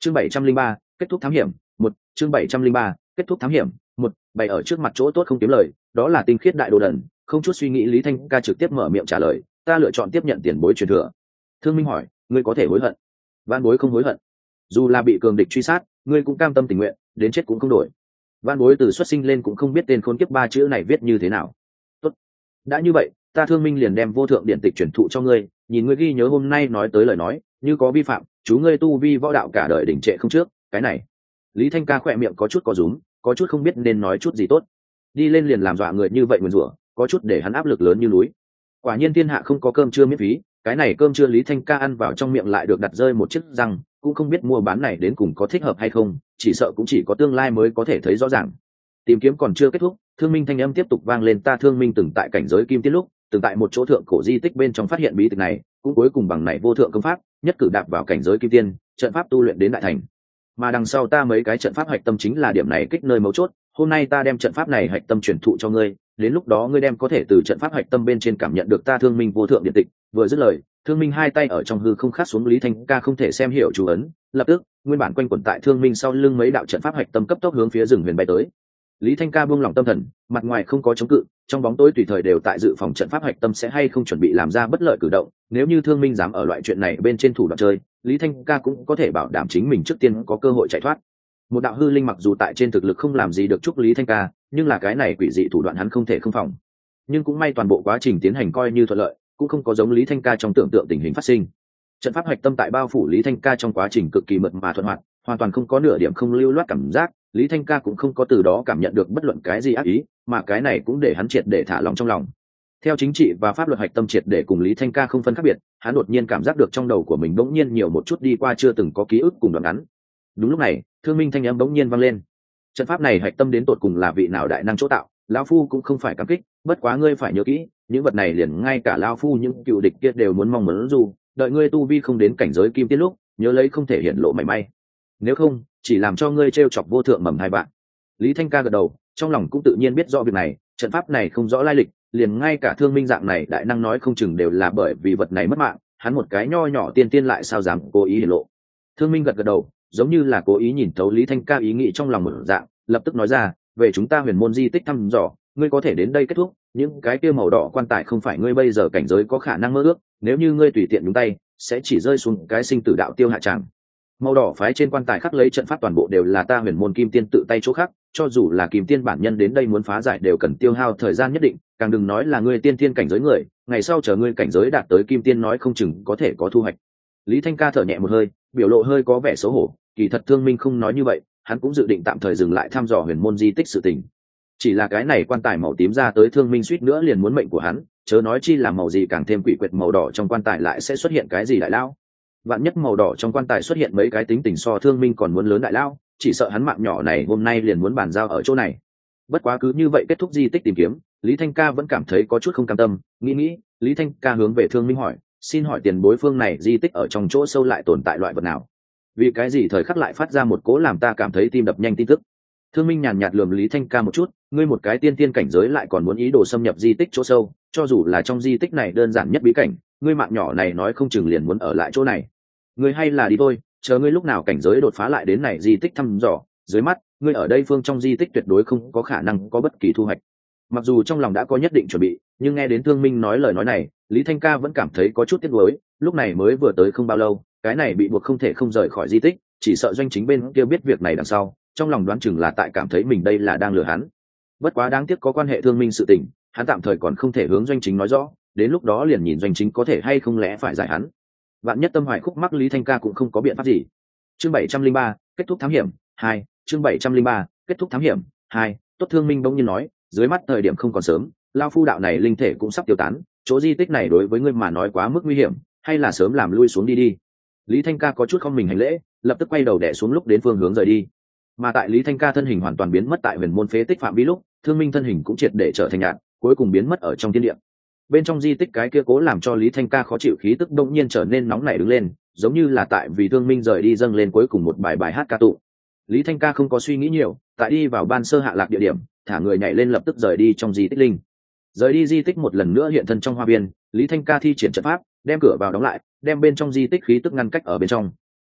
Chương 703, kết thúc thám hiểm. Một chương 703, kết thúc thám hiểm. Một bày ở trước mặt chỗ tốt không kiếm lời, đó là tinh khiết đại đồ đần. Không chút suy nghĩ, Lý Thanh Ca trực tiếp mở miệng trả lời, ta lựa chọn tiếp nhận tiền bối truyền thừa. Thương Minh hỏi, ngươi có thể hối hận? Van Bối không hối hận. Dù là bị cường địch truy sát, ngươi cũng cam tâm tình nguyện, đến chết cũng không đổi. Van Bối từ xuất sinh lên cũng không biết tên khốn kiếp ba chữ này viết như thế nào. Tốt, đã như vậy, ta Thương Minh liền đem vô thượng điện tịch truyền thụ cho ngươi, nhìn ngươi ghi nhớ hôm nay nói tới lời nói, như có vi phạm, chú ngươi tu vi võ đạo cả đời đỉnh trệ không trước. Cái này, Lý Thanh Ca khỏe miệng có chút co rúm, có chút không biết nên nói chút gì tốt. Đi lên liền làm dọa người như vậy nguyền rủa, có chút để hắn áp lực lớn như núi. Quả nhiên thiên hạ không có cơm trưa miễn phí, cái này cơm trưa Lý Thanh Ca ăn vào trong miệng lại được đặt rơi một chiếc răng, cũng không biết mua bán này đến cùng có thích hợp hay không, chỉ sợ cũng chỉ có tương lai mới có thể thấy rõ ràng. Tìm kiếm còn chưa kết thúc, Thương Minh thanh âm tiếp tục vang lên, ta Thương Minh từng tại cảnh giới kim tiên lúc, từng tại một chỗ thượng cổ di tích bên trong phát hiện bí tịch này, cũng cuối cùng bằng này vô thượng công pháp, nhất cử đạp vào cảnh giới kim tiên, trận pháp tu luyện đến đại thành. Mà đằng sau ta mấy cái trận pháp hạch tâm chính là điểm này kích nơi mấu chốt, hôm nay ta đem trận pháp này hạch tâm truyền thụ cho ngươi, đến lúc đó ngươi đem có thể từ trận pháp hạch tâm bên trên cảm nhận được ta Thương Minh vô thượng điện tịch. Vừa dứt lời, Thương Minh hai tay ở trong hư không khắc xuống Lý Thanh Ca không thể xem hiểu chú ấn, lập tức nguyên bản quanh quẩn tại Thương Minh sau lưng mấy đạo trận pháp hạch tâm cấp tốc hướng phía rừng huyền bay tới. Lý Thanh Ca buông lỏng tâm thần, mặt ngoài không có chống cự, trong bóng tối tùy thời đều tại dự phòng trận pháp hạch tâm sẽ hay không chuẩn bị làm ra bất lợi cử động, nếu như Thương Minh dám ở loại chuyện này bên trên thủ đoạn chơi, Lý Thanh Ca cũng có thể bảo đảm chính mình trước tiên có cơ hội chạy thoát. Một đạo hư linh mặc dù tại trên thực lực không làm gì được chúc Lý Thanh Ca, nhưng là cái này quỷ dị thủ đoạn hắn không thể không phòng. Nhưng cũng may toàn bộ quá trình tiến hành coi như thuận lợi, cũng không có giống Lý Thanh Ca trong tưởng tượng tình hình phát sinh. Trận pháp hạch tâm tại bao phủ Lý Thanh Ca trong quá trình cực kỳ mượt mà thuận hoạt, hoàn toàn không có nửa điểm không lưu loát cảm giác, Lý Thanh Ca cũng không có từ đó cảm nhận được bất luận cái gì ác ý, mà cái này cũng để hắn triệt để thả lòng trong lòng. Theo chính trị và pháp luật hạch tâm triệt để cùng Lý Thanh Ca không phân khác biệt, hắn đột nhiên cảm giác được trong đầu của mình bỗng nhiên nhiều một chút đi qua chưa từng có ký ức cùng đoạn ngắn. Đúng lúc này, Thương Minh thanh âm bỗng nhiên vang lên. Trận pháp này hạch tâm đến tột cùng là vị nào đại năng chỗ tạo, lão phu cũng không phải cảm kích, bất quá ngươi phải nhớ kỹ, những vật này liền ngay cả lão phu những cựu địch kia đều muốn mong muốn dù, đợi ngươi tu vi không đến cảnh giới kim tiên lúc, nhớ lấy không thể hiện lộ mảy may. Nếu không, chỉ làm cho ngươi trêu chọc vô thượng mầm hai bạn. Lý Thanh Ca gật đầu, trong lòng cũng tự nhiên biết rõ việc này, trận pháp này không rõ lai lịch, liền ngay cả Thương Minh dạng này đại năng nói không chừng đều là bởi vì vật này mất mạng, hắn một cái nho nhỏ tiên tiên lại sao dám cố ý hiển lộ. Thương Minh gật gật đầu, giống như là cố ý nhìn thấu Lý Thanh Ca ý nghĩ trong lòng một dạng, lập tức nói ra, về chúng ta huyền môn di tích thăm dò, ngươi có thể đến đây kết thúc, những cái kia màu đỏ quan tài không phải ngươi bây giờ cảnh giới có khả năng mơ ước, nếu như ngươi tùy tiện nhúng tay, sẽ chỉ rơi xuống cái sinh tử đạo tiêu hạ tràng. Màu đỏ phái trên quan tài khắc lấy trận pháp toàn bộ đều là ta huyền môn kim tiên tự tay chỗ khắc, cho dù là kim tiên bản nhân đến đây muốn phá giải đều cần tiêu hao thời gian nhất định, càng đừng nói là ngươi tiên tiên cảnh giới người, ngày sau chờ ngươi cảnh giới đạt tới kim tiên nói không chừng có thể có thu hoạch. Lý Thanh Ca thở nhẹ một hơi, biểu lộ hơi có vẻ xấu hổ, kỳ thật Thương Minh không nói như vậy, hắn cũng dự định tạm thời dừng lại thăm dò huyền môn di tích sự tình. Chỉ là cái này quan tài màu tím ra tới Thương Minh suýt nữa liền muốn mệnh của hắn, chớ nói chi là màu gì càng thêm quỷ quyệt màu đỏ trong quan tài lại sẽ xuất hiện cái gì đại lao. Vạn nhất màu đỏ trong quan tài xuất hiện mấy cái tính tình so Thương Minh còn muốn lớn đại lao, chỉ sợ hắn mạng nhỏ này hôm nay liền muốn bàn giao ở chỗ này. Bất quá cứ như vậy kết thúc di tích tìm kiếm, Lý Thanh Ca vẫn cảm thấy có chút không cam tâm, nghĩ, Lý Thanh Ca hướng về Thương Minh hỏi, xin hỏi tiền bối phương này di tích ở trong chỗ sâu lại tồn tại loại vật nào? Vì cái gì thời khắc lại phát ra một cố làm ta cảm thấy tim đập nhanh tin tức? Thương Minh nhàn nhạt lườm Lý Thanh Ca một chút, ngươi một cái tiên tiên cảnh giới lại còn muốn ý đồ xâm nhập di tích chỗ sâu, cho dù là trong di tích này đơn giản nhất bí cảnh, ngươi mạng nhỏ này nói không chừng liền muốn ở lại chỗ này. Ngươi hay là đi thôi, chờ ngươi lúc nào cảnh giới đột phá lại đến này di tích thăm dò, dưới mắt, ngươi ở đây phương trong di tích tuyệt đối không có khả năng có bất kỳ thu hoạch. Mặc dù trong lòng đã có nhất định chuẩn bị, nhưng nghe đến Thương Minh nói lời nói này, Lý Thanh Ca vẫn cảm thấy có chút tiếc nuối, lúc này mới vừa tới không bao lâu, cái này bị buộc không thể không rời khỏi di tích, chỉ sợ doanh chính bên kia biết việc này đằng sau, trong lòng đoán chừng là tại cảm thấy mình đây là đang lừa hắn. Bất quá đáng tiếc có quan hệ Thương Minh sự tình, hắn tạm thời còn không thể hướng doanh chính nói rõ, đến lúc đó liền nhìn doanh chính có thể hay không lẽ phải giải hắn. Vạn nhất tâm hoài khúc mắc Lý Thanh Ca cũng không có biện pháp gì. Chương 703, kết thúc thám hiểm 2, chương 703, kết thúc thám hiểm 2, tốt. Thương Minh bỗng nhiên nói, dưới mắt thời điểm không còn sớm, lao phu đạo này linh thể cũng sắp tiêu tán, chỗ di tích này đối với ngươi mà nói quá mức nguy hiểm, hay là sớm làm lui xuống đi. Lý Thanh Ca có chút không mình hành lễ, lập tức quay đầu đẻ xuống lúc đến phương hướng rời đi. Mà tại Lý Thanh Ca thân hình hoàn toàn biến mất tại huyền môn phế tích phạm vi lúc, Thương Minh thân hình cũng triệt để trở thành nhạt, cuối cùng biến mất ở trong thiên địa. Bên trong di tích cái kia cố làm cho Lý Thanh Ca khó chịu khí tức đông nhiên trở nên nóng nảy đứng lên, giống như là tại vì Thương Minh rời đi dâng lên cuối cùng một bài hát ca tụng. Lý Thanh Ca không có suy nghĩ nhiều, tại đi vào ban sơ hạ lạc địa điểm, thả người nhảy lên lập tức rời đi trong di tích linh. Rời đi di tích một lần nữa hiện thân trong hoa viên, Lý Thanh Ca thi triển trận pháp, đem cửa vào đóng lại, đem bên trong di tích khí tức ngăn cách ở bên trong.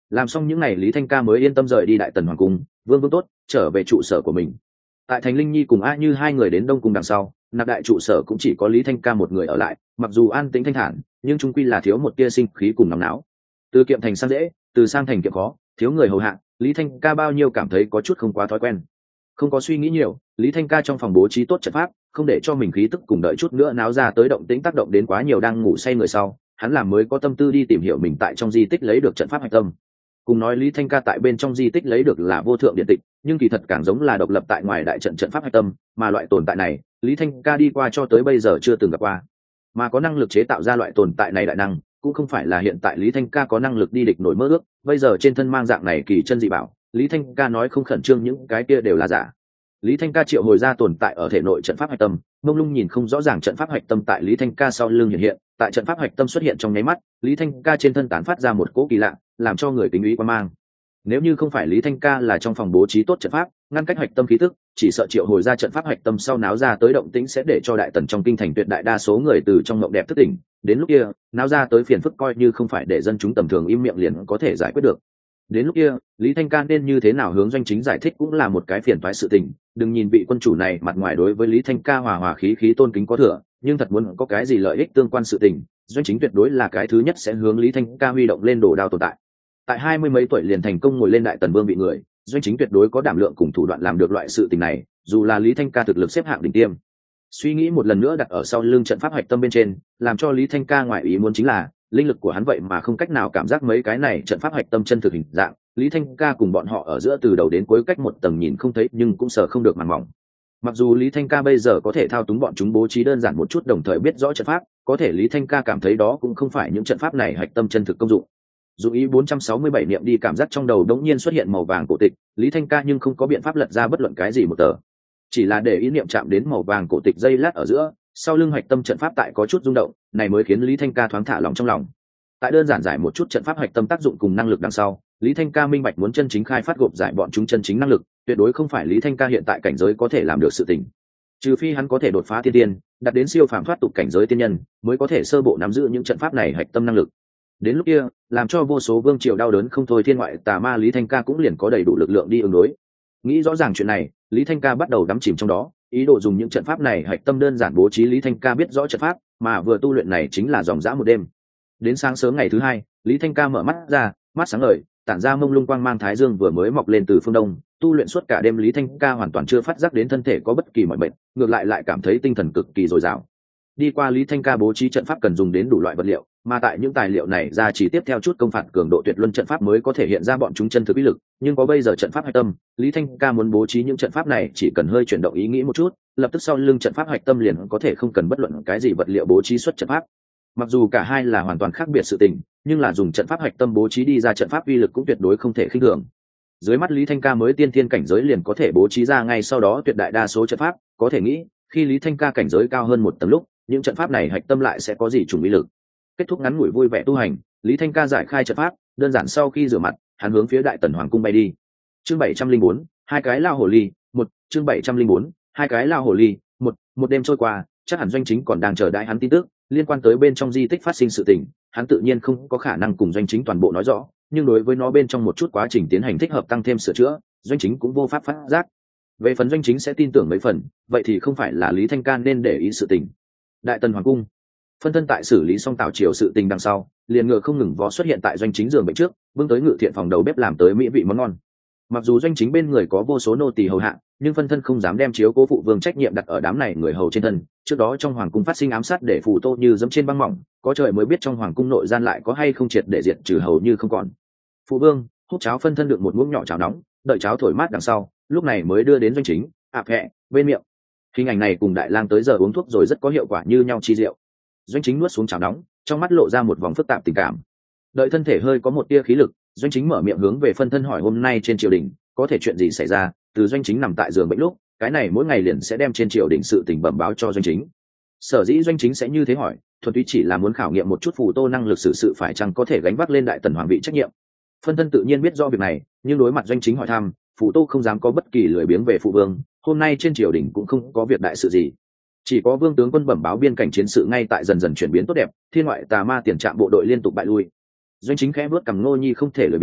Làm xong những ngày Lý Thanh Ca mới yên tâm rời đi Đại Tần Hoàng cung, Vương Vương Tốt trở về trụ sở của mình. Tại Thành Linh Nhi cùng A Như hai người đến Đông Cung đằng sau, nạp đại trụ sở cũng chỉ có Lý Thanh Ca một người ở lại, mặc dù an tĩnh thanh thản, nhưng trung quy là thiếu một tia sinh khí cùng nóng não. Từ kiệm thành sang dễ, từ sang thành kiệm khó, thiếu người hầu hạ, Lý Thanh Ca bao nhiêu cảm thấy có chút không quá thói quen. Không có suy nghĩ nhiều, Lý Thanh Ca trong phòng bố trí tốt trận pháp, không để cho mình khí tức cùng đợi chút nữa náo ra tới động tĩnh tác động đến quá nhiều đang ngủ say người sau, hắn làm mới có tâm tư đi tìm hiểu mình tại trong di tích lấy được trận pháp hạch tâm. Cùng nói Lý Thanh Ca tại bên trong di tích lấy được là vô thượng điện tịch, nhưng kỳ thật càng giống là độc lập tại ngoài đại trận trận pháp hạch tâm, mà loại tồn tại này, Lý Thanh Ca đi qua cho tới bây giờ chưa từng gặp qua. Mà có năng lực chế tạo ra loại tồn tại này đại năng, cũng không phải là hiện tại Lý Thanh Ca có năng lực đi địch nổi mơ ước, bây giờ trên thân mang dạng này kỳ chân dị bảo, Lý Thanh Ca nói không khẩn trương những cái kia đều là giả. Lý Thanh Ca triệu hồi ra tồn tại ở thể nội trận pháp hạch tâm, mông lung nhìn không rõ ràng trận pháp hạch tâm tại Lý Thanh Ca sau lưng hiện, tại trận pháp hạch tâm xuất hiện trong nháy mắt, Lý Thanh Ca trên thân tán phát ra một cỗ kỳ lạ, làm cho người kính ý quan mang. Nếu như không phải Lý Thanh Ca là trong phòng bố trí tốt trận pháp, ngăn cách hạch tâm khí tức, chỉ sợ triệu hồi ra trận pháp hạch tâm sau náo ra tới động tĩnh sẽ để cho Đại Tần trong kinh thành tuyệt đại đa số người từ trong mộng đẹp thức tỉnh, đến lúc kia, náo ra tới phiền phức coi như không phải để dân chúng tầm thường im miệng liền có thể giải quyết được. Đến lúc kia, Lý Thanh Ca nên như thế nào hướng Doanh Chính giải thích cũng là một cái phiền toái sự tình, đừng nhìn vị quân chủ này mặt ngoài đối với Lý Thanh Ca hòa hòa khí khí tôn kính có thừa, nhưng thật muốn có cái gì lợi ích tương quan sự tình, Doanh Chính tuyệt đối là cái thứ nhất sẽ hướng Lý Thanh Ca huy động lên đồ đao tồn tại. Tại 20 mấy tuổi liền thành công ngồi lên Đại Tần vương vị người, Doanh Chính tuyệt đối có đảm lượng cùng thủ đoạn làm được loại sự tình này, dù là Lý Thanh Ca thực lực xếp hạng đỉnh tiêm. Suy nghĩ một lần nữa đặt ở sau lưng trận pháp hạch tâm bên trên, làm cho Lý Thanh Ca ngoại ý muốn chính là, linh lực của hắn vậy mà không cách nào cảm giác mấy cái này trận pháp hạch tâm chân thực hình dạng, Lý Thanh Ca cùng bọn họ ở giữa từ đầu đến cuối cách một tầng nhìn không thấy nhưng cũng sờ không được màn mỏng. Mặc dù Lý Thanh Ca bây giờ có thể thao túng bọn chúng bố trí đơn giản một chút đồng thời biết rõ trận pháp, có thể Lý Thanh Ca cảm thấy đó cũng không phải những trận pháp này hạch tâm chân thực công dụng. Dù ý 467 niệm đi cảm giác trong đầu đống nhiên xuất hiện màu vàng cổ tịch, Lý Thanh Ca nhưng không có biện pháp lật ra bất luận cái gì một tờ. Chỉ là để ý niệm chạm đến màu vàng cổ tịch dây lát ở giữa, sau lưng hạch tâm trận pháp tại có chút rung động, này mới khiến Lý Thanh Ca thoáng thả lòng trong lòng. Tại đơn giản giải một chút trận pháp hạch tâm tác dụng cùng năng lực đằng sau, Lý Thanh Ca minh bạch muốn chân chính khai phát gộp giải bọn chúng chân chính năng lực, tuyệt đối không phải Lý Thanh Ca hiện tại cảnh giới có thể làm được sự tình. Trừ phi hắn có thể đột phá thiên tiên, đạt đến siêu phàm thoát tục cảnh giới tiên nhân, mới có thể sơ bộ nắm giữ những trận pháp này hạch tâm năng lực. Đến lúc kia, làm cho vô số vương triều đau đớn không thôi thiên ngoại tà ma Lý Thanh Ca cũng liền có đầy đủ lực lượng đi ứng đối. Nghĩ rõ ràng chuyện này, Lý Thanh Ca bắt đầu đắm chìm trong đó, ý đồ dùng những trận pháp này hạch tâm đơn giản bố trí. Lý Thanh Ca biết rõ trận pháp, mà vừa tu luyện này chính là dòng dã một đêm. Đến sáng sớm ngày thứ hai, Lý Thanh Ca mở mắt ra, mắt sáng ngời, tản ra mông lung quang mang thái dương vừa mới mọc lên từ phương đông, tu luyện suốt cả đêm Lý Thanh Ca hoàn toàn chưa phát giác đến thân thể có bất kỳ mỏi mệt, ngược lại cảm thấy tinh thần cực kỳ dồi dào. Đi qua Lý Thanh Ca bố trí trận pháp cần dùng đến đủ loại vật liệu, mà tại những tài liệu này ra chỉ tiếp theo chút công phạt cường độ tuyệt luân trận pháp mới có thể hiện ra bọn chúng chân thực uy lực, nhưng có bây giờ trận pháp hạch tâm, Lý Thanh Ca muốn bố trí những trận pháp này chỉ cần hơi chuyển động ý nghĩ một chút, lập tức sau lưng trận pháp hạch tâm liền có thể không cần bất luận cái gì vật liệu bố trí xuất trận pháp. Mặc dù cả hai là hoàn toàn khác biệt sự tình, nhưng là dùng trận pháp hạch tâm bố trí đi ra trận pháp uy lực cũng tuyệt đối không thể khinh thường. Dưới mắt Lý Thanh Ca mới tiên thiên cảnh giới liền có thể bố trí ra ngay sau đó tuyệt đại đa số trận pháp, có thể nghĩ, khi Lý Thanh Ca cảnh giới cao hơn một tầng lúc, những trận pháp này hạch tâm lại sẽ có gì trùng uy lực. Kết thúc ngắn ngủi vui vẻ tu hành, Lý Thanh Ca giải khai trận pháp, đơn giản sau khi rửa mặt, hắn hướng phía Đại Tần Hoàng cung bay đi. Chương 704, hai cái lao hồ ly, một, chương 704, hai cái lao hồ ly, một đêm trôi qua, chắc hẳn Doanh Chính còn đang chờ đợi hắn tin tức liên quan tới bên trong di tích phát sinh sự tình, hắn tự nhiên không có khả năng cùng Doanh Chính toàn bộ nói rõ, nhưng đối với nó bên trong một chút quá trình tiến hành thích hợp tăng thêm sửa chữa, Doanh Chính cũng vô pháp phát giác. Về phần Doanh Chính sẽ tin tưởng mấy phần, vậy thì không phải là Lý Thanh Ca nên để ý sự tình. Đại Tần Hoàng cung, phân thân tại xử lý xong Tào Triều sự tình đằng sau, liền ngựa không ngừng vó xuất hiện tại Doanh Chính giường bệnh trước, bước tới Ngự Thiện phòng đầu bếp làm tới mỹ vị món ngon. Mặc dù Doanh Chính bên người có vô số nô tỳ hầu hạ, nhưng phân thân không dám đem chiếu cố phụ vương trách nhiệm đặt ở đám này người hầu trên thân. Trước đó trong hoàng cung phát sinh ám sát để Phù Tô như dẫm trên băng mỏng, có trời mới biết trong hoàng cung nội gian lại có hay không triệt để diệt trừ hầu như không còn. Phụ vương hút cháo, phân thân được một muỗng nhỏ cháo nóng, đợi cháo thổi mát đằng sau, lúc này mới đưa đến Doanh Chính, hẹ bên miệng. Hình ảnh này cùng Đại Lang tới giờ uống thuốc rồi rất có hiệu quả như nhau chi diệu. Doanh Chính nuốt xuống cháo nóng, trong mắt lộ ra một vòng phức tạp tình cảm. Đợi thân thể hơi có một tia khí lực, Doanh Chính mở miệng hướng về phân thân hỏi hôm nay trên triều đình có thể chuyện gì xảy ra. Từ Doanh Chính nằm tại giường bệnh lúc, cái này mỗi ngày liền sẽ đem trên triều đình sự tình bẩm báo cho Doanh Chính. Sở dĩ Doanh Chính sẽ như thế hỏi, thuần túy chỉ là muốn khảo nghiệm một chút Phù Tô năng lực xử sự phải chăng có thể gánh vác lên Đại Tần hoàng vị trách nhiệm. Phân thân tự nhiên biết rõ việc này, nhưng đối mặt Doanh Chính hỏi thăm, Phù Tô không dám có bất kỳ lười biếng về phụ vương. Hôm nay trên triều đình cũng không có việc đại sự gì, chỉ có vương tướng quân bẩm báo biên cảnh chiến sự ngay tại dần dần chuyển biến tốt đẹp, thiên ngoại tà ma tiền trạm bộ đội liên tục bại lui. Doanh Chính khẽ bước cằm, Ngô Nhi không thể lười biếng,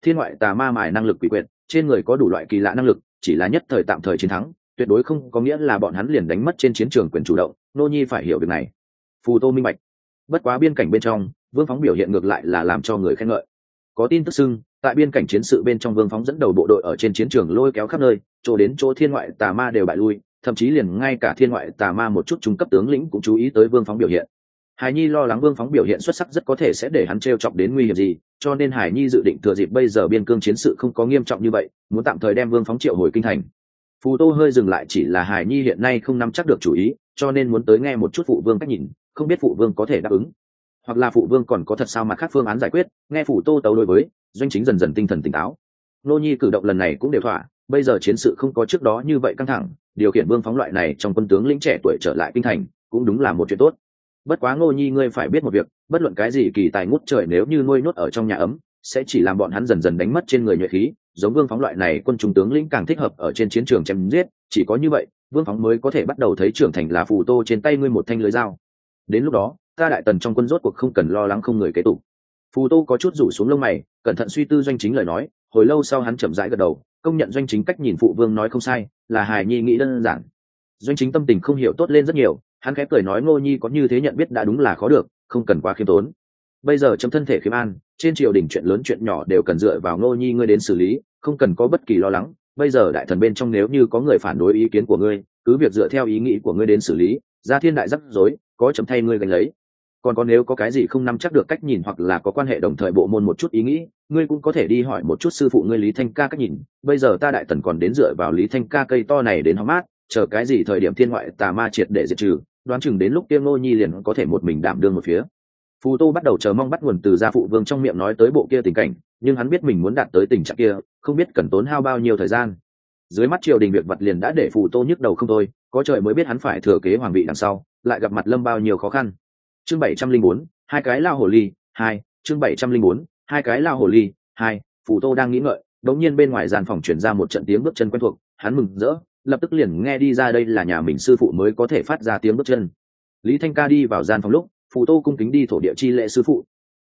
thiên ngoại tà ma mài năng lực quỷ quyệt, trên người có đủ loại kỳ lạ năng lực, chỉ là nhất thời tạm thời chiến thắng, tuyệt đối không có nghĩa là bọn hắn liền đánh mất trên chiến trường quyền chủ động. Nô nhi phải hiểu việc này. Phù Tô minh bạch. Bất quá biên cảnh bên trong, Vương Phóng biểu hiện ngược lại là làm cho người khen ngợi. Có tin tức xưng, tại biên cảnh chiến sự bên trong, Vương Phóng dẫn đầu bộ đội ở trên chiến trường lôi kéo khắp nơi, chỗ đến chỗ thiên ngoại tà ma đều bại lui, thậm chí liền ngay cả thiên ngoại tà ma một chút trung cấp tướng lĩnh cũng chú ý tới Vương Phóng biểu hiện. Hải Nhi lo lắng Vương Phóng biểu hiện xuất sắc rất có thể sẽ để hắn trêu chọc đến nguy hiểm gì, cho nên Hải Nhi dự định thừa dịp bây giờ biên cương chiến sự không có nghiêm trọng như vậy, muốn tạm thời đem Vương Phóng triệu hồi kinh thành. Phù Tô hơi dừng lại, chỉ là Hải Nhi hiện nay không nắm chắc được chủ ý, cho nên muốn tới nghe một chút phụ vương cách nhìn, không biết phụ vương có thể đáp ứng, hoặc là phụ vương còn có thật sao mặt khác phương án giải quyết. Nghe Phù Tô tấu đối với, Doanh Chính dần dần tinh thần tỉnh táo. Nô nhi cử động lần này cũng đều thỏa, bây giờ chiến sự không có trước đó như vậy căng thẳng, điều khiển Vương Phóng loại này trong quân tướng lĩnh trẻ tuổi trở lại kinh thành cũng đúng là một chuyện tốt. Bất quá Ngô nhi ngươi phải biết một việc, bất luận cái gì kỳ tài ngút trời nếu như nuôi nhốt ở trong nhà ấm, sẽ chỉ làm bọn hắn dần dần đánh mất trên người nhuệ khí, giống Vương Phóng loại này quân trung tướng lĩnh càng thích hợp ở trên chiến trường chém giết, chỉ có như vậy Vương Phóng mới có thể bắt đầu thấy trưởng thành là Phù Tô trên tay ngươi một thanh lưới dao. Đến lúc đó ta đại tần trong quân rốt cuộc không cần lo lắng không người kế tục. Phù Tô có chút rủ xuống lông mày, cẩn thận suy tư Doanh Chính lời nói, hồi lâu sau hắn chậm rãi gật đầu, công nhận Doanh Chính cách nhìn phụ vương nói không sai, là Hài Nhi nghĩ đơn giản. Doanh Chính tâm tình không hiểu tốt lên rất nhiều, hắn khẽ cười nói Ngô nhi có như thế nhận biết đã đúng là khó được, không cần quá khiêm tốn. Bây giờ trong thân thể khiêm an, trên triều đình chuyện lớn chuyện nhỏ đều cần dựa vào Ngô nhi ngươi đến xử lý, không cần có bất kỳ lo lắng. Bây giờ đại thần bên trong nếu như có người phản đối ý kiến của ngươi, cứ việc dựa theo ý nghĩ của ngươi đến xử lý, ra thiên đại rắc rối, có chấm thay ngươi gánh lấy. Còn có nếu có cái gì không nắm chắc được cách nhìn hoặc là có quan hệ đồng thời bộ môn một chút ý nghĩ, ngươi cũng có thể đi hỏi một chút sư phụ ngươi Lý Thanh Ca cách nhìn. Bây giờ ta đại tần còn đến dựa vào Lý Thanh Ca cây to này đến hóng mát, chờ cái gì thời điểm thiên ngoại tà ma triệt để diệt trừ, đoán chừng đến lúc kia Ngô nhi liền có thể một mình đảm đương một phía. Phù Tô bắt đầu chờ mong bắt nguồn từ gia phụ vương trong miệng nói tới bộ kia tình cảnh, nhưng hắn biết mình muốn đạt tới tình trạng kia không biết cần tốn hao bao nhiêu thời gian. Dưới mắt triều đình việc vật liền đã để Phù Tô nhức đầu không thôi, có trời mới biết hắn phải thừa kế hoàng vị đằng sau lại gặp mặt lâm bao nhiêu khó khăn. Chương 704, hai cái lao hồ ly 2, chương 704, hai cái lao hồ ly 2. Phù Tô đang nghĩ ngợi, đột nhiên bên ngoài gian phòng truyền ra một trận tiếng bước chân quen thuộc, hắn mừng rỡ, lập tức liền nghe đi ra đây là nhà mình sư phụ mới có thể phát ra tiếng bước chân. Lý Thanh Ca đi vào gian phòng lúc, Phù Tô cung kính đi thổ địa chi lễ sư phụ.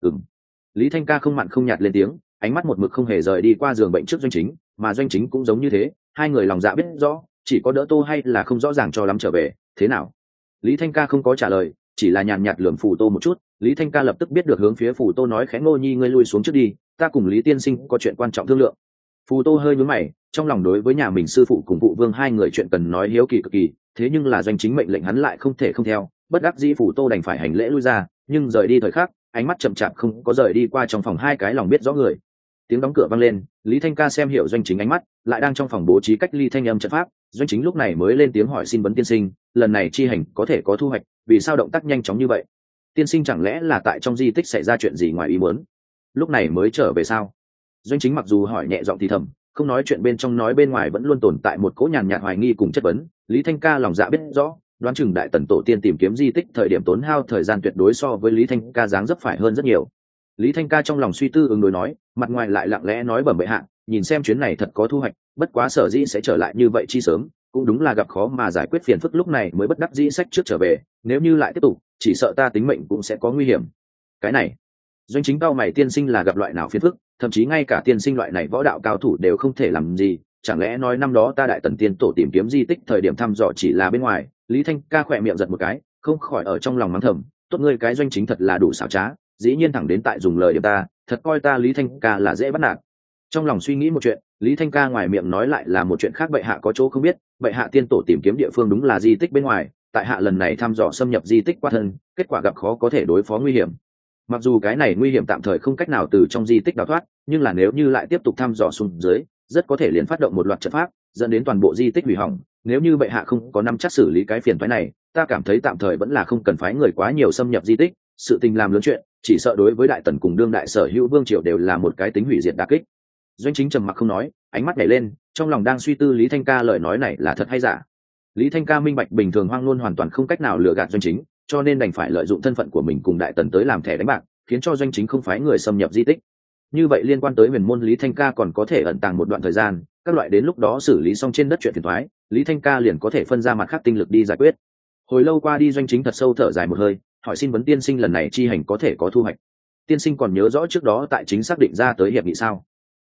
Lý Thanh Ca không mặn không nhạt lên tiếng, ánh mắt một mực không hề rời đi qua giường bệnh trước Doanh Chính, mà Doanh Chính cũng giống như thế, hai người lòng dạ biết rõ, chỉ có đỡ Tô hay là không rõ ràng cho lắm trở về, thế nào? Lý Thanh Ca không có trả lời, chỉ là nhàn nhạt lườm Phù Tô một chút. Lý Thanh Ca lập tức biết được hướng phía Phù Tô nói khẽ Ngô nhi ngươi lui xuống trước đi, ta cùng Lý tiên sinh có chuyện quan trọng thương lượng. Phù Tô hơi nhướng mày, trong lòng đối với nhà mình sư phụ cùng phụ vương hai người chuyện cần nói hiếu kỳ cực kỳ, thế nhưng là Doanh Chính mệnh lệnh hắn lại không thể không theo, bất đắc dĩ Phù Tô đành phải hành lễ lui ra, nhưng rời đi thời khắc, ánh mắt chậm chạp không có rời đi qua trong phòng hai cái lòng biết rõ người. Tiếng đóng cửa vang lên, Lý Thanh Ca xem hiểu Doanh Chính ánh mắt, lại đang trong phòng bố trí cách ly thanh âm trận pháp, Doanh Chính lúc này mới lên tiếng hỏi xin vấn tiên sinh, lần này chi hành có thể có thu hoạch, vì sao động tác nhanh chóng như vậy? Tiên sinh chẳng lẽ là tại trong di tích xảy ra chuyện gì ngoài ý muốn? Lúc này mới trở về sao? Doanh Chính mặc dù hỏi nhẹ giọng thì thầm, không nói chuyện bên trong nói bên ngoài vẫn luôn tồn tại một cỗ nhàn nhạt hoài nghi cùng chất vấn. Lý Thanh Ca lòng dạ biết rõ, đoán chừng đại tần tổ tiên tìm kiếm di tích thời điểm tốn hao thời gian tuyệt đối so với Lý Thanh Ca dáng dấp phải hơn rất nhiều. Lý Thanh Ca trong lòng suy tư ứng đối nói, mặt ngoài lại lặng lẽ nói bẩm bệ hạ, nhìn xem chuyến này thật có thu hoạch, bất quá sở dĩ sẽ trở lại như vậy chi sớm, cũng đúng là gặp khó mà giải quyết phiền phức lúc này mới bất đắc dĩ sách trước trở về, nếu như lại tiếp tục, chỉ sợ ta tính mệnh cũng sẽ có nguy hiểm. Cái này, Doanh Chính cao mày tiên sinh là gặp loại nào phiền phức, thậm chí ngay cả tiên sinh loại này võ đạo cao thủ đều không thể làm gì, chẳng lẽ nói năm đó ta đại tần tiên tổ tìm kiếm di tích thời điểm thăm dò chỉ là bên ngoài? Lý Thanh Ca khỏe miệng giật một cái, không khỏi ở trong lòng mắng thầm, tốt ngươi cái Doanh Chính thật là đủ xảo trá, dĩ nhiên thẳng đến tại dùng lời điểm ta, thật coi ta Lý Thanh Ca là dễ bắt nạt. Trong lòng suy nghĩ một chuyện, Lý Thanh Ca ngoài miệng nói lại là một chuyện khác, bệ hạ có chỗ không biết, bệ hạ tiên tổ tìm kiếm địa phương đúng là di tích bên ngoài, tại hạ lần này thăm dò xâm nhập di tích qua thân, kết quả gặp khó có thể đối phó nguy hiểm. Mặc dù cái này nguy hiểm tạm thời không cách nào từ trong di tích đào thoát, nhưng là nếu như lại tiếp tục thăm dò xuống dưới, rất có thể liền phát động một loạt trận pháp, dẫn đến toàn bộ di tích hủy hỏng. Nếu như bệ hạ không có nắm chắc xử lý cái phiền toái này, ta cảm thấy tạm thời vẫn là không cần phái người quá nhiều xâm nhập di tích, sự tình làm lớn chuyện, chỉ sợ đối với đại tần cùng đương đại sở hữu vương triều đều là một cái tính hủy diệt đả kích. Doanh Chính trầm mặc không nói, ánh mắt nhảy lên, trong lòng đang suy tư Lý Thanh Ca lời nói này là thật hay giả. Lý Thanh Ca minh bạch bình thường hoang ngôn hoàn toàn không cách nào lừa gạt Doanh Chính, cho nên đành phải lợi dụng thân phận của mình cùng đại tần tới làm thẻ đánh bạc, khiến cho Doanh Chính không phái người xâm nhập di tích. Như vậy liên quan tới huyền môn Lý Thanh Ca còn có thể ẩn tàng một đoạn thời gian, các loại đến lúc đó xử lý xong trên đất chuyện phiền toái, Lý Thanh Ca liền có thể phân ra mặt khác tinh lực đi giải quyết. Hồi lâu qua đi Doanh Chính thật sâu thở dài một hơi, hỏi xin vấn tiên sinh lần này chi hành có thể có thu hoạch. Tiên sinh còn nhớ rõ trước đó tại chính xác định ra tới hiệp nghị sao?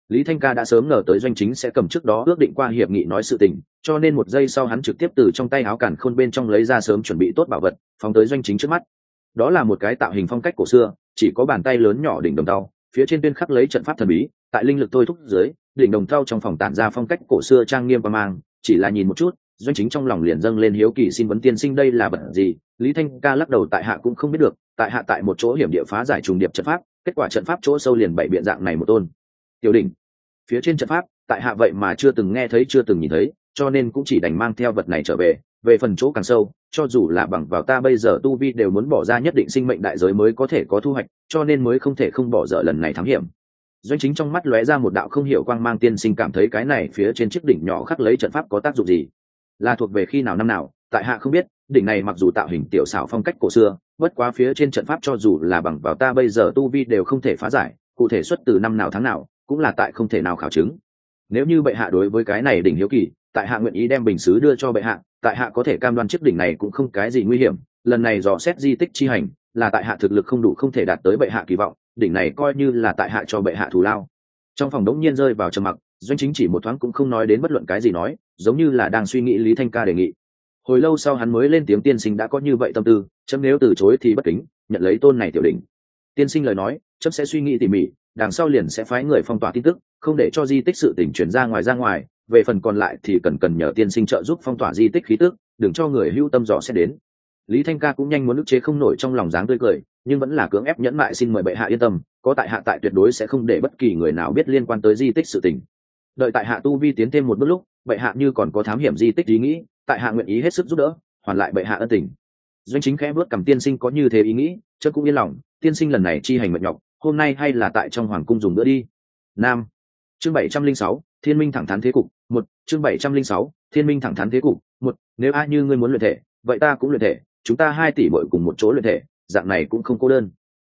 Lý Thanh Ca đã sớm ngờ tới Doanh Chính sẽ cầm trước đó ước định qua hiệp nghị nói sự tình, cho nên một giây sau hắn trực tiếp từ trong tay áo cản khôn bên trong lấy ra sớm chuẩn bị tốt bảo vật, phóng tới Doanh Chính trước mắt. Đó là một cái tạo hình phong cách cổ xưa, chỉ có bàn tay lớn nhỏ đỉnh đồng tàu, phía trên tuyên khắc lấy trận pháp thần bí, tại linh lực thôi thúc dưới, đỉnh đồng tàu trong phòng tản ra phong cách cổ xưa trang nghiêm và mang, chỉ là nhìn một chút, Doanh Chính trong lòng liền dâng lên hiếu kỳ xin vấn tiên sinh đây là vật gì. Lý Thanh Ca lắc đầu tại hạ cũng không biết được, tại hạ tại một chỗ hiểm địa phá giải trùng điệp trận pháp, kết quả trận pháp chỗ sâu liền bảy biện dạng này một tôn tiểu đỉnh phía trên trận pháp, tại hạ vậy mà chưa từng nghe thấy chưa từng nhìn thấy, cho nên cũng chỉ đành mang theo vật này trở về. Về phần chỗ càng sâu, cho dù là bằng vào ta bây giờ tu vi đều muốn bỏ ra nhất định sinh mệnh đại giới mới có thể có thu hoạch, cho nên mới không thể không bỏ dở lần này thám hiểm. Doanh Chính trong mắt lóe ra một đạo không hiểu quang mang, tiên sinh cảm thấy cái này phía trên chiếc đỉnh nhỏ khắc lấy trận pháp có tác dụng gì, là thuộc về khi nào năm nào, tại hạ không biết. Đỉnh này mặc dù tạo hình tiểu xảo phong cách cổ xưa, bất quá phía trên trận pháp cho dù là bằng vào ta bây giờ tu vi đều không thể phá giải, cụ thể xuất từ năm nào tháng nào cũng là tại không thể nào khảo chứng. Nếu như bệ hạ đối với cái này đỉnh hiếu kỳ, tại hạ nguyện ý đem bình sứ đưa cho bệ hạ, tại hạ có thể cam đoan chiếc đỉnh này cũng không cái gì nguy hiểm. Lần này dò xét di tích chi hành là tại hạ thực lực không đủ không thể đạt tới bệ hạ kỳ vọng, đỉnh này coi như là tại hạ cho bệ hạ thù lao. Trong phòng đống nhiên rơi vào trầm mặc, Doanh Chính chỉ một thoáng cũng không nói đến bất luận cái gì, nói giống như là đang suy nghĩ Lý Thanh Ca đề nghị. Hồi lâu sau hắn mới lên tiếng, tiên sinh đã có như vậy tâm tư, chấm nếu từ chối thì bất kính, nhận lấy tôn này tiểu đỉnh. Tiên sinh lời nói, chấm sẽ suy nghĩ tỉ mỉ, đằng sau liền sẽ phái người phong tỏa tin tức, không để cho di tích sự tình truyền ra ngoài. Về phần còn lại thì cần nhờ tiên sinh trợ giúp phong tỏa di tích khí tức, đừng cho người hữu tâm dò xét đến. Lý Thanh Ca cũng nhanh muốn ức chế không nổi trong lòng dáng tươi cười, nhưng vẫn là cưỡng ép nhẫn mại, xin mời bệ hạ yên tâm, có tại hạ tại tuyệt đối sẽ không để bất kỳ người nào biết liên quan tới di tích sự tình. Đợi tại hạ tu vi tiến thêm một bước lúc, bệ hạ như còn có thám hiểm di tích ý nghĩ, tại hạ nguyện ý hết sức giúp đỡ, hoàn lại bệ hạ ân tình. Doanh Chính khẽ bước cầm, tiên sinh có như thế ý nghĩ, chớ cũng yên lòng. Tiên sinh lần này chi hành mệt nhọc, hôm nay hay là tại trong hoàng cung dùng bữa đi. Nam. Chương 706, Thiên Minh thẳng thắn thế cục. Một. Chương 706, Thiên Minh thẳng thắn thế cục. Một. Nếu A Như ngươi muốn luyện thể, vậy ta cũng luyện thể, chúng ta 2 tỷ muội cùng một chỗ luyện thể, dạng này cũng không cô đơn.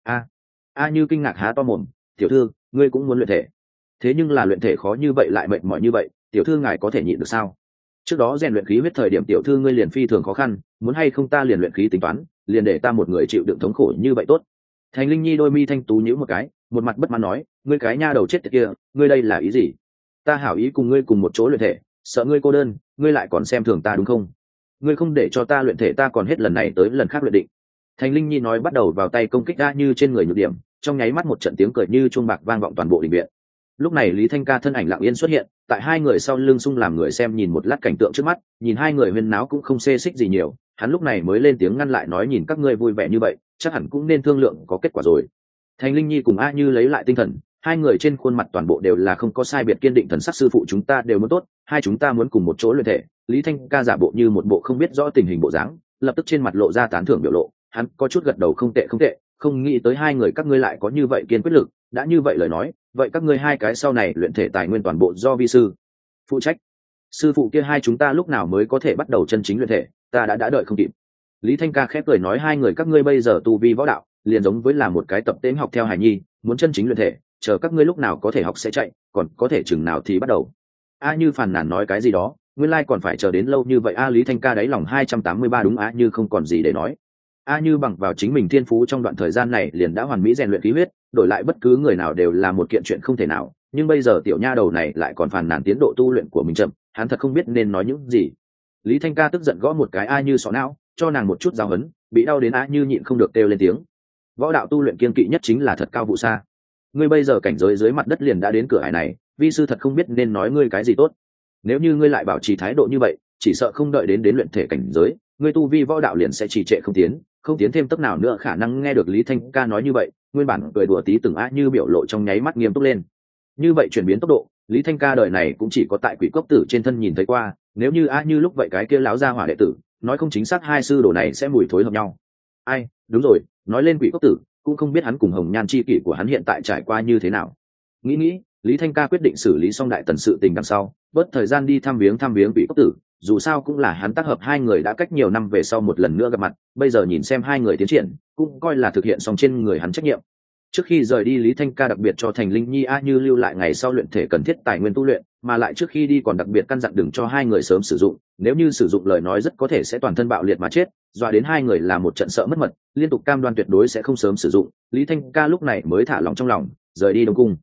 A Như kinh ngạc há to mồm, tiểu thư, ngươi cũng muốn luyện thể? Thế nhưng là luyện thể khó như vậy lại mệt mỏi như vậy, tiểu thư ngài có thể nhịn được sao? Trước đó rèn luyện khí huyết thời điểm tiểu thư ngươi liền phi thường khó khăn, muốn hay không ta liền luyện khí tính toán, liền để ta một người chịu đựng thống khổ như vậy tốt. Thành Linh Nhi đôi mi thanh tú nhíu một cái, một mặt bất mãn nói, ngươi cái nha đầu chết tiệt kia, ngươi đây là ý gì? Ta hảo ý cùng ngươi cùng một chỗ luyện thể, sợ ngươi cô đơn, ngươi lại còn xem thường ta đúng không? Ngươi không để cho ta luyện thể, ta còn hết lần này tới lần khác luyện định. Thành Linh Nhi nói, bắt đầu vào tay công kích A Như trên người nhược điểm, trong nháy mắt một trận tiếng cười như chuông bạc vang vọng toàn bộ đình viện. Lúc này Lý Thanh Ca thân ảnh lặng yên xuất hiện tại 2 người sau lưng, sung làm người xem nhìn một lát cảnh tượng trước mắt, nhìn 2 người huyên náo cũng không xê xích gì nhiều, hắn lúc này mới lên tiếng ngăn lại, nói nhìn các ngươi vui vẻ như vậy, chắc hẳn cũng nên thương lượng có kết quả rồi. Thành Linh Nhi cùng A Như lấy lại tinh thần, 2 người trên khuôn mặt toàn bộ đều là không có sai biệt kiên định thần sắc, sư phụ chúng ta đều muốn tốt, hai chúng ta muốn cùng một chỗ luyện thể. Lý Thanh Ca giả bộ như một bộ không biết rõ tình hình bộ dáng, lập tức trên mặt lộ ra tán thưởng biểu lộ, hắn có chút gật đầu, không tệ, không nghĩ tới 2 người các ngươi lại có như vậy kiên quyết lực, đã như vậy lời nói, vậy các ngươi 2 cái sau này luyện thể tài nguyên toàn bộ do vi sư phụ trách. Sư phụ kia 2 chúng ta lúc nào mới có thể bắt đầu chân chính luyện thể, ta đã đợi không kịp. Lý Thanh Ca khép cười nói, 2 người các ngươi bây giờ tu vi võ đạo liền giống với là một cái tập tễnh học theo hài nhi, muốn chân chính luyện thể, chờ các ngươi lúc nào có thể học sẽ chạy, còn có thể chừng nào thì bắt đầu. A Như phàn nàn nói cái gì đó, nguyên lai còn phải chờ đến lâu như vậy a. Lý Thanh Ca đáy lòng 283, đúng, A Như không còn gì để nói. A Như bằng vào chính mình thiên phú trong đoạn thời gian này liền đã hoàn mỹ rèn luyện khí huyết, đổi lại bất cứ người nào đều là một kiện chuyện không thể nào, nhưng bây giờ tiểu nha đầu này lại còn phàn nàn tiến độ tu luyện của mình chậm, hắn thật không biết nên nói những gì. Lý Thanh Ca tức giận gõ một cái A Như sọ não, cho nàng một chút giáo huấn, bị đau đến A Như nhịn không được kêu lên tiếng. Võ đạo tu luyện kiên kỵ nhất chính là thật cao vụ xa, ngươi bây giờ cảnh giới dưới mặt đất liền đã đến cửa ải này, vi sư thật không biết nên nói ngươi cái gì tốt. Nếu như ngươi lại bảo trì thái độ như vậy, chỉ sợ không đợi đến luyện thể cảnh giới, ngươi tu vi võ đạo liền sẽ trì trệ không tiến thêm tốc nào nữa. Khả năng nghe được Lý Thanh Ca nói như vậy, nguyên bản cười đùa tí từng A Như biểu lộ trong nháy mắt nghiêm túc lên. Như vậy chuyển biến tốc độ, Lý Thanh Ca đời này cũng chỉ có tại Quỷ Cốc Tử trên thân nhìn thấy qua, nếu như A Như lúc vậy cái kia láo ra hỏa đệ tử, nói không chính xác 2 sư đồ này sẽ mùi thối hợp nhau. Ai, đúng rồi, nói lên Quỷ Cốc Tử, cũng không biết hắn cùng Hồng Nhan chi kỷ của hắn hiện tại trải qua như thế nào. Nghĩ, Lý Thanh Ca quyết định xử lý xong đại tần sự tình đằng sau, bớt thời gian đi thăm viếng Quỷ Cốc Tử, dù sao cũng là hắn tác hợp 2 người đã cách nhiều năm về sau một lần nữa gặp mặt, bây giờ nhìn xem 2 người tiến triển, cũng coi là thực hiện xong trên người hắn trách nhiệm. Trước khi rời đi, Lý Thanh Ca đặc biệt cho Thành Linh Nhi A Như lưu lại ngày sau luyện thể cần thiết tài nguyên tu luyện, mà lại trước khi đi còn đặc biệt căn dặn đừng cho 2 người sớm sử dụng, nếu như sử dụng lời nói rất có thể sẽ toàn thân bạo liệt mà chết, dọa đến 2 người là một trận sợ mất mật, liên tục cam đoan tuyệt đối sẽ không sớm sử dụng. Lý Thanh Ca lúc này mới thả lòng trong lòng, rời đi Đông Cung.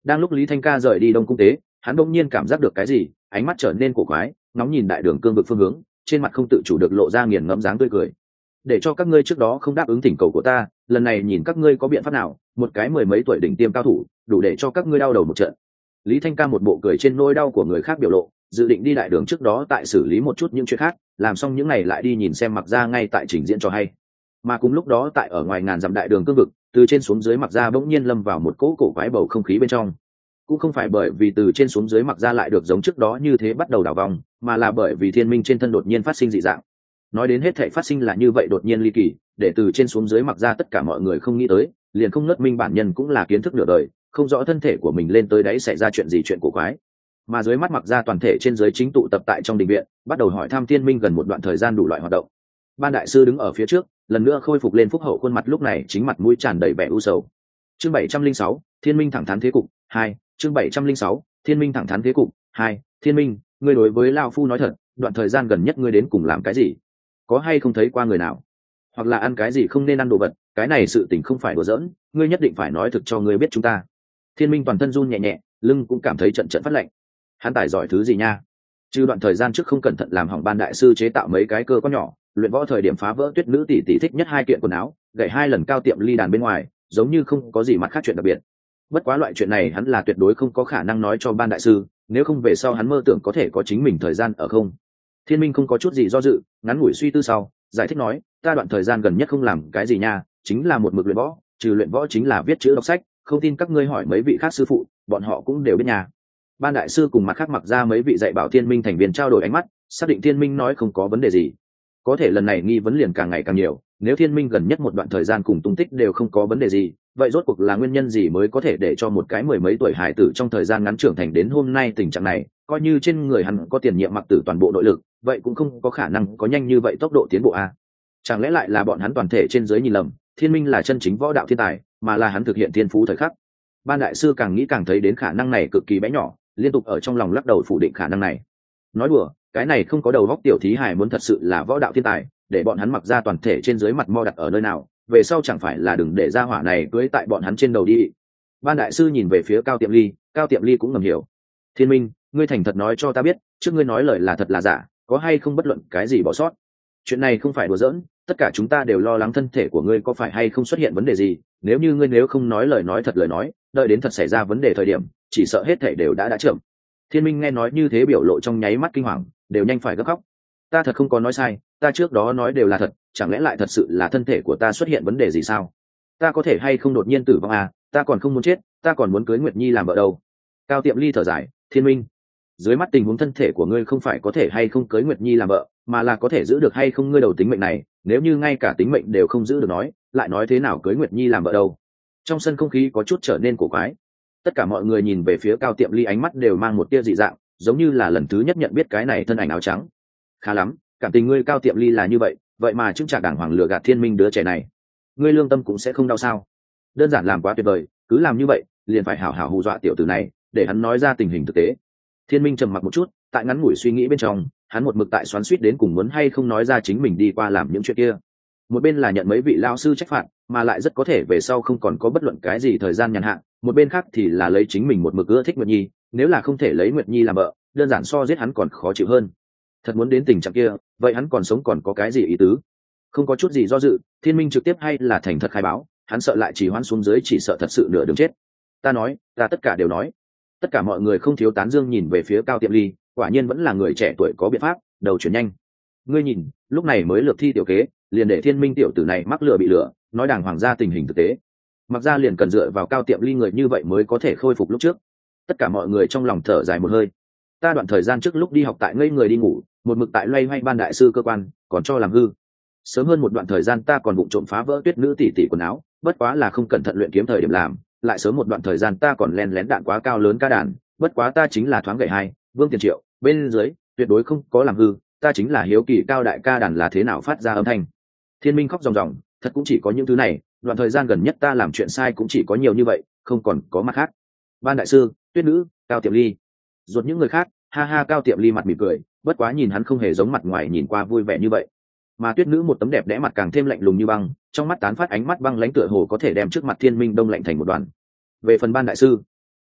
Đang lúc Lý Thanh Ca rời đi Đông Cung Tế, hắn bỗng nhiên cảm giác được cái gì, ánh mắt trở nên cổ quái, ngóng nhìn đại đường cương vực phương hướng, trên mặt không tự chủ được lộ ra nghiền ngẫm dáng tươi cười. Để cho các ngươi trước đó không đáp ứng thỉnh cầu của ta, lần này nhìn các ngươi có biện pháp nào, một cái mười mấy tuổi đỉnh tiêm cao thủ, đủ để cho các ngươi đau đầu một trận. Lý Thanh Ca một bộ cười trên nỗi đau của người khác biểu lộ, dự định đi đại đường trước đó tại xử lý một chút những chuyện khác, làm xong những này lại đi nhìn xem Mặc Gia ngay tại trình diễn cho hay. Mà cùng lúc đó tại ở ngoài ngàn dặm đại đường cương vực, từ trên xuống dưới Mặc Gia bỗng nhiên lâm vào một cỗ cổ quái bầu không khí bên trong. Cũng không phải bởi vì từ trên xuống dưới Mặc Gia lại được giống trước đó như thế bắt đầu đảo vòng, mà là bởi vì thiên minh trên thân đột nhiên phát sinh dị dạng. Nói đến hết thảy phát sinh là như vậy đột nhiên ly kỳ, để từ trên xuống dưới Mặc Gia tất cả mọi người không nghĩ tới, liền không ngất minh bản nhân cũng là kiến thức nửa đời, không rõ thân thể của mình lên tới đấy xảy ra chuyện gì chuyện cổ quái. Mà dưới mắt Mặc Gia toàn thể trên dưới chính tụ tập tại trong đình viện, bắt đầu hỏi thăm thiên minh gần một đoạn thời gian đủ loại hoạt động. Ban đại sư đứng ở phía trước, lần nữa khôi phục lên phúc hậu khuôn mặt, lúc này chính mặt mũi tràn đầy vẻ u sầu. Chương 706, Thiên Minh thẳng thắn thế cục 2, chương 706, Thiên Minh thẳng thắn thế cục 2, Thiên Minh, ngươi đối với lão phu nói thật, đoạn thời gian gần nhất ngươi đến cùng làm cái gì? Có hay không thấy qua người nào? Hoặc là ăn cái gì không nên ăn đồ vật, cái này sự tình không phải đùa giỡn, ngươi nhất định phải nói thực cho ngươi biết chúng ta. Thiên Minh toàn thân run nhẹ nhẹ, lưng cũng cảm thấy trận trận phát lạnh. Hắn tài giỏi thứ gì nha? Trừ đoạn thời gian trước không cẩn thận làm hỏng ban đại sư chế tạo mấy cái cơ quan nhỏ, luyện võ thời điểm phá vỡ tuyết nữ tỷ tỷ thích nhất 2 kiện quần áo, gãy 2 lần cao tiệm ly đàn bên ngoài, giống như không có gì mặt khác chuyện đặc biệt. Bất quá loại chuyện này hắn là tuyệt đối không có khả năng nói cho ban đại sư, nếu không về sau hắn mơ tưởng có thể có chính mình thời gian ở không. Thiên Minh không có chút gì do dự, ngắn ngủi suy tư sau, giải thích nói, ta đoạn thời gian gần nhất không làm cái gì nha, chính là một mực luyện võ, trừ luyện võ chính là viết chữ đọc sách, không tin các ngươi hỏi mấy vị khác sư phụ, bọn họ cũng đều biết nhà. Ban đại sư cùng mặt khác Mặc Gia mấy vị dạy bảo Thiên Minh thành viên trao đổi ánh mắt, xác định Thiên Minh nói không có vấn đề gì. Có thể lần này nghi vấn liền càng ngày càng nhiều, nếu Thiên Minh gần nhất một đoạn thời gian cùng tung tích đều không có vấn đề gì, vậy rốt cuộc là nguyên nhân gì mới có thể để cho một cái mười mấy tuổi hải tử trong thời gian ngắn trưởng thành đến hôm nay tình trạng này, coi như trên người hắn có tiền nhiệm mặc tử toàn bộ nội lực, vậy cũng không có khả năng có nhanh như vậy tốc độ tiến bộ a. Chẳng lẽ lại là bọn hắn toàn thể trên dưới nhìn lầm, Thiên Minh là chân chính võ đạo thiên tài, mà là hắn thực hiện thiên phú thời khắc. Ban đại sư càng nghĩ càng thấy đến khả năng này cực kỳ bé nhỏ, liên tục ở trong lòng lắc đầu phủ định khả năng này. Nói đùa, cái này không có đầu góc tiểu thí hài muốn thật sự là võ đạo thiên tài, để bọn hắn Mặc Ra toàn thể trên dưới mặt mo đặt ở nơi nào, về sau chẳng phải là đừng để ra hỏa này cưới tại bọn hắn trên đầu đi. Ban đại sư nhìn về phía Cao Tiệm Ly, Cao Tiệm Ly cũng ngầm hiểu. Thiên Minh, ngươi thành thật nói cho ta biết, trước ngươi nói lời là thật là giả, có hay không bất luận cái gì bỏ sót? Chuyện này không phải đùa giỡn, tất cả chúng ta đều lo lắng thân thể của ngươi có phải hay không xuất hiện vấn đề gì, nếu như ngươi nếu không nói lời nói thật lời nói, đợi đến thật xảy ra vấn đề thời điểm, chỉ sợ hết thể đều đã chậm. Thiên Minh nghe nói như thế biểu lộ trong nháy mắt kinh hoàng, đều nhanh phải gấp khóc. Ta thật không có nói sai, ta trước đó nói đều là thật, chẳng lẽ lại thật sự là thân thể của ta xuất hiện vấn đề gì sao? Ta có thể hay không đột nhiên tử vong à, ta còn không muốn chết, ta còn muốn cưới Nguyệt Nhi làm vợ đâu. Cao Tiệm Ly thở dài, Thiên Minh, dưới mắt tình huống thân thể của ngươi không phải có thể hay không cưới Nguyệt Nhi làm vợ, mà là có thể giữ được hay không ngươi đầu tính mệnh này, nếu như ngay cả tính mệnh đều không giữ được nói, lại nói thế nào cưới Nguyệt Nhi làm vợ đâu. Trong sân không khí có chút trở nên cổ quái, tất cả mọi người nhìn về phía Cao Tiệm Ly ánh mắt đều mang một tia dị dạng, giống như là lần thứ nhất nhận biết cái này thân ảnh áo trắng. Khá lắm, cảm tình ngươi Cao Tiệm Ly là như vậy, vậy mà chứng trả đàng hoàng lừa gạt Thiên Minh đứa trẻ này, ngươi lương tâm cũng sẽ không đau sao? Đơn giản làm quá tuyệt vời, cứ làm như vậy liền phải hảo hảo hù dọa tiểu tử này, để hắn nói ra tình hình thực tế. Thiên Minh trầm mặc một chút, tại ngắn ngủi suy nghĩ bên trong, hắn một mực tại xoắn xuýt đến cùng muốn hay không nói ra chính mình đi qua làm những chuyện kia. Một bên là nhận mấy vị lao sư trách phạt, mà lại rất có thể về sau không còn có bất luận cái gì thời gian nhàn hạ, một bên khác thì là lấy chính mình một mực ưa thích Nguyệt Nhi, nếu là không thể lấy Nguyệt Nhi làm vợ, đơn giản so giết hắn còn khó chịu hơn. Thật muốn đến tình trạng kia, vậy hắn còn sống còn có cái gì ý tứ? Không có chút gì do dự, Thiên Minh trực tiếp hay là thành thật khai báo, hắn sợ lại chỉ hoãn xuống dưới chỉ sợ thật sự nửa đường chết. Ta nói, ta tất cả đều nói. Tất cả mọi người không thiếu tán dương nhìn về phía Cao Tiệm Ly, quả nhiên vẫn là người trẻ tuổi có biện pháp, đầu chuyển nhanh. Ngươi nhìn, lúc này mới lược thi tiểu kế, liền để Thiên Minh tiểu tử này mắc lừa bị lừa, nói đàng hoàng ra tình hình thực tế. Mặc ra liền cần dựa vào Cao Tiệm Ly người như vậy mới có thể khôi phục lúc trước. Tất cả mọi người trong lòng thở dài một hơi. Ta đoạn thời gian trước lúc đi học tại ngây người đi ngủ, một mực tại loay hoay ban đại sư cơ quan, còn cho làm hư. Sớm hơn một đoạn thời gian ta còn vụng trộm phá vỡ tuyết nữ tỷ tỷ quần áo, bất quá là không cẩn thận luyện kiếm thời điểm làm, lại sớm một đoạn thời gian ta còn len lén đạn quá cao lớn ca đàn, bất quá ta chính là thoáng gậy hai, Vương Tiền Triệu, bên dưới tuyệt đối không có làm hư, ta chính là hiếu kỳ cao đại ca đàn là thế nào phát ra âm thanh. Thiên Minh khóc ròng ròng, thật cũng chỉ có những thứ này, đoạn thời gian gần nhất ta làm chuyện sai cũng chỉ có nhiều như vậy, không còn có mặt khác. Ban đại sư, tuyết nữ, Cao Tiệm Ly, ruột những người khác, ha ha. Cao Tiệm Ly mặt mỉm cười, bất quá nhìn hắn không hề giống mặt ngoài nhìn qua vui vẻ như vậy, mà tuyết nữ một tấm đẹp đẽ mặt càng thêm lạnh lùng như băng, trong mắt tán phát ánh mắt băng lãnh tựa hồ có thể đem trước mặt Thiên Minh đông lạnh thành một đoàn. Về phần ban đại sư,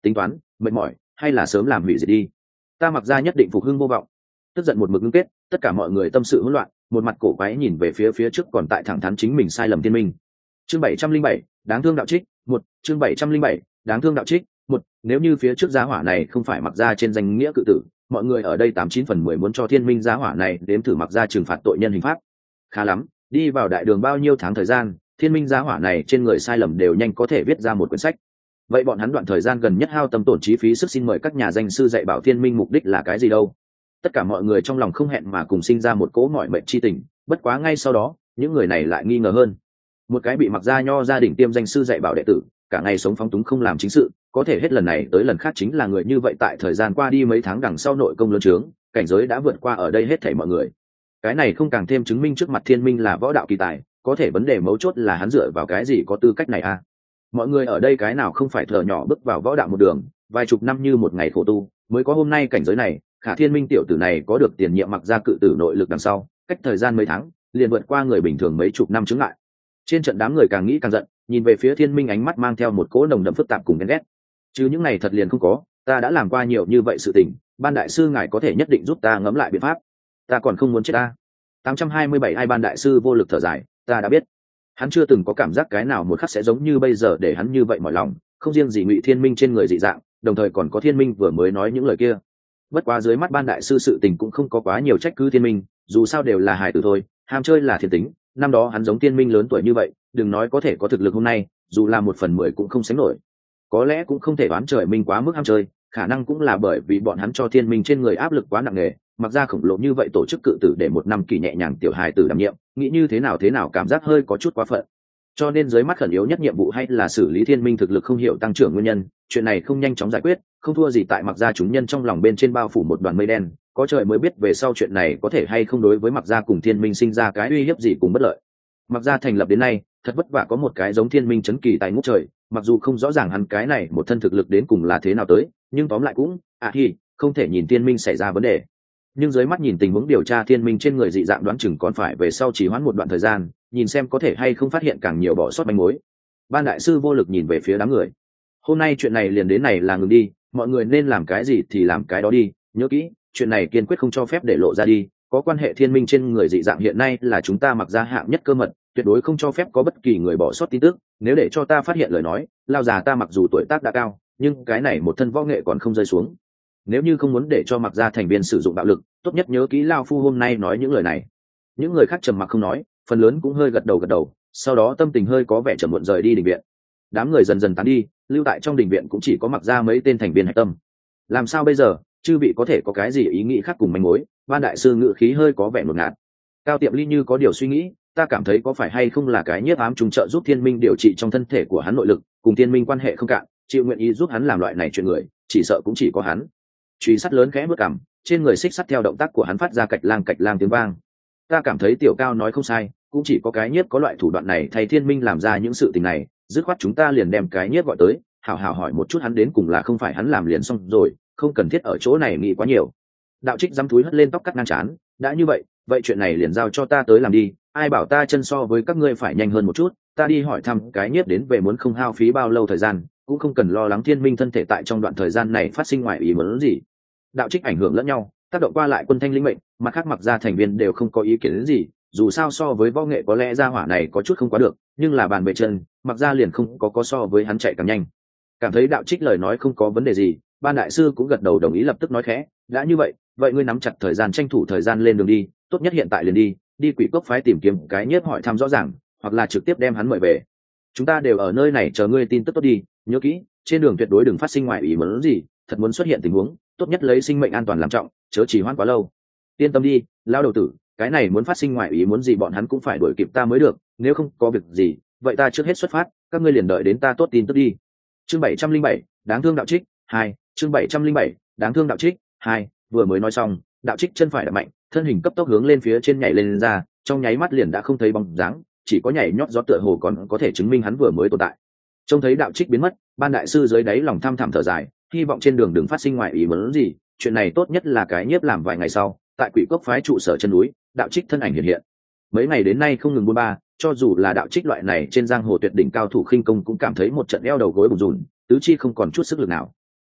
tính toán mệt mỏi hay là sớm làm hủy diệt đi, ta Mặc Gia nhất định phục hưng vô vọng. Tức giận một mực ngưng kết, tất cả mọi người tâm sự hỗn loạn, một mặt cổ quái nhìn về phía trước còn tại thẳng thắn chính mình sai lầm thiên minh. Chương 707, đáng thương đạo trích một. Chương 707, đáng thương đạo trích một. Nếu như phía trước giá hỏa này không phải Mặc Gia trên danh nghĩa cự tử, mọi người ở đây 89/10 muốn cho thiên minh giá hỏa này đếm thử Mặc Gia trừng phạt tội nhân hình pháp. Khá lắm, đi vào đại đường bao nhiêu tháng thời gian, thiên minh giá hỏa này trên người sai lầm đều nhanh có thể viết ra một quyển sách. Vậy bọn hắn đoạn thời gian gần nhất hao tâm tổn trí phí sức xin mời các nhà danh sư dạy bảo thiên minh mục đích là cái gì đâu? Tất cả mọi người trong lòng không hẹn mà cùng sinh ra một cỗ mỏi mệt chi tình, bất quá ngay sau đó những người này lại nghi ngờ hơn. Một cái bị Mặc Gia nho gia đình tiêm danh sư dạy bảo đệ tử, cả ngày sống phóng túng không làm chính sự, có thể hết lần này tới lần khác chính là người như vậy, tại thời gian qua đi mấy tháng đằng sau nội công lớn trướng, cảnh giới đã vượt qua ở đây hết thảy mọi người. Cái này không càng thêm chứng minh trước mặt thiên minh là võ đạo kỳ tài, có thể vấn đề mấu chốt là hắn dựa vào cái gì có tư cách này à? Mọi người ở đây cái nào không phải thở nhỏ bước vào võ đạo một đường, vài chục năm như một ngày khổ tu mới có hôm nay cảnh giới này. Khả thiên minh tiểu tử này có được tiền nhiệm Mặc Gia cự tử nội lực đằng sau, cách thời gian mấy tháng liền vượt qua người bình thường mấy chục năm chứng lại. Trên trận đám người càng nghĩ càng giận, nhìn về phía thiên minh ánh mắt mang theo một cỗ nồng đậm phức tạp cùng ghen ghét. Chứ những này thật liền không có, ta đã làm qua nhiều như vậy sự tình, ban đại sư ngài có thể nhất định giúp ta ngẫm lại biện pháp, ta còn không muốn chết ta. 827 ai ban đại sư vô lực thở dài, ta đã biết. Hắn chưa từng có cảm giác cái nào một khắc sẽ giống như bây giờ để hắn như vậy mỏi lòng, không riêng gì Ngụy Thiên Minh trên người dị dạng, đồng thời còn có Thiên Minh vừa mới nói những lời kia. Bất quá dưới mắt ban đại sư sự tình cũng không có quá nhiều trách cứ Thiên Minh, dù sao đều là hài tử thôi, ham chơi là thiên tính, năm đó hắn giống Thiên Minh lớn tuổi như vậy, đừng nói có thể có thực lực hôm nay, dù là 1/10 cũng không sánh nổi. Có lẽ cũng không thể đoán trời Minh quá mức ham chơi, khả năng cũng là bởi vì bọn hắn cho Thiên Minh trên người áp lực quá nặng nề, Mặc Gia khổng lồ như vậy tổ chức cự tử để một năm kỳ nhẹ nhàng tiểu hài tử đảm nhiệm, nghĩ như thế nào cảm giác hơi có chút quá phận. Cho nên dưới mắt khẩn yếu nhất nhiệm vụ hay là xử lý Thiên Minh thực lực không hiểu tăng trưởng nguyên nhân, chuyện này không nhanh chóng giải quyết, không thua gì tại Mặc Gia chúng nhân trong lòng bên trên bao phủ một đoàn mây đen, có trời mới biết về sau chuyện này có thể hay không đối với Mặc Gia cùng Thiên Minh sinh ra cái uy hiếp gì cùng bất lợi. Mặc Gia thành lập đến nay, thật vất vả có một cái giống Thiên Minh chấn kỳ tại ngút trời, mặc dù không rõ ràng hắn cái này một thân thực lực đến cùng là thế nào tới, nhưng tóm lại cũng không thể nhìn Thiên Minh xảy ra vấn đề. Nhưng dưới mắt nhìn tình huống điều tra Thiên Minh trên người dị dạng, đoán chừng còn phải về sau chỉ hoãn một đoạn thời gian, nhìn xem có thể hay không phát hiện càng nhiều bỏ sót manh mối. Ban đại sư vô lực nhìn về phía đám người. Hôm nay chuyện này liền đến này là ngừng đi, mọi người nên làm cái gì thì làm cái đó đi, nhớ kỹ, chuyện này kiên quyết không cho phép để lộ ra đi, có quan hệ Thiên Minh trên người dị dạng hiện nay là chúng ta Mặc Gia hạng nhất cơ mật, tuyệt đối không cho phép có bất kỳ người bỏ sót tin tức, nếu để cho ta phát hiện lời nói, lao già ta mặc dù tuổi tác đã cao, nhưng cái này một thân võ nghệ còn không rơi xuống. Nếu như không muốn để cho Mặc Gia thành viên sử dụng bạo lực, tốt nhất nhớ kỹ lao phu hôm nay nói những lời này. Những người khác trầm mặc không nói, phần lớn cũng hơi gật đầu, sau đó tâm tình hơi có vẻ trầm muộn rời đi đình viện. Đám người dần dần tán đi, lưu tại trong đình viện cũng chỉ có Mặc Gia mấy tên thành viên hạch tâm. Làm sao bây giờ, chư vị có thể có cái gì ý nghĩ khác cùng manh mối? Ban đại sư ngự khí hơi có vẻ ngột ngạt. Cao Tiệm Ly như có điều suy nghĩ, ta cảm thấy có phải hay không là cái nhiếp ám trùng trợ giúp Thiên Minh điều trị trong thân thể của hắn nội lực, cùng Thiên Minh quan hệ không cạn, chịu nguyện ý giúp hắn làm loại này chuyện người, chỉ sợ cũng chỉ có hắn. Truy sắt lớn khẽ bước cằm, trên người xích sắt theo động tác của hắn phát ra cạch lang tiếng vang. Ta cảm thấy Tiểu Cao nói không sai, cũng chỉ có cái nhiếp có loại thủ đoạn này thay Thiên Minh làm ra những sự tình này, dứt khoát chúng ta liền đem cái nhiếp gọi tới, hảo hảo hỏi một chút hắn đến cùng là không phải hắn làm liền xong rồi, không cần thiết ở chỗ này nghĩ quá nhiều. Đạo Trích dám túi hất lên tóc cắt ngang trán, đã như vậy chuyện này liền giao cho ta tới làm đi, ai bảo ta chân so với các ngươi phải nhanh hơn một chút, ta đi hỏi thăm cái nhiếp đến về muốn không hao phí bao lâu thời gian, cũng không cần lo lắng Thiên Minh thân thể tại trong đoạn thời gian này phát sinh ngoài ý muốn gì. Đạo Trích ảnh hưởng lẫn nhau, tác động qua lại quân thanh linh mệnh, mặt khác Mặc Gia thành viên đều không có ý kiến đến gì, dù sao so với võ nghệ có lẽ gia hỏa này có chút không quá được, nhưng là bàn bề chân, Mặc Gia liền không có so với hắn chạy càng nhanh. Cảm thấy Đạo Trích lời nói không có vấn đề gì, ban đại sư cũng gật đầu đồng ý, lập tức nói khẽ, đã như vậy ngươi nắm chặt thời gian, tranh thủ thời gian lên đường đi, tốt nhất hiện tại liền đi Quỷ Cốc phái tìm kiếm cái nhiếp hỏi thăm rõ ràng, hoặc là trực tiếp đem hắn mời về. Chúng ta đều ở nơi này chờ ngươi tin tức tốt đi, nhớ kỹ, trên đường tuyệt đối đừng phát sinh ngoài ý muốn gì, thật muốn xuất hiện tình huống, tốt nhất lấy sinh mệnh an toàn làm trọng, chớ trì hoãn quá lâu. Yên tâm đi, lao đầu tử, cái này muốn phát sinh ngoài ý muốn gì bọn hắn cũng phải đuổi kịp ta mới được, nếu không có việc gì, vậy ta trước hết xuất phát, các ngươi liền đợi đến ta tốt tin tức đi. Chương 707, đáng thương Đạo Trích 2. Chương 707, đáng thương Đạo Trích 2. Vừa mới nói xong, Đạo Trích chân phải đạp mạnh, thân hình cấp tốc hướng lên phía trên nhảy lên ra, trong nháy mắt liền đã không thấy bóng dáng, chỉ có nhảy nhót gió tựa hồ còn có thể chứng minh hắn vừa mới tồn tại. Trông thấy Đạo Trích biến mất, ban đại sư dưới đáy lòng thăm thẳm thở dài, hy vọng trên đường đừng phát sinh ngoài ý muốn gì, chuyện này tốt nhất là cái nhiếp làm vài ngày sau, tại Quỷ Cốc phái trụ sở chân núi, Đạo Trích thân ảnh hiện hiện. Mấy ngày đến nay không ngừng buôn ba, cho dù là Đạo Trích loại này trên giang hồ tuyệt đỉnh cao thủ khinh công cũng cảm thấy một trận eo đầu gối bùn rùn, tứ chi không còn chút sức lực nào.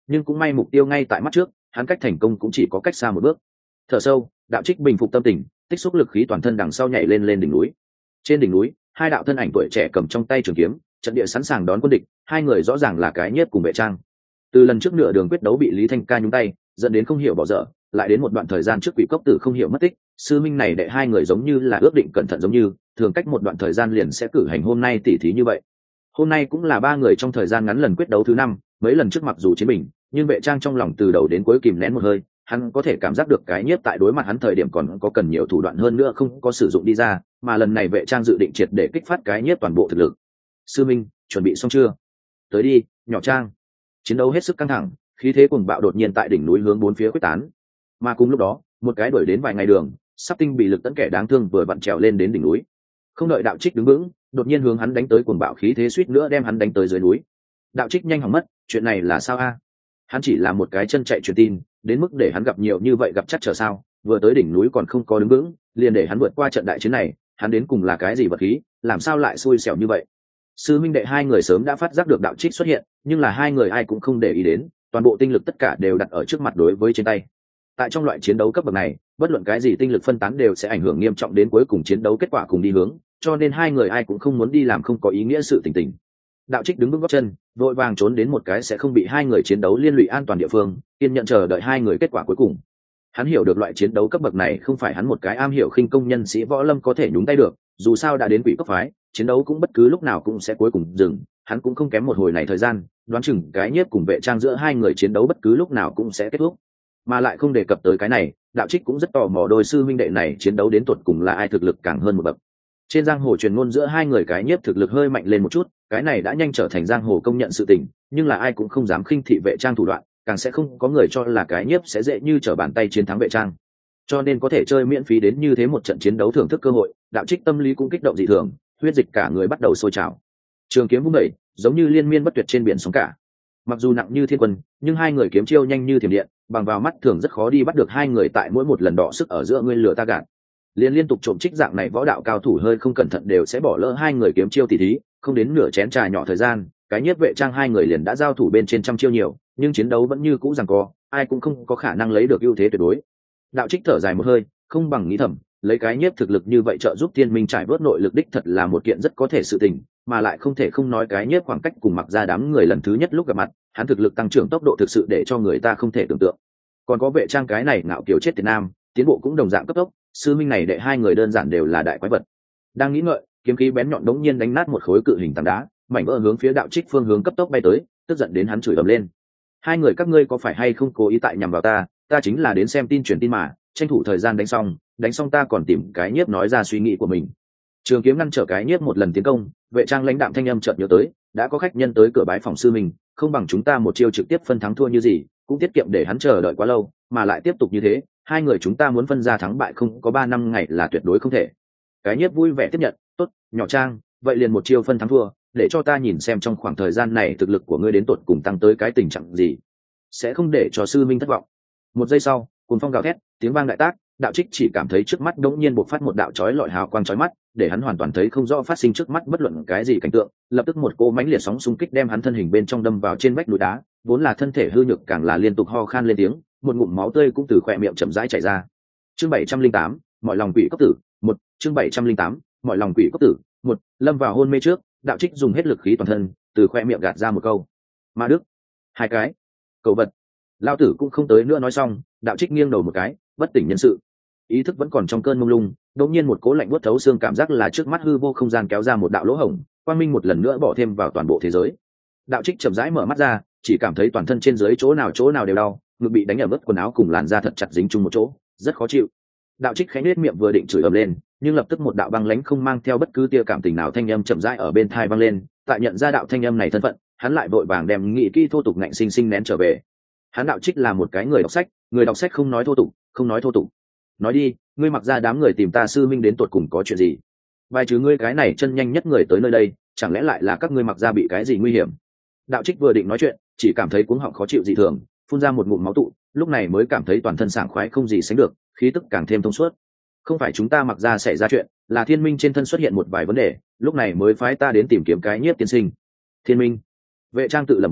nhưng cũng may mục tiêu ngay tại mắt trước, hắn cách thành công cũng chỉ có cách xa một bước. Thở sâu, đạo trích bình phục tâm tình, tích xúc lực khí toàn thân đằng sau nhảy lên đỉnh núi. Trên đỉnh núi, hai đạo thân ảnh tuổi trẻ cầm trong tay trường kiếm, trận địa sẵn sàng đón quân địch, hai người rõ ràng là cái nhiếp cùng vệ trang. Từ lần trước nửa đường quyết đấu bị Lý Thanh Ca nhúng tay, dẫn đến không hiểu bỏ dở, lại đến một đoạn thời gian trước Quỷ Cốc Tử không hiểu mất tích, sư minh này đệ hai người giống như là ước định cẩn thận giống như, thường cách một đoạn thời gian liền sẽ cử hành hôm nay tỉ thí như vậy. Hôm nay cũng là ba người trong thời gian ngắn lần quyết đấu thứ 5, mấy lần trước mặc dù chiến bình, nhưng vệ trang trong lòng từ đầu đến cuối kìm nén một hơi, hắn có thể cảm giác được cái nhiếp tại đối mặt hắn thời điểm còn có cần nhiều thủ đoạn hơn nữa không có sử dụng đi ra, mà lần này vệ trang dự định triệt để kích phát cái nhiếp toàn bộ thực lực. Sư minh, chuẩn bị xong chưa? Tới đi, nhỏ trang. Chiến đấu hết sức căng thẳng, khí thế cuồng bạo đột nhiên tại đỉnh núi hướng bốn phía quyết tán. Mà cùng lúc đó, một cái đuổi đến vài ngày đường, sắp tinh bị lực tấn kẻ đáng thương vừa vặn trèo lên đến đỉnh núi. Không đợi đạo trích đứng vững, đột nhiên hướng hắn đánh tới cuồng bạo khí thế suýt nữa đem hắn đánh tới dưới núi. Đạo trích nhanh hỏng mất, chuyện này là sao a? Hắn chỉ là một cái chân chạy truyền tin, đến mức để hắn gặp nhiều như vậy gặp chắc trở sao? Vừa tới đỉnh núi còn không có đứng vững, liền để hắn vượt qua trận đại chiến này, hắn đến cùng là cái gì vật khí, làm sao lại xui xẻo như vậy? Sư minh đệ hai người sớm đã phát giác được đạo trích xuất hiện, nhưng là hai người ai cũng không để ý đến, toàn bộ tinh lực tất cả đều đặt ở trước mặt đối với trên tay. Tại trong loại chiến đấu cấp bậc này, bất luận cái gì tinh lực phân tán đều sẽ ảnh hưởng nghiêm trọng đến cuối cùng chiến đấu kết quả cùng đi hướng, cho nên hai người ai cũng không muốn đi làm không có ý nghĩa sự tình tình. Đạo trích đứng bước gót chân, vội vàng trốn đến một cái sẽ không bị hai người chiến đấu liên lụy an toàn địa phương, kiên nhận chờ đợi hai người kết quả cuối cùng. Hắn hiểu được loại chiến đấu cấp bậc này không phải hắn một cái am hiểu khinh công nhân sĩ võ lâm có thể nhúng tay được, dù sao đã đến Quỷ Cốc phái, chiến đấu cũng bất cứ lúc nào cũng sẽ cuối cùng dừng, hắn cũng không kém một hồi này thời gian, đoán chừng cái nhiếp cùng vệ trang giữa hai người chiến đấu bất cứ lúc nào cũng sẽ kết thúc. Mà lại không đề cập tới cái này, đạo trích cũng rất tò mò đôi sư minh đệ này chiến đấu đến tuột cùng là ai thực lực càng hơn một bậc. Trên giang hồ truyền ngôn giữa hai người cái nhiếp thực lực hơi mạnh lên một chút, cái này đã nhanh trở thành giang hồ công nhận sự tình, nhưng là ai cũng không dám khinh thị vệ trang thủ đoạn, càng sẽ không có người cho là cái nhiếp sẽ dễ như trở bàn tay chiến thắng vệ trang. Cho nên có thể chơi miễn phí đến như thế một trận chiến đấu thưởng thức cơ hội, đạo trích tâm lý cũng kích động dị thường, huyết dịch cả người bắt đầu sôi trào. Trường kiếm vung đẩy, giống như liên miên bất tuyệt trên biển sóng cả. Mặc dù nặng như thiên quân, nhưng hai người kiếm chiêu nhanh như thiểm điện, bằng vào mắt thường rất khó đi bắt được hai người tại mỗi một lần đọ sức ở giữa ngươi lửa ta gạt. Liên tục trộm trích dạng này võ đạo cao thủ hơi không cẩn thận đều sẽ bỏ lỡ hai người kiếm chiêu tỉ thí, không đến nửa chén trà nhỏ thời gian, cái nhiếp vệ trang hai người liền đã giao thủ bên trên trăm chiêu nhiều, nhưng chiến đấu vẫn như cũ giằng co, ai cũng không có khả năng lấy được ưu thế tuyệt đối. Đạo trích thở dài một hơi, không bằng nghĩ thầm, lấy cái nhiếp thực lực như vậy trợ giúp thiên minh trải bớt nội lực đích thật là một kiện rất có thể sự tình, mà lại không thể không nói cái nhiếp khoảng cách cùng mặc ra đám người lần thứ nhất lúc gặp mặt, hắn thực lực tăng trưởng tốc độ thực sự để cho người ta không thể tưởng tượng. Còn có vệ trang cái này ngạo kiều chết Việt Nam, tiến bộ cũng đồng dạng cấp tốc, sư minh này đệ hai người đơn giản đều là đại quái vật. Đang nghĩ ngợi, kiếm khí bén nhọn đống nhiên đánh nát một khối cự hình tảng đá, mảnh vỡ hướng phía đạo trích phương hướng cấp tốc bay tới, tức giận đến hắn chửi ầm lên. Hai người các ngươi có phải hay không cố ý tại nhằm vào ta, ta chính là đến xem tin truyền tin mà, tranh thủ thời gian đánh xong ta còn tìm cái nhiếp nói ra suy nghĩ của mình. Trường kiếm ngăn trở cái nhiếp một lần tiến công, vệ trang lãnh đạm thanh âm chợt nhớ tới, đã có khách nhân tới cửa bái phòng sư mình, không bằng chúng ta một chiêu trực tiếp phân thắng thua như gì, cũng tiết kiệm để hắn chờ đợi quá lâu, mà lại tiếp tục như thế, hai người chúng ta muốn phân ra thắng bại không có 3 năm ngày là tuyệt đối không thể. Cái nhiếp vui vẻ tiếp nhận, tốt, nhỏ trang, vậy liền một chiêu phân thắng thua, để cho ta nhìn xem trong khoảng thời gian này thực lực của ngươi đến tột cùng tăng tới cái tình trạng gì, sẽ không để cho sư minh thất vọng. Một giây sau, cuồng phong gào thét, tiếng vang đại tác, đạo trích chỉ cảm thấy trước mắt đống nhiên bộc phát một đạo chói lọi hào quang chói mắt, để hắn hoàn toàn thấy không rõ phát sinh trước mắt bất luận cái gì cảnh tượng, lập tức một cỗ mãnh liệt sóng xung kích đem hắn thân hình bên trong đâm vào trên vách núi đá, vốn là thân thể hư nhược càng là liên tục ho khan lên tiếng, một ngụm máu tươi cũng từ khóe miệng chậm rãi chảy ra. Chương 708, mọi lòng quỷ cốc tử, 1, chương 708, mọi lòng quỷ cốc tử, 1, lâm vào hôn mê trước, đạo trích dùng hết lực khí toàn thân, từ khóe miệng gạt ra một câu: "Ma đức." Hai cái. Cầu vật. Lão tử cũng không tới nữa nói xong, đạo trích nghiêng đầu một cái, bất tỉnh nhân sự. Ý thức vẫn còn trong cơn mông lung, đột nhiên một cỗ lạnh buốt thấu xương cảm giác là trước mắt hư vô không gian kéo ra một đạo lỗ hổng, quang minh một lần nữa bỏ thêm vào toàn bộ thế giới. Đạo trích chậm rãi mở mắt ra, chỉ cảm thấy toàn thân trên dưới chỗ nào đều đau, ngực bị đánh ở mức quần áo cùng làn da thật chặt dính chung một chỗ, rất khó chịu. Đạo trích khẽ nhếch miệng vừa định chửi ầm lên, nhưng lập tức một đạo băng lãnh không mang theo bất cứ tia cảm tình nào thanh âm chậm rãi ở bên tai vang lên, tại nhận ra đạo thanh âm này thân phận, hắn lại vội vàng đem nghị kỹ thô tục ngạnh sinh sinh nén trở về. Hắn đạo trích là một cái người đọc sách không nói thô tục, không nói thô tục. Nói đi, ngươi mặc ra đám người tìm ta sư minh đến tột cùng có chuyện gì? Bài trừ ngươi cái này chân nhanh nhất người tới nơi đây, chẳng lẽ lại là các ngươi mặc ra bị cái gì nguy hiểm? Đạo trích vừa định nói chuyện, chỉ cảm thấy cuống họng khó chịu dị thường, phun ra một ngụm máu tụ, lúc này mới cảm thấy toàn thân sảng khoái không gì sánh được, khí tức càng thêm thông suốt. Không phải chúng ta mặc ra xảy ra chuyện, là thiên minh trên thân xuất hiện một vài vấn đề, lúc này mới phái ta đến tìm kiếm cái nhiếp tiên sinh. Thiên minh. Vệ trang tự lẩm bẩm,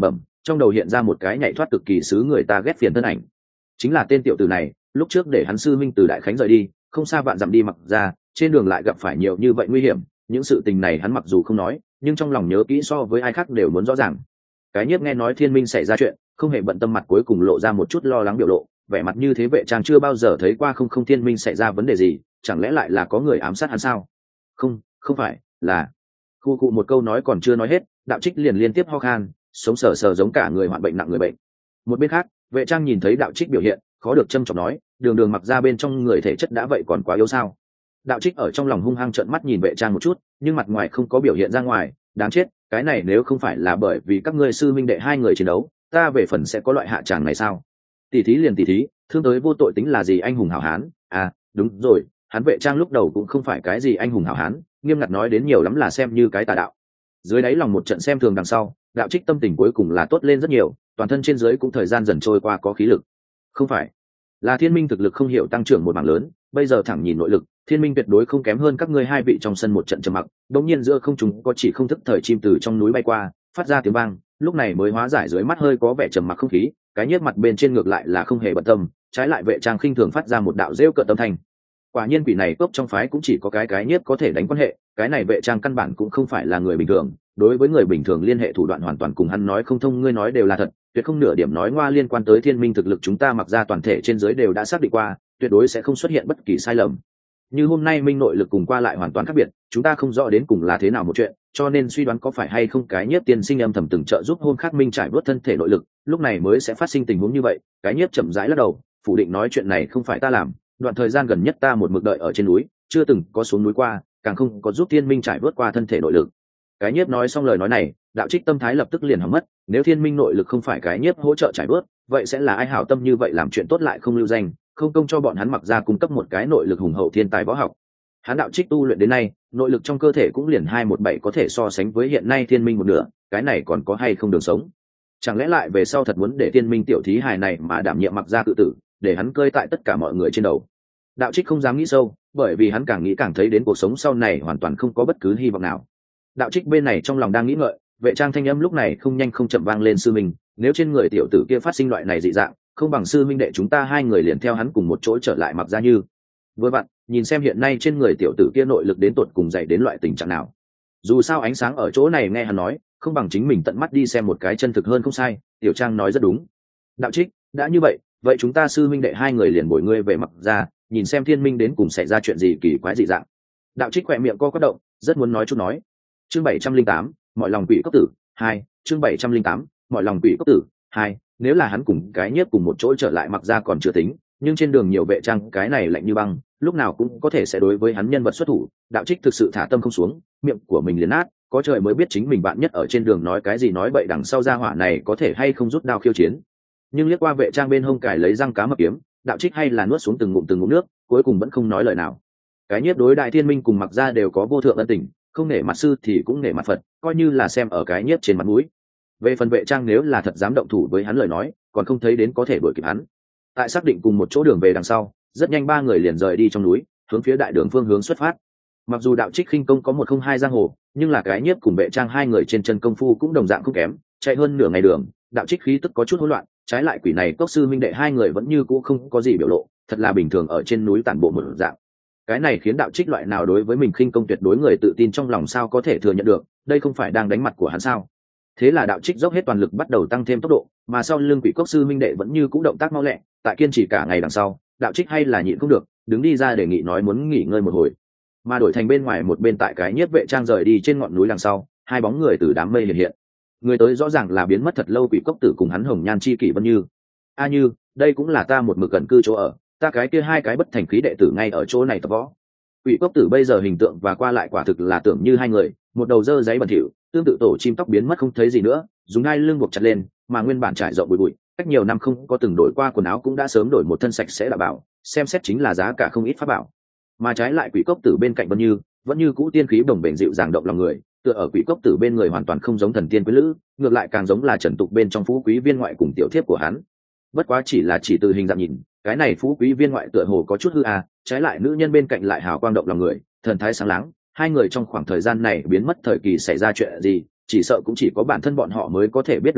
trong đầu hiện ra một cái nhảy thoát cực kỳ xứ người ta ghét phiền thân ảnh. Chính là tên tiểu tử này, lúc trước để hắn sư minh từ Đại Khánh rời đi, không xa vạn dặm đi Mặc ra, trên đường lại gặp phải nhiều như vậy nguy hiểm, những sự tình này hắn mặc dù không nói, nhưng trong lòng nhớ kỹ so với ai khác đều muốn rõ ràng. Cái Nhiếp nghe nói Thiên Minh xảy ra chuyện, không hề bận tâm, mặt cuối cùng lộ ra một chút lo lắng biểu lộ, vẻ mặt như thế Vệ Trang chưa bao giờ thấy qua. Không Thiên Minh xảy ra vấn đề gì, chẳng lẽ lại là có người ám sát hắn sao? Không phải là. Khu cụ một câu nói còn chưa nói hết, Đạo Trích liền liên tiếp ho khan, sống sờ sờ giống cả người hoạn bệnh nặng người bệnh. Một bên khác, Vệ Trang nhìn thấy Đạo Trích biểu hiện, khó được châm chọc nói, đường Mặc ra bên trong người thể chất đã vậy còn quá yếu sao? Đạo Trích ở trong lòng hung hăng trợn mắt nhìn Vệ Trang một chút, nhưng mặt ngoài không có biểu hiện ra ngoài. Đáng chết, cái này nếu không phải là bởi vì các ngươi sư minh đệ hai người chiến đấu, ta về phần sẽ có loại hạ tràng này sao? Tỷ thí liền tỷ thí, thương tới vô tội tính là gì anh hùng hảo hán? À, đúng rồi, hắn Vệ Trang lúc đầu cũng không phải cái gì anh hùng hảo hán, nghiêm ngặt nói đến nhiều lắm là xem như cái tà đạo. Dưới đáy lòng một trận xem thường đằng sau, Đạo Trích tâm tình cuối cùng là tốt lên rất nhiều, toàn thân trên dưới cũng thời gian dần trôi qua có khí lực. Không phải là Thiên Minh thực lực không hiểu tăng trưởng một mảng lớn, bây giờ thẳng nhìn nội lực, Thiên Minh tuyệt đối không kém hơn các ngươi hai vị. Trong sân một trận trầm mặc, đột nhiên giữa không trung có chỉ không thức thời chim từ trong núi bay qua, phát ra tiếng vang, lúc này mới hóa giải dưới mắt hơi có vẻ trầm mặc không khí. Cái Nhiếp mặt bên trên ngược lại là không hề bận tâm, trái lại Vệ Trang khinh thường phát ra một đạo rêu cợt âm thanh. Quả nhiên quỷ này cốc trong phái cũng chỉ có cái Nhiếp có thể đánh quan hệ, cái này Vệ Trang căn bản cũng không phải là người bình thường, đối với người bình thường liên hệ thủ đoạn hoàn toàn cùng hắn nói không thông. Ngươi nói đều là thật, tuyệt không nửa điểm nói ngoa. Liên quan tới Thiên Minh thực lực chúng ta Mặc ra toàn thể trên dưới đều đã xác định qua, tuyệt đối sẽ không xuất hiện bất kỳ sai lầm. Như hôm nay Minh nội lực cùng qua lại hoàn toàn khác biệt, chúng ta không rõ đến cùng là thế nào một chuyện, cho nên suy đoán có phải hay không cái Nhiếp tiên sinh âm thầm từng trợ giúp hôm khác Minh trải vớt thân thể nội lực, lúc này mới sẽ phát sinh tình huống như vậy. Cái Nhiếp chậm rãi lắc đầu, phủ định nói chuyện này không phải ta làm, đoạn thời gian gần nhất ta một mực đợi ở trên núi, chưa từng có xuống núi qua, càng không có giúp Thiên Minh trải vớt qua thân thể nội lực. Cái Nhiếp nói xong lời nói này, Đạo Trích tâm thái lập tức liền hỏng mất, nếu Thiên Minh nội lực không phải cái Nhiếp hỗ trợ trải vớt, vậy sẽ là ai hảo tâm như vậy làm chuyện tốt lại không lưu danh, không công cho bọn hắn Mặc ra cung cấp một cái nội lực hùng hậu thiên tài võ học. Hắn Đạo Trích tu luyện đến nay, nội lực trong cơ thể cũng liền 217 có thể so sánh với hiện nay Thiên Minh một nửa, cái này còn có hay không đường sống? Chẳng lẽ lại về sau thật muốn để Thiên Minh tiểu thí hài này mà đảm nhiệm Mặc ra tự tử, để hắn cơi tại tất cả mọi người trên đầu? Đạo Trích không dám nghĩ sâu, bởi vì hắn càng nghĩ càng thấy đến cuộc sống sau này hoàn toàn không có bất cứ hy vọng nào. Đạo Trích bên này trong lòng đang nghĩ ngợi, Vệ Trang thanh âm lúc này không nhanh không chậm vang lên, sư minh, nếu trên người tiểu tử kia phát sinh loại này dị dạng, không bằng sư minh đệ chúng ta hai người liền theo hắn cùng một chỗ trở lại Mặc ra. Như vừa vặn nhìn xem hiện nay trên người tiểu tử kia nội lực đến tột cùng dày đến loại tình trạng nào. Dù sao ánh sáng ở chỗ này nghe hắn nói, không bằng chính mình tận mắt đi xem một cái chân thực hơn. Không sai, Tiểu Trang nói rất đúng. Đạo Trích, đã như vậy chúng ta sư minh đệ hai người liền bồi ngươi về Mặc ra, nhìn xem Thiên Minh đến cùng xảy ra chuyện gì kỳ quái dị dạng. Đạo Trích khỏe miệng co quắp động, rất muốn nói chút nói. Chương 708, mọi lòng quỷ cốc tử 2, chương 708, mọi lòng quỷ cốc tử 2. Nếu là hắn cùng cái Nhiếp cùng một chỗ trở lại Mặc ra còn chưa tính, nhưng trên đường nhiều Vệ Trang cái này lạnh như băng, lúc nào cũng có thể sẽ đối với hắn nhân vật xuất thủ. Đạo Trích thực sự thả tâm không xuống, miệng của mình liền nát, có trời mới biết chính mình bạn nhất ở trên đường nói cái gì nói bậy, đằng sau ra hỏa này có thể hay không rút đao khiêu chiến. Nhưng liếc qua Vệ Trang bên hông cài lấy răng cá mập kiếm, Đạo Trích hay là nuốt xuống từng ngụm nước, cuối cùng vẫn không nói lời nào. Cái Nhiếp đối Đại Thiên Minh cùng Mặc ra đều có vô thượng ân tình, không nể mặt sư thì cũng nể mặt Phật, coi như là xem ở cái Nhiếp trên mặt mũi. Về phần Vệ Trang nếu là thật dám động thủ với hắn lời nói, còn không thấy đến có thể đuổi kịp hắn. Tại xác định cùng một chỗ đường về đằng sau, rất nhanh ba người liền rời đi trong núi, hướng phía đại đường phương hướng xuất phát. Mặc dù Đạo Trích khinh công có 102 giang hồ, nhưng là cái Nhiếp cùng Vệ Trang hai người trên chân công phu cũng đồng dạng không kém, chạy hơn nửa ngày đường, Đạo Trích khí tức có chút hỗn loạn, trái lại quỷ này cốc sư minh đệ hai người vẫn như cũ không có gì biểu lộ, thật là bình thường ở trên núi tản bộ một dạng. Cái này khiến Đạo Trích loại nào đối với mình khinh công tuyệt đối người tự tin trong lòng sao có thể thừa nhận được, đây không phải đang đánh mặt của hắn sao? Thế là Đạo Trích dốc hết toàn lực bắt đầu tăng thêm tốc độ, mà sau lưng quỷ cốc sư minh đệ vẫn như cũ động tác mau lẹ, tại kiên trì cả ngày đằng sau, Đạo Trích hay là nhịn không được, đứng đi ra đề nghị nói muốn nghỉ ngơi một hồi. Mà đổi thành bên ngoài một bên tại cái Nhiếp Vệ Trang rời đi trên ngọn núi đằng sau, hai bóng người từ đám mây hiện. Người tới rõ ràng là biến mất thật lâu quỷ cốc tử cùng hắn Hồng Nhan chi kỷ Vân Như. A Như, đây cũng là ta một mực gần cư chỗ ở, ta cái kia hai cái bất thành khí đệ tử ngay ở chỗ này tập võ. Quỷ cốc tử bây giờ hình tượng và qua lại quả thực là tưởng như hai người, một đầu dơ giấy bẩn thỉu, tương tự tổ chim tóc biến mất không thấy gì nữa, dùng đai lưng buộc chặt lên, mà nguyên bản trải rộng bụi bụi, cách nhiều năm không có từng đổi qua quần áo cũng đã sớm đổi một thân sạch sẽ đảm bảo, xem xét chính là giá cả không ít pháp bảo. Mà trái lại quỷ cốc tử bên cạnh Vân Như, vẫn như cũ tiên khí đồng bền dịu dàng động lòng người, tựa ở quỷ cốc tử bên người hoàn toàn không giống thần tiên quý lữ, ngược lại càng giống là trần tục bên trong phú quý viên ngoại cùng tiểu thiếp của hắn. Bất quá chỉ từ hình dạng nhìn, cái này phú quý viên ngoại tựa hồ có chút hư trái lại nữ nhân bên cạnh lại hào quang động lòng người, thần thái sáng láng. Hai người trong khoảng thời gian này biến mất thời kỳ xảy ra chuyện gì, chỉ sợ cũng chỉ có bản thân bọn họ mới có thể biết được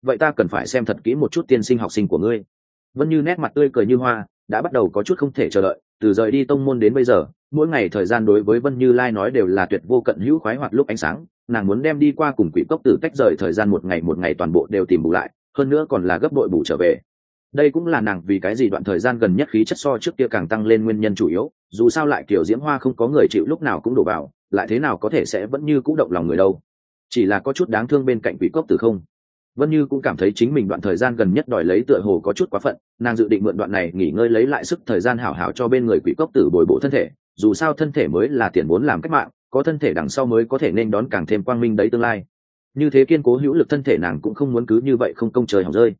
vậy ta cần phải xem thật kỹ một chút tiên sinh học sinh của ngươi. Vân Như nét mặt tươi cười như hoa, đã bắt đầu có chút không thể chờ đợi. Từ rời đi tông môn đến bây giờ, mỗi ngày thời gian đối với Vân Như Lai nói đều là tuyệt vô cận hữu khoái hoạt lúc ánh sáng. Nàng muốn đem đi qua cùng Quỷ Cốc Tử tách rời thời gian một ngày toàn bộ đều tìm bù lại, hơn nữa còn là gấp bội bù trở về. Đây cũng là nàng vì cái gì đoạn thời gian gần nhất khí chất so trước kia càng tăng lên nguyên nhân chủ yếu. Dù sao lại kiểu diễm hoa không có người chịu lúc nào cũng đổ vào, lại thế nào có thể sẽ vẫn như cũ động lòng người đâu. Chỉ là có chút đáng thương bên cạnh Quỷ Cốc Tử không. Vân Như cũng cảm thấy chính mình đoạn thời gian gần nhất đòi lấy tựa hồ có chút quá phận, nàng dự định mượn đoạn này nghỉ ngơi lấy lại sức thời gian hảo hảo cho bên người Quỷ Cốc Tử bồi bổ thân thể, dù sao thân thể mới là tiền vốn làm cách mạng, có thân thể đằng sau mới có thể nên đón càng thêm quang minh đấy tương lai. Như thế kiên cố hữu lực thân thể nàng cũng không muốn cứ như vậy không công trời hỏng rơi.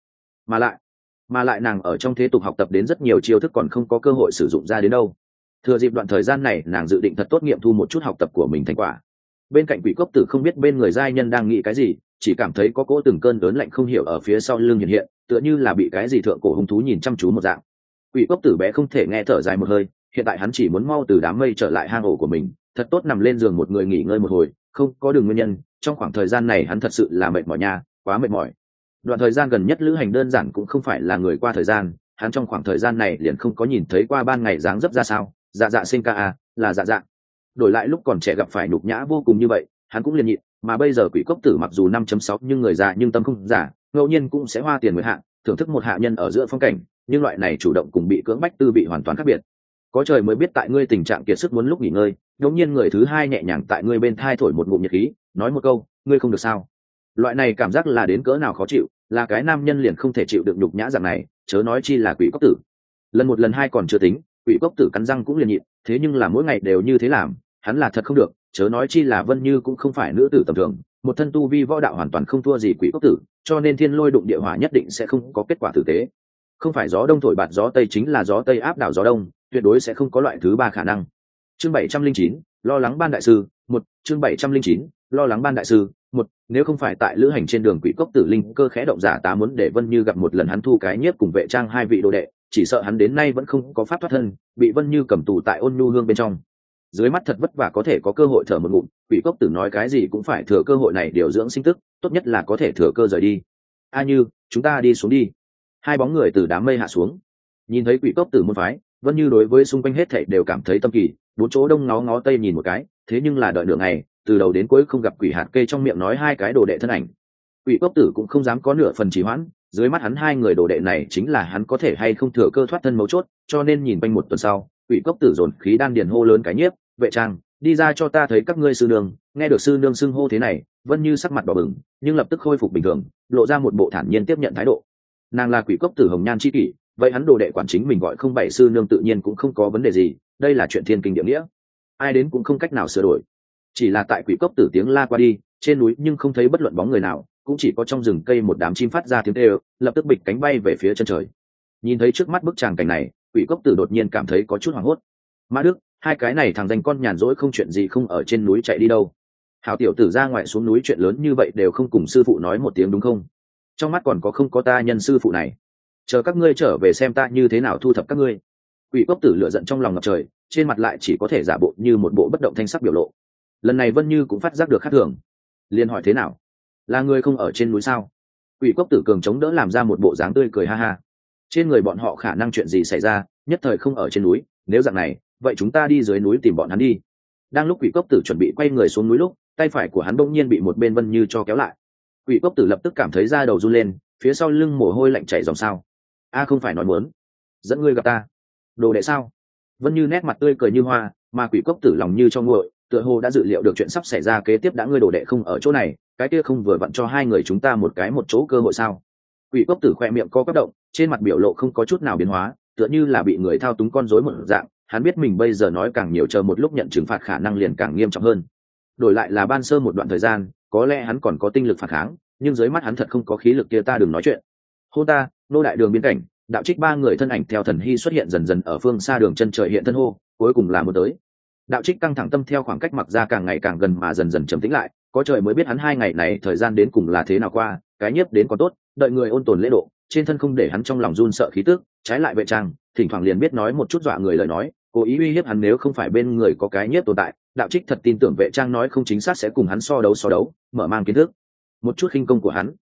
Mà lại nàng ở trong thế tục học tập đến rất nhiều chiêu thức còn không có cơ hội sử dụng ra đến đâu. Thừa dịp đoạn thời gian này, nàng dự định thật tốt nghiệm thu một chút học tập của mình thành quả. Bên cạnh Quỷ Cốc Tử không biết bên người giai nhân đang nghĩ cái gì, chỉ cảm thấy có cỗ từng cơn lớn lạnh không hiểu ở phía sau lưng hiện, tựa như là bị cái gì thượng cổ hung thú nhìn chăm chú một dạng. Quỷ Cốc Tử bé không thể nghe thở dài một hơi, hiện tại hắn chỉ muốn mau từ đám mây trở lại hang ổ của mình, thật tốt nằm lên giường một người nghỉ ngơi một hồi, không có đường nguyên nhân, trong khoảng thời gian này hắn thật sự là mệt mỏi nha, quá mệt mỏi. Đoạn thời gian gần nhất lữ hành đơn giản cũng không phải là người qua thời gian, hắn trong khoảng thời gian này liền không có nhìn thấy qua ban ngày dáng dấp ra sao, dạ sinh ca à, là dạ. Đổi lại lúc còn trẻ gặp phải nhục nhã vô cùng như vậy, hắn cũng liền nhịn, mà bây giờ Quỷ Cốc Tử mặc dù 5.6 nhưng người già nhưng tâm không giả, ngẫu nhiên cũng sẽ hoa tiền người hạ, thưởng thức một hạ nhân ở giữa phong cảnh, nhưng loại này chủ động cùng bị cưỡng bách tư bị hoàn toàn khác biệt. Có trời mới biết tại ngươi tình trạng kiệt sức muốn lúc nghỉ ngơi, đột nhiên người thứ hai nhẹ nhàng tại ngươi bên thai thổi một ngụm nhiệt khí, nói một câu, ngươi không được sao? Loại này cảm giác là đến cỡ nào khó chịu, là cái nam nhân liền không thể chịu được nhục nhã dạng này, chớ nói chi là Quỷ Cốc Tử. Lần một lần hai còn chưa tính, Quỷ Cốc Tử cắn răng cũng liền nhịn, thế nhưng là mỗi ngày đều như thế làm, hắn là thật không được, chớ nói chi là Vân Như cũng không phải nữ tử tầm thường, một thân tu vi võ đạo hoàn toàn không thua gì Quỷ Cốc Tử, cho nên thiên lôi đụng địa hỏa nhất định sẽ không có kết quả tử tế. Không phải gió đông thổi bạt gió tây chính là gió tây áp đảo gió đông, tuyệt đối sẽ không có loại thứ ba khả năng. Chương 709, lo lắng ban đại sư, chương 709, lo lắng ban đại sư, nếu không phải tại lữ hành trên đường Quỷ Cốc Tử linh cơ khẽ động giả tá muốn để Vân Như gặp một lần hắn thu cái nhiếp cùng Vệ Trang hai vị đồ đệ, chỉ sợ hắn đến nay vẫn không có pháp thoát thân, bị Vân Như cầm tù tại Ôn Nhu Hương bên trong. Dưới mắt thật vất vả có thể có cơ hội thở một ngụm, Quỷ Cốc Tử nói cái gì cũng phải thừa cơ hội này điều dưỡng sinh tức, tốt nhất là có thể thừa cơ rời đi. A Như, chúng ta đi xuống đi. Hai bóng người từ đám mây hạ xuống, nhìn thấy Quỷ Cốc Tử môn phái, Vân Như đối với xung quanh hết thảy đều cảm thấy tâm kỳ, bốn chỗ đông ngó ngó tây nhìn một cái, thế nhưng là đợi nửa ngày, từ đầu đến cuối không gặp Quỷ Hạt Kê trong miệng nói hai cái đồ đệ thân ảnh. Quỷ Cốc Tử cũng không dám có nửa phần trì hoãn, dưới mắt hắn hai người đồ đệ này chính là hắn có thể hay không thừa cơ thoát thân mấu chốt, cho nên nhìn quanh một tuần sau, Quỷ Cốc Tử dồn khí đan điền hô lớn cái nhiếp, Vệ Trang, đi ra cho ta thấy các ngươi sư nương. Nghe được sư nương xưng hô thế này, Vân Như sắc mặt đỏ bừng, nhưng lập tức khôi phục bình thường, lộ ra một bộ thản nhiên tiếp nhận thái độ. Nàng là Quỷ Cốc Tử hồng nhan chi kỷ, vậy hắn đồ đệ quản chính mình gọi không bảy sư nương tự nhiên cũng không có vấn đề gì, đây là chuyện thiên kinh địa nghĩa, ai đến cũng không cách nào sửa đổi. Chỉ là tại Quỷ Cốc Tử tiếng la qua đi, trên núi nhưng không thấy bất luận bóng người nào, cũng chỉ có trong rừng cây một đám chim phát ra tiếng kêu, lập tức bịch cánh bay về phía chân trời. Nhìn thấy trước mắt bức tràng cảnh này, Quỷ Cốc Tử đột nhiên cảm thấy có chút hoảng hốt. Mã Đức, hai cái này thằng danh con nhàn rỗi không chuyện gì không ở trên núi chạy đi đâu? Hảo tiểu tử ra ngoài xuống núi chuyện lớn như vậy đều không cùng sư phụ nói một tiếng đúng không? Trong mắt còn có không có ta nhân sư phụ này? Chờ các ngươi trở về xem ta như thế nào thu thập các ngươi. Quỷ Cốc Tử lửa giận trong lòng ngập trời, trên mặt lại chỉ có thể giả bộ như một bộ bất động thanh sắc biểu lộ. Lần này Vân Như cũng phát giác được khác thường, liền hỏi thế nào, là người không ở trên núi sao? Quỷ Cốc Tử cường chống đỡ làm ra một bộ dáng tươi cười ha ha. Trên người bọn họ khả năng chuyện gì xảy ra, nhất thời không ở trên núi, nếu dạng này, vậy chúng ta đi dưới núi tìm bọn hắn đi. Đang lúc Quỷ Cốc Tử chuẩn bị quay người xuống núi lúc, tay phải của hắn bỗng nhiên bị một bên Vân Như cho kéo lại. Quỷ Cốc Tử lập tức cảm thấy da đầu run lên, phía sau lưng mồ hôi lạnh chảy dòng sao. A không phải nói muốn dẫn ngươi gặp ta, đồ đệ sao? Vân Như nét mặt tươi cười như hoa, mà Quỷ Cốc Tử lòng như cho nguội, tựa hồ đã dự liệu được chuyện sắp xảy ra kế tiếp, đã ngươi đồ đệ không ở chỗ này, cái kia không vừa vặn cho hai người chúng ta một chỗ cơ hội sao? Quỷ Cốc Tử khoe miệng co quắp động, trên mặt biểu lộ không có chút nào biến hóa, tựa như là bị người thao túng con rối một dạng. Hắn biết mình bây giờ nói càng nhiều, chờ một lúc nhận trừng phạt khả năng liền càng nghiêm trọng hơn. Đổi lại là ban sơ một đoạn thời gian, có lẽ hắn còn có tinh lực phản kháng, nhưng dưới mắt hắn thật không có khí lực kia, ta đừng nói chuyện. Hô ta, nô đại đường biên cảnh, Đạo Trích ba người thân ảnh theo thần hy xuất hiện dần dần ở phương xa đường chân trời hiện thân hô, cuối cùng là một tới. Đạo Trích căng thẳng tâm theo khoảng cách mặc ra càng ngày càng gần mà dần dần trầm tĩnh lại, có trời mới biết hắn hai ngày này thời gian đến cùng là thế nào qua, cái nhiếp đến còn tốt, đợi người ôn tồn lễ độ, trên thân không để hắn trong lòng run sợ khí tức, trái lại Vệ Trang, thỉnh thoảng liền biết nói một chút dọa người lời nói, cố ý uy hiếp hắn, nếu không phải bên người có cái nhiếp tồn tại, Đạo Trích thật tin tưởng Vệ Trang nói không chính xác sẽ cùng hắn so đấu, mở mang kiến thức. Một chút khinh công của hắn,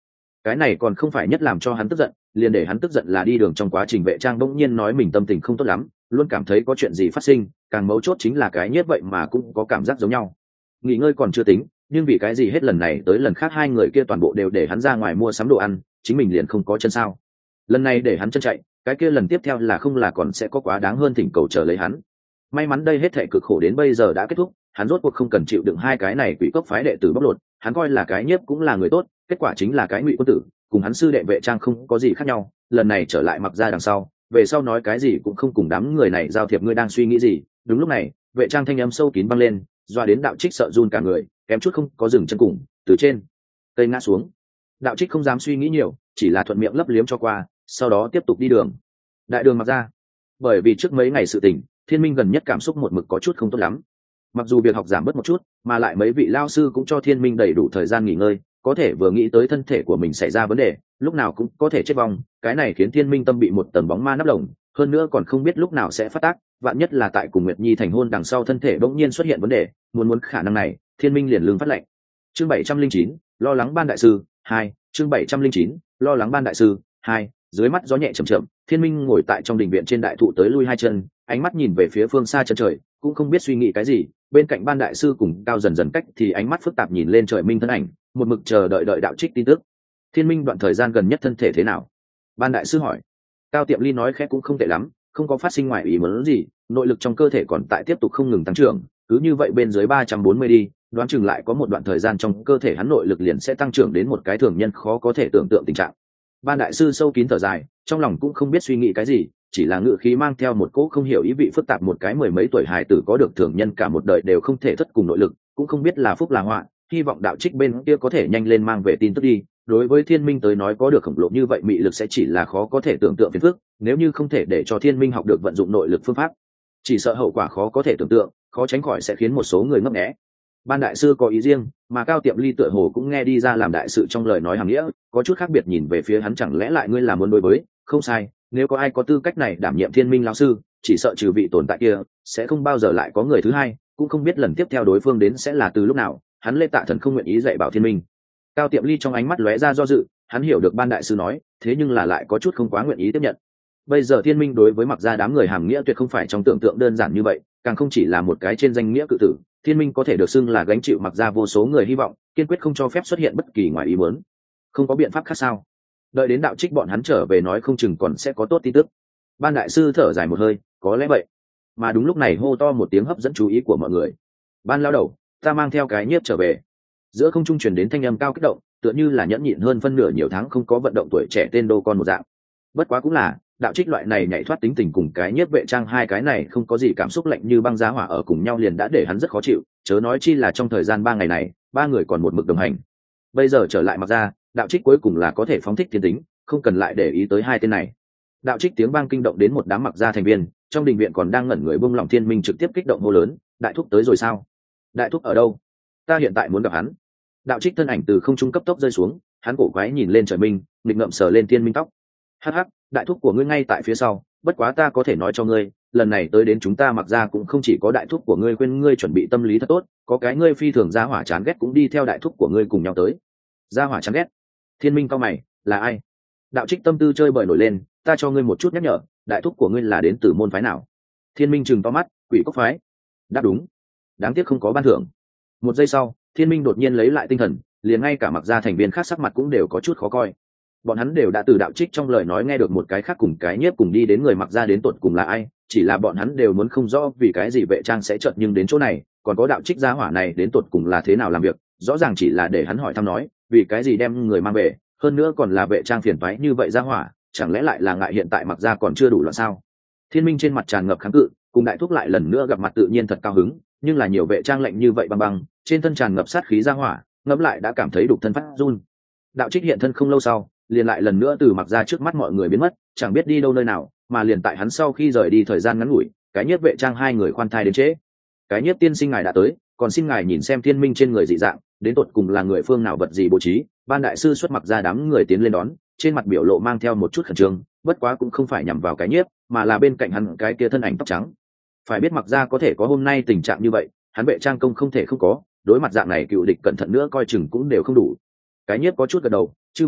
Cái này còn không phải nhất làm cho hắn tức giận, liền để hắn tức giận là đi đường trong quá trình vệ trang bỗng nhiên nói mình tâm tình không tốt lắm, luôn cảm thấy có chuyện gì phát sinh, càng mấu chốt chính là cái nhiếp vậy mà cũng có cảm giác giống nhau. Nghỉ ngơi còn chưa tính, nhưng vì cái gì hết lần này tới lần khác hai người kia toàn bộ đều để hắn ra ngoài mua sắm đồ ăn, chính mình liền không có chân sao? Lần này để hắn chân chạy, cái kia lần tiếp theo là không là còn sẽ có quá đáng hơn thỉnh cầu chờ lấy hắn. May mắn đây hết thệ cực khổ đến bây giờ đã kết thúc, hắn rốt cuộc không cần chịu đựng hai cái này quỷ cốc phái đệ tử bóc lột, hắn coi là cái nhiếp cũng là người tốt, kết quả chính là cái ngụy quân tử, cùng hắn sư đệ vệ trang không có gì khác nhau. Lần này trở lại mặc ra đằng sau, về sau nói cái gì cũng không cùng đám người này giao thiệp. Ngươi đang suy nghĩ gì? Đúng lúc này, vệ trang thanh âm sâu kín vang lên, doa đến đạo trích sợ run cả người, kém chút không có dừng chân cùng từ trên cây ngã xuống. Đạo trích không dám suy nghĩ nhiều, chỉ là thuận miệng lấp liếm cho qua, sau đó tiếp tục đi đường. Đại đường mặc ra, bởi vì trước mấy ngày sự tình, Thiên Minh gần nhất cảm xúc một mực có chút không tốt lắm. Mặc dù việc học giảm bớt một chút, mà lại mấy vị lao sư cũng cho Thiên Minh đầy đủ thời gian nghỉ ngơi, có thể vừa nghĩ tới thân thể của mình xảy ra vấn đề, lúc nào cũng có thể chết vong, cái này khiến Thiên Minh tâm bị một tầng bóng ma nắp lồng, hơn nữa còn không biết lúc nào sẽ phát tác, vạn nhất là tại cùng Nguyệt Nhi thành hôn đằng sau thân thể bỗng nhiên xuất hiện vấn đề, muốn khả năng này, Thiên Minh liền lương phát lệnh. Chương 709, lo lắng ban đại sư 2, chương 709, lo lắng ban đại sư 2. Dưới mắt gió nhẹ chậm chậm, Thiên Minh ngồi tại trong đình viện trên đại thụ tới lui hai chân, ánh mắt nhìn về phía phương xa chân trời, cũng không biết suy nghĩ cái gì. Bên cạnh ban đại sư cùng cao dần dần cách thì ánh mắt phức tạp nhìn lên trời minh thân ảnh, một mực chờ đợi đạo trích tin tức. Thiên Minh đoạn thời gian gần nhất thân thể thế nào? Ban đại sư hỏi. Cao Tiệm Ly nói khẽ cũng không tệ lắm, không có phát sinh ngoài ý muốn gì, nội lực trong cơ thể còn tại tiếp tục không ngừng tăng trưởng, cứ như vậy bên dưới 340 đi, đoán chừng lại có một đoạn thời gian trong cơ thể hắn nội lực liền sẽ tăng trưởng đến một cái thường nhân khó có thể tưởng tượng tình trạng. Ban đại sư sâu kín thở dài, trong lòng cũng không biết suy nghĩ cái gì, chỉ là ngự khí mang theo một cỗ không hiểu ý vị phức tạp. Một cái mười mấy tuổi hài tử có được thường nhân cả một đời đều không thể thất cùng nội lực, cũng không biết là phúc là họa, hy vọng đạo trích bên kia có thể nhanh lên mang về tin tức đi. Đối với Thiên Minh tới nói có được khổng lồ như vậy mị lực sẽ chỉ là khó có thể tưởng tượng phiền phức, nếu như không thể để cho Thiên Minh học được vận dụng nội lực phương pháp, chỉ sợ hậu quả khó có thể tưởng tượng, khó tránh khỏi sẽ khiến một số người ngấp nghé. Ban đại sư có ý riêng, mà Cao Tiệm Ly tựa hồ cũng nghe đi ra làm đại sự trong lời nói hàm nghĩa, có chút khác biệt nhìn về phía hắn. Chẳng lẽ lại ngươi là muốn đối với? Không sai, nếu có ai có tư cách này đảm nhiệm Thiên Minh lão sư, chỉ sợ trừ vị tồn tại kia, sẽ không bao giờ lại có người thứ hai, cũng không biết lần tiếp theo đối phương đến sẽ là từ lúc nào. Hắn Lê Tạ Thần không nguyện ý dạy bảo Thiên Minh. Cao Tiệm Ly trong ánh mắt lóe ra do dự, hắn hiểu được ban đại sư nói, thế nhưng là lại có chút không quá nguyện ý tiếp nhận. Bây giờ Thiên Minh đối với mặc ra đám người hàm nghĩa tuyệt không phải trong tưởng tượng đơn giản như vậy, càng không chỉ là một cái trên danh nghĩa cự tử. Thiên Minh có thể được xưng là gánh chịu mặc ra vô số người hy vọng, kiên quyết không cho phép xuất hiện bất kỳ ngoài ý muốn. Không có biện pháp khác sao? Đợi đến đạo trích bọn hắn trở về nói không chừng còn sẽ có tốt tin tức. Ban đại sư thở dài một hơi, có lẽ vậy. Mà đúng lúc này hô to một tiếng hấp dẫn chú ý của mọi người. Ban lao đầu, ta mang theo cái nhiếp trở về. Giữa không trung truyền đến thanh âm cao kích động, tựa như là nhẫn nhịn hơn phân nửa nhiều tháng không có vận động tuổi trẻ tên đô con một dạng. Bất quá cũng là, đạo trích loại này nhảy thoát tính tình cùng cái nhiếp vệ trang hai cái này không có gì cảm xúc lạnh như băng giá hỏa ở cùng nhau liền đã để hắn rất khó chịu, chớ nói chi là trong thời gian 3 ngày này, ba người còn một mực đồng hành. Bây giờ trở lại mặc ra, đạo trích cuối cùng là có thể phóng thích thiên tính, không cần lại để ý tới hai tên này. Đạo trích tiếng vang kinh động đến một đám mặc gia thành viên, trong đình viện còn đang ngẩn người buông lỏng. Thiên Minh trực tiếp kích động hô lớn, đại thúc tới rồi sao? Đại thúc ở đâu? Ta hiện tại muốn gặp hắn. Đạo trích thân ảnh từ không trung cấp tốc rơi xuống, hắn cổ quái nhìn lên trời minh, nghịch ngợm sờ lên Thiên Minh tóc. Hắc hắc, đại thúc của ngươi ngay tại phía sau, bất quá ta có thể nói cho ngươi, lần này tới đến chúng ta mặc ra cũng không chỉ có đại thúc của ngươi, khuyên ngươi chuẩn bị tâm lý thật tốt, có cái ngươi phi thường gia hỏa chán ghét cũng đi theo đại thúc của ngươi cùng nhau tới. Gia hỏa chán ghét? Thiên Minh cao mày, là ai? Đạo trích tâm tư chơi bời nổi lên, ta cho ngươi một chút nhắc nhở, đại thúc của ngươi là đến từ môn phái nào? Thiên Minh trừng to mắt, Quỷ Cốc phái. Đáp đúng. Đáng tiếc không có ban thưởng. Một giây sau, Thiên Minh đột nhiên lấy lại tinh thần, liền ngay cả mặc ra thành viên khác sắc mặt cũng đều có chút khó coi. Bọn hắn đều đã từ đạo trích trong lời nói nghe được một cái khác cùng cái nhiếp cùng đi đến người mặc ra đến tột cùng là ai, chỉ là bọn hắn đều muốn không rõ vì cái gì vệ trang sẽ chợt nhưng đến chỗ này, còn có đạo trích gia hỏa này đến tột cùng là thế nào làm việc, rõ ràng chỉ là để hắn hỏi thăm nói, vì cái gì đem người mang về, hơn nữa còn là vệ trang phiền toái như vậy gia hỏa, chẳng lẽ lại là ngại hiện tại mặc ra còn chưa đủ loạn sao? Thiên Minh trên mặt tràn ngập kháng cự, cùng đại thúc lại lần nữa gặp mặt tự nhiên thật cao hứng, nhưng là nhiều vệ trang lạnh như vậy băng băng, trên thân tràn ngập sát khí gia hỏa, ngẫm lại đã cảm thấy đục thân phát run. Đạo trích hiện thân không lâu sau, liền lại lần nữa từ mặc ra trước mắt mọi người biến mất, chẳng biết đi đâu nơi nào, mà liền tại hắn sau khi rời đi thời gian ngắn ngủi, cái nhiếp vệ trang hai người khoan thai đến trễ. Cái nhiếp tiên sinh ngài đã tới, còn xin ngài nhìn xem Thiên Minh trên người dị dạng, đến tột cùng là người phương nào vật gì bố trí. Ban đại sư xuất mặc ra đám người tiến lên đón, trên mặt biểu lộ mang theo một chút khẩn trương, bất quá cũng không phải nhằm vào cái nhiếp, mà là bên cạnh hắn cái kia thân ảnh tóc trắng. Phải biết mặc ra có thể có hôm nay tình trạng như vậy, hắn vệ trang công không thể không có, đối mặt dạng này cựu địch cẩn thận nữa coi chừng cũng đều không đủ. Cái nhiếp có chút gật đầu, chư vị,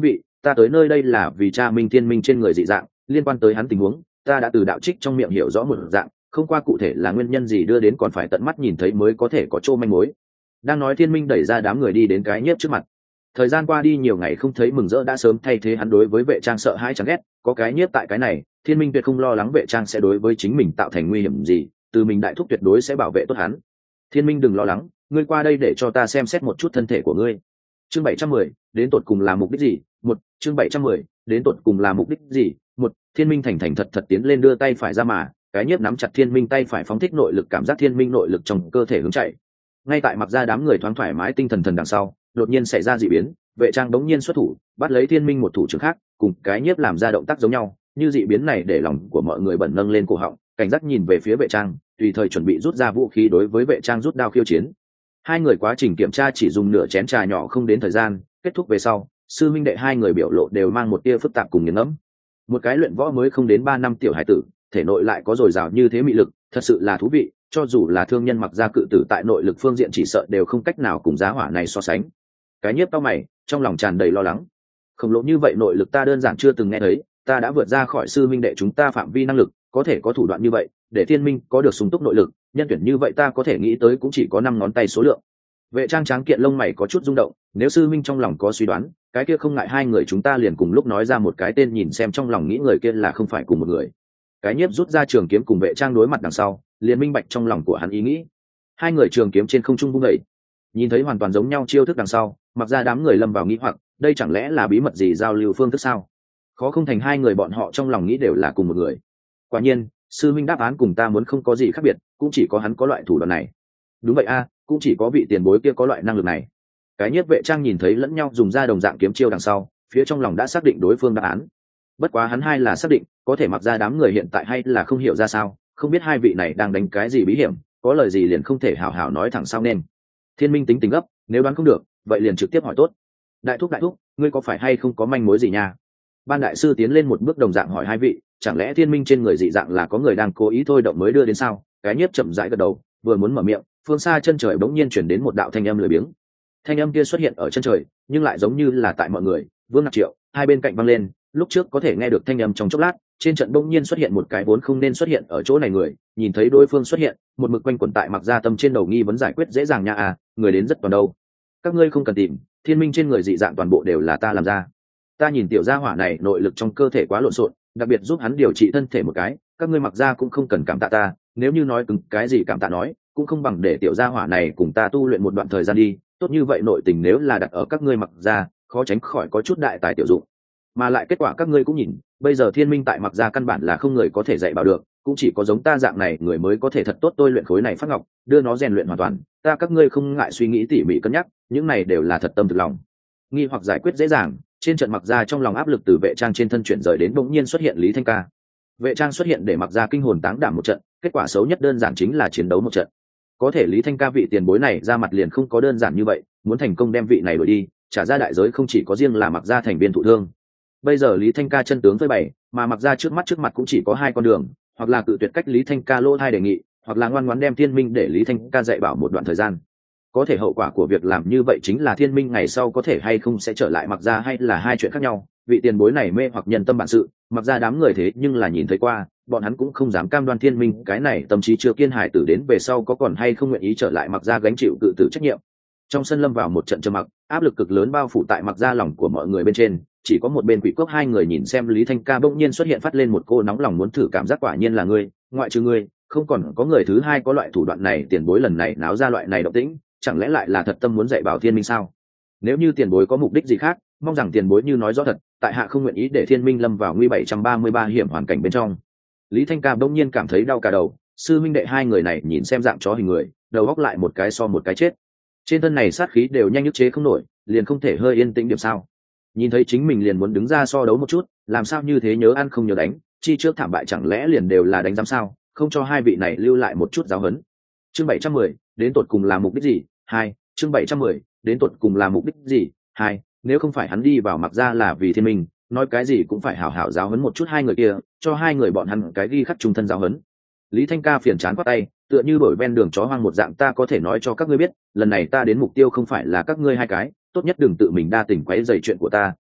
ta tới nơi đây là vì cha minh thiên minh trên người dị dạng, liên quan tới hắn tình huống ta đã từ đạo trích trong miệng hiểu rõ một dạng, không qua cụ thể là nguyên nhân gì đưa đến còn phải tận mắt nhìn thấy mới có thể có chỗ manh mối. Đang nói thiên minh đẩy ra đám người đi đến cái nhiếp trước mặt. Thời gian qua đi nhiều ngày không thấy mừng rỡ đã sớm thay thế hắn đối với vệ trang sợ hãi chán ghét, có cái nhiếp tại cái này thiên minh tuyệt không lo lắng vệ trang sẽ đối với chính mình tạo thành nguy hiểm gì, từ mình đại thúc tuyệt đối sẽ bảo vệ tốt hắn. Thiên minh đừng lo lắng, ngươi qua đây để cho ta xem xét một chút thân thể của ngươi. Chương 710, đến tột cùng là mục đích gì? Một, chương 710, đến tột cùng là mục đích gì? Một, thiên minh thành thành thật thật tiến lên đưa tay phải ra mà, cái nhiếp nắm chặt thiên minh tay phải phóng thích nội lực, cảm giác thiên minh nội lực trong cơ thể hướng chạy. Ngay tại mặc ra đám người thoáng thoải mái tinh thần thần đằng sau, đột nhiên xảy ra dị biến, vệ trang bỗng nhiên xuất thủ bắt lấy thiên minh một thủ trưởng khác, cùng cái nhiếp làm ra động tác giống nhau, như dị biến này để lòng của mọi người bẩn nâng lên cổ họng, cảnh giác nhìn về phía vệ trang, tùy thời chuẩn bị rút ra vũ khí đối với vệ trang rút đao khiêu chiến. Hai người quá trình kiểm tra chỉ dùng nửa chén trà nhỏ không đến thời gian, kết thúc về sau sư minh đệ hai người biểu lộ đều mang một tia phức tạp cùng nghiền ngẫm. Một cái luyện võ mới không đến 3 năm tiểu hải tử, thể nội lại có dồi dào như thế mị lực, thật sự là thú vị, cho dù là thương nhân mặc ra cự tử tại nội lực phương diện chỉ sợ đều không cách nào cùng giá hỏa này so sánh. Cái nhiếp tao mày, trong lòng tràn đầy lo lắng. Khổng lồ như vậy nội lực ta đơn giản chưa từng nghe thấy, ta đã vượt ra khỏi sư minh đệ chúng ta phạm vi năng lực, có thể có thủ đoạn như vậy để thiên minh có được sung túc nội lực, nhân tuyển như vậy ta có thể nghĩ tới cũng chỉ có 5 ngón tay số lượng. Vệ trang tráng kiện lông mày có chút rung động, nếu sư minh trong lòng có suy đoán, cái kia không ngại hai người chúng ta liền cùng lúc nói ra một cái tên nhìn xem trong lòng nghĩ người kia là không phải cùng một người. Cái nhiếp rút ra trường kiếm cùng vệ trang đối mặt đằng sau, liền minh bạch trong lòng của hắn ý nghĩ. Hai người trường kiếm trên không trung vung dậy, nhìn thấy hoàn toàn giống nhau chiêu thức đằng sau, mặc ra đám người lâm vào nghĩ hoặc, đây chẳng lẽ là bí mật gì giao lưu phương thức sao? Khó không thành hai người bọn họ trong lòng nghĩ đều là cùng một người. Quả nhiên sư minh đáp án cùng ta muốn không có gì khác biệt, cũng chỉ có hắn có loại thủ đoạn này. Đúng vậy a, cũng chỉ có vị tiền bối kia có loại năng lực này. Cái nhiếp vệ trang nhìn thấy lẫn nhau dùng ra đồng dạng kiếm chiêu đằng sau, phía trong lòng đã xác định đối phương đáp án. Bất quá hắn hai là xác định, có thể mặc ra đám người hiện tại hay là không hiểu ra sao, không biết hai vị này đang đánh cái gì bí hiểm, có lời gì liền không thể hào hào nói thẳng sao nên. Thiên minh tính tình gấp, nếu đoán không được vậy liền trực tiếp hỏi tốt. Đại thúc ngươi có phải hay không có manh mối gì nha? Ban đại sư tiến lên một bước đồng dạng hỏi hai vị, chẳng lẽ thiên minh trên người dị dạng là có người đang cố ý thôi động mới đưa đến sao? Cái nhiếp chậm rãi gật đầu, vừa muốn mở miệng, phương xa chân trời bỗng nhiên chuyển đến một đạo thanh âm lười biếng. Thanh âm kia xuất hiện ở chân trời, nhưng lại giống như là tại mọi người, Vương Ngạc Triệu, hai bên cạnh vang lên, lúc trước có thể nghe được thanh âm trong chốc lát, trên trận bỗng nhiên xuất hiện một cái vốn không nên xuất hiện ở chỗ này người, nhìn thấy đối phương xuất hiện, một mực quanh quẩn tại mặc ra tâm trên đầu nghi vấn giải quyết dễ dàng nha à, người đến rất toàn đâu. Các ngươi không cần tìm, thiên minh trên người dị dạng toàn bộ đều là ta làm ra. Ta nhìn tiểu gia hỏa này nội lực trong cơ thể quá lộn xộn, đặc biệt giúp hắn điều trị thân thể một cái, các ngươi mặc ra cũng không cần cảm tạ ta, nếu như nói cứng cái gì cảm tạ nói, cũng không bằng để tiểu gia hỏa này cùng ta tu luyện một đoạn thời gian đi, tốt như vậy nội tình nếu là đặt ở các ngươi mặc ra, khó tránh khỏi có chút đại tài tiểu dụng. Mà lại kết quả các ngươi cũng nhìn, bây giờ thiên minh tại mặc ra căn bản là không người có thể dạy bảo được, cũng chỉ có giống ta dạng này người mới có thể thật tốt tôi luyện khối này phát ngọc, đưa nó rèn luyện hoàn toàn, ta các ngươi không ngại suy nghĩ tỉ mỉ cân nhắc, những này đều là thật tâm thực lòng. Nghi hoặc giải quyết dễ dàng, trên trận mặc ra trong lòng áp lực từ vệ trang trên thân chuyển rời đến bỗng nhiên xuất hiện Lý Thanh Ca. Vệ trang xuất hiện để mặc ra kinh hồn táng đảm một trận, kết quả xấu nhất đơn giản chính là chiến đấu một trận. Có thể Lý Thanh Ca vị tiền bối này ra mặt liền không có đơn giản như vậy, muốn thành công đem vị này đuổi đi, trả ra đại giới không chỉ có riêng là mặc ra thành viên thụ thương. Bây giờ Lý Thanh Ca chân tướng phơi bày, mà mặc ra trước mắt cũng chỉ có hai con đường, hoặc là cự tuyệt cách Lý Thanh Ca lỗ thai đề nghị, hoặc là ngoan ngoãn đem thiên minh để Lý Thanh Ca dạy bảo một đoạn thời gian. Có thể hậu quả của việc làm như vậy chính là thiên minh ngày sau có thể hay không sẽ trở lại mặc ra hay là hai chuyện khác nhau. Vị tiền bối này mê hoặc nhân tâm bản sự, mặc ra đám người thế nhưng là nhìn thấy qua, bọn hắn cũng không dám cam đoan thiên minh cái này tâm trí chưa kiên hải tử đến về sau có còn hay không nguyện ý trở lại mặc ra gánh chịu cự tử trách nhiệm. Trong sân lâm vào một trận trầm mặc, áp lực cực lớn bao phủ tại mặc ra lòng của mọi người bên trên, chỉ có một bên Quỷ Cốc hai người nhìn xem Lý Thanh Ca bỗng nhiên xuất hiện phát lên một cô nóng lòng muốn thử cảm giác, quả nhiên là ngươi, ngoại trừ ngươi không còn có người thứ hai có loại thủ đoạn này, tiền bối lần này náo ra loại này động tĩnh, chẳng lẽ lại là thật tâm muốn dạy bảo thiên minh sao? Nếu như tiền bối có mục đích gì khác, mong rằng tiền bối như nói rõ thật, tại hạ không nguyện ý để thiên minh lâm vào nguy 733 hiểm hoàn cảnh bên trong. Lý Thanh Ca bỗng nhiên cảm thấy đau cả đầu, sư minh đệ hai người này nhìn xem dạng chó hình người, đầu góc lại một cái so một cái chết, trên thân này sát khí đều nhanh nhức chế không nổi, liền không thể hơi yên tĩnh điểm sao? Nhìn thấy chính mình liền muốn đứng ra so đấu một chút, làm sao như thế nhớ ăn không nhớ đánh, chi trước thảm bại chẳng lẽ liền đều là đánh giám sao, không cho hai vị này lưu lại một chút giáo huấn. Chương 710, đến tột cùng là mục đích gì? Hai, chương 710, đến tột cùng là mục đích gì? Hai, nếu không phải hắn đi vào mặc ra là vì thiên minh, nói cái gì cũng phải hảo hảo giáo huấn một chút hai người kia, cho hai người bọn hắn cái ghi khắc trung thân giáo huấn. Lý Thanh Ca phiền chán quát tay, tựa như đổi ven đường chó hoang một dạng, ta có thể nói cho các ngươi biết, lần này ta đến mục tiêu không phải là các ngươi hai cái, tốt nhất đừng tự mình đa tình quấy rầy chuyện của ta,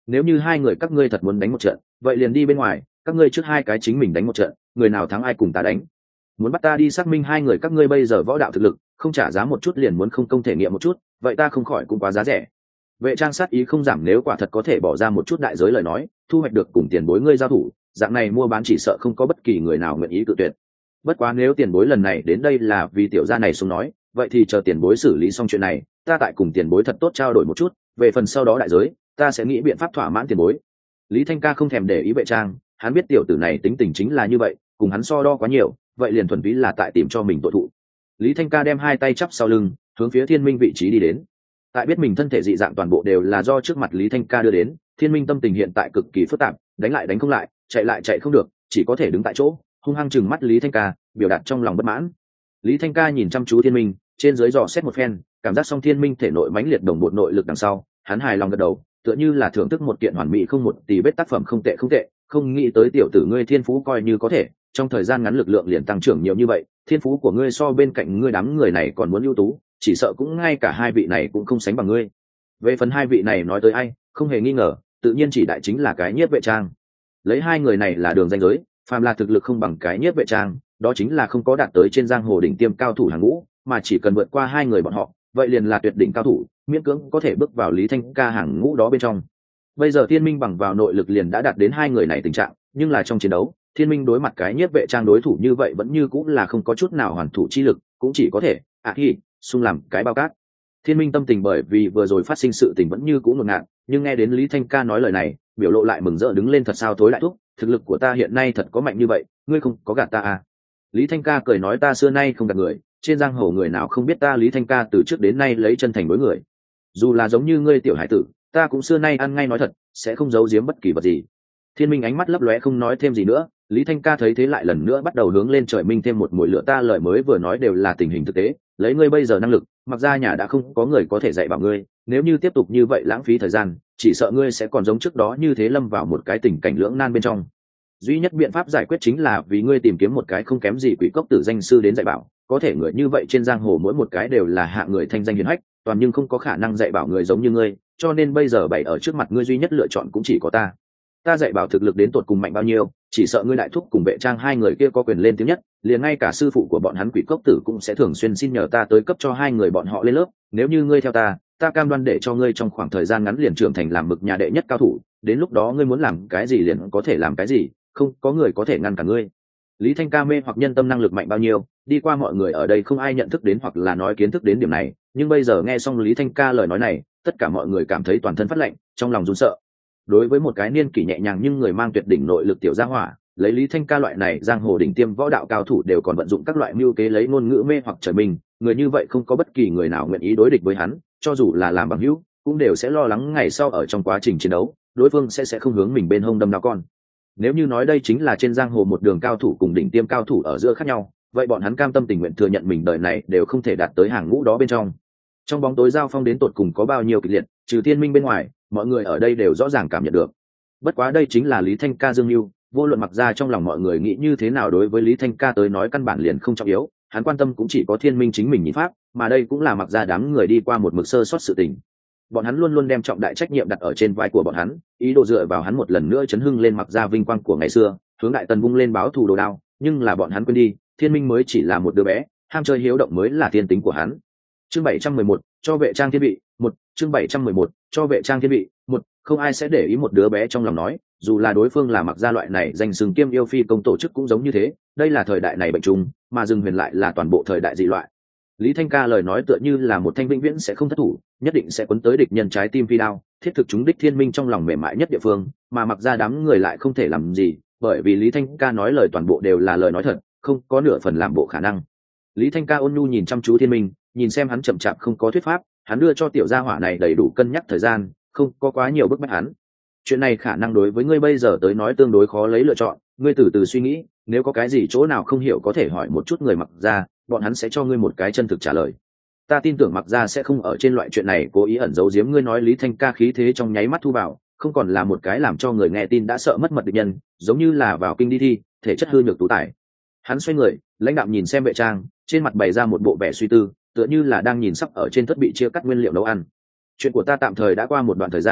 nếu như hai người các ngươi thật muốn đánh một trận vậy liền đi bên ngoài, các ngươi trước hai cái chính mình đánh một trận, người nào thắng ai cùng ta đánh. Muốn bắt ta đi xác minh hai người các ngươi bây giờ võ đạo thực lực, không trả giá một chút liền muốn không công thể nghiệm một chút, vậy ta không khỏi cũng quá giá rẻ. Vệ Trang sát ý không giảm, nếu quả thật có thể bỏ ra một chút đại giới lời nói, thu hoạch được cùng tiền bối ngươi giao thủ, dạng này mua bán chỉ sợ không có bất kỳ người nào nguyện ý cự tuyệt. Bất quá nếu tiền bối lần này đến đây là vì tiểu gia này xuống nói, vậy thì chờ tiền bối xử lý xong chuyện này, ta tại cùng tiền bối thật tốt trao đổi một chút, về phần sau đó đại giới, ta sẽ nghĩ biện pháp thỏa mãn tiền bối. Lý Thanh Ca không thèm để ý Vệ Trang, hắn biết tiểu tử này tính tình chính là như vậy, cùng hắn so đo quá nhiều, vậy liền thuần túy là tại tìm cho mình tội thụ. Lý Thanh Ca đem hai tay chắp sau lưng, hướng phía Thiên Minh vị trí đi đến. Tại biết mình thân thể dị dạng toàn bộ đều là do trước mặt Lý Thanh Ca đưa đến, Thiên Minh tâm tình hiện tại cực kỳ phức tạp, đánh lại đánh không lại, chạy lại chạy không được, chỉ có thể đứng tại chỗ, hung hăng chừng mắt Lý Thanh Ca, biểu đạt trong lòng bất mãn. Lý Thanh Ca nhìn chăm chú Thiên Minh, trên dưới dò xét một phen, cảm giác xong Thiên Minh thể nội mãnh liệt đồng bộ nội lực đằng sau, hắn hài lòng gật đầu, tựa như là thưởng thức một kiện hoàn mỹ không một tì vết tác phẩm không tệ không tệ, không nghĩ tới tiểu tử ngươi thiên phú coi như có thể, trong thời gian ngắn lực lượng liền tăng trưởng nhiều như vậy, thiên phú của ngươi so bên cạnh ngươi đám người này còn muốn ưu tú, chỉ sợ cũng ngay cả hai vị này cũng không sánh bằng ngươi. Về phần hai vị này nói tới ai, không hề nghi ngờ, tự nhiên chỉ đại chính là cái Nhiếp Vệ Trang. Lấy hai người này là đường ranh giới, phàm là thực lực không bằng cái Nhiếp Vệ Trang, đó chính là không có đạt tới trên giang hồ đỉnh tiêm cao thủ hàng ngũ, mà chỉ cần vượt qua hai người bọn họ, vậy liền là tuyệt đỉnh cao thủ, miễn cưỡng có thể bước vào Lý Thanh Ca hàng ngũ đó bên trong. Bây giờ Thiên Minh bằng vào nội lực liền đã đạt đến hai người này tình trạng, nhưng là trong chiến đấu, Thiên Minh đối mặt cái Nhiếp Vệ Trang đối thủ như vậy vẫn như cũng là không có chút nào hoàn thủ chi lực, cũng chỉ có thể xung làm cái bao cát. Thiên Minh tâm tình bởi vì vừa rồi phát sinh sự tình vẫn như cũng ngột ngạt, nhưng nghe đến Lý Thanh Ca nói lời này, biểu lộ lại mừng rỡ đứng lên, thật sao thối lại thúc, thực lực của ta hiện nay thật có mạnh như vậy, ngươi không có gạt ta à? Lý Thanh Ca cười nói, ta xưa nay không gạt người, trên giang hồ người nào không biết ta Lý Thanh Ca từ trước đến nay lấy chân thành đối người. Dù là giống như ngươi tiểu hải tử, ta cũng xưa nay ăn ngay nói thật, sẽ không giấu giếm bất kỳ vật gì. Thiên Minh ánh mắt lấp lóe không nói thêm gì nữa. Lý Thanh Ca thấy thế lại lần nữa bắt đầu hướng lên trời minh thêm một mũi lửa, ta lời mới vừa nói đều là tình hình thực tế, lấy ngươi bây giờ năng lực, mặc ra nhà đã không có người có thể dạy bảo ngươi, nếu như tiếp tục như vậy lãng phí thời gian, chỉ sợ ngươi sẽ còn giống trước đó như thế lâm vào một cái tình cảnh lưỡng nan bên trong. Duy nhất biện pháp giải quyết chính là vì ngươi tìm kiếm một cái không kém gì quỷ cốc tử danh sư đến dạy bảo, có thể người như vậy trên giang hồ mỗi một cái đều là hạng người thanh danh hiển hách, toàn nhưng không có khả năng dạy bảo người giống như ngươi, cho nên bây giờ bày ở trước mặt ngươi duy nhất lựa chọn cũng chỉ có ta. Ta dạy bảo thực lực đến tột cùng mạnh bao nhiêu, chỉ sợ ngươi Đại Thúc cùng Vệ Trang hai người kia có quyền lên tiếng nhất, liền ngay cả sư phụ của bọn hắn Quỷ Cốc Tử cũng sẽ thường xuyên xin nhờ ta tới cấp cho hai người bọn họ lên lớp. Nếu như ngươi theo ta cam đoan để cho ngươi trong khoảng thời gian ngắn liền trưởng thành làm bậc nhà đệ nhất cao thủ, đến lúc đó ngươi muốn làm cái gì liền có thể làm cái gì, không có người có thể ngăn cản ngươi. Lý Thanh Ca mê hoặc nhân tâm năng lực mạnh bao nhiêu, đi qua mọi người ở đây không ai nhận thức đến hoặc là nói kiến thức đến điểm này, nhưng bây giờ nghe xong Lý Thanh Ca lời nói này, tất cả mọi người cảm thấy toàn thân phát lạnh, trong lòng run sợ. Đối với một cái niên kỷ nhẹ nhàng nhưng người mang tuyệt đỉnh nội lực tiểu gia hỏa, lấy Lý Thanh Ca loại này giang hồ đỉnh tiêm võ đạo cao thủ đều còn vận dụng các loại mưu kế lấy ngôn ngữ mê hoặc trời mình, người như vậy không có bất kỳ người nào nguyện ý đối địch với hắn, cho dù là làm bằng hữu, cũng đều sẽ lo lắng ngày sau ở trong quá trình chiến đấu, đối phương sẽ không hướng mình bên hông đâm đao con. Nếu như nói đây chính là trên giang hồ một đường cao thủ cùng đỉnh tiêm cao thủ ở giữa khác nhau, vậy bọn hắn cam tâm tình nguyện thừa nhận mình đời này đều không thể đạt tới hàng ngũ đó bên trong. Trong bóng tối giao phong đến tột cùng có bao nhiêu kịch liệt, trừ Thiên Minh bên ngoài, mọi người ở đây đều rõ ràng cảm nhận được. Bất quá đây chính là Lý Thanh Ca dương mưu, vô luận mặc ra trong lòng mọi người nghĩ như thế nào, đối với Lý Thanh Ca tới nói căn bản liền không trọng yếu, hắn quan tâm cũng chỉ có Thiên Minh chính mình nhị pháp, mà đây cũng là mặc ra đám người đi qua một mực sơ sót sự tình. Bọn hắn luôn luôn đem trọng đại trách nhiệm đặt ở trên vai của bọn hắn, ý đồ dựa vào hắn một lần nữa chấn hưng lên mặc ra vinh quang của ngày xưa, hướng Đại Tần vung lên báo thù đồ đao, nhưng là bọn hắn quên đi, Thiên Minh mới chỉ là một đứa bé, ham chơi hiếu động mới là thiên tính của hắn. Chương 711, cho Vệ Trang thiên vị, chương 711, cho Vệ Trang thiên vị, không ai sẽ để ý một đứa bé trong lòng nói, dù là đối phương là mặc gia loại này danh xưng kiêm yêu phi công tổ chức cũng giống như thế, đây là thời đại này bệnh trùng, mà Dương Huyền lại là toàn bộ thời đại dị loại. Lý Thanh Ca lời nói tựa như là một thanh vĩnh viễn sẽ không thất thủ, nhất định sẽ quấn tới địch nhân trái tim phi đao, thiết thực chúng đích Thiên Minh trong lòng mềm mại nhất địa phương, mà mặc gia đám người lại không thể làm gì, bởi vì Lý Thanh Ca nói lời toàn bộ đều là lời nói thật, không có nửa phần làm bộ khả năng. Lý Thanh Ca ôn nhu nhìn chăm chú Thiên Minh, nhìn xem hắn chậm chạp không có thuyết pháp, hắn đưa cho tiểu gia hỏa này đầy đủ cân nhắc thời gian, không có quá nhiều bức bách hắn. Chuyện này khả năng đối với ngươi bây giờ tới nói tương đối khó lấy lựa chọn, ngươi từ từ suy nghĩ, nếu có cái gì chỗ nào không hiểu có thể hỏi một chút người mặc gia, bọn hắn sẽ cho ngươi một cái chân thực trả lời. Ta tin tưởng mặc gia sẽ không ở trên loại chuyện này cố ý ẩn giấu giếm ngươi. Nói Lý Thanh Ca khí thế trong nháy mắt thu vào, không còn là một cái làm cho người nghe tin đã sợ mất mật địch nhân, giống như là vào kinh đi thi, thể chất hư nhược tú tài. Hắn xoay người, lãnh đạm nhìn xem Vệ Trang, trên mặt bày ra một bộ vẻ suy tư, tựa như là đang nhìn sắp ở trên thất bị chia cắt nguyên liệu nấu ăn. Chuyện của ta tạm thời đã qua một đoạn thời gian,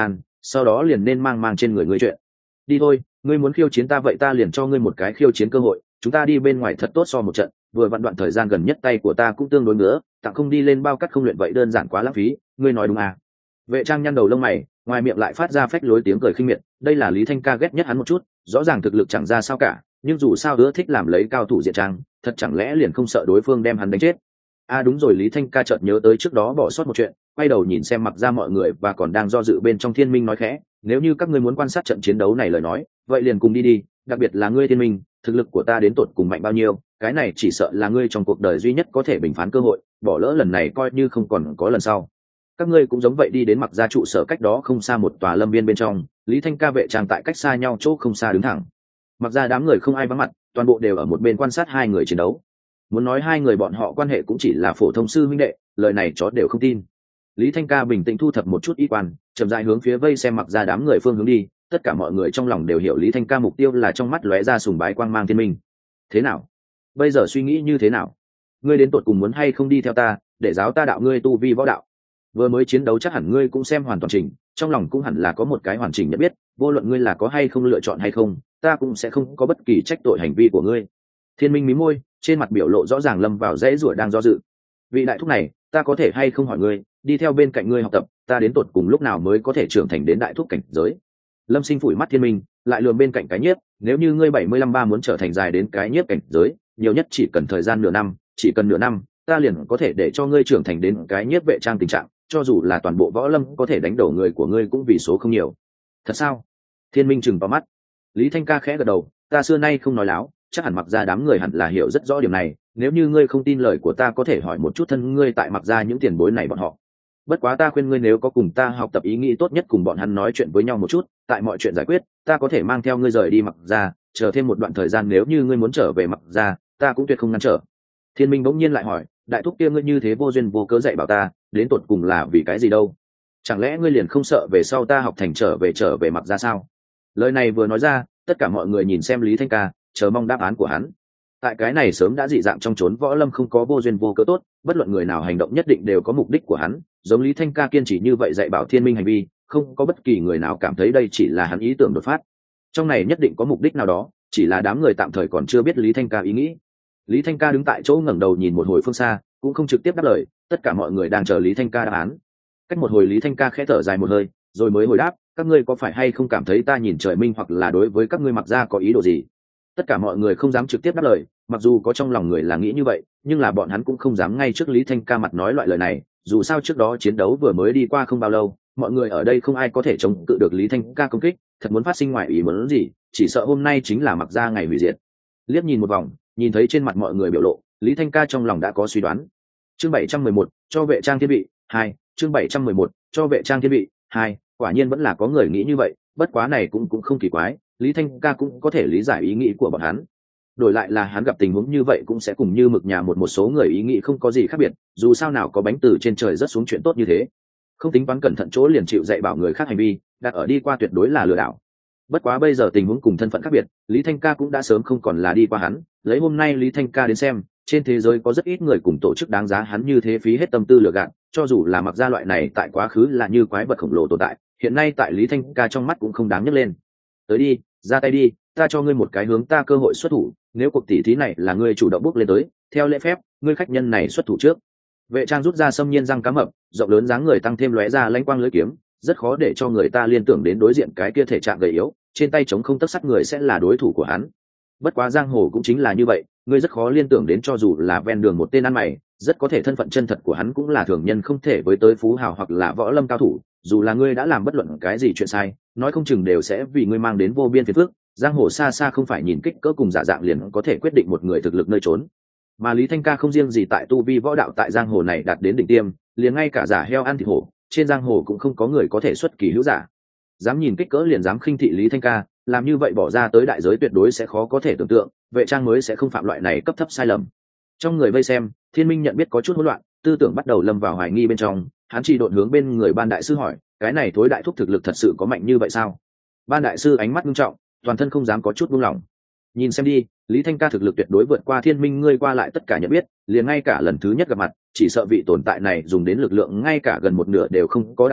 sau đó liền nên mang trên người ngươi chuyện. Đi thôi, ngươi muốn khiêu chiến ta vậy ta liền cho ngươi một cái khiêu chiến cơ hội, chúng ta đi bên ngoài thật tốt so một trận, vừa vặn đoạn thời gian gần nhất tay của ta cũng tương đối nữa, tặng không đi lên bao cắt không luyện vậy đơn giản quá lãng phí, ngươi nói đúng à? Vệ Trang nhăn đầu lông mày, ngoài miệng lại phát ra phách lối tiếng cười khinh miệt, đây là Lý Thanh Ca ghét nhất hắn một chút, rõ ràng thực lực chẳng ra sao cả, nhưng dù sao ưa thích làm lấy cao thủ diện trang, thật chẳng lẽ liền không sợ đối phương đem hắn đánh chết. Đúng rồi, Lý Thanh Ca chợt nhớ tới trước đó bỏ sót một chuyện, quay đầu nhìn xem Mặc Ra mọi người và còn đang do dự bên trong Thiên Minh nói khẽ, nếu như các ngươi muốn quan sát trận chiến đấu này lời nói, vậy liền cùng đi, đặc biệt là ngươi Thiên Minh, thực lực của ta đến tột cùng mạnh bao nhiêu, cái này chỉ sợ là ngươi trong cuộc đời duy nhất có thể bình phán cơ hội, bỏ lỡ lần này coi như không còn có lần sau. Các ngươi cũng giống vậy, đi đến Mặc Ra trụ sở cách đó không xa một tòa lâm viên bên trong, Lý Thanh Ca Vệ Trang tại cách xa nhau chỗ không xa đứng thẳng. Mặc Ra đám người không ai vắng mặt, toàn bộ đều ở một bên quan sát hai người chiến đấu. Muốn nói hai người bọn họ quan hệ cũng chỉ là phổ thông sư huynh đệ, lời này chó đều không tin. Lý Thanh Ca bình tĩnh thu thập một chút y quan, chậm rãi hướng phía vây xem Mặc Ra đám người phương hướng đi, tất cả mọi người trong lòng đều hiểu Lý Thanh Ca mục tiêu là trong mắt lóe ra sùng bái quang mang Thiên Minh. Thế nào? Bây giờ suy nghĩ như thế nào? Ngươi đến tột cùng muốn hay không đi theo ta, để giáo ta đạo ngươi tu vi võ đạo? Vừa mới chiến đấu chắc hẳn ngươi cũng xem hoàn toàn trình, trong lòng cũng hẳn là có một cái hoàn chỉnh nhận biết, vô luận ngươi là có hay không lựa chọn hay không, ta cũng sẽ không có bất kỳ trách tội hành vi của ngươi. Thiên Minh mí môi, trên mặt biểu lộ rõ ràng lâm vào dãy rủa đang do dự. Vị đại thúc này, ta có thể hay không hỏi ngươi, đi theo bên cạnh ngươi học tập, ta đến tột cùng lúc nào mới có thể trưởng thành đến đại thúc cảnh giới? Lâm Sinh phủi mắt Thiên Minh, lại lườm bên cạnh cái nhiếp, nếu như ngươi 75 ba muốn trở thành dài đến cái nhiếp cảnh giới, nhiều nhất chỉ cần thời gian nửa năm, chỉ cần nửa năm, ta liền có thể để cho ngươi trưởng thành đến cái nhiếp vệ trang tình trạng, cho dù là toàn bộ võ lâm có thể đánh đổ người của ngươi cũng vì số không nhiều. Thật sao? Thiên Minh chừng vào mắt. Lý Thanh Ca khẽ gật đầu, ta xưa nay không nói láo, chắc hẳn Mặc Ra đám người hẳn là hiểu rất rõ điểm này, nếu như ngươi không tin lời của ta có thể hỏi một chút thân ngươi tại Mặc Ra những tiền bối này bọn họ. Bất quá ta khuyên ngươi nếu có cùng ta học tập ý nghĩ tốt nhất cùng bọn hắn nói chuyện với nhau một chút, tại mọi chuyện giải quyết, ta có thể mang theo ngươi rời đi Mặc Ra, chờ thêm một đoạn thời gian nếu như ngươi muốn trở về Mặc Ra, ta cũng tuyệt không ngăn trở. Thiên Minh bỗng nhiên lại hỏi, đại thúc kia ngươi như thế vô duyên vô cớ dạy bảo ta, đến tột cùng là vì cái gì đâu? Chẳng lẽ ngươi liền không sợ về sau ta học thành trở về Mặc Ra sao? Lời này vừa nói ra, tất cả mọi người nhìn xem Lý Thanh Ca, chờ mong đáp án của hắn. Tại cái này sớm đã dị dạng trong chốn võ lâm không có vô duyên vô cớ tốt, bất luận người nào hành động nhất định đều có mục đích của hắn, giống Lý Thanh Ca kiên trì như vậy dạy bảo Thiên Minh hành vi, không có bất kỳ người nào cảm thấy đây chỉ là hắn ý tưởng đột phát. Trong này nhất định có mục đích nào đó, chỉ là đám người tạm thời còn chưa biết Lý Thanh Ca ý nghĩ. Lý Thanh Ca đứng tại chỗ ngẩng đầu nhìn một hồi phương xa, cũng không trực tiếp đáp lời, tất cả mọi người đang chờ Lý Thanh Ca đáp án. Cách một hồi Lý Thanh Ca khẽ thở dài một hơi, rồi mới hồi đáp, các ngươi có phải hay không cảm thấy ta nhìn trời minh hoặc là đối với các ngươi Mặc Ra có ý đồ gì? Tất cả mọi người không dám trực tiếp đáp lời, mặc dù có trong lòng người là nghĩ như vậy, nhưng là bọn hắn cũng không dám ngay trước Lý Thanh Ca mặt nói loại lời này, dù sao trước đó chiến đấu vừa mới đi qua không bao lâu, mọi người ở đây không ai có thể chống cự được Lý Thanh Ca công kích, thật muốn phát sinh ngoại ý muốn gì, chỉ sợ hôm nay chính là Mặc Ra ngày hủy diệt. Liếc nhìn một vòng, nhìn thấy trên mặt mọi người biểu lộ, Lý Thanh Ca trong lòng đã có suy đoán. Chương 711, cho vệ trang thiên vị 2, chương 711, cho vệ trang thiên vị 2, quả nhiên vẫn là có người nghĩ như vậy, bất quá này cũng không kỳ quái, Lý Thanh Ca cũng có thể lý giải ý nghĩ của bọn hắn. Đổi lại là hắn gặp tình huống như vậy cũng sẽ cùng như mực nhà một số người ý nghĩ không có gì khác biệt, dù sao nào có bánh từ trên trời rớt xuống chuyện tốt như thế. Không tính toán cẩn thận chỗ liền chịu dạy bảo người khác hành vi, đặt ở đi qua tuyệt đối là lừa đảo. Bất quá bây giờ tình huống cùng thân phận khác biệt, Lý Thanh Ca cũng đã sớm không còn là đi qua hắn, lấy hôm nay Lý Thanh Ca đến xem, trên thế giới có rất ít người cùng tổ chức đáng giá hắn như thế phí hết tâm tư lừa gạt, cho dù là Mặc Ra loại này tại quá khứ là như quái vật khổng lồ tồn tại, hiện nay tại Lý Thanh Ca trong mắt cũng không đáng nhắc lên. Tới đi, ra tay đi, ta cho ngươi một cái hướng ta cơ hội xuất thủ, nếu cuộc tỉ thí này là ngươi chủ động bước lên tới, theo lễ phép, ngươi khách nhân này xuất thủ trước. Vệ trang rút ra xâm nhiên răng cá mập, rộng lớn dáng người tăng thêm lóe ra lãnh quang lưỡi kiếm, rất khó để cho người ta liên tưởng đến đối diện cái kia thể trạng gầy yếu, trên tay chống không tấc sắt người sẽ là đối thủ của hắn. Bất quá giang hồ cũng chính là như vậy, ngươi rất khó liên tưởng đến cho dù là ven đường một tên ăn mày, rất có thể thân phận chân thật của hắn cũng là thường nhân không thể với tới phú hào hoặc là võ lâm cao thủ, dù là ngươi đã làm bất luận cái gì chuyện sai, nói không chừng đều sẽ vì ngươi mang đến vô biên phiền phức. Giang hồ xa xa không phải nhìn kích cỡ cùng giả dạng liền có thể quyết định một người thực lực nơi trốn. Mà Lý Thanh Ca không riêng gì tại tu vi võ đạo tại giang hồ này đạt đến đỉnh tiêm, liền ngay cả giả heo ăn thịt hổ, trên giang hồ cũng không có người có thể xuất kỳ hữu giả. Dám nhìn kích cỡ liền dám khinh thị Lý Thanh Ca, làm như vậy bỏ ra tới đại giới tuyệt đối sẽ khó có thể tưởng tượng, vệ trang mới sẽ không phạm loại này cấp thấp sai lầm. Trong người vây xem, Thiên Minh nhận biết có chút hỗn loạn, tư tưởng bắt đầu lâm vào hoài nghi bên trong, hắn chỉ độn hướng bên người Ban đại sư hỏi, cái này thối đại thúc thực lực thật sự có mạnh như vậy sao? Ban đại sư ánh mắt nghiêm trọng, toàn thân không dám có chút buông lỏng. Nhìn xem đi, Lý Thanh Ca thực lực tuyệt đối vượt qua Thiên Minh ngươi qua lại tất cả nhận biết, liền ngay cả lần thứ nhất gặp mặt, chỉ sợ vị tồn tại này dùng đến lực lượng ngay cả gần một nửa đều không có đạt tới,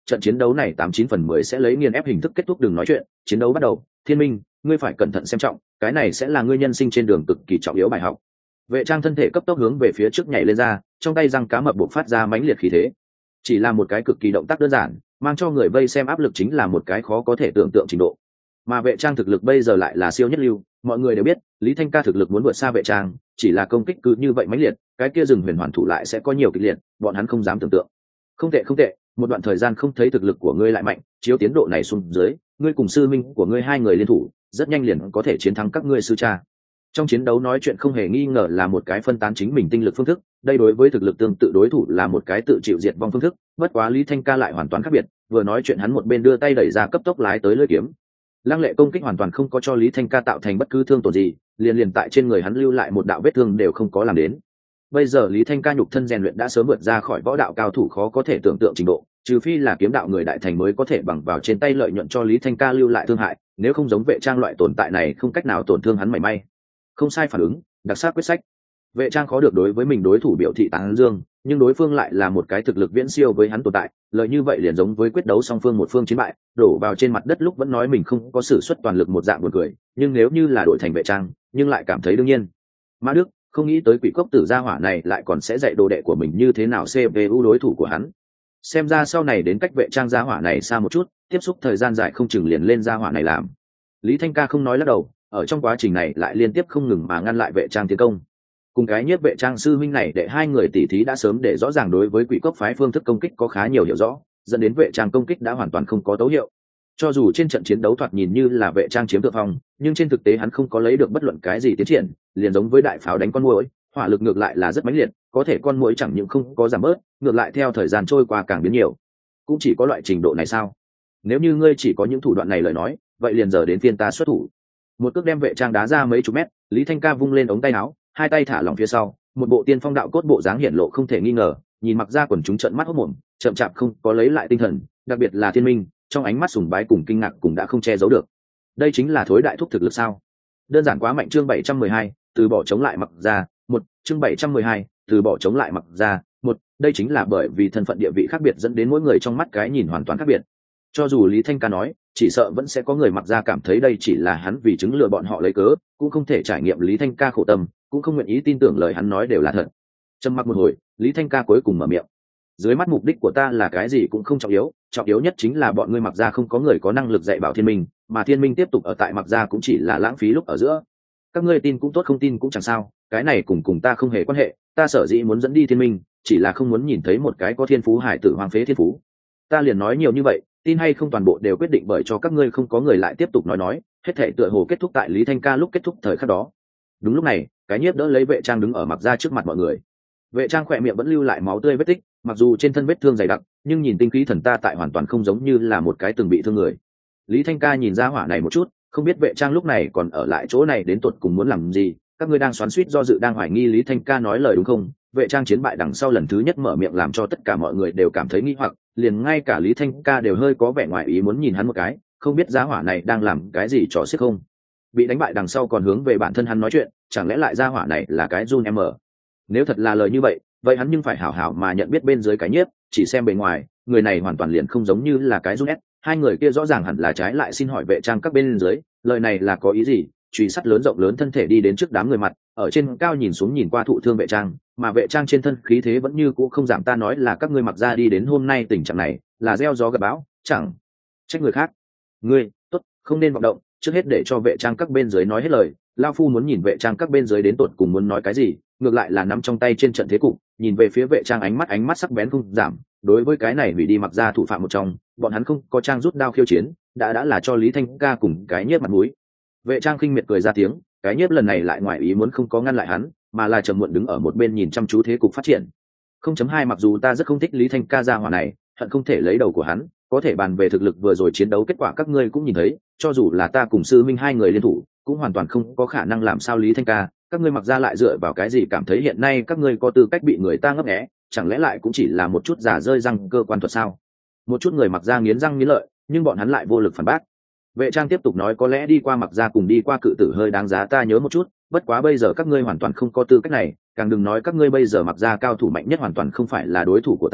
trận chiến đấu này 89/10 sẽ lấy nghiền ép hình thức kết thúc. Đừng nói chuyện, chiến đấu bắt đầu. Thiên Minh, ngươi phải cẩn thận xem trọng, cái này sẽ là ngươi nhân sinh trên đường cực kỳ trọng yếu bài học. Vệ Trang thân thể cấp tốc hướng về phía trước nhảy lên ra, trong tay răng cá mập bộc phát ra mãnh liệt khí thế. Chỉ là một cái cực kỳ động tác đơn giản, mang cho người vây xem áp lực chính là một cái khó có thể tưởng tượng trình độ. Mà Vệ Trang thực lực bây giờ lại là siêu nhất lưu, mọi người đều biết, Lý Thanh Ca thực lực muốn vượt xa Vệ Trang, chỉ là công kích cứ như vậy mãnh liệt, cái kia rừng huyền hoàn thủ lại sẽ có nhiều kịch liệt, bọn hắn không dám tưởng tượng. Không tệ không tệ, một đoạn thời gian không thấy thực lực của ngươi lại mạnh, chiếu tiến độ này xuống dưới, ngươi cùng sư minh của ngươi hai người liên thủ, rất nhanh liền có thể chiến thắng các ngươi sư cha. Trong chiến đấu nói chuyện không hề nghi ngờ là một cái phân tán chính mình tinh lực phương thức, đây đối với thực lực tương tự đối thủ là một cái tự chịu diệt vong phương thức, bất quá Lý Thanh Ca lại hoàn toàn khác biệt, vừa nói chuyện hắn một bên đưa tay đẩy ra cấp tốc lái tới lưỡi kiếm. Lăng lệ công kích hoàn toàn không có cho Lý Thanh Ca tạo thành bất cứ thương tổn gì, liền tại trên người hắn lưu lại một đạo vết thương đều không có làm đến. Bây giờ Lý Thanh Ca nhục thân rèn luyện đã sớm vượt ra khỏi võ đạo cao thủ khó có thể tưởng tượng trình độ, trừ phi là kiếm đạo người đại thành mới có thể bằng vào trên tay lợi nhuận cho Lý Thanh Ca lưu lại thương hại, nếu không giống Vệ Trang loại tồn tại này không cách nào tổn thương hắn mảy may. Không sai phản ứng, đặc sắc quyết sách. Vệ Trang khó được đối với mình đối thủ biểu thị tán dương, nhưng đối phương lại là một cái thực lực viễn siêu với hắn tồn tại, lợi như vậy liền giống với quyết đấu song phương một phương chiến bại, đổ vào trên mặt đất lúc vẫn nói mình không có sử xuất toàn lực một dạng buồn cười, nhưng nếu như là đội thành Vệ Trang, nhưng lại cảm thấy đương nhiên. Mã Đức, không nghĩ tới quỷ cốc tử gia hỏa này lại còn sẽ dạy đồ đệ của mình như thế nào CPU đối thủ của hắn. Xem ra sau này đến cách Vệ Trang gia hỏa này xa một chút, tiếp xúc thời gian dài không chừng liền lên gia hỏa này làm. Lý Thanh Ca không nói lắc đầu, ở trong quá trình này lại liên tiếp không ngừng mà ngăn lại Vệ Trang tiến công. Cùng cái nhiếp Vệ Trang sư huynh này để hai người tỉ thí đã sớm để rõ ràng đối với quỷ cốc phái phương thức công kích có khá nhiều hiểu rõ, dẫn đến Vệ Trang công kích đã hoàn toàn không có dấu hiệu. Cho dù trên trận chiến đấu thoạt nhìn như là Vệ Trang chiếm thượng phong, nhưng trên thực tế hắn không có lấy được bất luận cái gì tiến triển, liền giống với đại pháo đánh con muỗi, hỏa lực ngược lại là rất mãnh liệt, có thể con muỗi chẳng những không có giảm bớt, ngược lại theo thời gian trôi qua càng biến nhiều. Cũng chỉ có loại trình độ này sao? Nếu như ngươi chỉ có những thủ đoạn này lời nói, vậy liền giờ đến phiên ta xuất thủ. Một cước đem Vệ Trang đá ra mấy chục mét, Lý Thanh Ca vung lên ống tay áo, hai tay thả lỏng phía sau, một bộ tiên phong đạo cốt bộ dáng hiển lộ không thể nghi ngờ, nhìn Mặc Gia quần chúng trợn mắt hốt mồm, chậm chạp không có lấy lại tinh thần, đặc biệt là Thiên Minh, trong ánh mắt sùng bái cùng kinh ngạc cũng đã không che giấu được. Đây chính là thối đại thúc thực lực sao? Đơn giản quá mạnh. Chương 712, từ bỏ chống lại Mặc Gia, một chương 712, từ bỏ chống lại Mặc Gia, một. Đây chính là bởi vì thân phận địa vị khác biệt dẫn đến mỗi người trong mắt cái nhìn hoàn toàn khác biệt. Cho dù Lý Thanh Ca nói, chỉ sợ vẫn sẽ có người Mặc Gia cảm thấy đây chỉ là hắn vì chứng lừa bọn họ lấy cớ, cũng không thể trải nghiệm Lý Thanh Ca khổ tâm, cũng không nguyện ý tin tưởng lời hắn nói đều là thật. Trầm mặc một hồi, Lý Thanh Ca cuối cùng mở miệng. Dưới mắt mục đích của ta là cái gì cũng không trọng yếu, trọng yếu nhất chính là bọn ngươi Mặc Gia không có người có năng lực dạy bảo Thiên Minh, mà Thiên Minh tiếp tục ở tại Mặc Gia cũng chỉ là lãng phí lúc ở giữa. Các ngươi tin cũng tốt không tin cũng chẳng sao, cái này cùng ta không hề quan hệ, ta sở dĩ muốn dẫn đi Thiên Minh, chỉ là không muốn nhìn thấy một cái có thiên phú hải tử hoang phế thiên phú. Ta liền nói nhiều như vậy, tin hay không toàn bộ đều quyết định bởi cho các ngươi. Không có người lại tiếp tục nói, hết thảy tựa hồ kết thúc tại Lý Thanh Ca lúc kết thúc thời khắc đó. Đúng lúc này, cái nhiếp đỡ lấy Vệ Trang đứng ở Mặc Gia trước mặt mọi người. Vệ Trang khỏe miệng vẫn lưu lại máu tươi vết tích, mặc dù trên thân vết thương dày đặc, nhưng nhìn tinh khí thần ta tại hoàn toàn không giống như là một cái từng bị thương người. Lý Thanh Ca nhìn ra hỏa này một chút, không biết Vệ Trang lúc này còn ở lại chỗ này đến tột cùng muốn làm gì. Các ngươi đang xoắn xuýt do dự đang hoài nghi Lý Thanh Ca nói lời đúng không? Vệ Trang chiến bại đằng sau lần thứ nhất mở miệng làm cho tất cả mọi người đều cảm thấy nghi hoặc, liền ngay cả Lý Thanh Ca đều hơi có vẻ ngoài ý muốn nhìn hắn một cái, không biết giá hỏa này đang làm cái gì trò xiếc không? Bị đánh bại đằng sau còn hướng về bản thân hắn nói chuyện, chẳng lẽ lại giá hỏa này là cái Jun M? Nếu thật là lời như vậy, vậy hắn nhưng phải hảo hảo mà nhận biết bên dưới cái nhiếp, chỉ xem bề ngoài, người này hoàn toàn liền không giống như là cái Jun S. Hai người kia rõ ràng hẳn là trái lại. Xin hỏi Vệ Trang các bên dưới, lời này là có ý gì? Truy sắt lớn rộng lớn thân thể đi đến trước đám người mặt, ở trên cao nhìn xuống nhìn qua thụ thương Vệ Trang, mà Vệ Trang trên thân khí thế vẫn như cũ không giảm. Ta nói là các ngươi Mặc Gia đi đến hôm nay tình trạng này, là gieo gió gặp bão, chẳng trách người khác. Ngươi, tốt, không nên vọng động, trước hết để cho Vệ Trang các bên dưới nói hết lời. Lao phu muốn nhìn Vệ Trang các bên dưới đến tột cùng muốn nói cái gì, ngược lại là nắm trong tay trên trận thế cục, nhìn về phía Vệ Trang ánh mắt sắc bén không giảm. Đối với cái này hủy đi Mặc Gia thủ phạm một trong, bọn hắn không có trang rút đao khiêu chiến, đã là cho Lý Thanh Ca cùng cái nhiếp mặt mũi. Vệ Trang khinh miệt cười ra tiếng, cái nhiếp lần này lại ngoài ý muốn không có ngăn lại hắn, mà là trầm muộn đứng ở một bên nhìn chăm chú thế cục phát triển. 0.2 Mặc dù ta rất không thích Lý Thanh Ca gia hỏa này, hận không thể lấy đầu của hắn, có thể bàn về thực lực vừa rồi chiến đấu kết quả các ngươi cũng nhìn thấy, cho dù là ta cùng sư minh hai người liên thủ, cũng hoàn toàn không có khả năng làm sao Lý Thanh Ca. Các ngươi Mặc Gia lại dựa vào cái gì cảm thấy hiện nay các ngươi có tư cách bị người ta ngấp nghé? Chẳng lẽ lại cũng chỉ là một chút giả rơi răng cơ quan thuật sao? Một chút người Mặc Gia nghiến răng nghiến lợi, nhưng bọn hắn lại vô lực phản bác. Vệ Trang tiếp tục nói, có lẽ đi qua Mặc Gia cùng đi qua Cự Tử hơi đáng giá ta nhớ một chút, bất quá bây giờ các ngươi hoàn toàn không có tư cách này, càng đừng nói các ngươi bây giờ Mặc Gia cao thủ mạnh nhất hoàn toàn không phải là đối thủ của ta,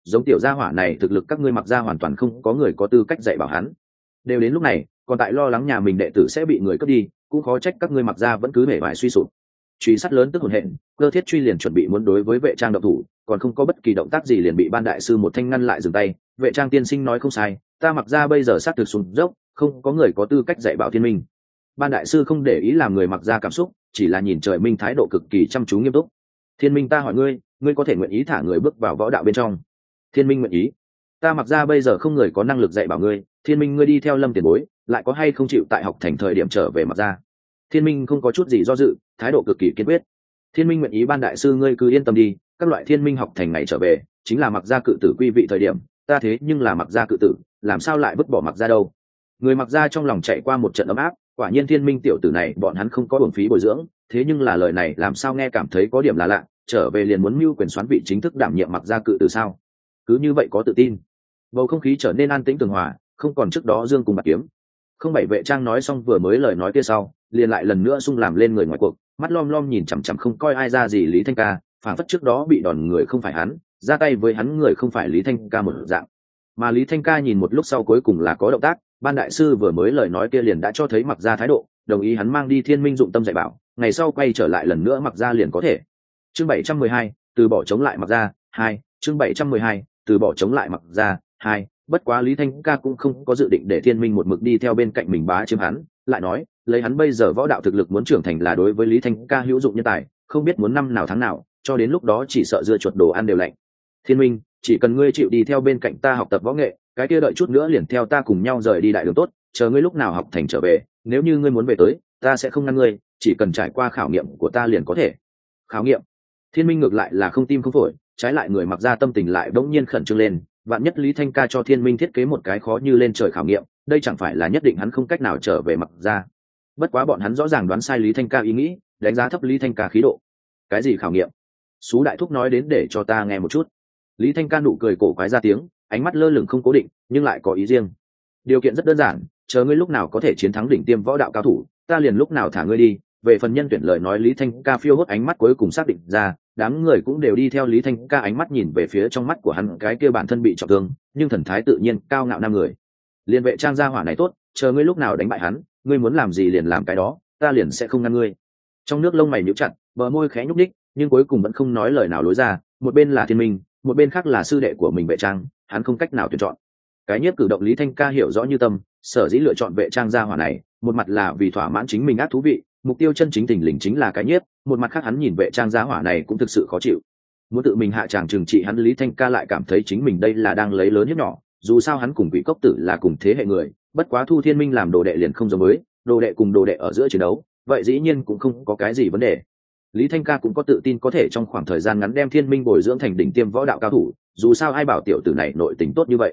giống tiểu gia hỏa này thực lực các ngươi mặc ra hoàn toàn không có người có tư cách dạy bảo hắn. Đều đến lúc này còn tại lo lắng nhà mình đệ tử sẽ bị người cướp đi, cũng khó trách các ngươi mặc ra vẫn cứ hề vải suy sụp. Truy sát lớn tức hồn hện, Cơ Thiết Truy liền chuẩn bị muốn đối với Vệ Trang động thủ, còn không có bất kỳ động tác gì liền bị Ban đại sư một thanh ngăn lại dừng tay. Vệ Trang tiên sinh nói không sai, ta mặc ra bây giờ sát thực xuống dốc, không có người có tư cách dạy bảo Thiên Minh. Ban đại sư không để ý làm người mặc ra cảm xúc, chỉ là nhìn trời minh thái độ cực kỳ chăm chú nghiêm túc. Thiên Minh, ta hỏi ngươi, ngươi có thể nguyện ý thả người bước vào võ đạo bên trong? Thiên Minh nguyện ý. Ta mặc ra bây giờ không người có năng lực dạy bảo ngươi, Thiên Minh ngươi đi theo Lâm tiền bối, lại có hay không chịu tại học thành thời điểm trở về mặc ra? Thiên Minh không có chút gì do dự, thái độ cực kỳ kiên quyết. Thiên Minh nguyện ý, Ban đại sư ngươi cứ yên tâm đi, các loại Thiên Minh học thành ngày trở về, chính là mặc ra cự tử quy vị thời điểm, ta thế nhưng là mặc ra cự tử, làm sao lại vứt bỏ mặc ra đâu? Người mặc ra trong lòng chạy qua một trận ấm áp, quả nhiên Thiên Minh tiểu tử này bọn hắn không có uổng phí bồi dưỡng, thế nhưng là lời này làm sao nghe cảm thấy có điểm là lạ, trở về liền muốn mưu quyền xoán vị chính thức đảm nhiệm mặc ra cự tử sao? Cứ như vậy có tự tin. Bầu không khí trở nên an tĩnh tường hòa, không còn trước đó dương cùng bạc kiếm. Không bảy Vệ Trang nói xong vừa mới lời nói kia sau, liền lại lần nữa sung làm lên người ngoài cuộc, mắt lom lom nhìn chằm chằm không coi ai ra gì Lý Thanh Ca, phản phất trước đó bị đòn người không phải hắn, ra tay với hắn người không phải Lý Thanh Ca một dạng. Mà Lý Thanh Ca nhìn một lúc sau cuối cùng là có động tác, Ban đại sư vừa mới lời nói kia liền đã cho thấy mặc ra thái độ, đồng ý hắn mang đi Thiên Minh dụng tâm dạy bảo, ngày sau quay trở lại lần nữa mặc ra liền có thể. Chương 712, từ bỏ chống lại mặc ra 2, chương 712, từ bỏ chống lại mặc ra 2. Bất quá Lý Thanh Ca cũng không có dự định để Thiên Minh một mực đi theo bên cạnh mình bá chiếm hắn, lại nói, lấy hắn bây giờ võ đạo thực lực muốn trưởng thành là đối với Lý Thanh Ca hữu dụng nhân tài, không biết muốn năm nào tháng nào, cho đến lúc đó chỉ sợ dưa chuột đồ ăn đều lạnh. Thiên Minh, chỉ cần ngươi chịu đi theo bên cạnh ta học tập võ nghệ, cái kia đợi chút nữa liền theo ta cùng nhau rời đi đại đường tốt, chờ ngươi lúc nào học thành trở về, nếu như ngươi muốn về tới, ta sẽ không ngăn ngươi, chỉ cần trải qua khảo nghiệm của ta liền có thể. Khảo nghiệm? Thiên Minh ngược lại là không tim không phổi, trái lại người mặc ra tâm tình lại bỗng nhiên khẩn trương lên, vạn nhất Lý Thanh Ca cho Thiên Minh thiết kế một cái khó như lên trời khảo nghiệm, đây chẳng phải là nhất định hắn không cách nào trở về mặc ra. Bất quá bọn hắn rõ ràng đoán sai Lý Thanh Ca ý nghĩ, đánh giá thấp Lý Thanh Ca khí độ. Cái gì khảo nghiệm? Sú đại thúc nói đến để cho ta nghe một chút. Lý Thanh Ca nụ cười cổ quái ra tiếng, ánh mắt lơ lửng không cố định, nhưng lại có ý riêng. Điều kiện rất đơn giản, chờ ngươi lúc nào có thể chiến thắng đỉnh tiêm võ đạo cao thủ, ta liền lúc nào thả ngươi đi. Về phần nhân tuyển lời nói Lý Thanh Ca phiêu hốt ánh mắt cuối cùng xác định ra, đám người cũng đều đi theo Lý Thanh Ca ánh mắt nhìn về phía trong mắt của hắn cái kia bản thân bị trọng thương, nhưng thần thái tự nhiên cao ngạo nam người. Liên Vệ Trang gia hỏa này tốt, chờ ngươi lúc nào đánh bại hắn, ngươi muốn làm gì liền làm cái đó, ta liền sẽ không ngăn ngươi. Trong nước lông mày nhíu chặt, bờ môi khẽ nhúc nhích, nhưng cuối cùng vẫn không nói lời nào lối ra, một bên là Thiên Minh, một bên khác là sư đệ của mình Vệ Trang, hắn không cách nào tuyển chọn. Cái nhất cử động Lý Thanh Ca hiểu rõ như tâm, sở dĩ lựa chọn Vệ Trang gia hỏa này, một mặt là vì thỏa mãn chính mình ác thú vị, mục tiêu chân chính thình lình chính là cái nhiếp, một mặt khác hắn nhìn Vệ Trang gia hỏa này cũng thực sự khó chịu, muốn tự mình hạ tràng trừng trị hắn. Lý Thanh Ca lại cảm thấy chính mình đây là đang lấy lớn hiếp nhỏ, dù sao hắn cùng Quỷ Cốc Tử là cùng thế hệ người, bất quá thu Thiên Minh làm đồ đệ liền không giống mới, đồ đệ cùng đồ đệ ở giữa chiến đấu, vậy dĩ nhiên cũng không có cái gì vấn đề. Lý Thanh Ca cũng có tự tin có thể trong khoảng thời gian ngắn đem Thiên Minh bồi dưỡng thành đỉnh tiêm võ đạo cao thủ, dù sao ai bảo tiểu tử này nội tình tốt như vậy.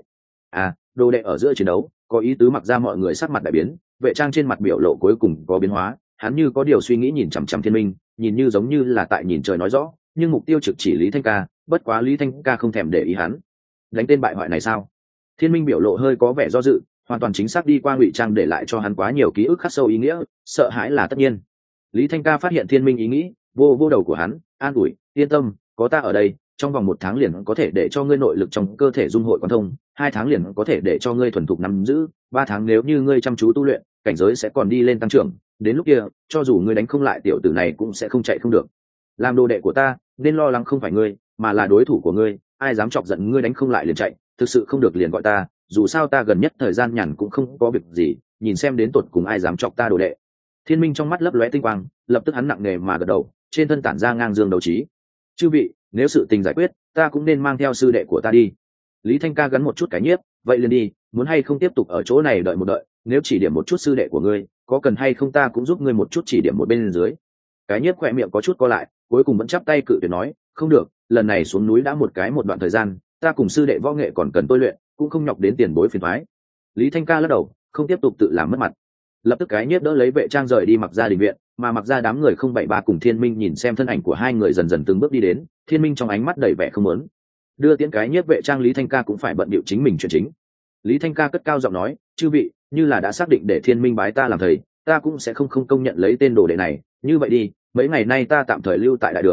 Đồ đệ ở giữa chiến đấu, có ý tứ mặc ra mọi người sắc mặt đại biến, Vệ Trang trên mặt biểu lộ cuối cùng có biến hóa, hắn như có điều suy nghĩ nhìn chằm chằm Thiên Minh, nhìn như giống như là tại nhìn trời nói rõ, nhưng mục tiêu trực chỉ Lý Thanh Ca, bất quá Lý Thanh Ca không thèm để ý hắn. Đánh tên bại hoại này sao? Thiên Minh biểu lộ hơi có vẻ do dự, hoàn toàn chính xác đi qua ngụy trang để lại cho hắn quá nhiều ký ức khắc sâu ý nghĩa, sợ hãi là tất nhiên. Lý Thanh Ca phát hiện Thiên Minh ý nghĩ, vô đầu của hắn, an ủi, yên tâm, có ta ở đây, trong vòng 1 tháng liền có thể để cho ngươi nội lực trong cơ thể dung hội quan thông, 2 tháng liền có thể để cho ngươi thuần thục nắm giữ, 3 tháng nếu như ngươi chăm chú tu luyện, cảnh giới sẽ còn đi lên tăng trưởng, đến lúc kia, cho dù ngươi đánh không lại tiểu tử này cũng sẽ không chạy không được. Làm đồ đệ của ta, nên lo lắng không phải ngươi, mà là đối thủ của ngươi, ai dám chọc giận ngươi đánh không lại liền chạy, thực sự không được liền gọi ta, dù sao ta gần nhất thời gian nhàn cũng không có việc gì, nhìn xem đến tột cùng ai dám chọc ta đồ đệ. Thiên Minh trong mắt lấp lóe tinh quang, lập tức hắn nặng nề mà gật đầu, trên thân tản ra ngang dương đấu trí. Chư vị, nếu sự tình giải quyết, ta cũng nên mang theo sư đệ của ta đi. Lý Thanh Ca gắn một chút cái nhiếp, vậy liền đi, muốn hay không tiếp tục ở chỗ này đợi một đợi, nếu chỉ điểm một chút sư đệ của ngươi, có cần hay không ta cũng giúp ngươi một chút chỉ điểm một bên dưới. Cái nhiếp khỏe miệng có chút co lại, cuối cùng vẫn chắp tay cự tuyệt nói, không được, lần này xuống núi đã một đoạn thời gian, ta cùng sư đệ võ nghệ còn cần tôi luyện, cũng không nhọc đến tiền bối phiền toái. Lý Thanh Ca lắc đầu, không tiếp tục tự làm mất mặt. Lập tức cái nhiếp đỡ lấy Vệ Trang rời đi mặc ra đình viện, mà mặc ra đám người 073 cùng Thiên Minh nhìn xem thân ảnh của hai người dần dần từng bước đi đến, Thiên Minh trong ánh mắt đầy vẻ không muốn đưa tiễn cái nhiếp Vệ Trang. Lý Thanh Ca cũng phải bận bịu chính mình chuyện chính. Lý Thanh Ca cất cao giọng nói, chư vị, như là đã xác định để Thiên Minh bái ta làm thầy, ta cũng sẽ không công nhận lấy tên đồ đệ này, như vậy đi, mấy ngày nay ta tạm thời lưu tại đại đường,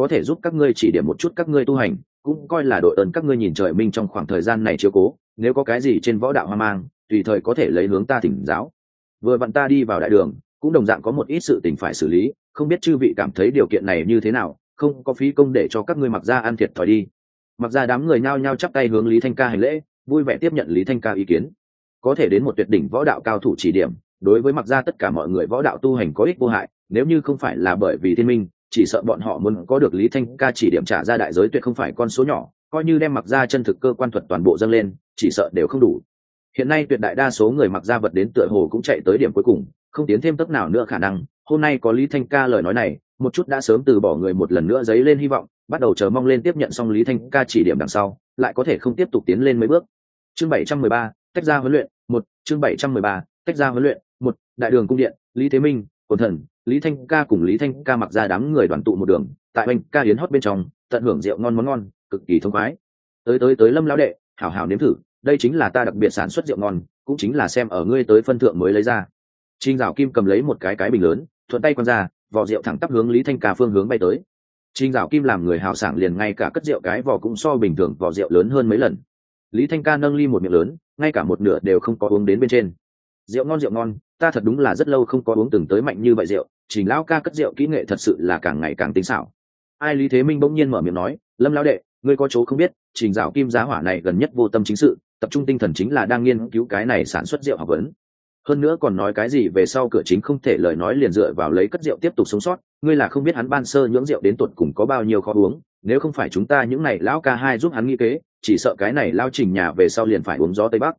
có thể giúp các ngươi chỉ điểm một chút các ngươi tu hành, cũng coi là đội ơn các ngươi nhìn trời minh trong khoảng thời gian này chiếu cố. Nếu có cái gì trên võ đạo hoang mang, tùy thời có thể lấy hướng ta thỉnh giáo. Vừa vặn ta đi vào đại đường, cũng đồng dạng có một ít sự tình phải xử lý, không biết chư vị cảm thấy điều kiện này như thế nào, không có phí công để cho các ngươi Mặc gia ăn thiệt thòi đi. Mặc gia đám người nhao nhao chắp tay hướng Lý Thanh Ca hành lễ, vui vẻ tiếp nhận Lý Thanh Ca ý kiến. Có thể đến một tuyệt đỉnh võ đạo cao thủ chỉ điểm, đối với Mặc gia tất cả mọi người võ đạo tu hành có ích vô hại, nếu như không phải là bởi vì thiên minh, chỉ sợ bọn họ muốn có được Lý Thanh Ca chỉ điểm trả ra đại giới tuyệt không phải con số nhỏ, coi như đem Mặc gia chân thực cơ quan thuật toàn bộ dâng lên, chỉ sợ đều không đủ. Hiện nay tuyệt đại đa số người Mặc gia vật đến tựa hồ cũng chạy tới điểm cuối cùng, không tiến thêm tốc nào nữa khả năng. Hôm nay có Lý Thanh Ca lời nói này, một chút đã sớm từ bỏ người một lần nữa dấy lên hy vọng, bắt đầu chờ mong lên tiếp nhận xong Lý Thanh Ca chỉ điểm đằng sau, lại có thể không tiếp tục tiến lên mấy bước. Chương 713, tách ra huấn luyện, 1, chương 713, tách ra huấn luyện, 1, đại đường cung điện, Lý Thế Minh, Cổn Thần, Lý Thanh Ca cùng Lý Thanh Ca Mặc gia đám người đoàn tụ một đường, tại oanh ca yến hót bên trong, tận hưởng rượu ngon món ngon, cực kỳ thông khoái. Tới Lâm lão đệ, hảo hảo nếm thử, đây chính là ta đặc biệt sản xuất rượu ngon, cũng chính là xem ở ngươi tới phân thượng mới lấy ra. Trình Dạo Kim cầm lấy một cái bình lớn, thuận tay quăng ra, vò rượu thẳng tắp hướng Lý Thanh Ca phương hướng bay tới. Trình Dạo Kim làm người hào sảng liền ngay cả cất rượu cái vò cũng so bình thường vò rượu lớn hơn mấy lần. Lý Thanh Ca nâng ly một miệng lớn, ngay cả một nửa đều không có uống đến bên trên. Rượu ngon, ta thật đúng là rất lâu không có uống từng tới mạnh như vậy rượu. Trình lão ca cất rượu kỹ nghệ thật sự là càng ngày càng tinh xảo. Ai Lý Thế Minh bỗng nhiên mở miệng nói, Lâm lão đệ, ngươi có chỗ không biết, Trình Dạo Kim giá hỏa này gần nhất vô tâm chính sự, tập trung tinh thần chính là đang nghiên cứu cái này sản xuất rượu học vấn. Hơn nữa còn nói cái gì về sau cửa chính không thể lời nói liền dựa vào lấy cất rượu tiếp tục sống sót, ngươi là không biết hắn ban sơ nhưỡng rượu đến tột cùng có bao nhiêu khó uống, nếu không phải chúng ta những này lão ca hai giúp hắn nghĩ kế, chỉ sợ cái này lao Trình nhà về sau liền phải uống gió tây bắc.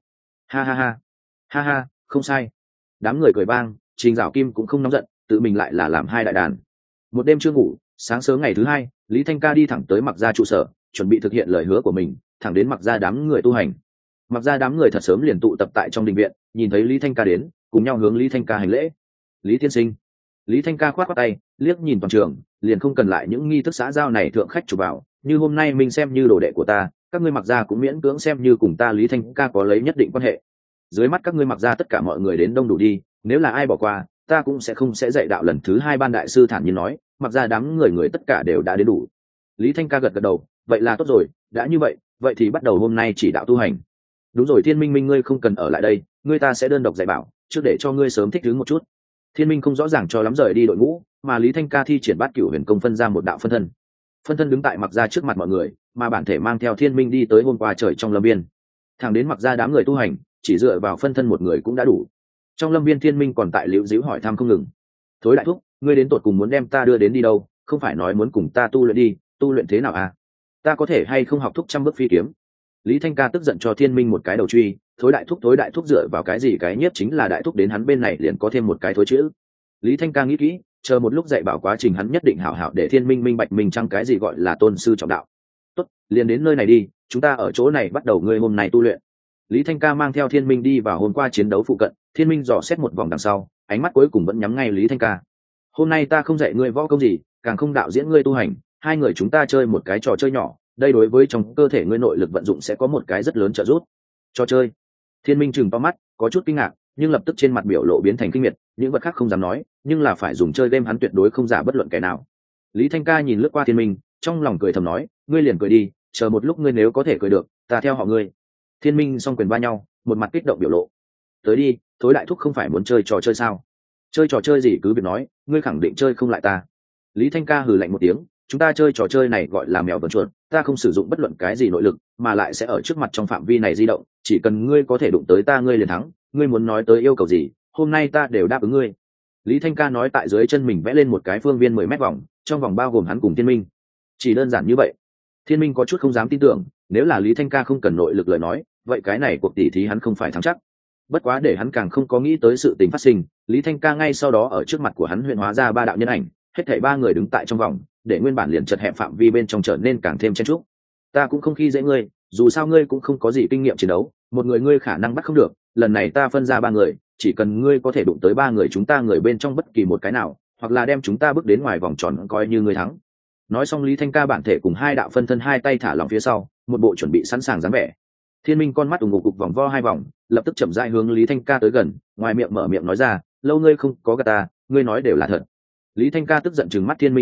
Ha, không sai. Đám người cười vang, Trình Dạo Kim cũng không nóng giận, tự mình lại là làm hai đại đàn. Một đêm chưa ngủ, sáng sớm ngày thứ hai, Lý Thanh Ca đi thẳng tới Mặc gia trụ sở, chuẩn bị thực hiện lời hứa của mình, thẳng đến Mặc gia đám người tu hành. Mặc gia đám người thật sớm liền tụ tập tại trong đình viện, nhìn thấy Lý Thanh Ca đến, cùng nhau hướng Lý Thanh Ca hành lễ. Lý tiên sinh. Lý Thanh Ca khoát khoát tay, liếc nhìn toàn trường, liền không cần lại những nghi thức xã giao này thượng khách chụp vào, như hôm nay mình xem như đồ đệ của ta, các ngươi Mặc gia cũng miễn cưỡng xem như cùng ta Lý Thanh Ca có lấy nhất định quan hệ. Dưới mắt các ngươi Mặc gia tất cả mọi người đến đông đủ đi, nếu là ai bỏ qua, ta cũng sẽ dạy đạo lần thứ hai ban đại sư thản nhiên nói, Mặc gia đám người tất cả đều đã đến đủ. Lý Thanh Ca gật đầu, vậy là tốt rồi, đã như vậy thì bắt đầu hôm nay chỉ đạo tu hành. Đúng rồi Thiên Minh, ngươi không cần ở lại đây, ngươi ta sẽ đơn độc dạy bảo, trước để cho ngươi sớm thích ứng một chút. Thiên Minh không rõ ràng cho lắm rời đi đội ngũ, mà Lý Thanh Ca thi triển Bát Cửu Huyền Công phân ra một đạo phân thân đứng tại Mặc gia trước mặt mọi người, mà bản thể mang theo Thiên Minh đi tới hôm qua trời trong lâm viên. Thẳng đến Mặc gia đám người tu hành, chỉ dựa vào phân thân một người cũng đã đủ. Trong lâm viên Thiên Minh còn tại liễu díu hỏi thăm không ngừng. Thối đại thúc, ngươi đến tột cùng muốn đem ta đưa đến đi đâu, không phải nói muốn cùng ta tu luyện đi, tu luyện thế nào à? Ta có thể hay không học thúc trăm bước phi kiếm? Lý Thanh Ca tức giận cho Thiên Minh một cái đầu truy, thối đại thúc dựa vào cái gì, cái nhất chính là đại thúc đến hắn bên này liền có thêm một cái thối chữ. Lý Thanh Ca nghĩ kỹ, chờ một lúc dạy bảo quá trình hắn nhất định hảo hảo để Thiên Minh minh bạch mình chăng cái gì gọi là tôn sư trọng đạo. Tốt, liền đến nơi này đi, chúng ta ở chỗ này bắt đầu ngươi hôm nay tu luyện. Lý Thanh Ca mang theo Thiên Minh đi vào hôm qua chiến đấu phụ cận, Thiên Minh dò xét một vòng đằng sau, ánh mắt cuối cùng vẫn nhắm ngay Lý Thanh Ca. Hôm nay ta không dạy ngươi võ công gì, càng không đạo diễn ngươi tu hành, hai người chúng ta chơi một cái trò chơi nhỏ, đây đối với trong cơ thể ngươi nội lực vận dụng sẽ có một cái rất lớn trợ giúp. Trò chơi? Thiên Minh chừng to mắt, có chút kinh ngạc, nhưng lập tức trên mặt biểu lộ biến thành kinh miệt, những vật khác không dám nói, nhưng là phải dùng chơi game hắn tuyệt đối không giả bất luận kẻ nào. Lý Thanh Ca nhìn lướt qua Thiên Minh, trong lòng cười thầm nói, ngươi liền cười đi, chờ một lúc ngươi nếu có thể cười được, ta theo họ ngươi. Thiên Minh song quyền va nhau, một mặt kích động biểu lộ. Tới đi, thối đại thúc không phải muốn chơi trò chơi sao? Chơi trò chơi gì cứ việc nói, ngươi khẳng định chơi không lại ta. Lý Thanh Ca hừ lạnh một tiếng, chúng ta chơi trò chơi này gọi là mèo vờn chuột, ta không sử dụng bất luận cái gì nội lực, mà lại sẽ ở trước mặt trong phạm vi này di động, chỉ cần ngươi có thể đụng tới ta ngươi liền thắng, ngươi muốn nói tới yêu cầu gì, hôm nay ta đều đáp ứng ngươi. Lý Thanh Ca nói tại dưới chân mình vẽ lên một cái phương viên 10 mét vòng, trong vòng bao gồm hắn cùng Thiên Minh. Chỉ đơn giản như vậy. Thiên Minh có chút không dám tin tưởng, nếu là Lý Thanh Ca không cần nội lực lời nói, vậy cái này cuộc tỷ thí hắn không phải thắng chắc. Bất quá để hắn càng không có nghĩ tới sự tình phát sinh, Lý Thanh Ca ngay sau đó ở trước mặt của hắn huyện hóa ra 3 đạo nhân ảnh, hết thảy 3 người đứng tại trong vòng, để nguyên bản liền chật hẹp phạm vi bên trong trở nên càng thêm chen chúc. Ta cũng không khi dễ ngươi, dù sao ngươi cũng không có gì kinh nghiệm chiến đấu, một người ngươi khả năng bắt không được, lần này ta phân ra 3 người, chỉ cần ngươi có thể đụng tới 3 người chúng ta người bên trong bất kỳ một cái nào, hoặc là đem chúng ta bước đến ngoài vòng tròn coi như ngươi thắng. Nói xong Lý Thanh Ca bản thể cùng 2 đạo phân thân hai tay thả lỏng phía sau, một bộ chuẩn bị sẵn sàng dáng vẻ. Thiên Minh con mắt ủng ngục cục vòng vo 2 vòng, lập tức chậm rãi hướng Lý Thanh Ca tới gần, ngoài miệng mở miệng nói ra, lâu ngươi không có gạt ta, ngươi nói đều là thật. Lý Thanh Ca tức giận trừng mắt Thiên Minh một chút,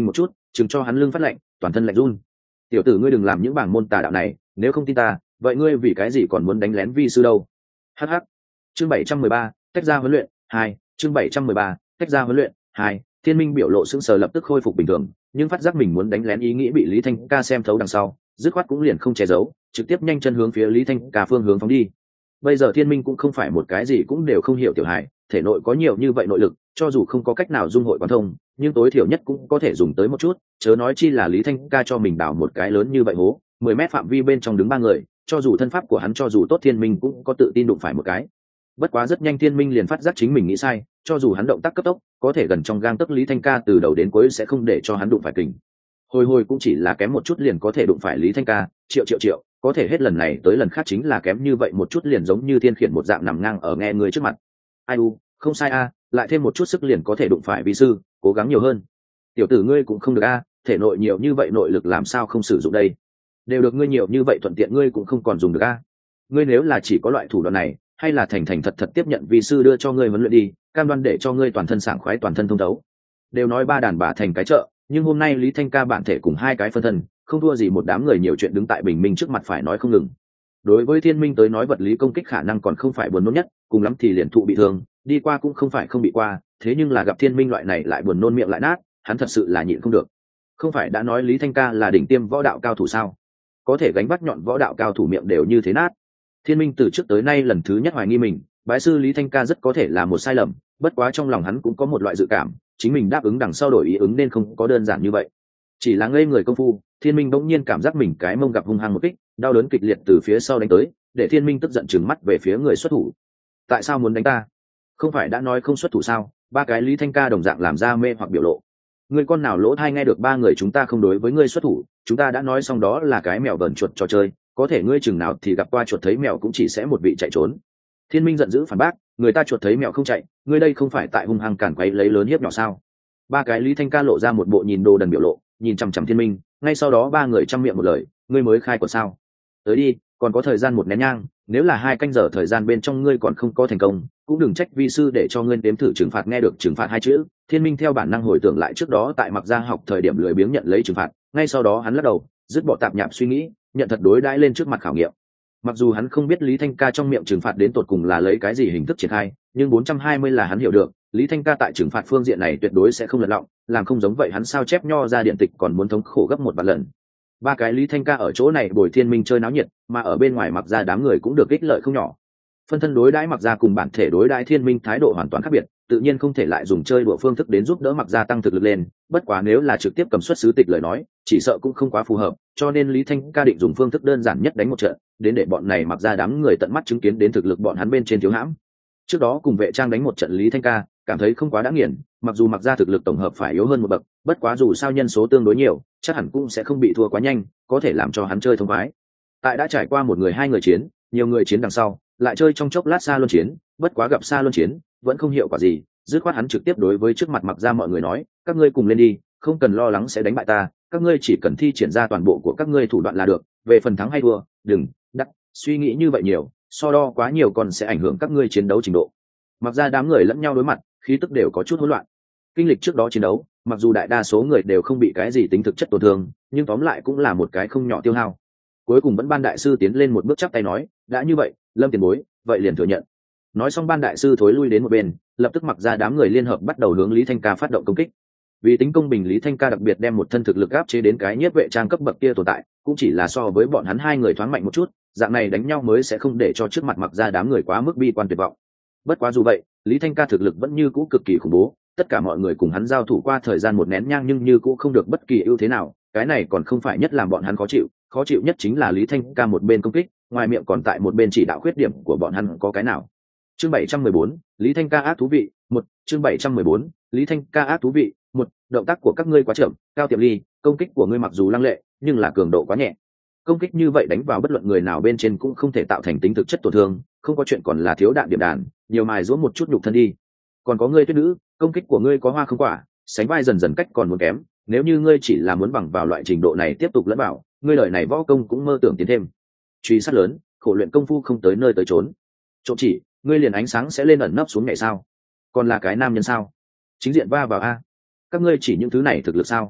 chừng cho hắn lưng phát lạnh, toàn thân lạnh run. Tiểu tử ngươi đừng làm những bảng môn tà đạo này, nếu không tin ta, vậy ngươi vì cái gì còn muốn đánh lén vi sư đâu? Hắc hắc. Chương 713, tách ra huấn luyện 2, chương 713, tách ra huấn luyện 2. Thiên Minh biểu lộ sững sờ lập tức khôi phục bình thường, nhưng phát giác mình muốn đánh lén ý nghĩ bị Lý Thanh Ca xem thấu đằng sau, dứt khoát cũng liền không che giấu, trực tiếp nhanh chân hướng phía Lý Thanh Ca phương hướng phóng đi. Bây giờ Thiên Minh cũng không phải một cái gì cũng đều không hiểu tiểu hải, thể nội có nhiều như vậy nội lực, cho dù không có cách nào dung hội quán thông, nhưng tối thiểu nhất cũng có thể dùng tới một chút, chớ nói chi là Lý Thanh Ca cho mình đào một cái lớn như vậy hố, 10 mét phạm vi bên trong đứng ba người, cho dù thân pháp của hắn cho dù tốt Thiên Minh cũng có tự tin đụng phải một cái. Bất quá rất nhanh Thiên Minh liền phát giác chính mình nghĩ sai, cho dù hắn động tác cấp tốc, có thể gần trong gang tấc Lý Thanh Ca từ đầu đến cuối sẽ không để cho hắn đụng phải kình. Hồi hồi cũng chỉ là kém một chút liền có thể đụng phải Lý Thanh Ca, triệu, có thể hết lần này tới lần khác chính là kém như vậy một chút liền giống như thiên khiển một dạng nằm ngang ở nghe người trước mặt. Ai u, không sai a, lại thêm một chút sức liền có thể đụng phải vi sư, cố gắng nhiều hơn. Tiểu tử ngươi cũng không được a, thể nội nhiều như vậy nội lực làm sao không sử dụng đây? Đều được ngươi nhiều như vậy thuận tiện ngươi cũng không còn dùng được a. Ngươi nếu là chỉ có loại thủ đoạn này, hay là thành thành thật thật tiếp nhận vi sư đưa cho ngươi huấn luyện đi, cam đoan để cho ngươi toàn thân sảng khoái toàn thân thông thấu. Đều nói ba đàn bà thành cái chợ, nhưng hôm nay Lý Thanh Ca bản thể cùng hai cái phân thân, không thua gì một đám người nhiều chuyện đứng tại bình minh trước mặt phải nói không ngừng. Đối với Thiên Minh tới nói vật lý công kích khả năng còn không phải buồn nôn nhất, cùng lắm thì liền thụ bị thương, đi qua cũng không phải không bị qua, thế nhưng là gặp Thiên Minh loại này lại buồn nôn miệng lại nát, hắn thật sự là nhịn không được. Không phải đã nói Lý Thanh Ca là đỉnh tiêm võ đạo cao thủ sao? Có thể gánh vác nhọn võ đạo cao thủ miệng đều như thế nát. Thiên Minh từ trước tới nay lần thứ nhất hoài nghi mình, bái sư Lý Thanh Ca rất có thể là một sai lầm, bất quá trong lòng hắn cũng có một loại dự cảm, chính mình đáp ứng đằng sau đổi ý ứng nên không có đơn giản như vậy. Chỉ là ngây người công phu, Thiên Minh bỗng nhiên cảm giác mình cái mông gặp hung hăng một kích, đau đớn kịch liệt từ phía sau đánh tới, để Thiên Minh tức giận trừng mắt về phía người xuất thủ. Tại sao muốn đánh ta? Không phải đã nói không xuất thủ sao? Ba cái Lý Thanh Ca đồng dạng làm ra mê hoặc biểu lộ. Ngươi con nào lỗ tai nghe được ba người chúng ta không đối với ngươi xuất thủ, chúng ta đã nói xong đó là cái mèo vờn chuột trò chơi, có thể ngươi chừng nào thì gặp qua chuột thấy mèo cũng chỉ sẽ một vị chạy trốn. Thiên Minh giận dữ phản bác, người ta chuột thấy mèo không chạy, ngươi đây không phải tại hung hăng cản quấy lấy lớn hiếp nhỏ sao? Ba cái Lý Thanh Ca lộ ra một bộ nhìn đồ đần biểu lộ, nhìn chằm chằm Thiên Minh, ngay sau đó ba người trăm miệng một lời, ngươi mới khai của sao? Tới đi, còn có thời gian một nén nhang, nếu là 2 canh giờ thời gian bên trong ngươi còn không có thành công, cũng đừng trách vi sư để cho ngươi đếm thử trừng phạt. Nghe được trừng phạt hai chữ, Thiên Minh theo bản năng hồi tưởng lại trước đó tại Mặc Gia học thời điểm lười biếng nhận lấy trừng phạt, ngay sau đó hắn lắc đầu, dứt bỏ tạp nhạp suy nghĩ, nhận thật đối đãi lên trước mặt khảo nghiệm. Mặc dù hắn không biết Lý Thanh Ca trong miệng trừng phạt đến tột cùng là lấy cái gì hình thức triển khai, nhưng 420 là hắn hiểu được, Lý Thanh Ca tại trừng phạt phương diện này tuyệt đối sẽ không lật lọng, làm không giống vậy hắn sao chép nho ra điện tịch còn muốn thống khổ gấp một vạn lần. Ba cái Lý Thanh Ca ở chỗ này bồi Thiên Minh chơi náo nhiệt, mà ở bên ngoài Mặc Gia đám người cũng được ích lợi không nhỏ. Phân thân đối đãi Mặc Gia cùng bản thể đối đãi Thiên Minh thái độ hoàn toàn khác biệt, tự nhiên không thể lại dùng chơi đùa phương thức đến giúp đỡ Mặc Gia tăng thực lực lên, bất quá nếu là trực tiếp cầm xuất sứ tịch lời nói, chỉ sợ cũng không quá phù hợp, cho nên Lý Thanh Ca định dùng phương thức đơn giản nhất đánh một trận, đến để bọn này Mặc Gia đám người tận mắt chứng kiến đến thực lực bọn hắn bên trên thiếu hãm. Trước đó cùng vệ trang đánh một trận Lý Thanh Ca, cảm thấy không quá đã nghiền, mặc dù Mặc Gia thực lực tổng hợp phải yếu hơn một bậc, bất quá dù sao nhân số tương đối nhiều, chắc hẳn cũng sẽ không bị thua quá nhanh, có thể làm cho hắn chơi thông khoái. Tại đã trải qua một người hai người chiến, nhiều người chiến đằng sau, lại chơi trong chốc lát xa luân chiến, bất quá gặp xa luân chiến, vẫn không hiệu quả gì, dứt khoát hắn trực tiếp đối với trước mặt Mặc Gia mọi người nói, các ngươi cùng lên đi, không cần lo lắng sẽ đánh bại ta, các ngươi chỉ cần thi triển ra toàn bộ của các ngươi thủ đoạn là được, về phần thắng hay thua, đừng suy nghĩ như vậy nhiều, so đo quá nhiều còn sẽ ảnh hưởng các ngươi chiến đấu trình độ. Mặc Gia đám người lẫn nhau đối mặt, khí tức đều có chút hỗn loạn. Kinh lịch trước đó chiến đấu, mặc dù đại đa số người đều không bị cái gì tính thực chất tổn thương, nhưng tóm lại cũng là một cái không nhỏ tiêu hao. Cuối cùng vẫn Ban đại sư tiến lên một bước chắp tay nói, đã như vậy, Lâm tiền bối, vậy liền thừa nhận. Nói xong Ban đại sư thối lui đến một bên, lập tức Mặc Gia đám người liên hợp bắt đầu hướng Lý Thanh Ca phát động công kích. Vì tính công bình, Lý Thanh Ca đặc biệt đem một thân thực lực áp chế đến cái nhiếp vệ trang cấp bậc kia tồn tại, cũng chỉ là so với bọn hắn hai người thoáng mạnh một chút, dạng này đánh nhau mới sẽ không để cho trước mặt Mặc Gia đám người quá mức bi quan tuyệt vọng. Bất quá dù vậy, Lý Thanh Ca thực lực vẫn như cũ cực kỳ khủng bố, tất cả mọi người cùng hắn giao thủ qua thời gian một nén nhang nhưng như cũ không được bất kỳ ưu thế nào, cái này còn không phải nhất làm bọn hắn khó chịu nhất chính là Lý Thanh Ca một bên công kích, ngoài miệng còn tại một bên chỉ đạo khuyết điểm của bọn hắn có cái nào. Chương 714, Lý Thanh Ca ác thú vị, 1, chương 714, Lý Thanh Ca ác thú vị, 1, động tác của các ngươi quá chậm, Cao Tiệm Ly, công kích của ngươi mặc dù lăng lệ, nhưng là cường độ quá nhẹ. Công kích như vậy đánh vào bất luận người nào bên trên cũng không thể tạo thành tính thực chất tổn thương, không có chuyện còn là thiếu đạn điểm đạn, nhiều mài giũa một chút nhục thân đi. Còn có ngươi Tuyết Nữ, công kích của ngươi có hoa không quả, sánh vai dần dần cách còn muốn kém, nếu như ngươi chỉ là muốn bằng vào loại trình độ này tiếp tục lẫn vào, ngươi lời này võ công cũng mơ tưởng tiến thêm. Truy sát lớn, khổ luyện công phu không tới nơi tới chốn. Trộm chỉ, ngươi liền ánh sáng sẽ lên ẩn nấp xuống ngày sao? Còn là cái nam nhân sao? Chính diện va vào a. Các ngươi chỉ những thứ này thực lực sao?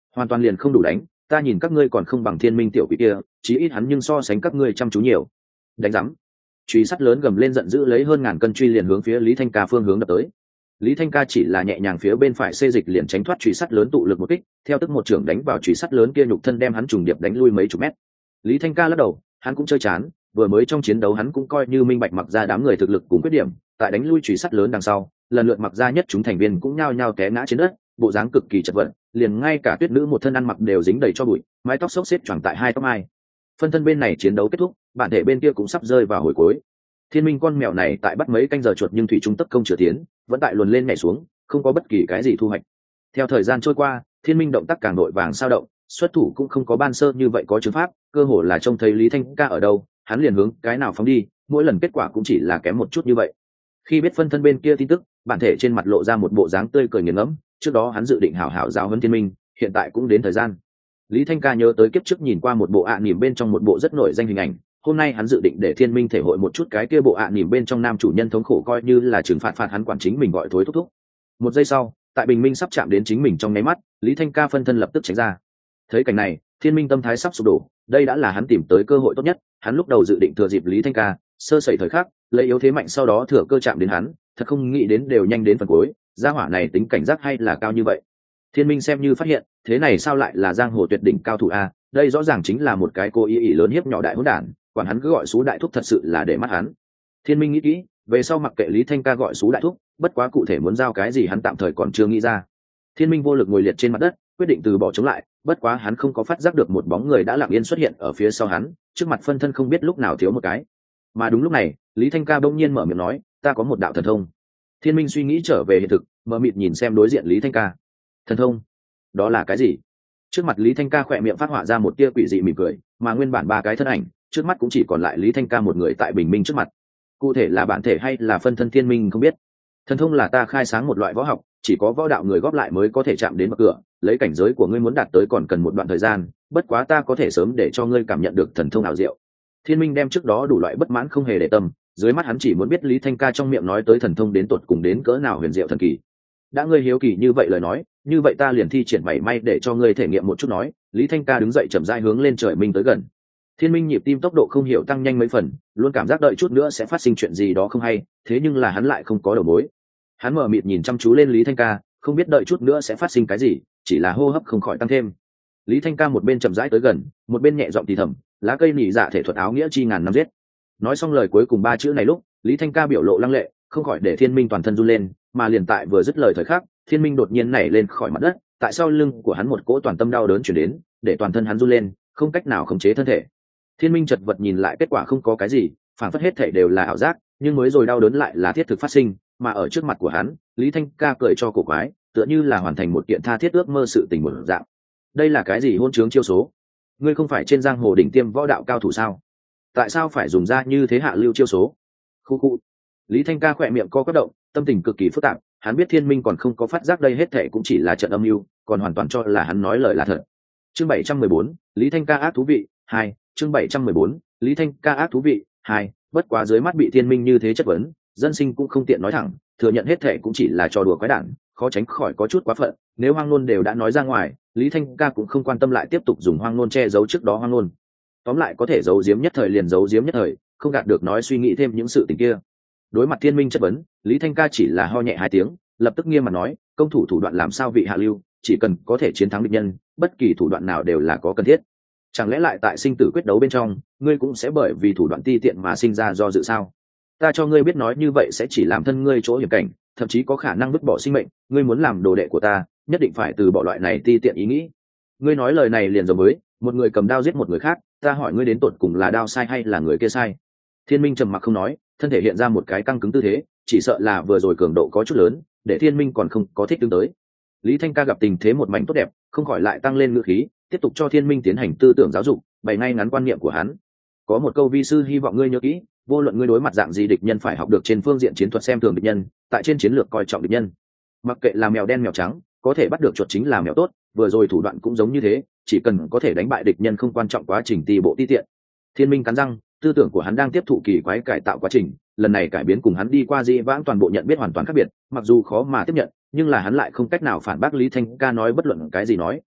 hoàn toàn liền không đủ đánh, ta nhìn các ngươi còn không bằng thiên minh tiểu quỷ kia, chí ít hắn nhưng so sánh các ngươi chăm chú nhiều. Đánh rắm. Truy sắt lớn gầm lên giận dữ lấy hơn ngàn cân truy liền hướng phía Lý Thanh Ca phương hướng đập tới. Lý Thanh Ca chỉ là nhẹ nhàng phía bên phải xê dịch liền tránh thoát truy sắt lớn tụ lực một kích, theo tức một trưởng đánh vào truy sắt lớn kia nhục thân đem hắn trùng điệp đánh lui mấy chục mét. Lý Thanh Ca lắc đầu, hắn cũng chơi chán, vừa mới trong chiến đấu hắn cũng coi như minh bạch mặc ra đám người thực lực cùng khuyết điểm, tại đánh lui truy sắt lớn đằng sau, lần lượt mặc ra nhất chúng thành viên cũng nhao nhao té ngã trên đất, bộ dáng cực kỳ chật vật, liền ngay cả Tuyết nữ một thân ăn mặc đều dính đầy cho bụi, mái tóc xốc xếp choàng tại hai tóc mai. Phân thân bên này chiến đấu kết thúc, bản thể bên kia cũng sắp rơi vào hồi cuối. Thiên minh con mèo này tại bắt mấy canh giờ chuột nhưng thủy trung tấp công chữa tiến, vẫn tại luồn lên nhảy xuống, không có bất kỳ cái gì thu hoạch. Theo thời gian trôi qua, thiên minh động tác càng đội vàng sao động, xuất thủ cũng không có ban sơ như vậy có chứng pháp, cơ hồ là trông thấy Lý Thanh Ca ở đâu, hắn liền hướng cái nào phóng đi, mỗi lần kết quả cũng chỉ là kém một chút như vậy. Khi biết phân thân bên kia tin tức, bản thể trên mặt lộ ra một bộ dáng tươi cười nghiền ngẫm, trước đó hắn dự định hảo hảo giáo huấn thiên minh, hiện tại cũng đến thời gian. Lý Thanh Ca nhớ tới kiếp trước nhìn qua một bộ nỉm bên trong một bộ rất nổi danh hình ảnh, hôm nay hắn dự định để thiên minh thể hội một chút cái kia bộ nỉm bên trong nam chủ nhân thống khổ, coi như là trừng phạt hắn quản chính mình gọi thối thúc thúc. Một giây sau, tại bình minh sắp chạm đến chính mình trong nháy mắt, Lý Thanh Ca phân thân lập tức tránh ra. Thấy cảnh này, thiên minh tâm thái sắp sụp đổ, đây đã là hắn tìm tới cơ hội tốt nhất, hắn lúc đầu dự định thừa dịp Lý Thanh Ca sơ sẩy thời khắc, lấy yếu thế mạnh sau đó thừa cơ chạm đến hắn, thật không nghĩ đến đều nhanh đến phần cuối, gia hỏa này tính cảnh giác hay là cao như vậy. Thiên minh xem như phát hiện, thế này sao lại là giang hồ tuyệt đỉnh cao thủ a, đây rõ ràng chính là một cái cô ý lớn hiếp nhỏ đại hỗn đản, quản hắn cứ gọi xú đại thúc thật sự là để mắt hắn. Thiên minh nghĩ kỹ, về sau mặc kệ Lý Thanh Ca gọi xú đại thúc, bất quá cụ thể muốn giao cái gì hắn tạm thời còn chưa nghĩ ra. Thiên minh vô lực ngồi liệt trên mặt đất, quyết định từ bỏ chống lại, bất quá hắn không có phát giác được một bóng người đã lặng yên xuất hiện ở phía sau hắn, trước mặt phân thân không biết lúc nào thiếu một cái. Mà đúng lúc này, Lý Thanh Ca bỗng nhiên mở miệng nói, ta có một đạo thần thông. Thiên minh suy nghĩ trở về hiện thực, mờ mịt nhìn xem đối diện Lý Thanh Ca. Thần thông? Đó là cái gì? Trước mặt Lý Thanh Ca khỏe miệng phát họa ra một tia quỷ dị mỉm cười, mà nguyên bản ba cái thân ảnh, trước mắt cũng chỉ còn lại Lý Thanh Ca một người tại bình minh trước mặt. Cụ thể là bản thể hay là phân thân thiên minh không biết. Thần thông là ta khai sáng một loại võ học, chỉ có võ đạo người góp lại mới có thể chạm đến bậc cửa, lấy cảnh giới của ngươi muốn đạt tới còn cần một đoạn thời gian, bất quá ta có thể sớm để cho ngươi cảm nhận được thần thông ảo diệu. Thiên minh đem trước đó đủ loại bất mãn không hề để tâm, dưới mắt hắn chỉ muốn biết Lý Thanh Ca trong miệng nói tới thần thông đến tột cùng đến cỡ nào huyền diệu thần kỳ. Đã ngươi hiếu kỳ như vậy lời nói, như vậy ta liền thi triển mảy may để cho ngươi thể nghiệm một chút nói. Lý Thanh Ca đứng dậy chậm rãi hướng lên trời minh tới gần. Thiên minh nhịp tim tốc độ không hiểu tăng nhanh mấy phần, luôn cảm giác đợi chút nữa sẽ phát sinh chuyện gì đó không hay, thế nhưng là hắn lại không có đầu mối. Hắn mở mịt nhìn chăm chú lên Lý Thanh Ca, không biết đợi chút nữa sẽ phát sinh cái gì, chỉ là hô hấp không khỏi tăng thêm. Lý Thanh Ca một bên chậm rãi tới gần, một bên nhẹ giọng thì thầm, lá cây nỉ dạ thể thuật áo nghĩa chi ngàn năm giết. Nói xong lời cuối cùng ba chữ này lúc, Lý Thanh Ca biểu lộ lăng lệ, không khỏi để thiên minh toàn thân run lên, mà liền tại vừa dứt lời thời khắc, thiên minh đột nhiên nảy lên khỏi mặt đất, tại sau lưng của hắn một cỗ toàn tâm đau đớn chuyển đến, để toàn thân hắn run lên, không cách nào khống chế thân thể. Thiên minh chật vật nhìn lại kết quả không có cái gì, phản phất hết thể đều là ảo giác, nhưng mới rồi đau đớn lại là thiết thực phát sinh, mà ở trước mặt của hắn, Lý Thanh Ca cười cho cổ quái, tựa như là hoàn thành một kiện tha thiết ước mơ sự tình một dạng. Đây là cái gì hôn trướng chiêu số? Ngươi không phải trên giang hồ đỉnh tiêm võ đạo cao thủ sao? Tại sao phải dùng ra như thế hạ lưu chiêu số? Khu khu. Lý Thanh Ca khỏe miệng co quắp động, tâm tình cực kỳ phức tạp, hắn biết thiên minh còn không có phát giác đây hết thảy cũng chỉ là trận âm mưu, còn hoàn toàn cho là hắn nói lời là thật. Chương 714, Lý Thanh Ca ác thú vị 2, chương 714, Lý Thanh Ca ác thú vị 2, bất quá dưới mắt bị thiên minh như thế chất vấn, dân sinh cũng không tiện nói thẳng, thừa nhận hết thảy cũng chỉ là trò đùa quái đản, khó tránh khỏi có chút quá phận, nếu hoang ngôn đều đã nói ra ngoài, Lý Thanh Ca cũng không quan tâm lại tiếp tục dùng hoang ngôn che giấu trước đó hoang ngôn. Tóm lại có thể giấu giếm nhất thời liền giấu giếm nhất thời, không gạt được nói suy nghĩ thêm những sự tình kia. Đối mặt thiên minh chất vấn, Lý Thanh Ca chỉ là ho nhẹ hai tiếng, lập tức nghiêm mặt nói, công thủ thủ đoạn làm sao vị hạ lưu, chỉ cần có thể chiến thắng địch nhân, bất kỳ thủ đoạn nào đều là có cần thiết. Chẳng lẽ lại tại sinh tử quyết đấu bên trong, ngươi cũng sẽ bởi vì thủ đoạn ti tiện mà sinh ra do dự sao? Ta cho ngươi biết nói như vậy sẽ chỉ làm thân ngươi chỗ hiểm cảnh, thậm chí có khả năng vứt bỏ sinh mệnh, ngươi muốn làm đồ đệ của ta, nhất định phải từ bỏ loại này ti tiện ý nghĩ. Ngươi nói lời này liền giống với một người cầm đao giết một người khác, ta hỏi ngươi đến tột cùng là đao sai hay là người kia sai? Thiên minh trầm mặc không nói, thân thể hiện ra một cái căng cứng tư thế, chỉ sợ là vừa rồi cường độ có chút lớn, để thiên minh còn không có thích đứng tới. Lý Thanh Ca gặp tình thế một mảnh tốt đẹp, không khỏi lại tăng lên ngữ khí, tiếp tục cho thiên minh tiến hành tư tưởng giáo dục, bày ngay ngắn quan niệm của hắn. Có một câu vi sư hy vọng ngươi nhớ kỹ, vô luận ngươi đối mặt dạng gì địch nhân phải học được trên phương diện chiến thuật xem thường địch nhân, tại trên chiến lược coi trọng địch nhân. Mặc kệ là mèo đen mèo trắng, có thể bắt được chuột chính là mèo tốt, vừa rồi thủ đoạn cũng giống như thế, chỉ cần có thể đánh bại địch nhân không quan trọng quá trình ti bộ ti tiện. Thiên minh cắn răng, tư tưởng của hắn đang tiếp thụ kỳ quái cải tạo quá trình, lần này cải biến cùng hắn đi qua dĩ vãng toàn bộ nhận biết hoàn toàn khác biệt, mặc dù khó mà tiếp nhận, nhưng là hắn lại không cách nào phản bác Lý Thanh Ca nói bất luận cái gì nói,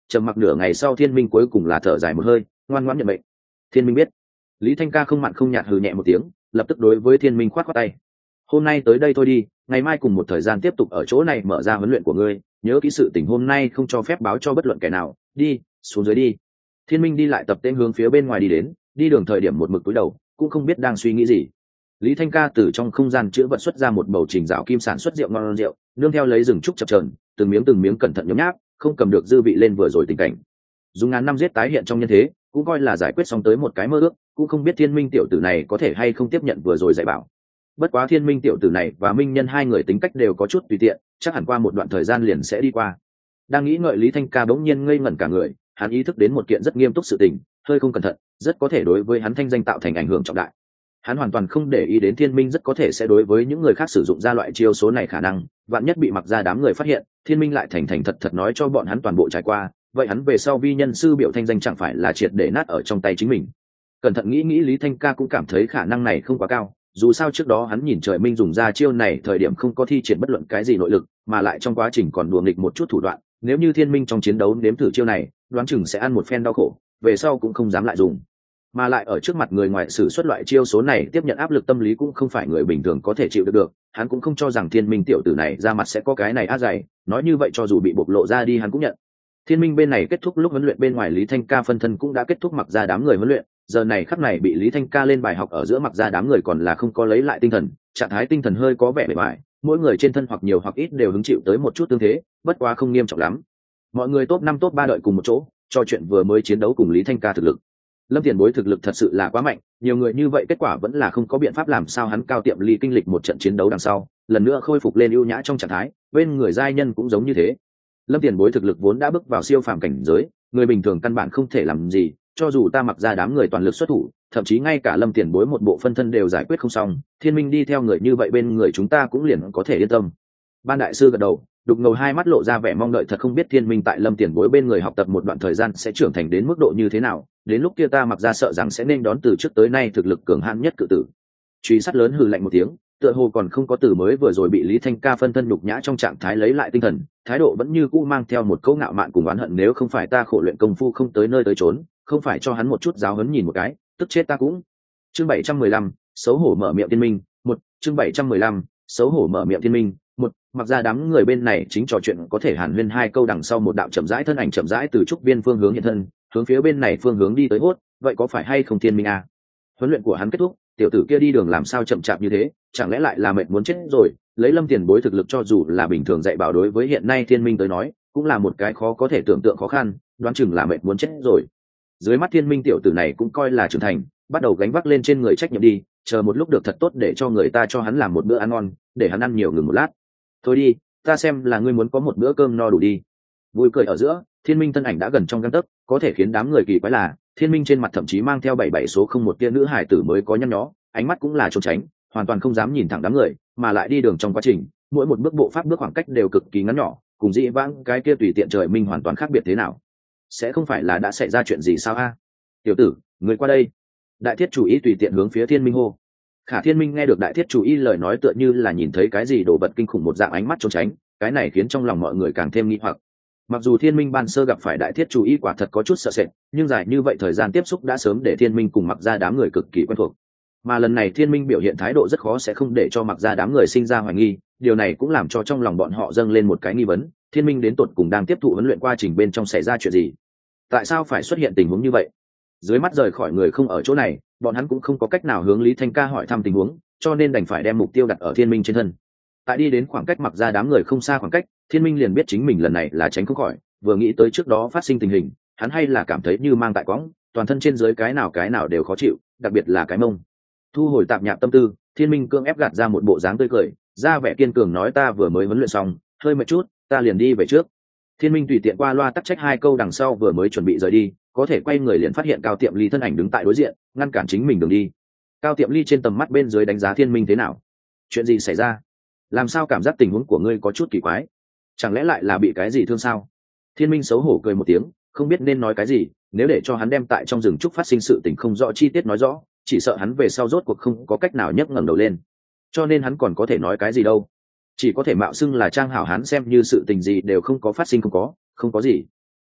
trầm mặc nửa ngày sau thiên minh cuối cùng là thở dài một hơi, ngoan ngoãn nhận mệnh. Thiên minh biết. Lý Thanh Ca không mặn không nhạt hừ nhẹ một tiếng, lập tức đối với thiên minh khoát khoát tay. Hôm nay tới đây thôi đi, ngày mai cùng một thời gian tiếp tục ở chỗ này mở ra huấn luyện của ngươi, nhớ kỹ sự tình hôm nay không cho phép báo cho bất luận kẻ nào. Đi, xuống dưới đi. Thiên minh đi lại tập tên hướng phía bên ngoài đi đến, đi đường thời điểm một mực cúi đầu, cũng không biết đang suy nghĩ gì. Lý Thanh Ca từ trong không gian chứa vật xuất ra một bầu trình rào kim sản xuất rượu ngon rượu, nương theo lấy rừng trúc chập chờn, từng miếng cẩn thận nhấm nháp, không cầm được dư vị lên vừa rồi tình cảnh. Dùng ngàn năm giết tái hiện trong nhân thế, cũng coi là giải quyết xong tới một cái mơ ước, cũng không biết Thiên Minh tiểu tử này có thể hay không tiếp nhận vừa rồi dạy bảo. Bất quá Thiên Minh tiểu tử này và Minh Nhân hai người tính cách đều có chút tùy tiện, chắc hẳn qua một đoạn thời gian liền sẽ đi qua. Đang nghĩ ngợi, Lý Thanh Ca bỗng nhiên ngây ngẩn cả người, hắn ý thức đến một kiện rất nghiêm túc sự tình, hơi không cẩn thận, rất có thể đối với hắn thanh danh tạo thành ảnh hưởng trọng đại. Hắn hoàn toàn không để ý đến Thiên Minh rất có thể sẽ đối với những người khác sử dụng ra loại chiêu số này khả năng, vạn nhất bị mặc ra đám người phát hiện, Thiên Minh lại thành thật thật nói cho bọn hắn toàn bộ trải qua, vậy hắn về sau vi nhân sư biểu thanh danh chẳng phải là triệt để nát ở trong tay chính mình. Cẩn thận nghĩ nghĩ, Lý Thanh Ca cũng cảm thấy khả năng này không quá cao, dù sao trước đó hắn nhìn Trời Minh dùng ra chiêu này thời điểm không có thi triển bất luận cái gì nội lực, mà lại trong quá trình còn đùa nghịch một chút thủ đoạn, nếu như Thiên Minh trong chiến đấu nếm thử chiêu này, đoán chừng sẽ ăn một phen đau khổ, về sau cũng không dám lại dùng. Mà lại ở trước mặt người ngoài sử xuất loại chiêu số này, tiếp nhận áp lực tâm lý cũng không phải người bình thường có thể chịu được. Hắn cũng không cho rằng Thiên Minh tiểu tử này ra mặt sẽ có cái này át dày, nói như vậy cho dù bị bộc lộ ra đi hắn cũng nhận. Thiên Minh bên này kết thúc lúc huấn luyện, bên ngoài Lý Thanh Ca phân thân cũng đã kết thúc mặc ra đám người huấn luyện, giờ này khắc này bị Lý Thanh Ca lên bài học ở giữa mặc ra đám người còn là không có lấy lại tinh thần, trạng thái tinh thần hơi có vẻ bề bại, mỗi người trên thân hoặc nhiều hoặc ít đều hứng chịu tới một chút tương thế, bất quá không nghiêm trọng lắm. Mọi người top 5 top 3 đợi cùng một chỗ, trò chuyện vừa mới chiến đấu cùng Lý Thanh Ca thực lực. Lâm Tiền Bối thực lực thật sự là quá mạnh, nhiều người như vậy kết quả vẫn là không có biện pháp làm sao hắn Cao Tiệm Ly kinh lịch một trận chiến đấu đằng sau, lần nữa khôi phục lên ưu nhã trong trạng thái, bên người giai nhân cũng giống như thế. Lâm Tiền Bối thực lực vốn đã bước vào siêu phàm cảnh giới, người bình thường căn bản không thể làm gì, cho dù ta mặc ra đám người toàn lực xuất thủ, thậm chí ngay cả Lâm Tiền Bối một bộ phân thân đều giải quyết không xong, Thiên Minh đi theo người như vậy bên người chúng ta cũng liền có thể yên tâm. Ban đại sư gật đầu, đục ngầu hai mắt lộ ra vẻ mong đợi, thật không biết Thiên Minh tại Lâm Tiền Bối bên người học tập một đoạn thời gian sẽ trưởng thành đến mức độ như thế nào, đến lúc kia ta mặc ra sợ rằng sẽ nên đón từ trước tới nay thực lực cường hãn nhất cự tử. Truy sát lớn hừ lạnh một tiếng, tựa hồ còn không có từ mới vừa rồi bị Lý Thanh Ca phân thân nhục nhã trong trạng thái lấy lại tinh thần, thái độ vẫn như cũ mang theo một câu ngạo mạn cùng oán hận, nếu không phải ta khổ luyện công phu không tới nơi tới chốn, không phải cho hắn một chút giáo huấn nhìn một cái, tức chết ta cũng. Chương 715, xấu hổ mở miệng Thiên Minh, một chương 715, xấu hổ mở miệng Thiên Minh, một mặc ra đám người bên này chính trò chuyện có thể hàn huyên hai câu đằng sau, một đạo chậm rãi thân ảnh chậm rãi từ trúc viên phương hướng hiện thân, hướng phía bên này phương hướng đi tới. Hốt, vậy có phải hay không Thiên Minh à? Huấn luyện của hắn kết thúc, tiểu tử kia đi đường làm sao chậm chạp như thế, chẳng lẽ lại là mệt muốn chết rồi? Lấy Lâm Tiền Bối thực lực cho dù là bình thường dạy bảo đối với hiện nay Thiên Minh tới nói cũng là một cái khó có thể tưởng tượng khó khăn, đoán chừng là mệt muốn chết rồi. Dưới mắt Thiên Minh tiểu tử này cũng coi là trưởng thành, bắt đầu gánh vác lên trên người trách nhiệm đi, chờ một lúc được thật tốt để cho người ta cho hắn làm một bữa ăn ngon, để hắn ăn nhiều ngừng một lát. Thôi đi, ta xem là ngươi muốn có một bữa cơm no đủ đi. Vui cười ở giữa, Thiên Minh thân ảnh đã gần trong gang tấc, có thể khiến đám người kỳ quái là Thiên Minh trên mặt thậm chí mang theo 77 số không một tia nữ hải tử mới có nhăn nhó, ánh mắt cũng là trốn tránh, hoàn toàn không dám nhìn thẳng đám người, mà lại đi đường trong quá trình, mỗi một bước bộ pháp bước khoảng cách đều cực kỳ ngắn nhỏ, cùng dĩ vãng cái kia tùy tiện Trời Minh hoàn toàn khác biệt thế nào. Sẽ không phải là đã xảy ra chuyện gì sao a? Tiểu tử, người qua đây. Đại thiết chủ ý tùy tiện hướng phía Thiên Minh hô. Khả Thiên Minh nghe được đại thiết chủ ý lời nói tựa như là nhìn thấy cái gì đồ vật kinh khủng một dạng, ánh mắt trốn tránh, cái này khiến trong lòng mọi người càng thêm nghi hoặc. Mặc dù Thiên Minh ban sơ gặp phải đại thiết chủ ý quả thật có chút sợ sệt, nhưng dài như vậy thời gian tiếp xúc đã sớm để Thiên Minh cùng mặc ra đám người cực kỳ quen thuộc. Mà lần này Thiên Minh biểu hiện thái độ rất khó sẽ không để cho mặc ra đám người sinh ra hoài nghi, điều này cũng làm cho trong lòng bọn họ dâng lên một cái nghi vấn, Thiên Minh đến tột cùng đang tiếp thụ huấn luyện quá trình bên trong xảy ra chuyện gì? Tại sao phải xuất hiện tình huống như vậy? Dưới mắt rời khỏi người không ở chỗ này, bọn hắn cũng không có cách nào hướng Lý Thanh Ca hỏi thăm tình huống, cho nên đành phải đem mục tiêu đặt ở Thiên Minh trên thân. Tại đi đến khoảng cách mặc ra đám người không xa khoảng cách, Thiên Minh liền biết chính mình lần này là tránh không khỏi, vừa nghĩ tới trước đó phát sinh tình hình, hắn hay là cảm thấy như mang tại quõng, toàn thân trên dưới cái nào đều khó chịu, đặc biệt là cái mông. Thu hồi tạp nhạp tâm tư, Thiên Minh cưỡng ép gạt ra một bộ dáng tươi cười, ra vẻ kiên cường nói ta vừa mới huấn luyện xong, hơi mệt chút, ta liền đi về trước. Thiên Minh tùy tiện qua loa tắc trách hai câu đằng sau vừa mới chuẩn bị rời đi, có thể quay người liền phát hiện Cao Tiệm Ly thân ảnh đứng tại đối diện, ngăn cản chính mình đường đi. Cao Tiệm Ly trên tầm mắt bên dưới đánh giá Thiên Minh thế nào? Chuyện gì xảy ra? Làm sao cảm giác tình huống của ngươi có chút kỳ quái? Chẳng lẽ lại là bị cái gì thương sao? Thiên Minh xấu hổ cười một tiếng, không biết nên nói cái gì, nếu để cho hắn đem tại trong rừng trúc phát sinh sự tình không rõ chi tiết nói rõ, chỉ sợ hắn về sau rốt cuộc không có cách nào nhấc ngẩng đầu lên. Cho nên hắn còn có thể nói cái gì đâu? Chỉ có thể mạo xưng là trang hảo hán xem như sự tình gì đều không có phát sinh, không có gì.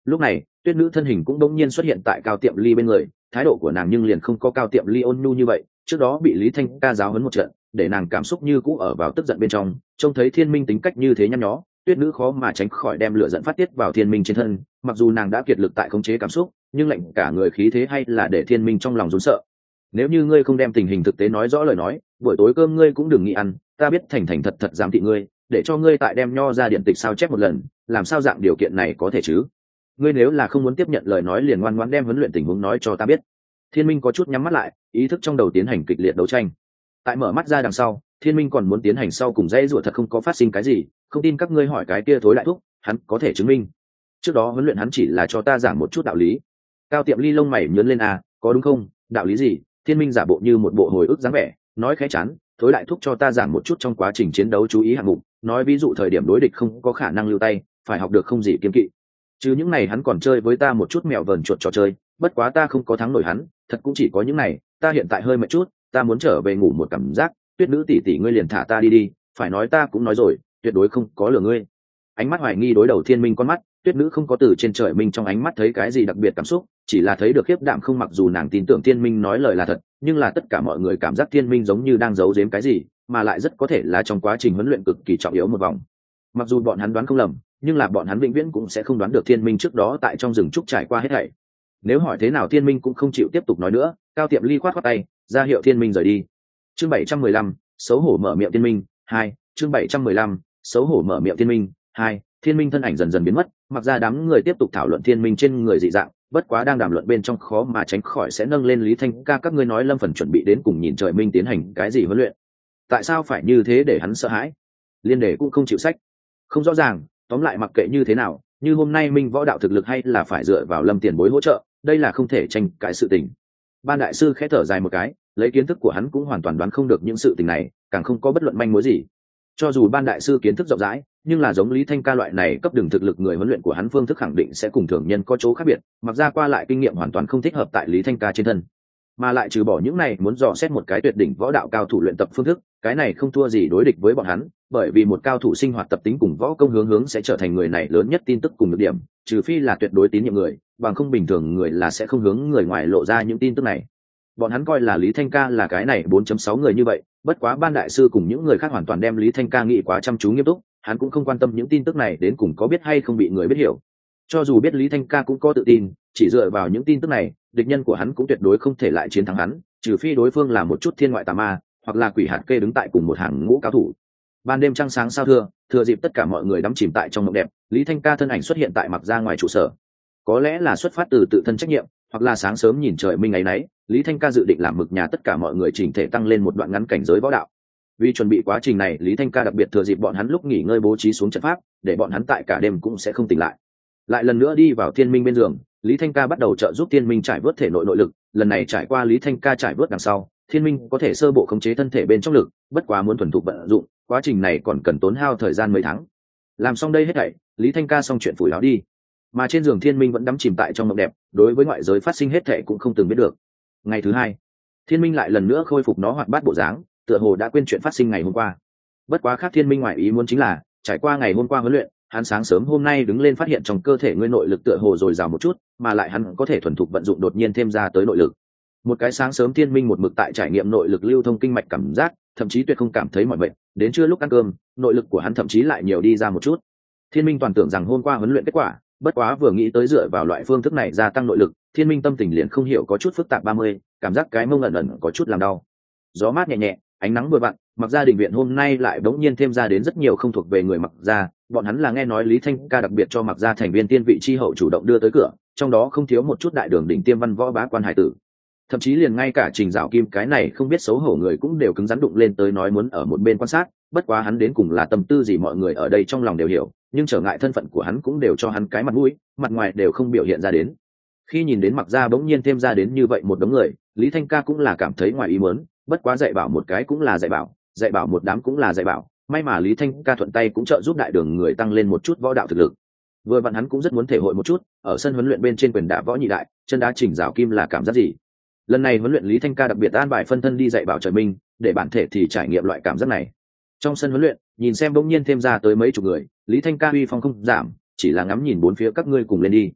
Lúc này Tuyết nữ thân hình cũng bỗng nhiên xuất hiện tại Cao Tiệm Ly bên người, thái độ của nàng nhưng liền không có Cao Tiệm Ly ôn nhu như vậy. Trước đó bị Lý Thanh ca giáo huấn một trận, để nàng cảm xúc như cũ ở vào tức giận bên trong, trông thấy Thiên Minh tính cách như thế nhăn nhó, Tuyết nữ khó mà tránh khỏi đem lửa giận phát tiết vào Thiên Minh trên thân. Mặc dù nàng đã kiệt lực tại khống chế cảm xúc, nhưng lệnh cả người khí thế hay là để Thiên Minh trong lòng run sợ. Nếu như ngươi không đem tình hình thực tế nói rõ lời nói, buổi tối cơm ngươi cũng đừng nghĩ ăn, ta biết thành thành thật thật giám thị ngươi, để cho ngươi tại đem nho ra điện tịch sao chép một lần, làm sao dạng điều kiện này có thể chứ? Ngươi nếu là không muốn tiếp nhận lời nói liền ngoan ngoãn đem huấn luyện tình huống nói cho ta biết. Thiên Minh có chút nhắm mắt lại, ý thức trong đầu tiến hành kịch liệt đấu tranh. Tại mở mắt ra đằng sau, Thiên Minh còn muốn tiến hành sau cùng dây rủa thật không có phát sinh cái gì, không tin các ngươi hỏi cái kia thối đại thúc, hắn có thể chứng minh. Trước đó huấn luyện hắn chỉ là cho ta giảng một chút đạo lý. Cao Tiệm Ly lông mày nhướng lên à, có đúng không? Đạo lý gì? Thiên Minh giả bộ như một bộ hồi ức dáng vẻ, nói khẽ chán, thối đại thúc cho ta giảng một chút trong quá trình chiến đấu chú ý hạng mục, nói ví dụ thời điểm đối địch không có khả năng lưu tay, phải học được không gì kiêng kỵ. Chứ những này hắn còn chơi với ta một chút mèo vờn chuột trò chơi, bất quá ta không có thắng nổi hắn, thật cũng chỉ có những này, ta hiện tại hơi mệt chút, ta muốn trở về ngủ một cảm giác, Tuyết nữ tỷ tỷ ngươi liền thả ta đi đi, phải nói ta cũng nói rồi, tuyệt đối không có lừa ngươi. Ánh mắt hoài nghi đối đầu Thiên Minh con mắt, Tuyết nữ không có từ trên trời minh trong ánh mắt thấy cái gì đặc biệt cảm xúc, chỉ là thấy được khiếp đảm không, mặc dù nàng tin tưởng Thiên Minh nói lời là thật, nhưng là tất cả mọi người cảm giác Thiên Minh giống như đang giấu giếm cái gì, mà lại rất có thể là trong quá trình huấn luyện cực kỳ trọng yếu một vòng. Mặc dù bọn hắn đoán không lầm, nhưng là bọn hắn vĩnh viễn cũng sẽ không đoán được Thiên Minh trước đó tại trong rừng trúc trải qua hết thảy. Nếu hỏi thế nào Thiên Minh cũng không chịu tiếp tục nói nữa, Cao Tiệm Ly khoát khoát tay, ra hiệu Thiên Minh rời đi. Chương 715, xấu hổ mở miệng Thiên Minh 2, chương 715, xấu hổ mở miệng Thiên Minh 2. Thiên Minh thân ảnh dần dần biến mất, mặc ra đám người tiếp tục thảo luận Thiên Minh trên người dị dạng, bất quá đang đàm luận bên trong khó mà tránh khỏi sẽ nâng lên Lý Thanh ca, các ngươi nói Lâm Phần chuẩn bị đến cùng nhìn trời minh tiến hành cái gì huấn luyện, tại sao phải như thế để hắn sợ hãi? Liên đề cũng không chịu sách, không rõ ràng, tóm lại mặc kệ như thế nào, như hôm nay Minh võ đạo thực lực hay là phải dựa vào Lâm tiền bối hỗ trợ, đây là không thể tranh cãi sự tình. Ban đại sư khẽ thở dài một cái, lấy kiến thức của hắn cũng hoàn toàn đoán không được những sự tình này, càng không có bất luận manh mối gì. Cho dù Ban đại sư kiến thức rộng rãi, nhưng là giống Lý Thanh ca loại này cấp đường thực lực người huấn luyện của hắn phương thức khẳng định sẽ cùng thường nhân có chỗ khác biệt, mặc ra qua lại kinh nghiệm hoàn toàn không thích hợp tại Lý Thanh ca trên thân. Mà lại trừ bỏ những này muốn dò xét một cái tuyệt đỉnh võ đạo cao thủ luyện tập phương thức, cái này không thua gì đối địch với bọn hắn, bởi vì một cao thủ sinh hoạt tập tính cùng võ công hướng sẽ trở thành người này lớn nhất tin tức cùng nhược điểm, trừ phi là tuyệt đối tín nhiệm người, bằng không bình thường người là sẽ không hướng người ngoài lộ ra những tin tức này. Bọn hắn coi là Lý Thanh ca là cái này 4.6 người như vậy, bất quá Ban đại sư cùng những người khác hoàn toàn đem Lý Thanh ca nghĩ quá chăm chú nghiêm túc, hắn cũng không quan tâm những tin tức này đến cùng có biết hay không bị người biết hiểu. Cho dù biết Lý Thanh ca cũng có tự tin, chỉ dựa vào những tin tức này, địch nhân của hắn cũng tuyệt đối không thể lại chiến thắng hắn, trừ phi đối phương là một chút thiên ngoại tà ma, hoặc là quỷ hạt kê đứng tại cùng một hàng ngũ cao thủ. Ban đêm trăng sáng sao thưa, thừa dịp tất cả mọi người đắm chìm tại trong mộng đẹp, Lý Thanh ca thân ảnh xuất hiện tại mặc ra ngoài trụ sở. Có lẽ là xuất phát từ tự thân trách nhiệm, hoặc là sáng sớm nhìn trời minh ấy nấy, Lý Thanh ca dự định làm mực nhà tất cả mọi người chỉnh thể tăng lên một đoạn ngắn cảnh giới võ đạo. Vì chuẩn bị quá trình này, Lý Thanh ca đặc biệt thừa dịp bọn hắn lúc nghỉ ngơi bố trí xuống trận pháp, để bọn hắn tại cả đêm cũng sẽ không tỉnh lại. Lại lần nữa đi vào Thiên Minh bên giường, Lý Thanh ca bắt đầu trợ giúp Thiên Minh trải vớt thể nội nội lực, lần này trải qua Lý Thanh ca trải vớt đằng sau, Thiên Minh có thể sơ bộ khống chế thân thể bên trong lực, bất quá muốn thuần thục vận dụng, quá trình này còn cần tốn hao thời gian mấy tháng. Làm xong đây hết thảy, Lý Thanh ca xong chuyện phủi áo đi. Mà trên giường Thiên Minh vẫn đắm chìm tại trong mộng đẹp, đối với ngoại giới phát sinh hết thảy cũng không từng biết được. Ngày thứ hai, Thiên Minh lại lần nữa khôi phục nó hoạt bát bộ dáng, tựa hồ đã quên chuyện phát sinh ngày hôm qua. Bất quá khác Thiên Minh ngoại ý muốn chính là, trải qua ngày hôm qua huấn luyện, hắn sáng sớm hôm nay đứng lên phát hiện trong cơ thể ngươi nội lực tựa hồ dồi dào một chút, mà lại hắn có thể thuần thục vận dụng đột nhiên thêm ra tới nội lực. Một cái sáng sớm Thiên Minh một mực tại trải nghiệm nội lực lưu thông kinh mạch cảm giác, thậm chí tuyệt không cảm thấy mỏi mệt, đến trưa lúc ăn cơm, nội lực của hắn thậm chí lại nhiều đi ra một chút. Thiên Minh toàn tưởng rằng hôm qua huấn luyện kết quả, bất quá vừa nghĩ tới dựa vào loại phương thức này gia tăng nội lực, Thiên Minh tâm tình liền không hiểu có chút phức tạp 30, cảm giác cái mông ẩn ẩn có chút làm đau. Gió mát nhẹ nhẹ, ánh nắng vừa vặn, Mặc gia đình viện hôm nay lại bỗng nhiên thêm ra đến rất nhiều không thuộc về người Mặc gia, bọn hắn là nghe nói Lý Thanh ca đặc biệt cho Mặc gia thành viên tiên vị chi hậu chủ động đưa tới cửa, trong đó không thiếu một chút đại đường đỉnh tiêm văn võ bá quan hải tử. Thậm chí liền ngay cả Trình Dạo Kim cái này không biết xấu hổ người cũng đều cứng rắn đụng lên tới nói muốn ở một bên quan sát, bất quá hắn đến cùng là tâm tư gì mọi người ở đây trong lòng đều hiểu, nhưng trở ngại thân phận của hắn cũng đều cho hắn cái mặt mũi, mặt ngoài đều không biểu hiện ra đến. Khi nhìn đến Mặc gia bỗng nhiên thêm ra đến như vậy một đống người, Lý Thanh ca cũng là cảm thấy ngoài ý muốn, bất quá dạy bảo một cái cũng là dạy bảo một đám cũng là dạy bảo, may mà Lý Thanh ca thuận tay cũng trợ giúp đại đường người tăng lên một chút võ đạo thực lực. Vừa vặn hắn cũng rất muốn thể hội một chút, ở sân huấn luyện bên trên quyền đả võ nhị đại, chân đá Trình Dạo Kim là cảm giác gì. Lần này huấn luyện Lý Thanh ca đặc biệt an bài phân thân đi dạy bảo trời minh, để bản thể thì trải nghiệm loại cảm giác này. Trong sân huấn luyện, nhìn xem bỗng nhiên thêm ra tới mấy chục người, Lý Thanh ca uy phong không giảm, chỉ là ngắm nhìn bốn phía các ngươi cùng lên đi.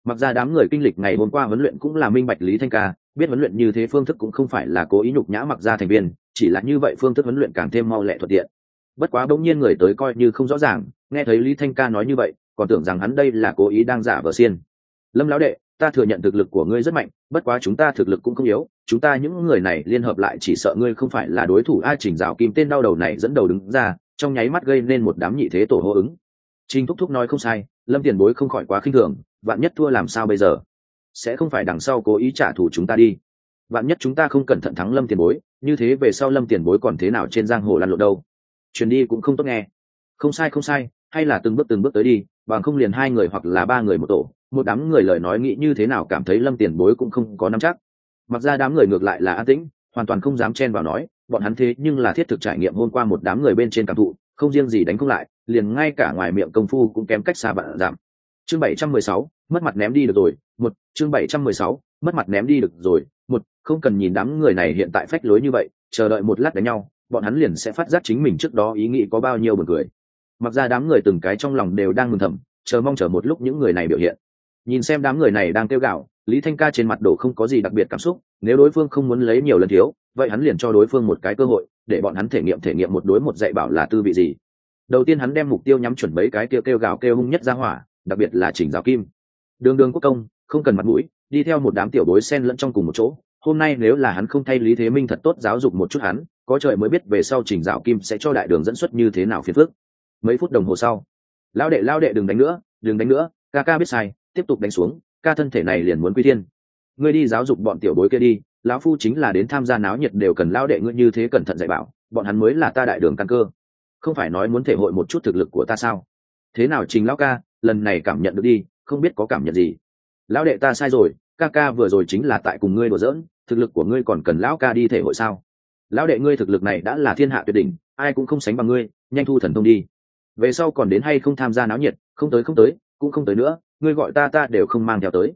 Mặc ra đám người kinh lịch ngày hôm qua huấn luyện cũng là minh bạch lý thanh ca, biết huấn luyện như thế phương thức cũng không phải là cố ý nhục nhã mặc ra thành viên, chỉ là như vậy phương thức huấn luyện càng thêm mau lẹ thuận tiện. Bất quá bỗng nhiên người tới coi như không rõ ràng, nghe thấy lý thanh ca nói như vậy còn tưởng rằng hắn đây là cố ý đang giả vờ xiên. Lâm lão đệ, ta thừa nhận thực lực của ngươi rất mạnh, bất quá chúng ta thực lực cũng không yếu, chúng ta những người này liên hợp lại chỉ sợ ngươi không phải là đối thủ. A Trình Dạo Kim tên đau đầu này dẫn đầu đứng ra, trong nháy mắt gây nên một đám nhị thế tổ hô ứng. Trình Thúc Thúc nói không sai, Lâm tiền bối không khỏi quá khinh thường, vạn nhất thua làm sao bây giờ? Sẽ không phải đằng sau cố ý trả thù chúng ta đi? Vạn nhất chúng ta không cẩn thận thắng Lâm tiền bối, như thế về sau Lâm tiền bối còn thế nào trên giang hồ lăn lộn đâu? Truyền đi cũng không tốt nghe. Không sai, hay là từng bước tới đi, bằng không liền 2 người hoặc là 3 người một tổ, một đám người lời nói nghĩ như thế nào cảm thấy Lâm tiền bối cũng không có nắm chắc. Mặc ra đám người ngược lại là an tĩnh, hoàn toàn không dám chen vào nói, bọn hắn thế nhưng là thiết thực trải nghiệm hôm qua một đám người bên trên cảm thụ, không riêng gì đánh không lại, liền ngay cả ngoài miệng công phu cũng kém cách xa bạn giảm. Chương 716, mất mặt ném đi được rồi. Chương 716, mất mặt ném đi được rồi. Không cần nhìn đám người này hiện tại phách lối như vậy, chờ đợi một lát đánh nhau, bọn hắn liền sẽ phát giác chính mình trước đó ý nghĩ có bao nhiêu buồn cười. Mặc ra đám người từng cái trong lòng đều đang mừng thầm, chờ mong chờ một lúc những người này biểu hiện. Nhìn xem đám người này đang kêu gào, Lý Thanh Ca trên mặt đồ không có gì đặc biệt cảm xúc, nếu đối phương không muốn lấy nhiều lần thiếu, vậy hắn liền cho đối phương một cái cơ hội, để bọn hắn thể nghiệm một đối một dạy bảo là tư vị gì. Đầu tiên hắn đem mục tiêu nhắm chuẩn mấy cái kêu gào kêu hung nhất ra hỏa, đặc biệt là Trình Dạo Kim. Đường quốc công, không cần mặt mũi, đi theo một đám tiểu bối xen lẫn trong cùng một chỗ. Hôm nay nếu là hắn không thay Lý Thế Minh thật tốt giáo dục một chút hắn, có trời mới biết về sau Trình Dạo Kim sẽ cho đại đường dẫn xuất như thế nào phiền phức. Mấy phút đồng hồ sau, lão đệ đừng đánh nữa, ca biết sai, tiếp tục đánh xuống, ca thân thể này liền muốn quy thiên. Ngươi đi giáo dục bọn tiểu bối kia đi, lão phu chính là đến tham gia náo nhiệt đều cần lão đệ ngươi như thế cẩn thận dạy bảo, bọn hắn mới là ta đại đường căn cơ. Không phải nói muốn thể hội một chút thực lực của ta sao? Thế nào Trình lão ca, lần này cảm nhận được đi, không biết có cảm nhận gì. Lão đệ ta sai rồi, ca vừa rồi chính là tại cùng ngươi đùa giỡn, thực lực của ngươi còn cần lão ca đi thể hội sao? Lão đệ ngươi thực lực này đã là thiên hạ tuyệt đỉnh, ai cũng không sánh bằng ngươi, nhanh thu thần thông đi. Về sau còn đến hay không tham gia náo nhiệt, không tới cũng không tới nữa, ngươi gọi ta đều không mang theo tới.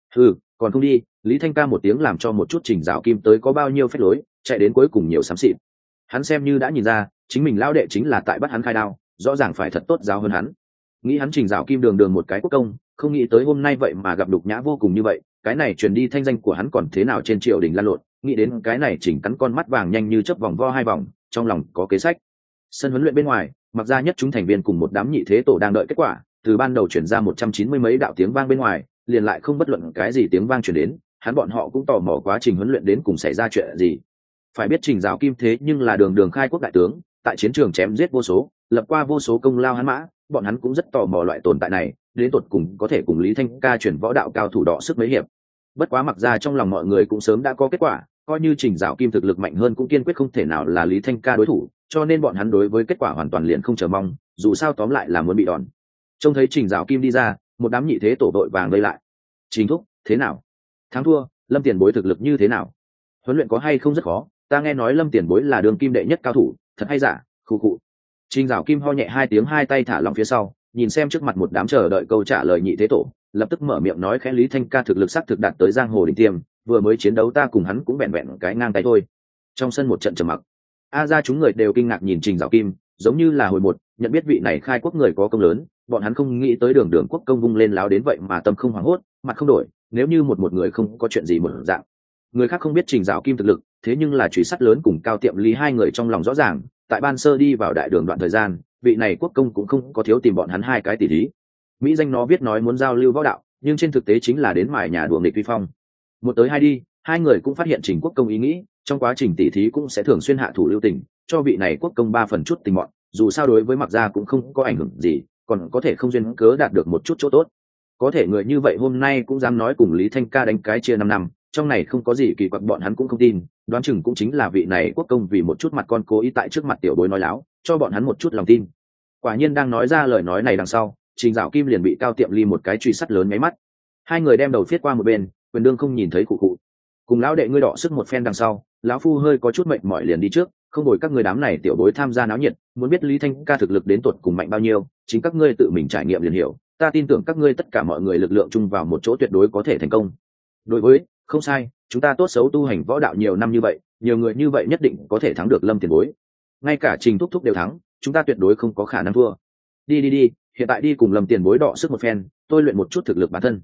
Còn không đi. Lý Thanh Ca một tiếng làm cho một chút Trình Dạo Kim tới có bao nhiêu phép lối, chạy đến cuối cùng nhiều xám xịt. Hắn xem như đã nhìn ra, chính mình lão đệ chính là tại bắt hắn khai đao, rõ ràng phải thật tốt giáo hơn hắn. Nghĩ hắn Trình Dạo Kim đường một cái quốc công, không nghĩ tới hôm nay vậy mà gặp đục nhã vô cùng như vậy, cái này truyền đi thanh danh của hắn còn thế nào trên triều đình lan lộn, nghĩ đến cái này Trình cắn con mắt vàng nhanh như chớp vòng vo 2 vòng, trong lòng có kế sách. Sân huấn luyện bên ngoài, Mặc ra nhất chúng thành viên cùng một đám nhị thế tổ đang đợi kết quả, từ ban đầu chuyển ra 190 mấy đạo tiếng vang bên ngoài, liền lại không bất luận cái gì tiếng vang truyền đến, bọn họ cũng tò mò quá trình huấn luyện đến cùng xảy ra chuyện gì. Phải biết Trình Dạo Kim thế nhưng là đường khai quốc đại tướng, tại chiến trường chém giết vô số, lập qua vô số công lao hắn mã, bọn hắn cũng rất tò mò loại tồn tại này, đến tột cùng có thể cùng Lý Thanh Ca chuyển võ đạo cao thủ đọ sức mấy hiệp. Bất quá Mặc ra trong lòng mọi người cũng sớm đã có kết quả, coi như Trình Dạo Kim thực lực mạnh hơn cũng kiên quyết không thể nào là Lý Thanh Ca đối thủ, cho nên bọn hắn đối với kết quả hoàn toàn liền không chờ mong, dù sao tóm lại là muốn bị đòn. Trông thấy Trình Dạo Kim đi ra, một đám nhị thế tổ đội vàng vây lại. Trình thúc, thế nào? Thắng thua, Lâm tiền bối thực lực như thế nào? Huấn luyện có hay không rất khó, ta nghe nói Lâm tiền bối là đường kim đệ nhất cao thủ, thật hay giả? Khụ. Trình Dạo Kim ho nhẹ 2 tiếng, 2 tay thả lỏng phía sau, nhìn xem trước mặt một đám chờ đợi câu trả lời nhị thế tổ, lập tức mở miệng nói khẽ, Lý Thanh Ca thực lực sắc thực đạt tới giang hồ đỉnh tiêm, vừa mới chiến đấu ta cùng hắn cũng vẹn cái ngang tay thôi. Trong sân một trận trầm mặc. Ra chúng người đều kinh ngạc nhìn Trình Dạo Kim, giống như là hồi một nhận biết vị này khai quốc người có công lớn, bọn hắn không nghĩ tới đường quốc công vung lên láo đến vậy mà tâm không hoảng hốt, mặt không đổi, nếu như một người không có chuyện gì một dạng. Người khác không biết Trình Dạo Kim thực lực, thế nhưng là chùy sắt lớn cùng Cao Tiệm Lý 2 người trong lòng rõ ràng, tại ban sơ đi vào đại đường đoạn thời gian, vị này quốc công cũng không có thiếu tìm bọn hắn 2 cái tỷ thí. Mỹ danh nó viết nói muốn giao lưu võ đạo, nhưng trên thực tế chính là đến mài nhà đùa nghịch vi phong. Một tới hai đi, 2 người cũng phát hiện Trình quốc công ý nghĩ, trong quá trình tỷ thí cũng sẽ thường xuyên hạ thủ lưu tình, cho vị này quốc công 3 phần chút tình mọn, dù sao đối với Mặc gia cũng không có ảnh hưởng gì, còn có thể không duyên cớ đạt được một chút chỗ tốt. Có thể người như vậy hôm nay cũng dám nói cùng Lý Thanh Ca đánh cái chia 5 năm, trong này không có gì kỳ quặc, bọn hắn cũng không tin, đoán chừng cũng chính là vị này quốc công vì một chút mặt con cố ý tại trước mặt tiểu bối nói láo, cho bọn hắn một chút lòng tin. Quả nhiên đang nói ra lời nói này đằng sau, Trình Dạo Kim liền bị Cao Tiệm Ly một cái truy sắt lớn nháy mắt. 2 người đem đầu phiết qua một bên, quyền đương không nhìn thấy cụ. Cùng lão đệ ngươi đọ sức một phen đằng sau, lão phu hơi có chút mệt mỏi liền đi trước, không đổi các người đám này tiểu bối tham gia náo nhiệt, muốn biết Lý Thanh Ca thực lực đến tột cùng mạnh bao nhiêu, chính các ngươi tự mình trải nghiệm liền hiểu, ta tin tưởng các ngươi tất cả mọi người lực lượng chung vào một chỗ tuyệt đối có thể thành công. Đối với, không sai, chúng ta tốt xấu tu hành võ đạo nhiều năm như vậy, nhiều người như vậy nhất định có thể thắng được Lâm tiền bối. Ngay cả Trình thúc thúc đều thắng, chúng ta tuyệt đối không có khả năng thua. Đi, hiện tại đi cùng Lâm tiền bối đọ sức một phen, tôi luyện một chút thực lực bản thân.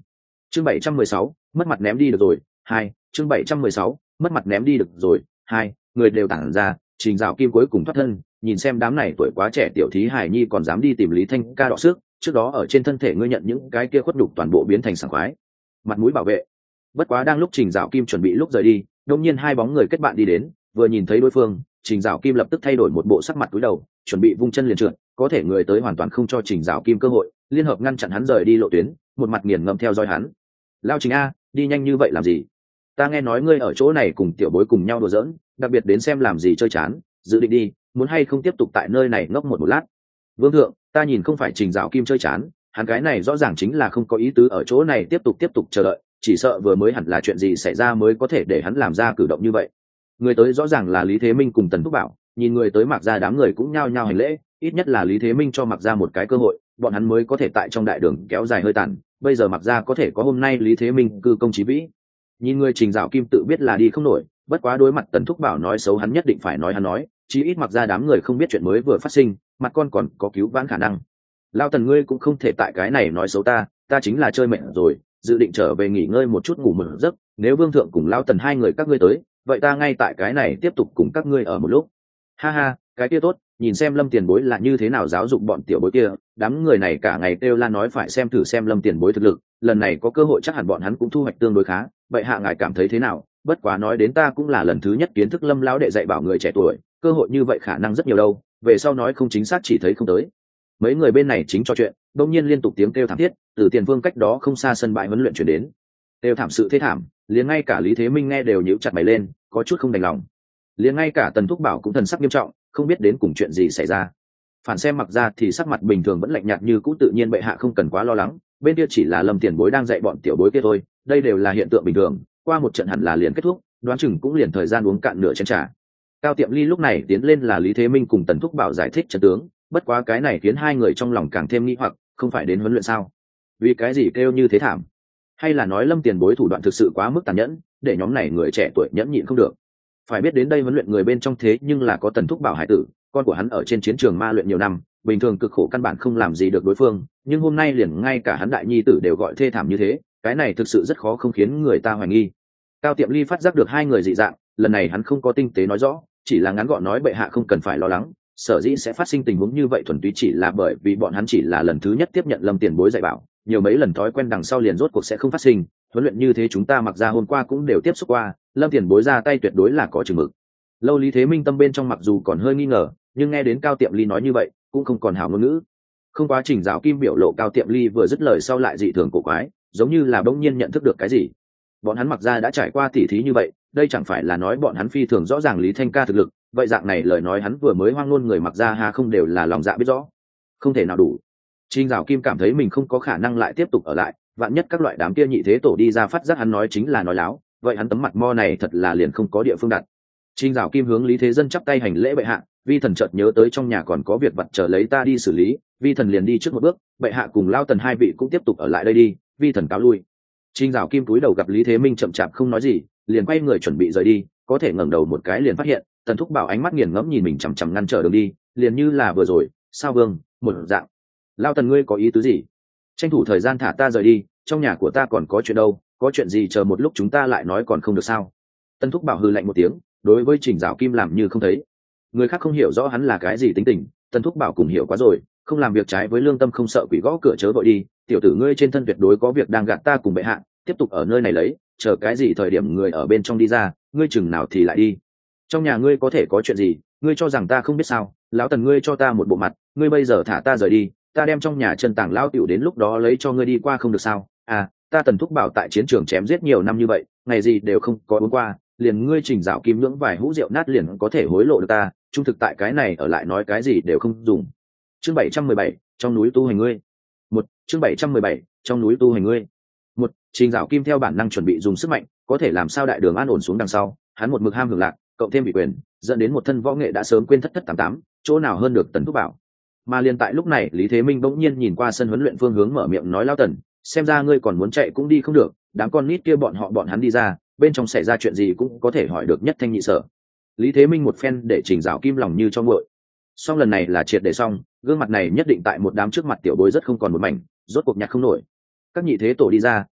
chương 716, mất mặt ném đi được rồi. Hai, chương 716, mất mặt ném đi được rồi. Hai, người đều tản ra, Trình Dạo Kim cuối cùng thoát thân, nhìn xem đám này tuổi quá trẻ tiểu thí hải nhi còn dám đi tìm Lý Thanh ca đọ sức, trước đó ở trên thân thể ngươi nhận những cái kia khuất đục toàn bộ biến thành sảng khoái. Mặt mũi bảo vệ. Bất quá đang lúc Trình Dạo Kim chuẩn bị lúc rời đi, đột nhiên hai bóng người kết bạn đi đến, vừa nhìn thấy đối phương, Trình Dạo Kim lập tức thay đổi một bộ sắc mặt cúi đầu, chuẩn bị vung chân liền trượt, có thể người tới hoàn toàn không cho Trình Dạo Kim cơ hội, liên hợp ngăn chặn hắn rời đi lộ tuyến, một mặt nghiền ngẫm theo dõi hắn. Lao Trình a, đi nhanh như vậy làm gì? Ta nghe nói ngươi ở chỗ này cùng tiểu bối cùng nhau đùa giỡn, đặc biệt đến xem làm gì chơi chán, dự định đi, muốn hay không tiếp tục tại nơi này ngốc một lát? Vương thượng, ta nhìn không phải Trình Dạo Kim chơi chán, hắn cái này rõ ràng chính là không có ý tứ ở chỗ này tiếp tục chờ đợi, chỉ sợ vừa mới hẳn là chuyện gì xảy ra mới có thể để hắn làm ra cử động như vậy. Người tới rõ ràng là Lý Thế Minh cùng Tần Thúc Bảo, nhìn người tới mặc ra đám người cũng nhao nhao hành lễ, ít nhất là Lý Thế Minh cho mặc ra một cái cơ hội, bọn hắn mới có thể tại trong đại đường kéo dài hơi tàn, bây giờ mặc ra có thể có hôm nay Lý Thế Minh cư công chí vĩ. Nhìn người Trình Dạo Kim tự biết là đi không nổi, bất quá đối mặt Tần Thúc Bảo nói xấu hắn nhất định phải nói hắn nói, chí ít mặc ra đám người không biết chuyện mới vừa phát sinh, mặt con còn có cứu vãn khả năng. Lao Tần ngươi cũng không thể tại cái này nói xấu ta chính là chơi mệt rồi, dự định trở về nghỉ ngơi một chút ngủ một giấc, nếu Vương thượng cùng Lao Tần hai người các ngươi tới, vậy ta ngay tại cái này tiếp tục cùng các ngươi ở một lúc. Ha ha, cái kia tốt, nhìn xem Lâm tiền bối là như thế nào giáo dục bọn tiểu bối kia, đám người này cả ngày kêu la nói phải xem thử xem Lâm tiền bối thực lực, lần này có cơ hội chắc hẳn bọn hắn cũng thu hoạch tương đối khá, vậy hạ ngài cảm thấy thế nào? Bất quá nói đến ta cũng là lần thứ nhất kiến thức Lâm lão đệ dạy bảo người trẻ tuổi, cơ hội như vậy khả năng rất nhiều đâu, về sau nói không chính xác chỉ thấy không tới. Mấy người bên này chính trò chuyện, đột nhiên liên tục tiếng kêu thảm thiết từ tiền phương cách đó không xa sân bãi huấn luyện chuyển đến. Kêu thảm sự thế thảm, liền ngay cả Lý Thế Minh nghe đều nhíu chặt mày lên, có chút không đành lòng. Liền ngay cả Tần Thúc Bảo cũng thần sắc nghiêm trọng, không biết đến cùng chuyện gì xảy ra. Phản xem mặc ra thì sắc mặt bình thường vẫn lạnh nhạt như cũ, tự nhiên bệ hạ không cần quá lo lắng, bên kia chỉ là Lâm tiền bối đang dạy bọn tiểu bối kia thôi, đây đều là hiện tượng bình thường, qua một trận hẳn là liền kết thúc, đoán chừng cũng liền thời gian uống cạn nửa chén trà. Cao Tiệm Ly lúc này tiến lên là Lý Thế Minh cùng Tần Thúc Bảo giải thích trận tướng, bất quá cái này khiến hai người trong lòng càng thêm nghi hoặc, không phải đến huấn luyện sao? Vì cái gì kêu như thế thảm? Hay là nói Lâm tiền bối thủ đoạn thực sự quá mức tàn nhẫn, để nhóm này người trẻ tuổi nhẫn nhịn không được? Phải biết đến đây huấn luyện người bên trong thế nhưng là có Tần Thúc Bảo hải tử, con của hắn ở trên chiến trường ma luyện nhiều năm, bình thường cực khổ căn bản không làm gì được đối phương, nhưng hôm nay liền ngay cả hắn đại nhi tử đều gọi thê thảm như thế, cái này thực sự rất khó không khiến người ta hoài nghi. Cao Tiệm Ly phát giác được hai người dị dạng, lần này hắn không có tinh tế nói rõ, chỉ là ngắn gọn nói bệ hạ không cần phải lo lắng, sở dĩ sẽ phát sinh tình huống như vậy thuần túy chỉ là bởi vì bọn hắn chỉ là lần thứ nhất tiếp nhận Lâm tiền bối dạy bảo, nhiều mấy lần thói quen đằng sau liền rốt cuộc sẽ không phát sinh. Huấn luyện như thế chúng ta mặc ra hôm qua cũng đều tiếp xúc qua, Lâm tiền bối ra tay tuyệt đối là có chừng mực. Lâu Lý Thế Minh tâm bên trong mặc dù còn hơi nghi ngờ, nhưng nghe đến Cao Tiệm Ly nói như vậy cũng không còn hảo ngôn ngữ. Không quá Trình Dạo Kim biểu lộ Cao Tiệm Ly vừa dứt lời sau lại dị thường cổ quái, giống như là bỗng nhiên nhận thức được cái gì. Bọn hắn mặc ra đã trải qua tỉ thí như vậy, đây chẳng phải là nói bọn hắn phi thường rõ ràng Lý Thanh ca thực lực, vậy dạng này lời nói hắn vừa mới hoang ngôn người mặc ra hà không đều là lòng dạ biết rõ, không thể nào đủ. Trình Dạo Kim cảm thấy mình không có khả năng lại tiếp tục ở lại, vạn nhất các loại đám kia nhị thế tổ đi ra phát giác hắn nói chính là nói láo, vậy hắn tấm mặt mo này thật là liền không có địa phương đặt. Trình Dạo Kim hướng Lý Thế Dân chắp tay hành lễ bệ hạ, vi thần chợt nhớ tới trong nhà còn có việc vặt chờ lấy ta đi xử lý, vi thần liền đi trước một bước, bệ hạ cùng Lao Tần hai vị cũng tiếp tục ở lại đây đi, vi thần cáo lui. Trình Dạo Kim cúi đầu gặp Lý Thế Minh chậm chạp không nói gì, liền quay người chuẩn bị rời đi, có thể ngẩng đầu một cái liền phát hiện Tần Thúc Bảo ánh mắt nghiền ngẫm nhìn mình chằm chằm ngăn trở đường đi, liền như là vừa rồi, sao vương, một dạng. Lao Tần ngươi có ý tứ gì? Tranh thủ thời gian thả ta rời đi, trong nhà của ta còn có chuyện đâu, có chuyện gì chờ một lúc chúng ta lại nói còn không được sao? Tần Thúc Bảo hừ lạnh một tiếng, đối với Trình Dạo Kim làm như không thấy. Người khác không hiểu rõ hắn là cái gì tính tình, Tần Thúc Bảo cùng hiểu quá rồi, không làm việc trái với lương tâm không sợ quỷ gõ cửa chớ vội đi, tiểu tử ngươi trên thân tuyệt đối có việc đang gạt ta cùng bệ hạ, tiếp tục ở nơi này lấy, chờ cái gì thời điểm người ở bên trong đi ra, ngươi chừng nào thì lại đi. Trong nhà ngươi có thể có chuyện gì, ngươi cho rằng ta không biết sao? Lão Tần ngươi cho ta một bộ mặt, ngươi bây giờ thả ta rời đi, ta đem trong nhà chân tàng lão tiểu đến lúc đó lấy cho ngươi đi qua không được sao? À, ta Tần Thúc Bảo tại chiến trường chém giết nhiều năm như vậy, ngày gì đều không có uống qua, liền ngươi Trình Dạo Kim nhưỡng vài hũ rượu nát liền có thể hối lộ được ta, trung thực tại cái này ở lại nói cái gì đều không dùng. Chương 717, trong núi tu hành ngươi. Chương 717, trong núi tu hành ngươi. Trình Dạo Kim theo bản năng chuẩn bị dùng sức mạnh, có thể làm sao đại đường an ổn xuống đằng sau, hắn một mực ham hưởng lạc, cộng thêm bị quyền, dẫn đến một thân võ nghệ đã sớm quên thất thất tám tám, chỗ nào hơn được Tần Thúc Bảo. Mà liền tại lúc này, Lý Thế Minh bỗng nhiên nhìn qua sân huấn luyện phương hướng mở miệng nói Lao Tần, xem ra ngươi còn muốn chạy cũng đi không được, đám con nít kia bọn hắn đi ra, bên trong xảy ra chuyện gì cũng có thể hỏi được nhất thanh nhị sở. Lý Thế Minh một phen để Trình Dạo Kim lòng như cho nguội. Xong lần này là triệt để xong, gương mặt này nhất định tại một đám trước mặt tiểu bối rất không còn một mảnh, rốt cuộc nhặt không nổi. Các nhị thế tổ đi ra,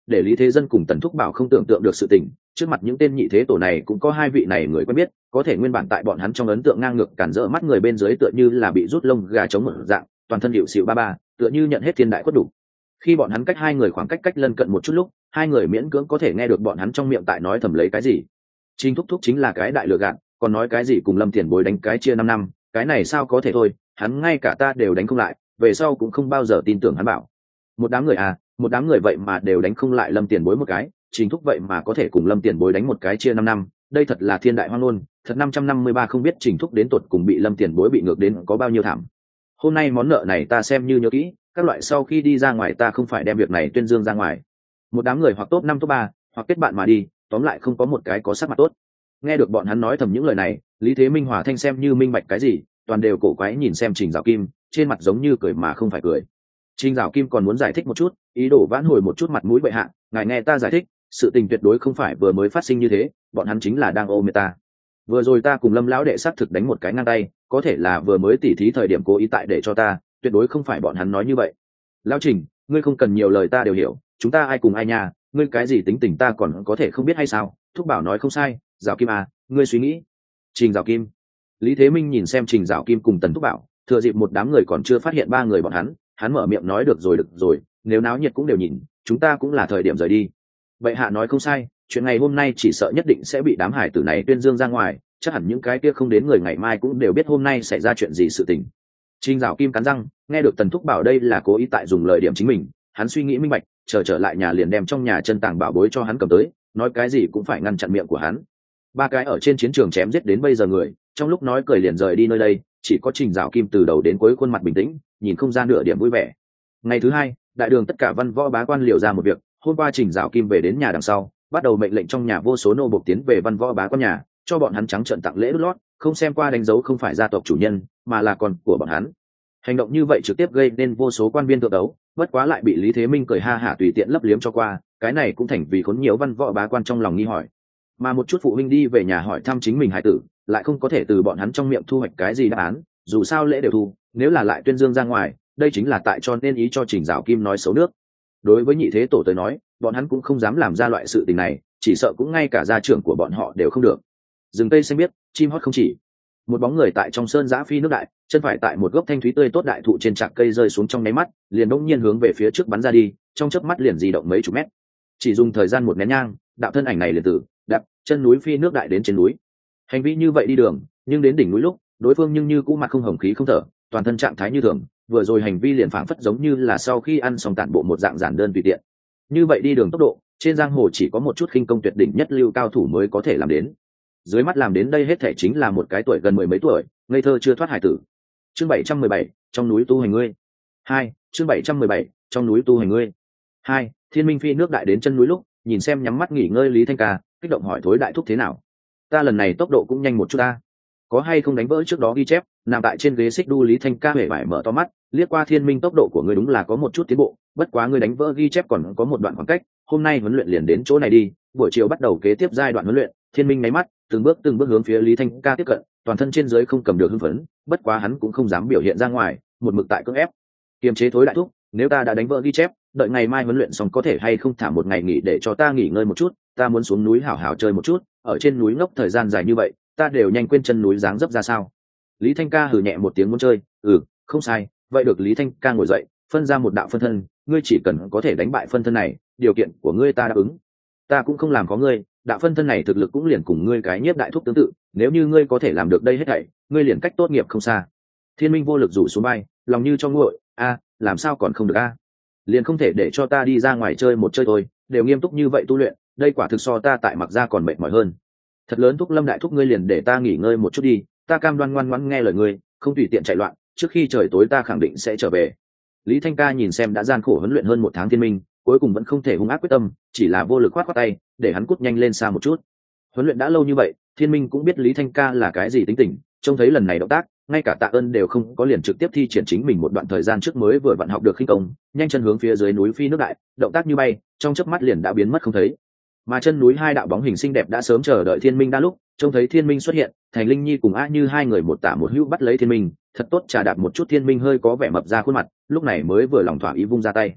để Lý Thế Dân cùng Tần Thúc Bảo không tưởng tượng được sự tình. Trước mặt những tên nhị thế tổ này cũng có hai vị này người quen biết, có thể nguyên bản tại bọn hắn trong ấn tượng ngang ngược cản rỡ mắt người bên dưới tựa như là bị rút lông gà chống một dạng, toàn thân điệu xịu ba ba, tựa như nhận hết thiên đại khuất đủ. Khi bọn hắn cách hai người khoảng cách lân cận một chút lúc, hai người miễn cưỡng có thể nghe được bọn hắn trong miệng tại nói thầm lấy cái gì. Trình Thúc Thúc chính là cái đại lừa gạt, còn nói cái gì cùng Lâm Tiền Bối đánh cái chia 5 năm, cái này sao có thể thôi, hắn ngay cả ta đều đánh không lại, về sau cũng không bao giờ tin tưởng hắn bảo. Một đám người vậy mà đều đánh không lại Lâm Tiền Bối một cái, Trình Thúc vậy mà có thể cùng Lâm Tiền Bối đánh một cái chia 5 năm, đây thật là thiên đại hoang ngôn, thật 553 không biết Trình Thúc đến tột cùng bị Lâm Tiền Bối bị ngược đến có bao nhiêu thảm. Hôm nay món nợ này ta xem như nhớ kỹ, các loại sau khi đi ra ngoài ta không phải đem việc này tuyên dương ra ngoài. Một đám người hoặc top 5 top 3, hoặc kết bạn mà đi, tóm lại không có một cái có sắc mặt tốt. Nghe được bọn hắn nói thầm những lời này, Lý Thế Minh Hòa Thanh xem như minh bạch cái gì, toàn đều cổ quái nhìn xem Trình Dạo Kim, trên mặt giống như cười mà không phải cười. Trình Dạo Kim còn muốn giải thích một chút, ý đồ vãn hồi một chút mặt mũi bệ hạ, ngài nghe ta giải thích, sự tình tuyệt đối không phải vừa mới phát sinh như thế, bọn hắn chính là đang ôm ta. Vừa rồi ta cùng Lâm lão đệ xác thực đánh một cái ngang tay, có thể là vừa mới tỉ thí thời điểm cố ý tại để cho ta, tuyệt đối không phải bọn hắn nói như vậy. Lão Trình, ngươi không cần nhiều lời ta đều hiểu, chúng ta ai cùng ai nha, ngươi cái gì tính tình ta còn có thể không biết hay sao? Thúc Bảo nói không sai, Dạo Kim à, ngươi suy nghĩ. Trình Dạo Kim. Lý Thế Minh nhìn xem Trình Dạo Kim cùng Tần Thúc Bảo, thừa dịp một đám người còn chưa phát hiện ba người bọn hắn mở miệng nói được rồi, nếu náo nhiệt cũng đều nhìn, chúng ta cũng là thời điểm rời đi. Vậy hạ nói không sai, chuyện ngày hôm nay chỉ sợ nhất định sẽ bị đám hải tử này tuyên dương ra ngoài, chắc hẳn những cái kia không đến người ngày mai cũng đều biết hôm nay xảy ra chuyện gì sự tình. Trình Dạo Kim cắn răng, nghe được Tần Thúc Bảo đây là cố ý tại dùng lời điểm chính mình, hắn suy nghĩ minh bạch, trở lại nhà liền đem trong nhà chân tàng bảo bối cho hắn cầm tới, nói cái gì cũng phải ngăn chặn miệng của hắn. Ba cái ở trên chiến trường chém giết đến bây giờ người, trong lúc nói cười liền rời đi nơi đây, chỉ có Trình Dạo Kim từ đầu đến cuối khuôn mặt bình tĩnh, nhìn không ra nửa điểm vui vẻ. Ngày thứ hai, đại đường tất cả văn võ bá quan liều ra một việc, hôm qua Trình Dạo Kim về đến nhà đằng sau, bắt đầu mệnh lệnh trong nhà vô số nô bộc tiến về văn võ bá quan nhà, cho bọn hắn trắng trợn tặng lễ đút lót, không xem qua đánh dấu không phải gia tộc chủ nhân, mà là con của bọn hắn. Hành động như vậy trực tiếp gây nên vô số quan viên thượng đấu, bất quá lại bị Lý Thế Minh cười ha hả tùy tiện lấp liếm cho qua, cái này cũng thành vì khốn nhiều văn võ bá quan trong lòng nghi hỏi. Mà một chút phụ huynh đi về nhà hỏi thăm chính mình hải tử, lại không có thể từ bọn hắn trong miệng thu hoạch cái gì đáp án, dù sao lễ đều thu, nếu là lại tuyên dương ra ngoài, đây chính là tại cho nên ý cho Trình Dạo Kim nói xấu nước. Đối với nhị thế tổ tới nói, bọn hắn cũng không dám làm ra loại sự tình này, chỉ sợ cũng ngay cả gia trưởng của bọn họ đều không được. Rừng cây xanh biếc, chim hót không chỉ. Một bóng người tại trong sơn giã phi nước đại, chân phải tại một gốc thanh thúy tươi tốt đại thụ trên trạc cây rơi xuống trong nháy mắt, liền bỗng nhiên hướng về phía trước bắn ra đi, trong chớp mắt liền di động mấy chục mét. Chỉ dùng thời gian một nén nhang, đạo thân ảnh này liền từ đạp chân núi phi nước đại đến trên núi. Hành vi như vậy đi đường, nhưng đến đỉnh núi lúc, đối phương nhưng như cũ mặt không hồng khí không thở, toàn thân trạng thái như thường, vừa rồi hành vi liền phảng phất giống như là sau khi ăn xong tản bộ một dạng giản đơn tùy tiện. Như vậy đi đường tốc độ, trên giang hồ chỉ có một chút khinh công tuyệt đỉnh nhất lưu cao thủ mới có thể làm đến. Dưới mắt làm đến đây hết thể chính là một cái tuổi gần mười mấy tuổi, ngây thơ chưa thoát hải tử. Chương 717, trong núi tu hành ngươi. 2, chương 717, trong núi tu hành ngươi. 2, Thiên Minh phi nước đại đến chân núi lúc, nhìn xem nhắm mắt nghỉ ngơi Lý Thanh Ca, kích động hỏi Thối đại thúc thế nào. Ta lần này tốc độ cũng nhanh một chút ta. Có hay không đánh vỡ trước đó ghi chép, nằm tại trên ghế xích đu Lý Thanh Ca hề vải mở to mắt, liếc qua Thiên Minh tốc độ của ngươi đúng là có một chút tiến bộ, bất quá ngươi đánh vỡ ghi chép còn có một đoạn khoảng cách, hôm nay huấn luyện liền đến chỗ này đi, buổi chiều bắt đầu kế tiếp giai đoạn huấn luyện. Thiên Minh nháy mắt, từng bước hướng phía Lý Thanh Ca tiếp cận, toàn thân trên dưới không cầm được hưng phấn, bất quá hắn cũng không dám biểu hiện ra ngoài, một mực tại cưỡng ép kiềm chế. Thối đại thúc, nếu ta đã đánh vỡ ghi chép, đợi ngày mai huấn luyện xong có thể hay không thả một ngày nghỉ để cho ta nghỉ ngơi một chút, ta muốn xuống núi hảo hảo chơi một chút, ở trên núi ngốc thời gian dài như vậy, ta đều nhanh quên chân núi dáng dấp ra sao. Lý Thanh Ca hừ nhẹ một tiếng muốn chơi, không sai, vậy được. Lý Thanh Ca ngồi dậy, phân ra một đạo phân thân, ngươi chỉ cần có thể đánh bại phân thân này, điều kiện của ngươi ta đáp ứng. Ta cũng không làm có ngươi, đạo phân thân này thực lực cũng liền cùng ngươi cái nhiếp đại thúc tương tự, nếu như ngươi có thể làm được đây hết thảy, ngươi liền cách tốt nghiệp không xa. Thiên Minh vô lực rủ xuống vai, lòng như cho nguội, làm sao còn không được liền không thể để cho ta đi ra ngoài chơi một chơi thôi, đều nghiêm túc như vậy tu luyện, đây quả thực so ta tại mặc ra còn mệt mỏi hơn. Thật lớn thúc Lâm đại thúc, ngươi liền để ta nghỉ ngơi một chút đi, ta cam đoan ngoan ngoãn nghe lời ngươi, không tùy tiện chạy loạn, trước khi trời tối ta khẳng định sẽ trở về. Lý Thanh Ca nhìn xem đã gian khổ huấn luyện hơn một tháng Thiên Minh, cuối cùng vẫn không thể hung ác quyết tâm, chỉ là vô lực khoát khoát tay, để hắn cút nhanh lên xa một chút. Huấn luyện đã lâu như vậy, Thiên Minh cũng biết Lý Thanh Ca là cái gì tính tình, trông thấy lần này động tác, ngay cả tạ ơn đều không có, liền trực tiếp thi triển chính mình một đoạn thời gian trước mới vừa vận học được khinh công, nhanh chân hướng phía dưới núi phi nước đại, động tác như bay, trong chớp mắt liền đã biến mất không thấy. Mà chân núi hai đạo bóng hình xinh đẹp đã sớm chờ đợi Thiên Minh đã lúc, trông thấy Thiên Minh xuất hiện, Thành Linh Nhi cùng A Như hai người một tả một hữu bắt lấy Thiên Minh, thật tốt trà đạp một chút. Thiên Minh hơi có vẻ mập ra khuôn mặt, lúc này mới vừa lòng thỏa ý vung ra tay.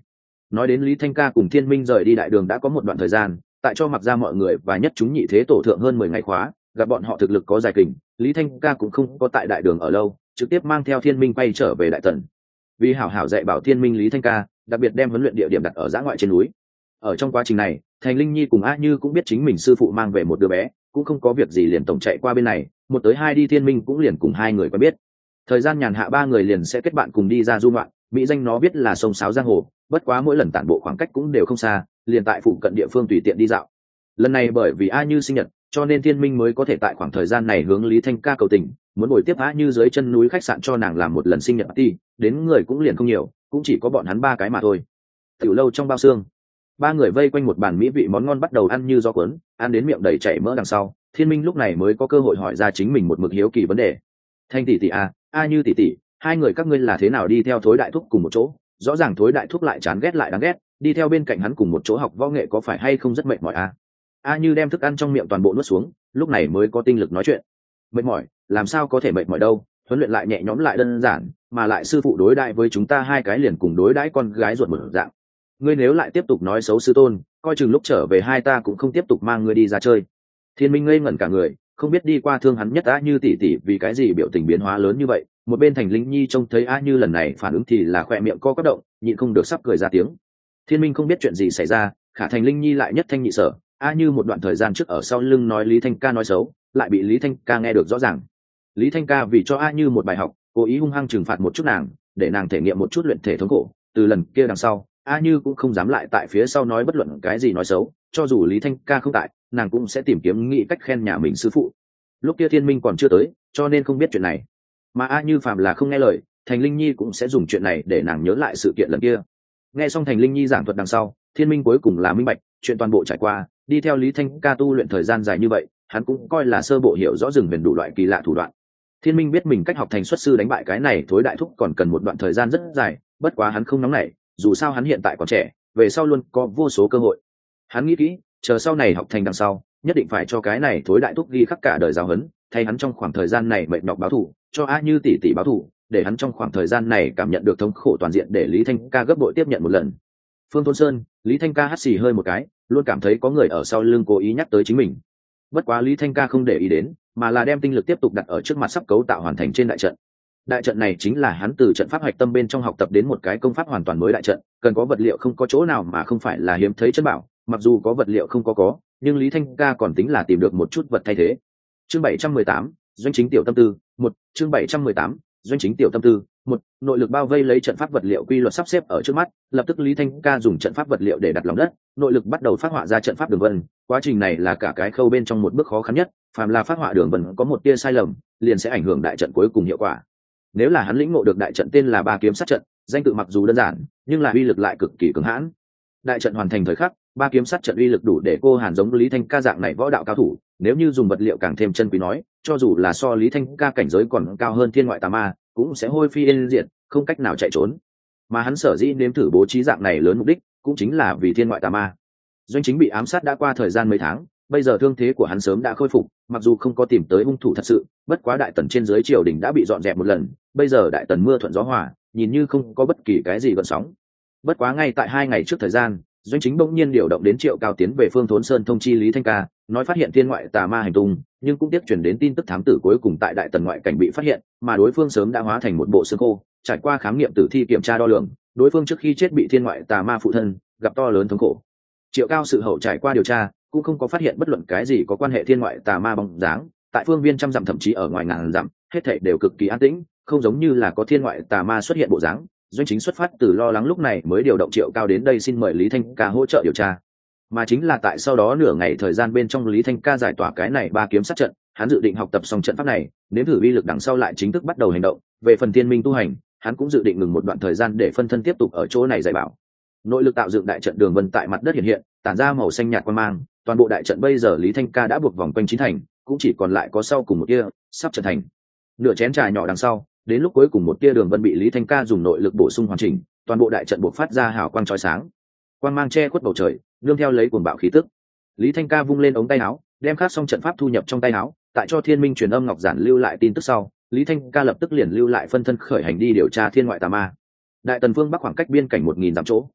Nói đến Lý Thanh Ca cùng Thiên Minh rời đi đại đường đã có một đoạn thời gian, tại cho mặc ra mọi người và nhất chúng nhị thế tổ thượng hơn 10 ngày khóa, gặp bọn họ thực lực có dài kình, Lý Thanh Ca cũng không có tại đại đường ở lâu, trực tiếp mang theo Thiên Minh quay trở về đại tần. Vì hảo hảo dạy bảo Thiên Minh, Lý Thanh Ca đặc biệt đem huấn luyện địa điểm đặt ở dã ngoại trên núi. Ở trong quá trình này, Thành Linh Nhi cùng A Như cũng biết chính mình sư phụ mang về một đứa bé, cũng không có việc gì liền tổng chạy qua bên này, một tới hai đi Thiên Minh cũng liền cùng hai người quen biết. Thời gian nhàn hạ ba người liền sẽ kết bạn cùng đi ra du ngoạn, mỹ danh nó biết là sông Sáo giang hồ, bất quá mỗi lần tản bộ khoảng cách cũng đều không xa, liền tại phụ cận địa phương tùy tiện đi dạo. Lần này bởi vì A Như sinh nhật, cho nên Thiên Minh mới có thể tại khoảng thời gian này hướng Lý Thanh Ca cầu tình, muốn buổi tiếp A Như dưới chân núi khách sạn cho nàng làm một lần sinh nhật party, đến người cũng liền không nhiều, cũng chỉ có bọn hắn ba cái mà thôi. Tiểu lâu trong bao xương, ba người vây quanh một bàn mỹ vị món ngon bắt đầu ăn như gió cuốn, ăn đến miệng đầy chảy mỡ đằng sau, Thiên Minh lúc này mới có cơ hội hỏi ra chính mình một mực hiếu kỳ vấn đề. Thanh tỷ tỷ à, A Như tỷ tỷ, hai người các ngươi là thế nào đi theo Thối Đại Thúc cùng một chỗ? Rõ ràng Thối Đại Thúc lại chán ghét lại đáng ghét, đi theo bên cạnh hắn cùng một chỗ học võ nghệ có phải hay không rất mệt mỏi à? A Như đem thức ăn trong miệng toàn bộ nuốt xuống, lúc này mới có tinh lực nói chuyện. Mệt mỏi, làm sao có thể mệt mỏi đâu, huấn luyện lại nhẹ nhõm lại đơn giản, mà lại sư phụ đối đãi với chúng ta hai cái liền cùng đối đãi con gái ruột một dạng. Ngươi nếu lại tiếp tục nói xấu sư tôn, coi chừng lúc trở về hai ta cũng không tiếp tục mang ngươi đi ra chơi. Thiên Minh ngây ngẩn cả người, không biết đi qua thương hắn nhất A Như tỷ tỷ vì cái gì biểu tình biến hóa lớn như vậy. Một bên Thành Linh Nhi trông thấy A Như lần này phản ứng thì là khỏe miệng co quắp động, nhịn không được sắp cười ra tiếng. Thiên Minh không biết chuyện gì xảy ra, khả Thành Linh Nhi lại nhất thanh nhị sở. A Như một đoạn thời gian trước ở sau lưng nói Lý Thanh Ca nói xấu, lại bị Lý Thanh Ca nghe được rõ ràng. Lý Thanh Ca vì cho A Như một bài học, cố ý hung hăng trừng phạt một chút nàng, để nàng thể nghiệm một chút luyện thể thống khổ. Từ lần kia đằng sau, A Như cũng không dám lại tại phía sau nói bất luận cái gì nói xấu, cho dù Lý Thanh Ca không tại, nàng cũng sẽ tìm kiếm nghĩ cách khen nhà mình sư phụ. Lúc kia Thiên Minh còn chưa tới, cho nên không biết chuyện này. Mà A Như phàm là không nghe lời, Thành Linh Nhi cũng sẽ dùng chuyện này để nàng nhớ lại sự kiện lần kia. Nghe xong Thành Linh Nhi giảng thuật đằng sau, Thiên Minh cuối cùng là minh bạch, chuyện toàn bộ trải qua, đi theo Lý Thanh Ca tu luyện thời gian dài như vậy, hắn cũng coi là sơ bộ hiểu rõ rừng huyền đủ loại kỳ lạ thủ đoạn. Thiên Minh biết mình cách học thành xuất sư đánh bại cái này Thối Đại Thúc còn cần một đoạn thời gian rất dài, bất quá hắn không nóng nảy, dù sao hắn hiện tại còn trẻ, về sau luôn có vô số cơ hội. Hắn nghĩ kỹ, chờ sau này học thành đằng sau, nhất định phải cho cái này Thối Đại Thúc ghi khắc cả đời giáo huấn, thay hắn trong khoảng thời gian này mệt nhọc báo thù, cho A Như tỷ tỷ báo thù, để hắn trong khoảng thời gian này cảm nhận được thống khổ toàn diện, để Lý Thanh Ca gấp bội tiếp nhận một lần. Phương Thôn Sơn, Lý Thanh Ca hắt xì hơi một cái, luôn cảm thấy có người ở sau lưng cố ý nhắc tới chính mình. Bất quá Lý Thanh Ca không để ý đến, mà là đem tinh lực tiếp tục đặt ở trước mặt sắp cấu tạo hoàn thành trên đại trận. Đại trận này chính là hắn từ trận pháp hạch tâm bên trong học tập đến một cái công pháp hoàn toàn mới đại trận, cần có vật liệu không có chỗ nào mà không phải là hiếm thấy chân bảo, mặc dù có vật liệu không có, nhưng Lý Thanh Ca còn tính là tìm được một chút vật thay thế. Chương 718, doanh chính tiểu tâm tư, 1, chương 718, doanh chính tiểu tâm tư, 1, nội lực bao vây lấy trận pháp vật liệu quy luật sắp xếp ở trước mắt, lập tức Lý Thanh Ca dùng trận pháp vật liệu để đặt lòng đất, nội lực bắt đầu phát họa ra trận pháp đường vân, quá trình này là cả cái khâu bên trong một bước khó khăn nhất, phàm là phát họa đường vân có một tia sai lầm, liền sẽ ảnh hưởng đại trận cuối cùng hiệu quả. Nếu là hắn lĩnh ngộ được đại trận tên là Ba Kiếm Sát trận, danh tự mặc dù đơn giản, nhưng là uy lực lại cực kỳ cường hãn. Đại trận hoàn thành thời khắc, Ba Kiếm Sát trận uy lực đủ để cô hàn giống Lý Thanh Ca dạng này võ đạo cao thủ, nếu như dùng vật liệu càng thêm chân quý nói, cho dù là so Lý Thanh Ca cảnh giới còn cao hơn thiên ngoại tà ma, cũng sẽ hôi phi yên diệt, không cách nào chạy trốn. Mà hắn sở dĩ nếm thử bố trí dạng này lớn mục đích, cũng chính là vì thiên ngoại tà ma. Doanh chính bị ám sát đã qua thời gian mấy tháng, bây giờ thương thế của hắn sớm đã khôi phục, mặc dù không có tìm tới hung thủ thật sự, bất quá đại tần trên dưới triều đình đã bị dọn dẹp một lần, bây giờ đại tần mưa thuận gió hòa, nhìn như không có bất kỳ cái gì gợn sóng. Bất quá ngay tại 2 ngày trước thời gian, Doanh chính bỗng nhiên điều động đến Triệu Cao tiến về Phương Thốn Sơn thông chi Lý Thanh Ca, nói phát hiện thiên ngoại tà ma hành tung, nhưng cũng tiếp truyền đến tin tức thám tử cuối cùng tại đại tần ngoại cảnh bị phát hiện, mà đối phương sớm đã hóa thành một bộ xương khô, trải qua khám nghiệm tử thi kiểm tra đo lường, đối phương trước khi chết bị thiên ngoại tà ma phụ thân, gặp to lớn thống khổ. Triệu Cao sự hậu trải qua điều tra, cũng không có phát hiện bất luận cái gì có quan hệ thiên ngoại tà ma bóng dáng, tại phương viên trăm dặm thậm chí ở ngoài ngàn dặm, hết thảy đều cực kỳ an tĩnh, không giống như là có thiên ngoại tà ma xuất hiện bộ dáng. Doanh chính xuất phát từ lo lắng lúc này mới điều động Triệu Cao đến đây xin mời Lý Thanh Ca hỗ trợ điều tra. Mà chính là tại sau đó nửa ngày thời gian bên trong Lý Thanh Ca giải tỏa cái này Ba Kiếm Sát trận, hắn dự định học tập xong trận pháp này, nếm thử uy lực đằng sau lại chính thức bắt đầu hành động. Về phần Thiên Minh tu hành, hắn cũng dự định ngừng một đoạn thời gian để phân thân tiếp tục ở chỗ này dạy bảo. Nội lực tạo dựng đại trận đường vân tại mặt đất hiện hiện, tản ra màu xanh nhạt quang mang, toàn bộ đại trận bây giờ Lý Thanh Ca đã buộc vòng quanh chín thành, cũng chỉ còn lại có sau cùng một kia, sắp trở thành. Nửa chén trà nhỏ đằng sau, đến lúc cuối cùng một tia đường vân bị Lý Thanh Ca dùng nội lực bổ sung hoàn chỉnh, toàn bộ đại trận buộc phát ra hào quang chói sáng, quang mang che khuất bầu trời, nương theo lấy cuồng bạo khí tức. Lý Thanh Ca vung lên ống tay áo, đem khắc xong trận pháp thu nhập trong tay áo, tại cho Thiên Minh truyền âm ngọc giản lưu lại tin tức sau, Lý Thanh Ca lập tức liền lưu lại phân thân khởi hành đi điều tra thiên ngoại tà ma. Đại tần phương bắc khoảng cách biên cảnh 1000 dặm chỗ,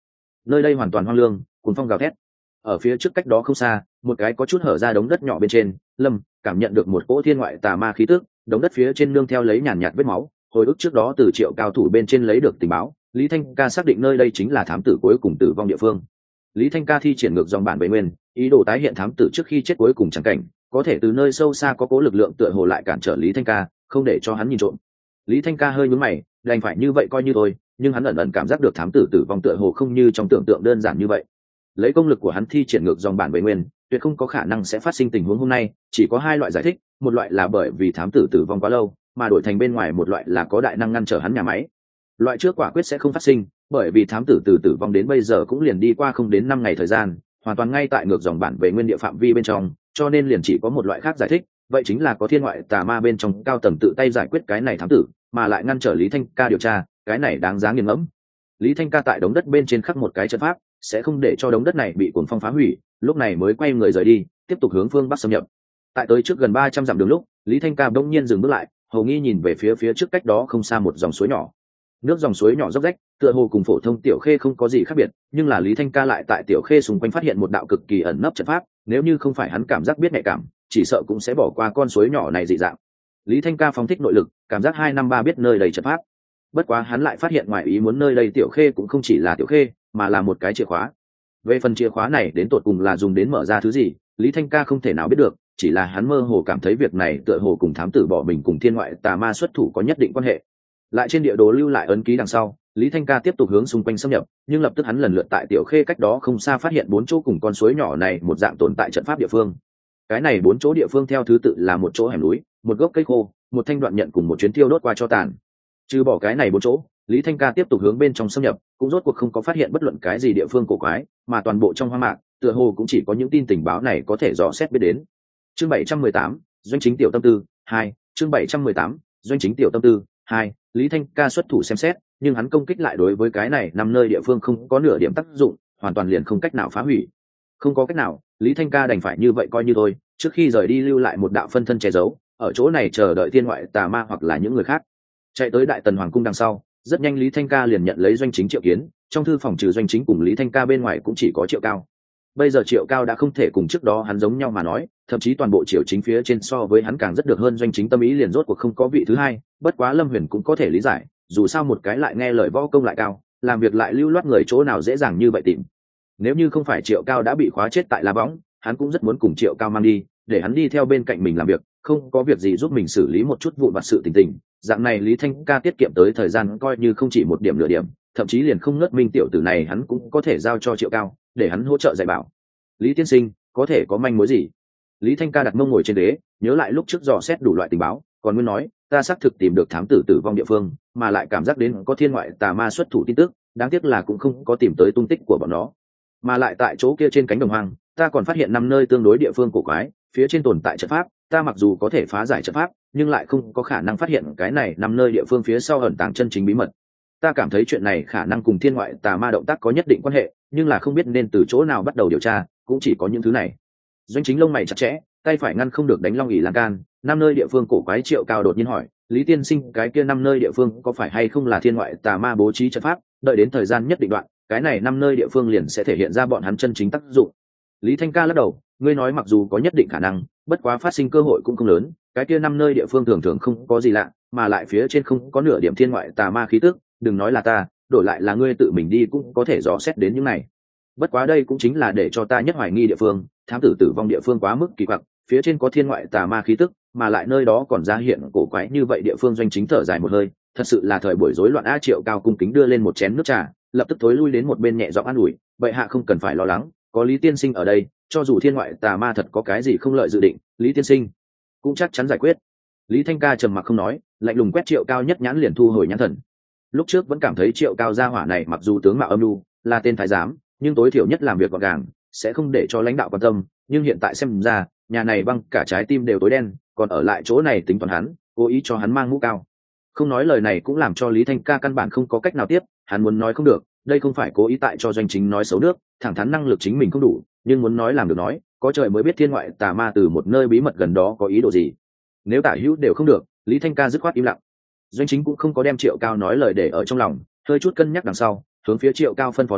nơi đây hoàn toàn hoang lương, cuốn phong gào thét. Ở phía trước cách đó không xa, một cái có chút hở ra đống đất nhỏ bên trên, Lâm cảm nhận được một cỗ thiên ngoại tà ma khí tức, đống đất phía trên nương theo lấy nhàn nhạt vết máu, hồi ức trước đó từ Triệu cao thủ bên trên lấy được tình báo, Lý Thanh Ca xác định nơi đây chính là thám tử cuối cùng tử vong địa phương. Lý Thanh Ca thi triển ngược dòng bản về nguyên, ý đồ tái hiện thám tử trước khi chết cuối cùng chẳng cảnh, có thể từ nơi sâu xa có cố lực lượng tựa hồ lại cản trở Lý Thanh Ca, không để cho hắn nhìn trộm. Lý Thanh Ca hơi nhướng mày, đành phải như vậy coi như thôi, nhưng hắn ẩn ẩn cảm giác được thám tử tử vong tựa hồ không như trong tưởng tượng đơn giản như vậy. Lấy công lực của hắn thi triển ngược dòng bản về nguyên, tuyệt không có khả năng sẽ phát sinh tình huống hôm nay, chỉ có hai loại giải thích, một loại là bởi vì thám tử tử vong quá lâu, mà đổi thành bên ngoài một loại là có đại năng ngăn trở hắn nhà máy. Loại trước quả quyết sẽ không phát sinh, bởi vì thám tử từ tử vong đến bây giờ cũng liền đi qua không đến 5 ngày thời gian, hoàn toàn ngay tại ngược dòng bản về nguyên địa phạm vi bên trong, cho nên liền chỉ có một loại khác giải thích, vậy chính là có thiên ngoại tà ma bên trong cao tầng tự tay giải quyết cái này thám tử, mà lại ngăn trở Lý Thanh Ca điều tra, cái này đáng giá nghiền ngẫm. Lý Thanh Ca tại đống đất bên trên khắc một cái trận pháp, sẽ không để cho đống đất này bị cuồng phong phá hủy, lúc này mới quay người rời đi, tiếp tục hướng phương bắc xâm nhập. Tại tới trước gần 300 dặm đường lúc, Lý Thanh Ca bỗng nhiên dừng bước lại, hầu nghi nhìn về phía trước cách đó không xa một dòng suối nhỏ. Nước dòng suối nhỏ dốc rách, tựa hồ cùng phổ thông tiểu khê không có gì khác biệt, nhưng là Lý Thanh Ca lại tại tiểu khê xung quanh phát hiện một đạo cực kỳ ẩn nấp trận pháp, nếu như không phải hắn cảm giác biết nhạy cảm, chỉ sợ cũng sẽ bỏ qua con suối nhỏ này dị dạng. Lý Thanh Ca phóng thích nội lực, cảm giác 253 biết nơi đầy trận pháp. Bất quá hắn lại phát hiện ngoài ý muốn nơi đây tiểu khê cũng không chỉ là tiểu khê, mà là một cái chìa khóa. Về phần chìa khóa này đến tột cùng là dùng đến mở ra thứ gì, Lý Thanh Ca không thể nào biết được, chỉ là hắn mơ hồ cảm thấy việc này tựa hồ cùng thám tử bỏ mình cùng thiên ngoại tà ma xuất thủ có nhất định quan hệ. Lại trên địa đồ lưu lại ấn ký đằng sau, Lý Thanh Ca tiếp tục hướng xung quanh xâm nhập, nhưng lập tức hắn lần lượt tại tiểu khê cách đó không xa phát hiện 4 chỗ cùng con suối nhỏ này một dạng tồn tại trận pháp địa phương. Cái này 4 chỗ địa phương theo thứ tự là một chỗ hẻm núi, một gốc cây khô, một thanh đoạn nhận cùng một chuyến thiêu đốt qua cho tàn. Trừ bỏ cái này 4 chỗ, Lý Thanh Ca tiếp tục hướng bên trong xâm nhập, cũng rốt cuộc không có phát hiện bất luận cái gì địa phương cổ quái, mà toàn bộ trong hoang mạc, tựa hồ cũng chỉ có những tin tình báo này có thể dò xét biết đến. Chương 718, doanh chính tiểu tâm tư 2, chương 718, doanh chính tiểu tâm tư 2, Lý Thanh Ca xuất thủ xem xét, nhưng hắn công kích lại đối với cái này nằm nơi địa phương không có nửa điểm tác dụng, hoàn toàn liền không cách nào phá hủy. Không có cách nào, Lý Thanh Ca đành phải như vậy coi như thôi, trước khi rời đi lưu lại một đạo phân thân che giấu, ở chỗ này chờ đợi thiên ngoại tà ma hoặc là những người khác. Chạy tới Đại Tần Hoàng cung đằng sau, rất nhanh Lý Thanh Ca liền nhận lấy doanh chính Triệu Kiến, trong thư phòng trừ doanh chính cùng Lý Thanh Ca bên ngoài cũng chỉ có Triệu Cao. Bây giờ Triệu Cao đã không thể cùng trước đó hắn giống nhau mà nói, thậm chí toàn bộ Triệu chính phía trên so với hắn càng rất được hơn doanh chính tâm ý liền rốt cuộc không có vị thứ hai, bất quá Lâm Huyền cũng có thể lý giải, dù sao một cái lại nghe lời võ công lại cao, làm việc lại lưu loát người chỗ nào dễ dàng như vậy tìm. Nếu như không phải Triệu Cao đã bị khóa chết tại La Võng, hắn cũng rất muốn cùng Triệu Cao mang đi, để hắn đi theo bên cạnh mình làm việc, không có việc gì giúp mình xử lý một chút vụn vặt sự tình tình. Dạng này Lý Thanh Ca tiết kiệm tới thời gian coi như không chỉ một điểm nửa điểm, thậm chí liền không ngớt minh tiểu tử này hắn cũng có thể giao cho Triệu Cao, để hắn hỗ trợ dạy bảo. Lý tiên sinh, có thể có manh mối gì? Lý Thanh Ca đặt mông ngồi trên đế, nhớ lại lúc trước dò xét đủ loại tình báo, còn muốn nói, ta xác thực tìm được thám tử tử vong địa phương, mà lại cảm giác đến có thiên ngoại tà ma xuất thủ tin tức, đáng tiếc là cũng không có tìm tới tung tích của bọn nó. Mà lại tại chỗ kia trên cánh đồng hoang, ta còn phát hiện 5 nơi tương đối địa phương cổ quái, phía trên tồn tại trận pháp, ta mặc dù có thể phá giải trận pháp, nhưng lại không có khả năng phát hiện cái này 5 nơi địa phương phía sau ẩn tàng chân chính bí mật. Ta cảm thấy chuyện này khả năng cùng thiên ngoại tà ma động tác có nhất định quan hệ, nhưng là không biết nên từ chỗ nào bắt đầu điều tra, cũng chỉ có những thứ này. Doanh chính lông mày chặt chẽ, tay phải ngăn không được đánh long ỉ lan can. 5 nơi địa phương cổ quái Triệu Cao đột nhiên hỏi, Lý tiên sinh, cái kia 5 nơi địa phương có phải hay không là thiên ngoại tà ma bố trí trận pháp, đợi đến thời gian nhất định đoạn, cái này 5 nơi địa phương liền sẽ thể hiện ra bọn hắn chân chính tác dụng. Lý Thanh Ca lắc đầu, ngươi nói mặc dù có nhất định khả năng, bất quá phát sinh cơ hội cũng không lớn, cái kia 5 nơi địa phương thường thường không có gì lạ, mà lại phía trên không có nửa điểm thiên ngoại tà ma khí tức, đừng nói là ta, đổi lại là ngươi tự mình đi cũng có thể dò xét đến những này. Bất quá đây cũng chính là để cho ta nhất hoài nghi địa phương, thám tử tử vong địa phương quá mức kỳ quặc, phía trên có thiên ngoại tà ma khí tức, mà lại nơi đó còn ra hiện cổ quái như vậy. Địa phương doanh chính thở dài một hơi, thật sự là thời buổi rối loạn. A Triệu Cao cung kính đưa lên một chén nước trà, lập tức thối lui đến một bên nhẹ giọng an ủi, vậy hạ không cần phải lo lắng, có Lý tiên sinh ở đây, cho dù thiên ngoại tà ma thật có cái gì không lợi dự định, Lý tiên sinh cũng chắc chắn giải quyết. Lý Thanh Ca trầm mặc không nói, lạnh lùng quét Triệu Cao nhất nhãn liền thu hồi nhãn thần. Lúc trước vẫn cảm thấy Triệu Cao gia hỏa này mặc dù tướng mạo âm nhu, là tên thái giám, nhưng tối thiểu nhất làm việc gọn gàng, sẽ không để cho lãnh đạo quan tâm, nhưng hiện tại xem ra, nhà này băng cả trái tim đều tối đen, còn ở lại chỗ này tính toán hắn, cố ý cho hắn mang mũ cao. Không nói lời này cũng làm cho Lý Thanh Ca căn bản không có cách nào tiếp, hắn muốn nói không được, đây không phải cố ý tại cho doanh chính nói xấu nước, thẳng thắn năng lực chính mình không đủ, nhưng muốn nói làm được nói, có trời mới biết thiên ngoại tà ma từ một nơi bí mật gần đó có ý đồ gì. Nếu tả hữu đều không được, Lý Thanh Ca dứt khoát im lặng. Doanh chính cũng không có đem Triệu Cao nói lời để ở trong lòng, hơi chút cân nhắc đằng sau, hướng phía Triệu Cao phân phó nói,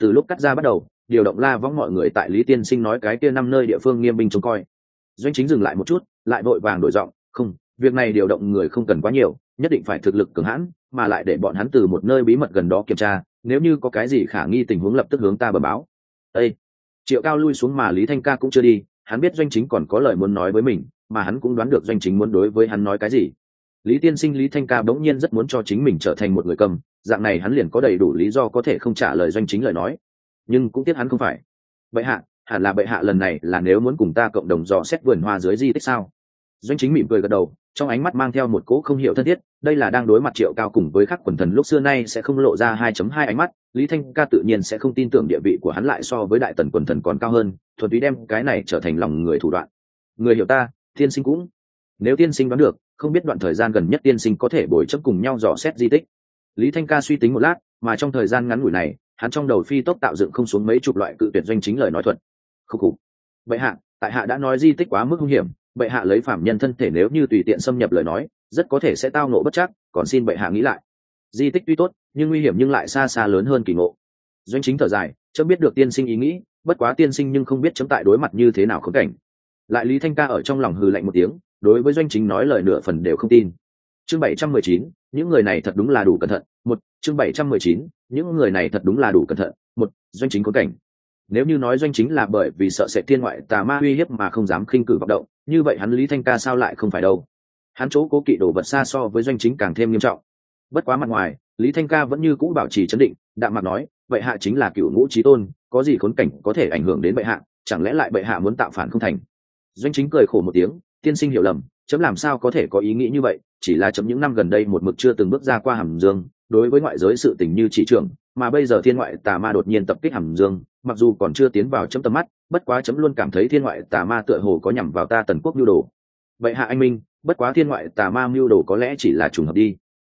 từ lúc cắt ra bắt đầu điều động la võng mọi người tại Lý Tiên Sinh nói cái kia 5 nơi địa phương nghiêm binh trông coi. Doanh Chính dừng lại một chút, lại vội vàng đổi giọng, không, việc này điều động người không cần quá nhiều, nhất định phải thực lực cường hãn, mà lại để bọn hắn từ một nơi bí mật gần đó kiểm tra, nếu như có cái gì khả nghi tình huống lập tức hướng ta bẩm báo. Ê! Triệu Cao lui xuống mà Lý Thanh Ca cũng chưa đi, hắn biết Doanh Chính còn có lời muốn nói với mình, mà hắn cũng đoán được Doanh Chính muốn đối với hắn nói cái gì. Lý Tiên Sinh Lý Thanh Ca bỗng nhiên rất muốn cho chính mình trở thành một người cầm, dạng này hắn liền có đầy đủ lý do có thể không trả lời Doanh Chính lời nói, nhưng cũng tiếc hắn không phải. Bệ hạ, hẳn là bệ hạ lần này là nếu muốn cùng ta cộng đồng dò xét vườn hoa dưới di tích sao? Doanh Chính mỉm cười gật đầu, trong ánh mắt mang theo một cỗ không hiểu thân thiết, đây là đang đối mặt Triệu Cao cùng với các quần thần lúc xưa nay sẽ không lộ ra 2.2 ánh mắt, Lý Thanh Ca tự nhiên sẽ không tin tưởng địa vị của hắn lại so với đại tần quần thần còn cao hơn, thuần túy đem cái này trở thành lòng người thủ đoạn. Người hiểu ta, tiên sinh cũng. Nếu tiên sinh đoán được, không biết đoạn thời gian gần nhất tiên sinh có thể bồi chấp cùng nhau dò xét di tích. Lý Thanh Ca suy tính một lát, mà trong thời gian ngắn ngủi này, hắn trong đầu phi tốc tạo dựng không xuống mấy chục loại cự tuyệt Doanh Chính lời nói thuật. Khúc khục. Bệ hạ, tại hạ đã nói di tích quá mức nguy hiểm, bệ hạ lấy phạm nhân thân thể nếu như tùy tiện xâm nhập lời nói, rất có thể sẽ tao nộ bất trắc, còn xin bệ hạ nghĩ lại. Di tích tuy tốt, nhưng nguy hiểm nhưng lại xa xa lớn hơn kỳ ngộ. Doanh Chính thở dài, chấm biết được tiên sinh ý nghĩ, bất quá tiên sinh nhưng không biết chấm tại đối mặt như thế nào khốn cảnh. Lại Lý Thanh Ca ở trong lòng hừ lạnh một tiếng, đối với Doanh Chính nói lời nửa phần đều không tin. Chương 719, những người này thật đúng là đủ cẩn thận. Chương 719, những người này thật đúng là đủ cẩn thận. Doanh Chính khốn cảnh. Nếu như nói Doanh Chính là bởi vì sợ sệt thiên ngoại tà ma uy hiếp mà không dám khinh cử vọng động, như vậy hắn Lý Thanh Ca sao lại không phải đâu? Hắn chỗ cố kỵ đồ vật xa so với Doanh Chính càng thêm nghiêm trọng. Bất quá mặt ngoài, Lý Thanh Ca vẫn như cũ bảo trì trấn định, đạm mạc nói, bệ hạ chính là cửu ngũ chí tôn, có gì khốn cảnh có thể ảnh hưởng đến bệ hạ, chẳng lẽ lại bệ hạ muốn tạo phản không thành? Doanh Chính cười khổ một tiếng, tiên sinh hiểu lầm, chấm làm sao có thể có ý nghĩ như vậy, chỉ là chấm những năm gần đây một mực chưa từng bước ra qua Hàm Dương, đối với ngoại giới sự tình như chỉ trưởng, mà bây giờ thiên ngoại tà ma đột nhiên tập kích Hàm Dương, mặc dù còn chưa tiến vào chấm tầm mắt, bất quá chấm luôn cảm thấy thiên ngoại tà ma tựa hồ có nhằm vào ta Tần quốc mưu đồ. Bệ hạ anh minh, bất quá thiên ngoại tà ma mưu đồ có lẽ chỉ là trùng hợp đi.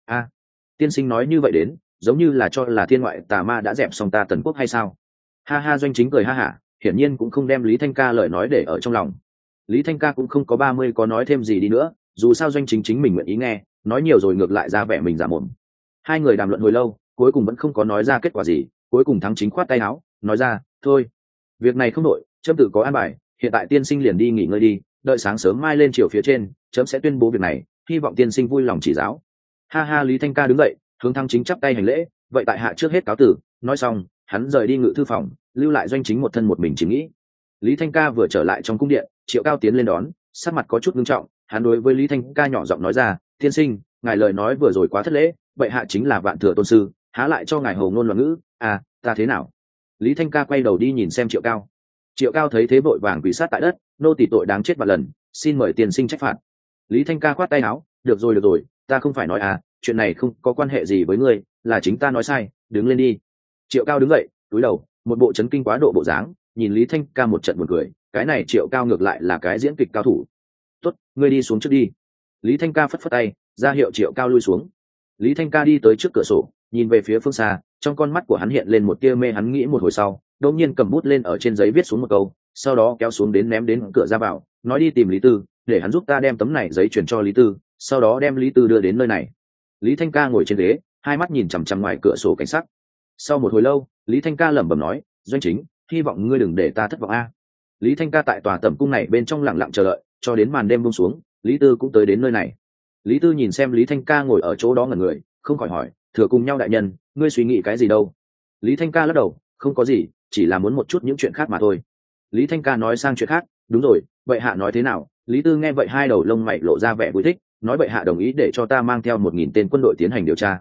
Tiên sinh nói như vậy đến, giống như là cho là thiên ngoại tà ma đã dẹp xong ta Tần quốc hay sao? Ha ha. Doanh Chính cười ha hả, hiển nhiên cũng không đem Lý Thanh Ca lời nói để ở trong lòng. Lý Thanh Ca cũng không có 30 có nói thêm gì đi nữa, dù sao Doanh Chính mình nguyện ý nghe, nói nhiều rồi ngược lại ra vẻ mình giả mồm. Hai người đàm luận hồi lâu, cuối cùng vẫn không có nói ra kết quả gì, cuối cùng Thắng Chính khoát tay áo, nói ra, thôi, việc này không đội, chấm tự có an bài, hiện tại tiên sinh liền đi nghỉ ngơi đi, đợi sáng sớm mai lên chiều phía trên, chấm sẽ tuyên bố việc này, hy vọng tiên sinh vui lòng chỉ giáo. Ha ha. Lý Thanh Ca đứng dậy, hướng Thắng Chính chắp tay hành lễ, vậy tại hạ trước hết cáo tử. Nói xong, hắn rời đi ngự thư phòng, lưu lại Doanh Chính một thân một mình chỉ nghĩ. Lý Thanh Ca vừa trở lại trong cung điện, Triệu Cao tiến lên đón, sắc mặt có chút nghiêm trọng, hắn đối với Lý Thanh Ca nhỏ giọng nói ra, tiên sinh, ngài lời nói vừa rồi quá thất lễ, vậy hạ chính là vạn thừa tôn sư, há lại cho ngài hồ ngôn loạn ngữ, ta thế nào? Lý Thanh Ca quay đầu đi nhìn xem Triệu Cao. Triệu Cao thấy thế vội vàng quỳ sát tại đất, nô tỳ tội đáng chết vạn lần, xin mời tiên sinh trách phạt. Lý Thanh Ca khoát tay áo, được rồi, ta không phải nói chuyện này không có quan hệ gì với ngươi, là chính ta nói sai, đứng lên đi. Triệu Cao đứng dậy, cúi đầu, một bộ chấn kinh quá độ bộ dáng, nhìn Lý Thanh Ca một trận buồn cười, cái này Triệu Cao ngược lại là cái diễn kịch cao thủ. Tốt, ngươi đi xuống trước đi. Lý Thanh Ca phất phất tay, ra hiệu Triệu Cao lui xuống. Lý Thanh Ca đi tới trước cửa sổ, nhìn về phía phương xa, trong con mắt của hắn hiện lên một tia mê, hắn nghĩ một hồi sau, đột nhiên cầm bút lên ở trên giấy viết xuống một câu, sau đó kéo xuống đến ném đến cửa ra vào, nói đi tìm Lý Tư, để hắn giúp ta đem tấm này giấy chuyển cho Lý Tư, sau đó đem Lý Tư đưa đến nơi này. Lý Thanh Ca ngồi trên ghế, hai mắt nhìn chằm chằm ngoài cửa sổ cảnh sắc. Sau một hồi lâu, Lý Thanh Ca lẩm bẩm nói, Doanh Chính, hy vọng ngươi đừng để ta thất vọng a. Lý Thanh Ca tại tòa tẩm cung này bên trong lặng lặng chờ đợi, cho đến màn đêm buông xuống, Lý Tư cũng tới đến nơi này. Lý Tư nhìn xem Lý Thanh Ca ngồi ở chỗ đó ngẩn người, không khỏi hỏi, thừa cùng nhau đại nhân, ngươi suy nghĩ cái gì đâu? Lý Thanh Ca lắc đầu, không có gì, chỉ là muốn một chút những chuyện khác mà thôi. Lý Thanh Ca nói sang chuyện khác, đúng rồi, vậy hạ nói thế nào? Lý Tư nghe vậy hai đầu lông mày lộ ra vẻ vui thích, nói vậy hạ đồng ý để cho ta mang theo 1000 tên quân đội tiến hành điều tra.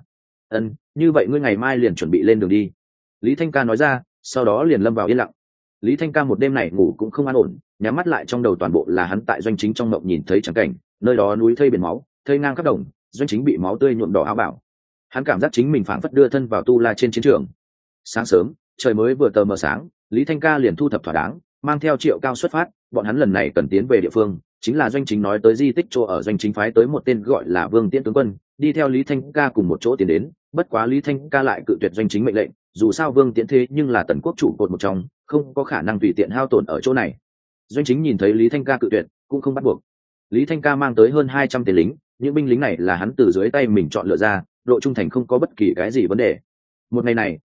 Như vậy ngươi ngày mai liền chuẩn bị lên đường đi. Lý Thanh Ca nói ra, sau đó liền lâm vào yên lặng. Lý Thanh Ca một đêm này ngủ cũng không an ổn, nhắm mắt lại trong đầu toàn bộ là hắn tại Doanh Chính trong mộng nhìn thấy trắng cảnh, nơi đó núi thây biển máu, thây ngang khắp đồng, Doanh Chính bị máu tươi nhuộm đỏ áo bảo. Hắn cảm giác chính mình phảng phất đưa thân vào tu la trên chiến trường. Sáng sớm, trời mới vừa tờ mờ sáng, Lý Thanh Ca liền thu thập thỏa đáng, mang theo Triệu Cao xuất phát, bọn hắn lần này cần tiến về địa phương, chính là Doanh Chính nói tới di tích chỗ ở. Doanh Chính phái tới một tên gọi là Vương Tiễn tướng quân, đi theo Lý Thanh Ca cùng một chỗ tiến đến, bất quá Lý Thanh Ca lại cự tuyệt Doanh Chính mệnh lệnh, dù sao Vương Tiễn thế nhưng là Tần quốc chủ cột một trong, không có khả năng tùy tiện hao tổn ở chỗ này. Doanh Chính nhìn thấy Lý Thanh Ca cự tuyệt, cũng không bắt buộc. Lý Thanh Ca mang tới hơn 200 tên lính, những binh lính này là hắn từ dưới tay mình chọn lựa ra, độ trung thành không có bất kỳ cái gì vấn đề. Một ngày này,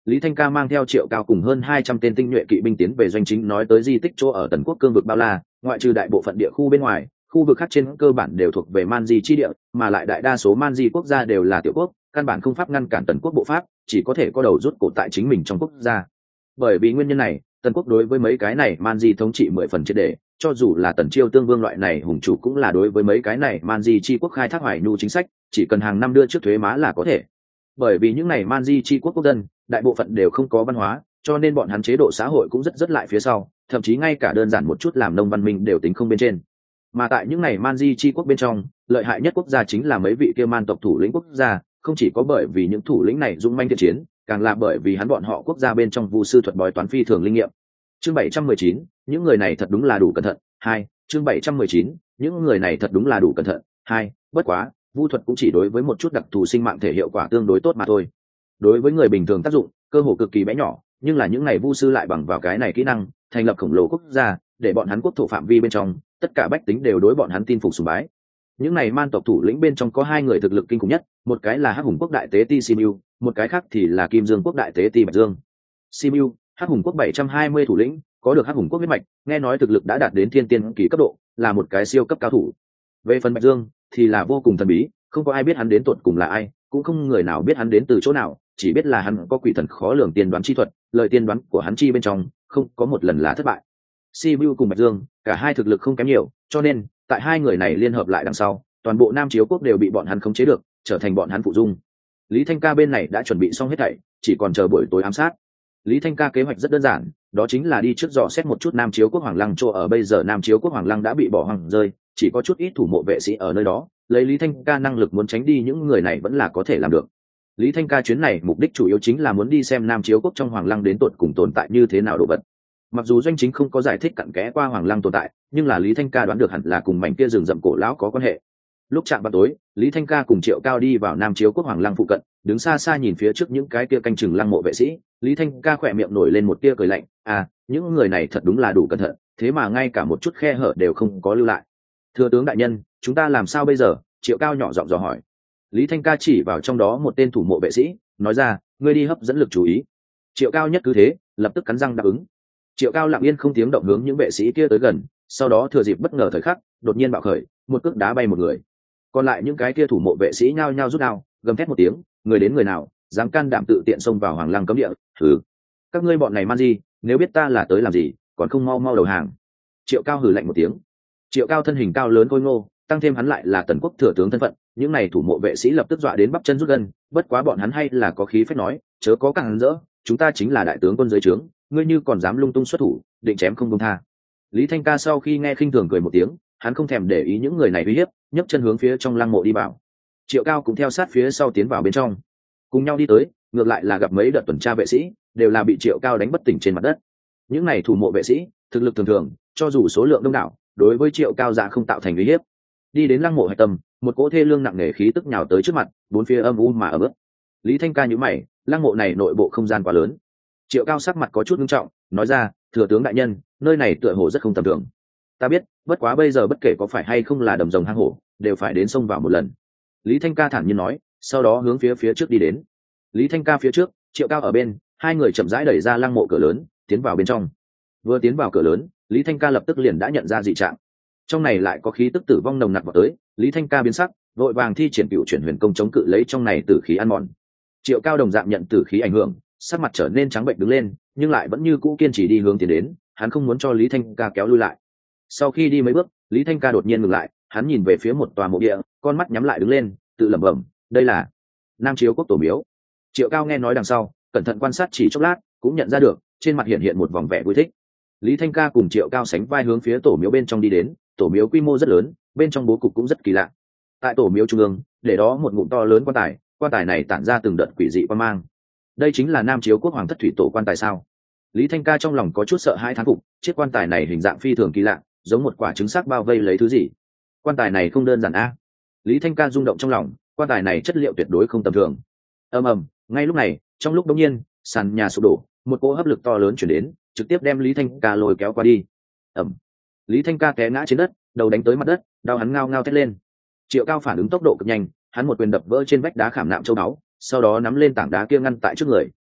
Lý Thanh Ca mang theo Triệu Cao cùng hơn 200 tên tinh nhuệ kỵ binh tiến về doanh chính nói tới di tích chỗ ở Tần Quốc cương vực bao la, ngoại trừ đại bộ phận địa khu bên ngoài, khu vực khác trên cơ bản đều thuộc về Man Di chi địa, mà lại đại đa số Man Di quốc gia đều là tiểu quốc, căn bản không pháp ngăn cản Tần Quốc bộ pháp, chỉ có thể có đầu rút cổ tại chính mình trong quốc gia. Bởi vì nguyên nhân này, Tần Quốc đối với mấy cái này Man Di thống trị 10 phần triệt để, cho dù là Tần Chiêu Tương Vương loại này hùng chủ cũng là đối với mấy cái này Man Di chi quốc khai thác hoài nhu chính sách, chỉ cần hàng năm đưa trước thuế má là có thể. Bởi vì những này Man Di chi quốc quốc dân, đại bộ phận đều không có văn hóa, cho nên bọn hắn chế độ xã hội cũng rất lại phía sau, thậm chí ngay cả đơn giản một chút làm nông văn minh đều tính không bên trên. Mà tại những này Man Di chi quốc bên trong, lợi hại nhất quốc gia chính là mấy vị kia man tộc thủ lĩnh quốc gia, không chỉ có bởi vì những thủ lĩnh này dũng manh thiện chiến, càng là bởi vì hắn bọn họ quốc gia bên trong vu sư thuật bói toán phi thường linh nghiệm. Chương 719, những người này thật đúng là đủ cẩn thận. 2, chương 719, những người này thật đúng là đủ cẩn thận. 2, bất quá, vu thuật cũng chỉ đối với một chút đặc thù sinh mạng thể hiệu quả tương đối tốt mà thôi. Đối với người bình thường tác dụng, cơ hồ cực kỳ bé nhỏ, nhưng là những này vu sư lại bằng vào cái này kỹ năng, thành lập khổng lồ quốc gia, để bọn hắn quốc thổ phạm vi bên trong, tất cả bách tính đều đối bọn hắn tin phục sùng bái. Những này man tộc thủ lĩnh bên trong có hai người thực lực kinh khủng nhất, một cái là Hắc Hùng quốc đại tế ti Simu, một cái khác thì là Kim Dương quốc đại tế ti Bạch Dương. Simu, Hắc Hùng quốc 720 thủ lĩnh, có được Hắc Hùng quốc huyết mạch, nghe nói thực lực đã đạt đến thiên tiên kỳ cấp độ, là một cái siêu cấp cao thủ. Về phần Bạch Dương thì là vô cùng thần bí, không có ai biết hắn đến tột cùng là ai, cũng không người nào biết hắn đến từ chỗ nào, chỉ biết là hắn có quỷ thần khó lường tiên đoán chi thuật, lời tiên đoán của hắn chi bên trong không có một lần là thất bại. Simu cùng Bạch Dương, cả hai thực lực không kém nhiều, cho nên tại hai người này liên hợp lại đằng sau, toàn bộ Nam Chiếu quốc đều bị bọn hắn khống chế được, trở thành bọn hắn phụ dung. Lý Thanh Ca bên này đã chuẩn bị xong hết thảy, chỉ còn chờ buổi tối ám sát. Lý Thanh Ca kế hoạch rất đơn giản, đó chính là đi trước dò xét một chút Nam Chiếu quốc Hoàng Lăng chỗ ở. Bây giờ Nam Chiếu quốc Hoàng Lăng đã bị bỏ hoang rơi, chỉ có chút ít thủ mộ vệ sĩ ở nơi đó, lấy Lý Thanh Ca năng lực muốn tránh đi những người này vẫn là có thể làm được. Lý Thanh Ca chuyến này mục đích chủ yếu chính là muốn đi xem Nam Chiếu quốc trong Hoàng Lăng đến tột cùng tồn tại như thế nào đồ vật. Mặc dù doanh chính không có giải thích cặn kẽ qua Hoàng Lăng tồn tại, nhưng là Lý Thanh Ca đoán được hẳn là cùng mảnh kia rừng rậm cổ lão có quan hệ. Lúc chạm vào tối, Lý Thanh Ca cùng Triệu Cao đi vào Nam Chiếu quốc Hoàng Lăng phụ cận, đứng xa xa nhìn phía trước những cái kia canh chừng lăng mộ vệ sĩ, Lý Thanh Ca khỏe miệng nổi lên một tia cười lạnh, à, những người này thật đúng là đủ cẩn thận, thế mà ngay cả một chút khe hở đều không có lưu lại. Thưa tướng đại nhân, chúng ta làm sao bây giờ? Triệu Cao nhỏ giọng dò hỏi. Lý Thanh Ca chỉ vào trong đó một tên thủ mộ vệ sĩ, nói ra, ngươi đi hấp dẫn lực chú ý. Triệu Cao nhất cứ thế, lập tức cắn răng đáp ứng. Triệu Cao lặng yên không tiếng động hướng những vệ sĩ kia tới gần, sau đó thừa dịp bất ngờ thời khắc, đột nhiên bạo khởi, một cước đá bay một người. Còn lại những cái kia thủ mộ vệ sĩ nhao nhao rút đao, gầm thét một tiếng, người đến người nào dám can đảm tự tiện xông vào Hoàng Lăng cấm địa, thử. Các ngươi bọn này man di, nếu biết ta là tới làm gì, còn không mau mau đầu hàng. Triệu Cao hừ lạnh một tiếng. Triệu Cao thân hình cao lớn khôi ngô, tăng thêm hắn lại là Tần quốc thừa tướng thân phận, những này thủ mộ vệ sĩ lập tức dọa đến bắp chân rút gân, bất quá bọn hắn hay là có khí phách nói, chớ có càng rỡ, chúng ta chính là đại tướng quân dưới trướng, ngươi như còn dám lung tung xuất thủ, định chém không công tha. Lý Thanh Ca sau khi nghe khinh thường cười một tiếng, hắn không thèm để ý những người này uy hiếp, nhấc chân hướng phía trong lăng mộ đi vào. Triệu Cao cũng theo sát phía sau tiến vào bên trong, cùng nhau đi tới, ngược lại là gặp mấy đợt tuần tra vệ sĩ, đều là bị Triệu Cao đánh bất tỉnh trên mặt đất. Những này thủ mộ vệ sĩ, thực lực thường thường, cho dù số lượng đông đảo, đối với Triệu Cao dạ không tạo thành uy hiếp. Đi đến lăng mộ hạch tâm, một cỗ thê lương nặng nề khí tức nhào tới trước mặt, bốn phía âm u mà ẩm ướt. Lý Thanh Ca nhíu mày, lăng mộ này nội bộ không gian quá lớn. Triệu Cao sắc mặt có chút nghiêm trọng, nói ra, thừa tướng đại nhân, nơi này tựa hồ rất không tầm thường. Ta biết, bất quá bây giờ bất kể có phải hay không là đầm rồng hang hổ, đều phải đến xông vào một lần. Lý Thanh Ca thản nhiên nói, sau đó hướng phía trước đi đến. Lý Thanh Ca phía trước, Triệu Cao ở bên, hai người chậm rãi đẩy ra lăng mộ cửa lớn, tiến vào bên trong. Vừa tiến vào cửa lớn, Lý Thanh Ca lập tức liền đã nhận ra dị trạng. Trong này lại có khí tức tử vong nồng nặc vào tới, Lý Thanh Ca biến sắc, vội vàng thi triển cựu chuyển huyền công chống cự lấy trong này tử khí ăn mòn. Triệu Cao đồng dạng nhận tử khí ảnh hưởng, sắc mặt trở nên trắng bệnh đứng lên, nhưng lại vẫn như cũ kiên trì đi hướng tiến đến, hắn không muốn cho Lý Thanh Ca kéo lui lại. Sau khi đi mấy bước, Lý Thanh Ca đột nhiên ngừng lại, hắn nhìn về phía một tòa mộ địa, con mắt nhắm lại đứng lên, tự lẩm bẩm, đây là Nam Chiếu quốc tổ miếu. Triệu Cao nghe nói đằng sau, cẩn thận quan sát chỉ chốc lát, cũng nhận ra được, trên mặt hiện một vòng vẻ vui thích. Lý Thanh Ca cùng Triệu Cao sánh vai hướng phía tổ miếu bên trong đi đến, tổ miếu quy mô rất lớn, bên trong bố cục cũng rất kỳ lạ. Tại tổ miếu trung ương, để đó một ngụm to lớn quan tài này tản ra từng đợt quỷ dị quan mang. Đây chính là Nam Chiếu quốc hoàng thất thủy tổ quan tài sao? Lý Thanh Ca trong lòng có chút sợ hãi thán phục, chiếc quan tài này hình dạng phi thường kỳ lạ, giống một quả trứng xác bao vây lấy thứ gì. Quan tài này không đơn giản a. Lý Thanh Ca rung động trong lòng, quan tài này chất liệu tuyệt đối không tầm thường. Ầm ầm, ngay lúc này, trong lúc đột nhiên, sàn nhà sụp đổ, một cỗ hấp lực to lớn chuyển đến, trực tiếp đem Lý Thanh Ca lôi kéo qua đi. Ầm. Lý Thanh Ca té ngã trên đất, đầu đánh tới mặt đất, đau hắn ngao ngao thét lên. Triệu Cao phản ứng tốc độ cực nhanh, hắn một quyền đập vỡ trên vách đá khảm nạm châu báu, sau đó nắm lên tảng đá kia ngăn tại trước người,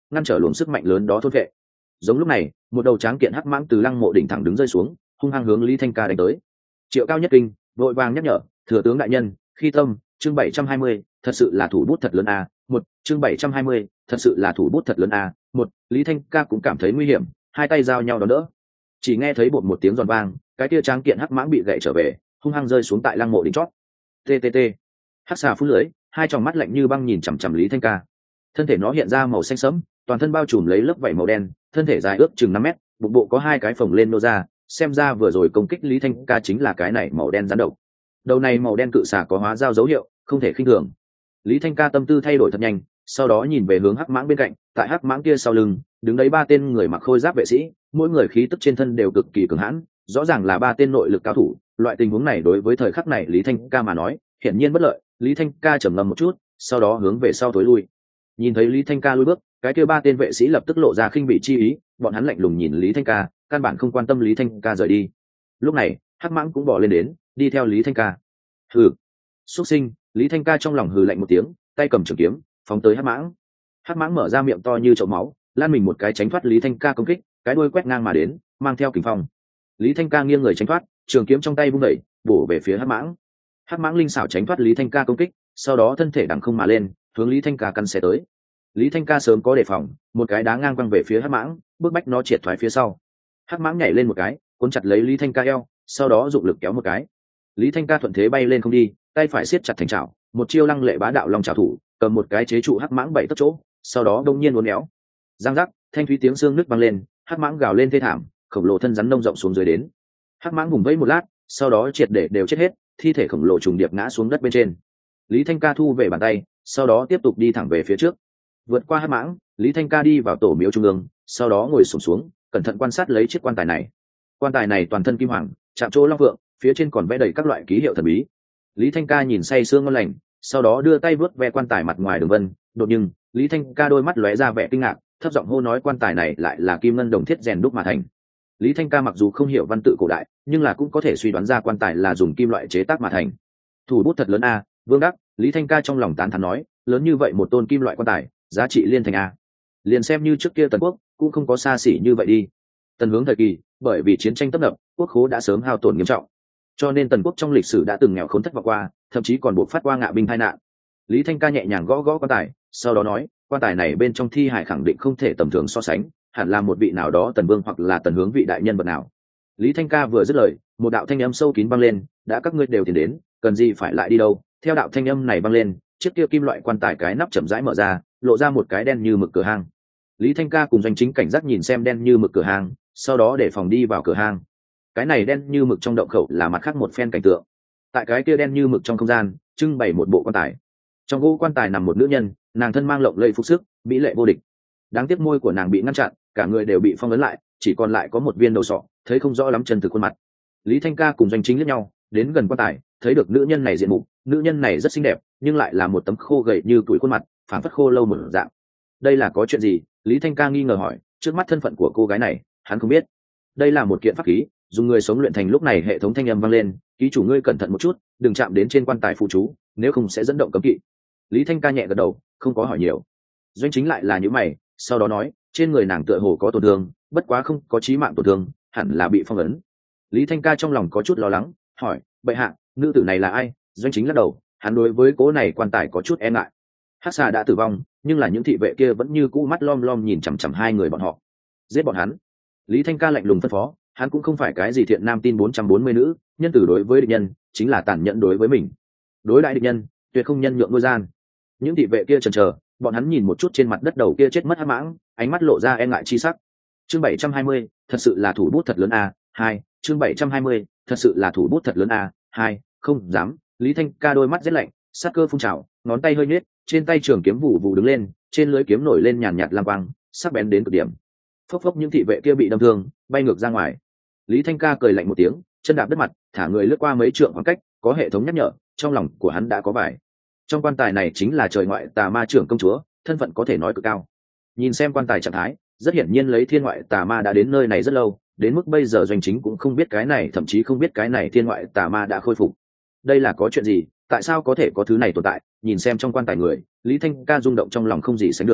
ngăn trở luồng sức mạnh lớn đó thốt vệ. Giống lúc này, một đầu tráng kiện hắc mãng từ lăng mộ đỉnh thẳng đứng rơi xuống, hung hăng hướng Lý Thanh Ca đánh tới. Triệu Cao nhất kinh, vội vàng nhắc nhở, thừa tướng đại nhân, khi tâm, chương 720, thật sự là thủ bút thật lớn a. Một, chương 720, thật sự là thủ bút thật lớn a. Một, Lý Thanh Ca cũng cảm thấy nguy hiểm, hai tay giao nhau đón đỡ. Chỉ nghe thấy bột một tiếng giòn vang, cái kia tráng kiện hắc mãng bị gãy trở về, hung hăng rơi xuống tại lăng mộ đỉnh chót. TTT. Hắc xà phun lưới, hai tròng mắt lạnh như băng nhìn chằm chằm Lý Thanh Ca. Thân thể nó hiện ra màu xanh sẫm, toàn thân bao trùm lấy lớp vảy màu đen, thân thể dài ước chừng 5 mét, bụng bộ có hai cái phồng lên nô ra, xem ra vừa rồi công kích Lý Thanh Ca chính là cái này màu đen rắn độc. Đầu này màu đen cự xà có hóa giao dấu hiệu, không thể khinh thường. Lý Thanh Ca tâm tư thay đổi thật nhanh, sau đó nhìn về hướng hắc mãng bên cạnh, tại hắc mãng kia sau lưng đứng đấy 3 tên người mặc khôi giáp vệ sĩ, mỗi người khí tức trên thân đều cực kỳ cường hãn, rõ ràng là 3 tên nội lực cao thủ. Loại tình huống này đối với thời khắc này Lý Thanh Ca mà nói hiển nhiên bất lợi. Lý Thanh Ca trầm ngâm một chút, sau đó hướng về sau tối lui. Nhìn thấy Lý Thanh Ca lui bước, cái kia 3 tên vệ sĩ lập tức lộ ra khinh bỉ chi ý, bọn hắn lạnh lùng nhìn Lý Thanh Ca, căn bản không quan tâm Lý Thanh Ca rời đi. Lúc này hắc mãng cũng bỏ lên đến, đi theo Lý Thanh Ca. Hừ, xuất sinh! Lý Thanh Ca trong lòng hừ lạnh một tiếng, tay cầm trường kiếm phóng tới hắc mãng. Hắc mãng mở ra miệng to như chậu máu, lan mình một cái tránh thoát Lý Thanh Ca công kích, cái đuôi quét ngang mà đến, mang theo kình phong. Lý Thanh Ca nghiêng người tránh thoát, trường kiếm trong tay vung đẩy, bổ về phía hắc mãng. Hắc mãng linh xảo tránh thoát Lý Thanh Ca công kích, sau đó thân thể đằng không mà lên, hướng Lý Thanh Ca căn xé tới. Lý Thanh Ca sớm có đề phòng, một cái đá ngang quăng về phía hắc mãng, bước bách nó triệt thoái phía sau. Hắc mãng nhảy lên một cái, cuốn chặt lấy Lý Thanh Ca eo, sau đó dụng lực kéo một cái. Lý Thanh Ca thuận thế bay lên không đi, tay phải siết chặt thành chảo, một chiêu lăng lệ bá đạo long chảo thủ, cầm một cái chế trụ hắc mãng 7 tấc chỗ, sau đó đông nhiên uốn éo. Giang giác, thanh thúy tiếng xương nứt vang lên, hắc mãng gào lên thê thảm, khổng lồ thân rắn nông rộng xuống dưới đến. Hắc mãng vùng vẫy một lát, sau đó triệt để đều chết hết, thi thể khổng lồ trùng điệp ngã xuống đất bên trên. Lý Thanh Ca thu về bàn tay, sau đó tiếp tục đi thẳng về phía trước. Vượt qua hắc mãng, Lý Thanh Ca đi vào tổ miếu trung ương, sau đó ngồi xổm xuống, cẩn thận quan sát lấy chiếc quan tài này. Quan tài này toàn thân kim hoàng, chạm trổ long phượng, phía trên còn vẽ đầy các loại ký hiệu thần bí. Lý Thanh Ca nhìn say sương ngon lành, sau đó đưa tay vớt ve quan tài mặt ngoài đường vân. Đột nhiên, Lý Thanh Ca đôi mắt lóe ra vẻ kinh ngạc, thấp giọng hô nói quan tài này lại là kim ngân đồng thiết rèn đúc mà thành. Lý Thanh Ca mặc dù không hiểu văn tự cổ đại, nhưng là cũng có thể suy đoán ra quan tài là dùng kim loại chế tác mà thành. Thủ bút thật lớn a, Vương Đắc. Lý Thanh Ca trong lòng tán thán nói, lớn như vậy một tôn kim loại quan tài, giá trị liên thành a. Liền xem như trước kia Tần Quốc cũng không có xa xỉ như vậy đi. Tần Hướng thời kỳ, bởi vì chiến tranh tấp nập, quốc khố đã sớm hao tổn nghiêm trọng, cho nên Tần Quốc trong lịch sử đã từng nghèo khốn thất vọng qua, thậm chí còn buộc phát qua ngạ binh tai nạn. Lý Thanh Ca nhẹ nhàng gõ gõ quan tài, sau đó nói, quan tài này bên trong thi hải khẳng định không thể tầm thường so sánh, hẳn là một vị nào đó Tần Vương hoặc là Tần Hướng vị đại nhân vật nào. Lý Thanh Ca vừa dứt lời, một đạo thanh âm sâu kín vang lên, đã các ngươi đều tiến đến, cần gì phải lại đi đâu. Theo đạo thanh âm này vang lên, chiếc kia kim loại quan tài cái nắp chậm rãi mở ra, lộ ra một cái đen như mực cửa hang. Lý Thanh Ca cùng Doanh Chính cảnh giác nhìn xem đen như mực cửa hang, sau đó để phòng đi vào cửa hang. Cái này đen như mực trong động khẩu là mặt khác một phen cảnh tượng. Tại cái kia đen như mực trong không gian, trưng bày một bộ quan tài. Trong gỗ quan tài nằm một nữ nhân, nàng thân mang lộng lẫy phục sức, mỹ lệ vô địch. Đáng tiếc môi của nàng bị ngăn chặn, cả người đều bị phong ấn lại, chỉ còn lại có một viên đầu sọ, thấy không rõ lắm chân thực khuôn mặt. Lý Thanh Ca cùng Doanh Chính liếc nhau, đến gần quan tài, thấy được nữ nhân này diện mục, nữ nhân này rất xinh đẹp, nhưng lại là một tấm khô gầy như tuổi khuôn mặt, phảng phất khô lâu một dạng. Đây là có chuyện gì? Lý Thanh Ca nghi ngờ hỏi, trước mắt thân phận của cô gái này, hắn không biết. Đây là một kiện pháp khí, dùng người sống luyện thành. Lúc này hệ thống thanh âm vang lên, ký chủ ngươi cẩn thận một chút, đừng chạm đến trên quan tài phụ chú, nếu không sẽ dẫn động cấm kỵ. Lý Thanh Ca nhẹ gật đầu, không có hỏi nhiều. Doanh Chính lại là những mày, sau đó nói, trên người nàng tựa hồ có tổn thương, bất quá không có chí mạng tổn thương, hẳn là bị phong ấn. Lý Thanh Ca trong lòng có chút lo lắng, hỏi, bệ hạ, nữ tử này là ai? Doanh Chính lắc đầu, hắn đối với cố này quan tài có chút e ngại. Hắc xà đã tử vong, nhưng là những thị vệ kia vẫn như cũ mắt lom lom nhìn chằm chằm hai người bọn họ. Giết bọn hắn. Lý Thanh Ca lạnh lùng phân phó, hắn cũng không phải cái gì thiện nam tin 440 nữ, nhân tử đối với địch nhân chính là tàn nhẫn đối với mình. Đối đại địch nhân, tuyệt không nhân nhượng nuôi gian. Những thị vệ kia chần chờ, bọn hắn nhìn một chút trên mặt đất đầu kia chết mất hắc mãng, ánh mắt lộ ra e ngại chi sắc. Chương 720, thật sự là thủ bút thật lớn a. 2, chương 720, thật sự là thủ bút thật lớn a. 2, không dám. Lý Thanh Ca đôi mắt rất lạnh, sát cơ phun trào, ngón tay hơi nhếch, trên tay trường kiếm vụ vụ đứng lên, trên lưỡi kiếm nổi lên nhàn nhạt lam quang, sắc bén đến cực điểm. Phốc phốc những thị vệ kia bị đâm thương, bay ngược ra ngoài. Lý Thanh Ca cười lạnh một tiếng, chân đạp đất mặt, thả người lướt qua mấy trượng khoảng cách, có hệ thống nhắc nhở, trong lòng của hắn đã có bài. Trong quan tài này chính là trời ngoại tà ma trưởng công chúa, thân phận có thể nói cực cao. Nhìn xem quan tài trạng thái, rất hiển nhiên lấy thiên ngoại tà ma đã đến nơi này rất lâu, đến mức bây giờ Doanh Chính cũng không biết cái này, thậm chí không biết cái này thiên ngoại tà ma đã khôi phục. Đây là có chuyện gì? Tại sao có thể có thứ này tồn tại? Nhìn xem trong quan tài người, Lý Thanh Ca rung động trong lòng không gì sánh được.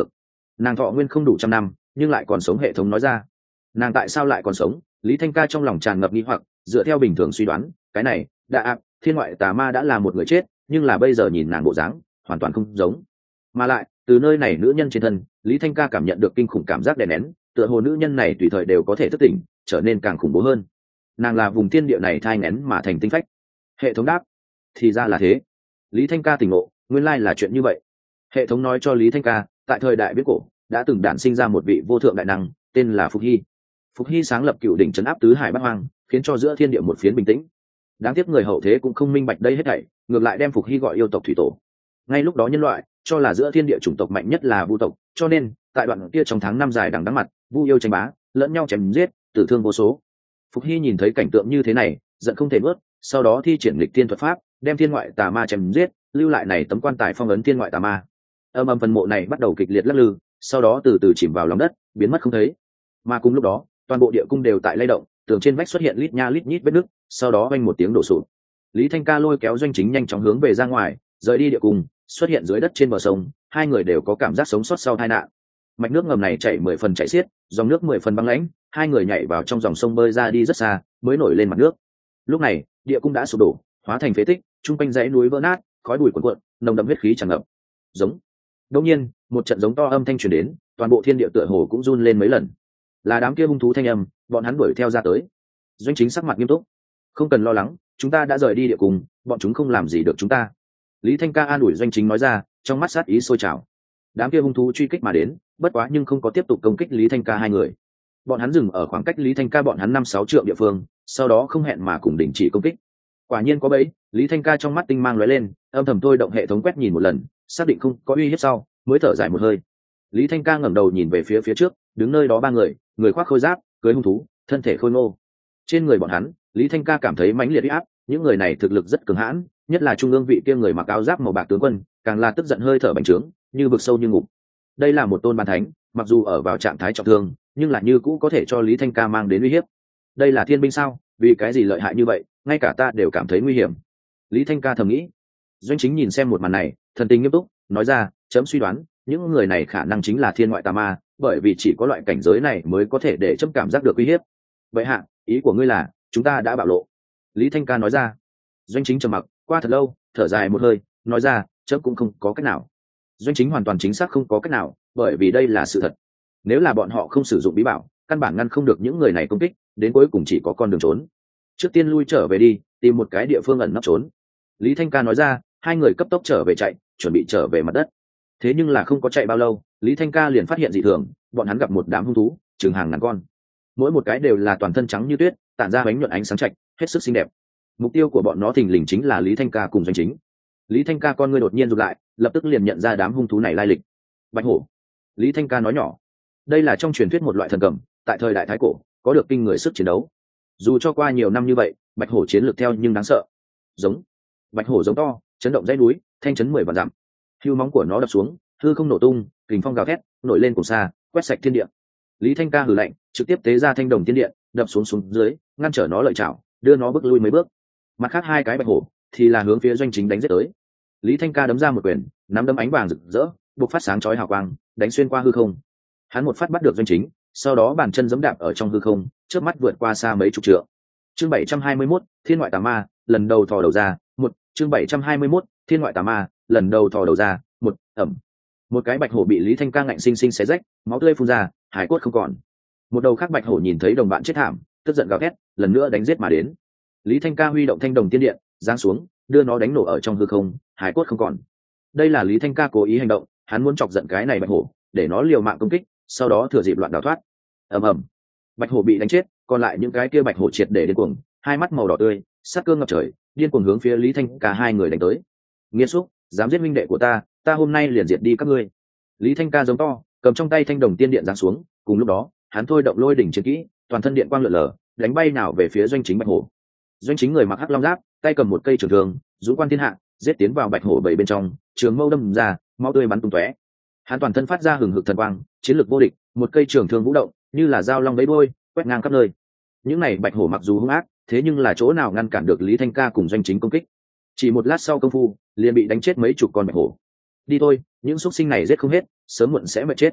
nàng thọ nguyên không đủ 100 năm nhưng lại còn sống. Hệ thống nói ra. Nàng tại sao lại còn sống? Lý Thanh Ca trong lòng tràn ngập nghi hoặc. Dựa theo bình thường suy đoán, cái này thiên ngoại tà ma đã là một người chết, nhưng là bây giờ nhìn nàng bộ dáng hoàn toàn không giống. Mà lại từ nơi này nữ nhân trên thân, Lý Thanh Ca cảm nhận được kinh khủng cảm giác đè nén, tựa hồ nữ nhân này tùy thời đều có thể thức tỉnh, trở nên càng khủng bố hơn. Nàng là vùng thiên địa này thai nghén mà thành tinh phách. Hệ thống đáp. Thì ra là thế. Lý Thanh Ca tỉnh ngộ, nguyên lai là chuyện như vậy. Hệ thống nói cho Lý Thanh Ca, tại thời đại viễn cổ đã từng đản sinh ra một vị vô thượng đại năng, tên là Phục Hy. Phục Hy sáng lập cựu đỉnh trấn áp tứ hải bát hoang, khiến cho giữa thiên địa một phiến bình tĩnh. Đáng tiếc người hậu thế cũng không minh bạch đây hết thảy, ngược lại đem Phục Hy gọi yêu tộc thủy tổ. Ngay lúc đó nhân loại cho là giữa thiên địa chủng tộc mạnh nhất là vu tộc, cho nên tại đoạn kia trong tháng năm dài đằng đẵng mặt, vu yêu tranh bá, lẫn nhau chém giết, tử thương vô số. Phục Hy nhìn thấy cảnh tượng như thế này, giận không thể nuốt, sau đó thi triển lịch tiên thuật pháp, đem thiên ngoại tà ma chém giết, lưu lại này tấm quan tài phong ấn thiên ngoại tà ma. Âm âm phần mộ này bắt đầu kịch liệt lắc lư, sau đó từ từ chìm vào lòng đất, biến mất không thấy. Mà cùng lúc đó, toàn bộ địa cung đều tại lay động, tường trên vách xuất hiện lít nha lít nhít vết nứt, sau đó vang một tiếng đổ sụp. Lý Thanh Ca lôi kéo Doanh Chính nhanh chóng hướng về ra ngoài, rời đi địa cung, xuất hiện dưới đất trên bờ sông. Hai người đều có cảm giác sống sót sau tai nạn. Mạch nước ngầm này chảy 10 phần chảy xiết, dòng nước 10 phần băng lãnh. Hai người nhảy vào trong dòng sông bơi ra đi rất xa, mới nổi lên mặt nước. Lúc này, địa cung đã sụp đổ, hóa thành phế tích, trung quanh dãy núi vỡ nát, khói bụi cuồn cuộn, nồng đậm huyết khí tràn ngập. Giống. Đột nhiên, một trận giống to âm thanh truyền đến, toàn bộ thiên địa tựa hồ cũng run lên mấy lần. Là đám kia hung thú thanh âm, bọn hắn đuổi theo ra tới. Doanh Chính sắc mặt nghiêm túc. Không cần lo lắng, chúng ta đã rời đi địa cung, bọn chúng không làm gì được chúng ta. Lý Thanh Ca an ủi Doanh Chính nói ra, trong mắt sát ý sôi trào. Đám kia hung thú truy kích mà đến, bất quá nhưng không có tiếp tục công kích Lý Thanh Ca hai người. Bọn hắn dừng ở khoảng cách Lý Thanh Ca bọn hắn 5-6 trượng địa phương, sau đó không hẹn mà cùng đình chỉ công kích. Quả nhiên có bẫy. Lý Thanh Ca trong mắt tinh mang lóe lên, âm thầm thôi động hệ thống quét nhìn một lần, xác định không có uy hiếp sau, mới thở dài một hơi. Lý Thanh Ca ngẩng đầu nhìn về phía trước, đứng nơi đó ba người, người khoác khôi giáp, cưỡi hung thú, thân thể khôi ngô. Trên người bọn hắn, Lý Thanh Ca cảm thấy mãnh liệt uy áp, những người này thực lực rất cường hãn, nhất là trung ương vị kia người mặc áo giáp màu bạc tướng quân, càng là tức giận hơi thở bành trướng, như vực sâu như ngục. Đây là một tôn ban thánh, mặc dù ở vào trạng thái trọng thương, nhưng là như cũ có thể cho Lý Thanh Ca mang đến uy hiếp. Đây là thiên binh sao? Vì cái gì lợi hại như vậy, ngay cả ta đều cảm thấy nguy hiểm. Lý Thanh Ca thầm nghĩ. Doanh Chính nhìn xem một màn này, thần tình nghiêm túc, nói ra, chấm suy đoán, những người này khả năng chính là thiên ngoại tà ma, bởi vì chỉ có loại cảnh giới này mới có thể để chấm cảm giác được uy hiếp. Vậy hạ, ý của ngươi là chúng ta đã bạo lộ? Lý Thanh Ca nói ra. Doanh Chính trầm mặc, qua thật lâu, thở dài một hơi, nói ra, chấm cũng không có cách nào. Doanh Chính hoàn toàn chính xác không có cách nào, bởi vì đây là sự thật. Nếu là bọn họ không sử dụng bí bảo, căn bản ngăn không được những người này công kích, đến cuối cùng chỉ có con đường trốn. Trước tiên lui trở về đi, tìm một cái địa phương ẩn nấp trốn. Lý Thanh Ca nói ra. Hai người cấp tốc trở về chạy, chuẩn bị trở về mặt đất. Thế nhưng là không có chạy bao lâu, Lý Thanh Ca liền phát hiện dị thường, bọn hắn gặp một đám hung thú, chừng hàng ngàn con. Mỗi một cái đều là toàn thân trắng như tuyết, tản ra bánh nhuận ánh sáng chạch, hết sức xinh đẹp. Mục tiêu của bọn nó thình lình chính là Lý Thanh Ca cùng Doanh Chính. Lý Thanh Ca con ngươi đột nhiên rụt lại, lập tức liền nhận ra đám hung thú này lai lịch. Bạch hổ. Lý Thanh Ca nói nhỏ. Đây là trong truyền thuyết một loại thần cầm, tại thời đại thái cổ, có được kinh người sức chiến đấu. Dù cho qua nhiều năm như vậy, bạch hổ chiến lược theo nhưng đáng sợ. Giống. Bạch hổ giống to, chấn động dãy núi, thanh chấn 10 vạn dặm. Hưu móng của nó đập xuống, hư không nổ tung, kình phong gào thét, nổi lên cùng xa, quét sạch thiên địa. Lý Thanh Ca hừ lạnh, trực tiếp tế ra thanh đồng thiên điện, đập xuống dưới, ngăn trở nó lợi chảo, đưa nó bước lui mấy bước. Mặt khác hai cái bạch hổ thì là hướng phía Doanh Chính đánh giết tới. Lý Thanh Ca đấm ra một quyền, nắm đấm ánh vàng rực rỡ, bộc phát sáng chói hào quang, đánh xuyên qua hư không. Hắn một phát bắt được Doanh Chính, sau đó bàn chân giẫm đạp ở trong hư không, chớp mắt vượt qua xa mấy chục trượng. Chương 721, Thiên ngoại tà ma, lần đầu thò đầu ra, chương 721, Thiên ngoại tà ma, lần đầu thò đầu ra, ẩm. Một cái bạch hổ bị Lý Thanh Ca ngạnh sinh sinh xé rách, máu tươi phun ra, hải cốt không còn. Một đầu khác bạch hổ nhìn thấy đồng bạn chết thảm, tức giận gào thét, lần nữa đánh giết mà đến. Lý Thanh Ca huy động thanh đồng tiên điện, giáng xuống, đưa nó đánh nổ ở trong hư không, hải cốt không còn. Đây là Lý Thanh Ca cố ý hành động, hắn muốn chọc giận cái này bạch hổ, để nó liều mạng công kích, sau đó thừa dịp loạn đào thoát. Ầm. Bạch hổ bị đánh chết, còn lại những cái kia bạch hổ triệt để điên cuồng, hai mắt màu đỏ tươi, sát cơ ngập trời, điên cuồng hướng phía Lý Thanh Ca hai người đánh tới. Nghiệt xúc, dám giết minh đệ của ta hôm nay liền diệt đi các ngươi. Lý Thanh Ca giống to, cầm trong tay thanh đồng tiên điện giáng xuống, cùng lúc đó, hắn thôi động lôi đỉnh chiến kỹ, toàn thân điện quang lượn lờ, đánh bay nào về phía Doanh Chính bạch hổ. Doanh Chính người mặc hắc long giáp, tay cầm một cây trường thương, dũng quan thiên hạ, giết tiến vào bạch hổ bảy bên trong, trường mâu đâm ra, máu tươi bắn tung tóe. Hắn toàn thân phát ra hừng hực thần quang, chiến lược vô địch, một cây trường thương vũ động, như là dao long vẫy đuôi, quét ngang khắp nơi. Những này bạch hổ mặc dù hung ác, thế nhưng là chỗ nào ngăn cản được Lý Thanh Ca cùng Doanh Chính công kích. Chỉ một lát sau công phu, liền bị đánh chết mấy chục con bạch hổ. Đi thôi, những xúc sinh này giết không hết, sớm muộn sẽ mệt chết.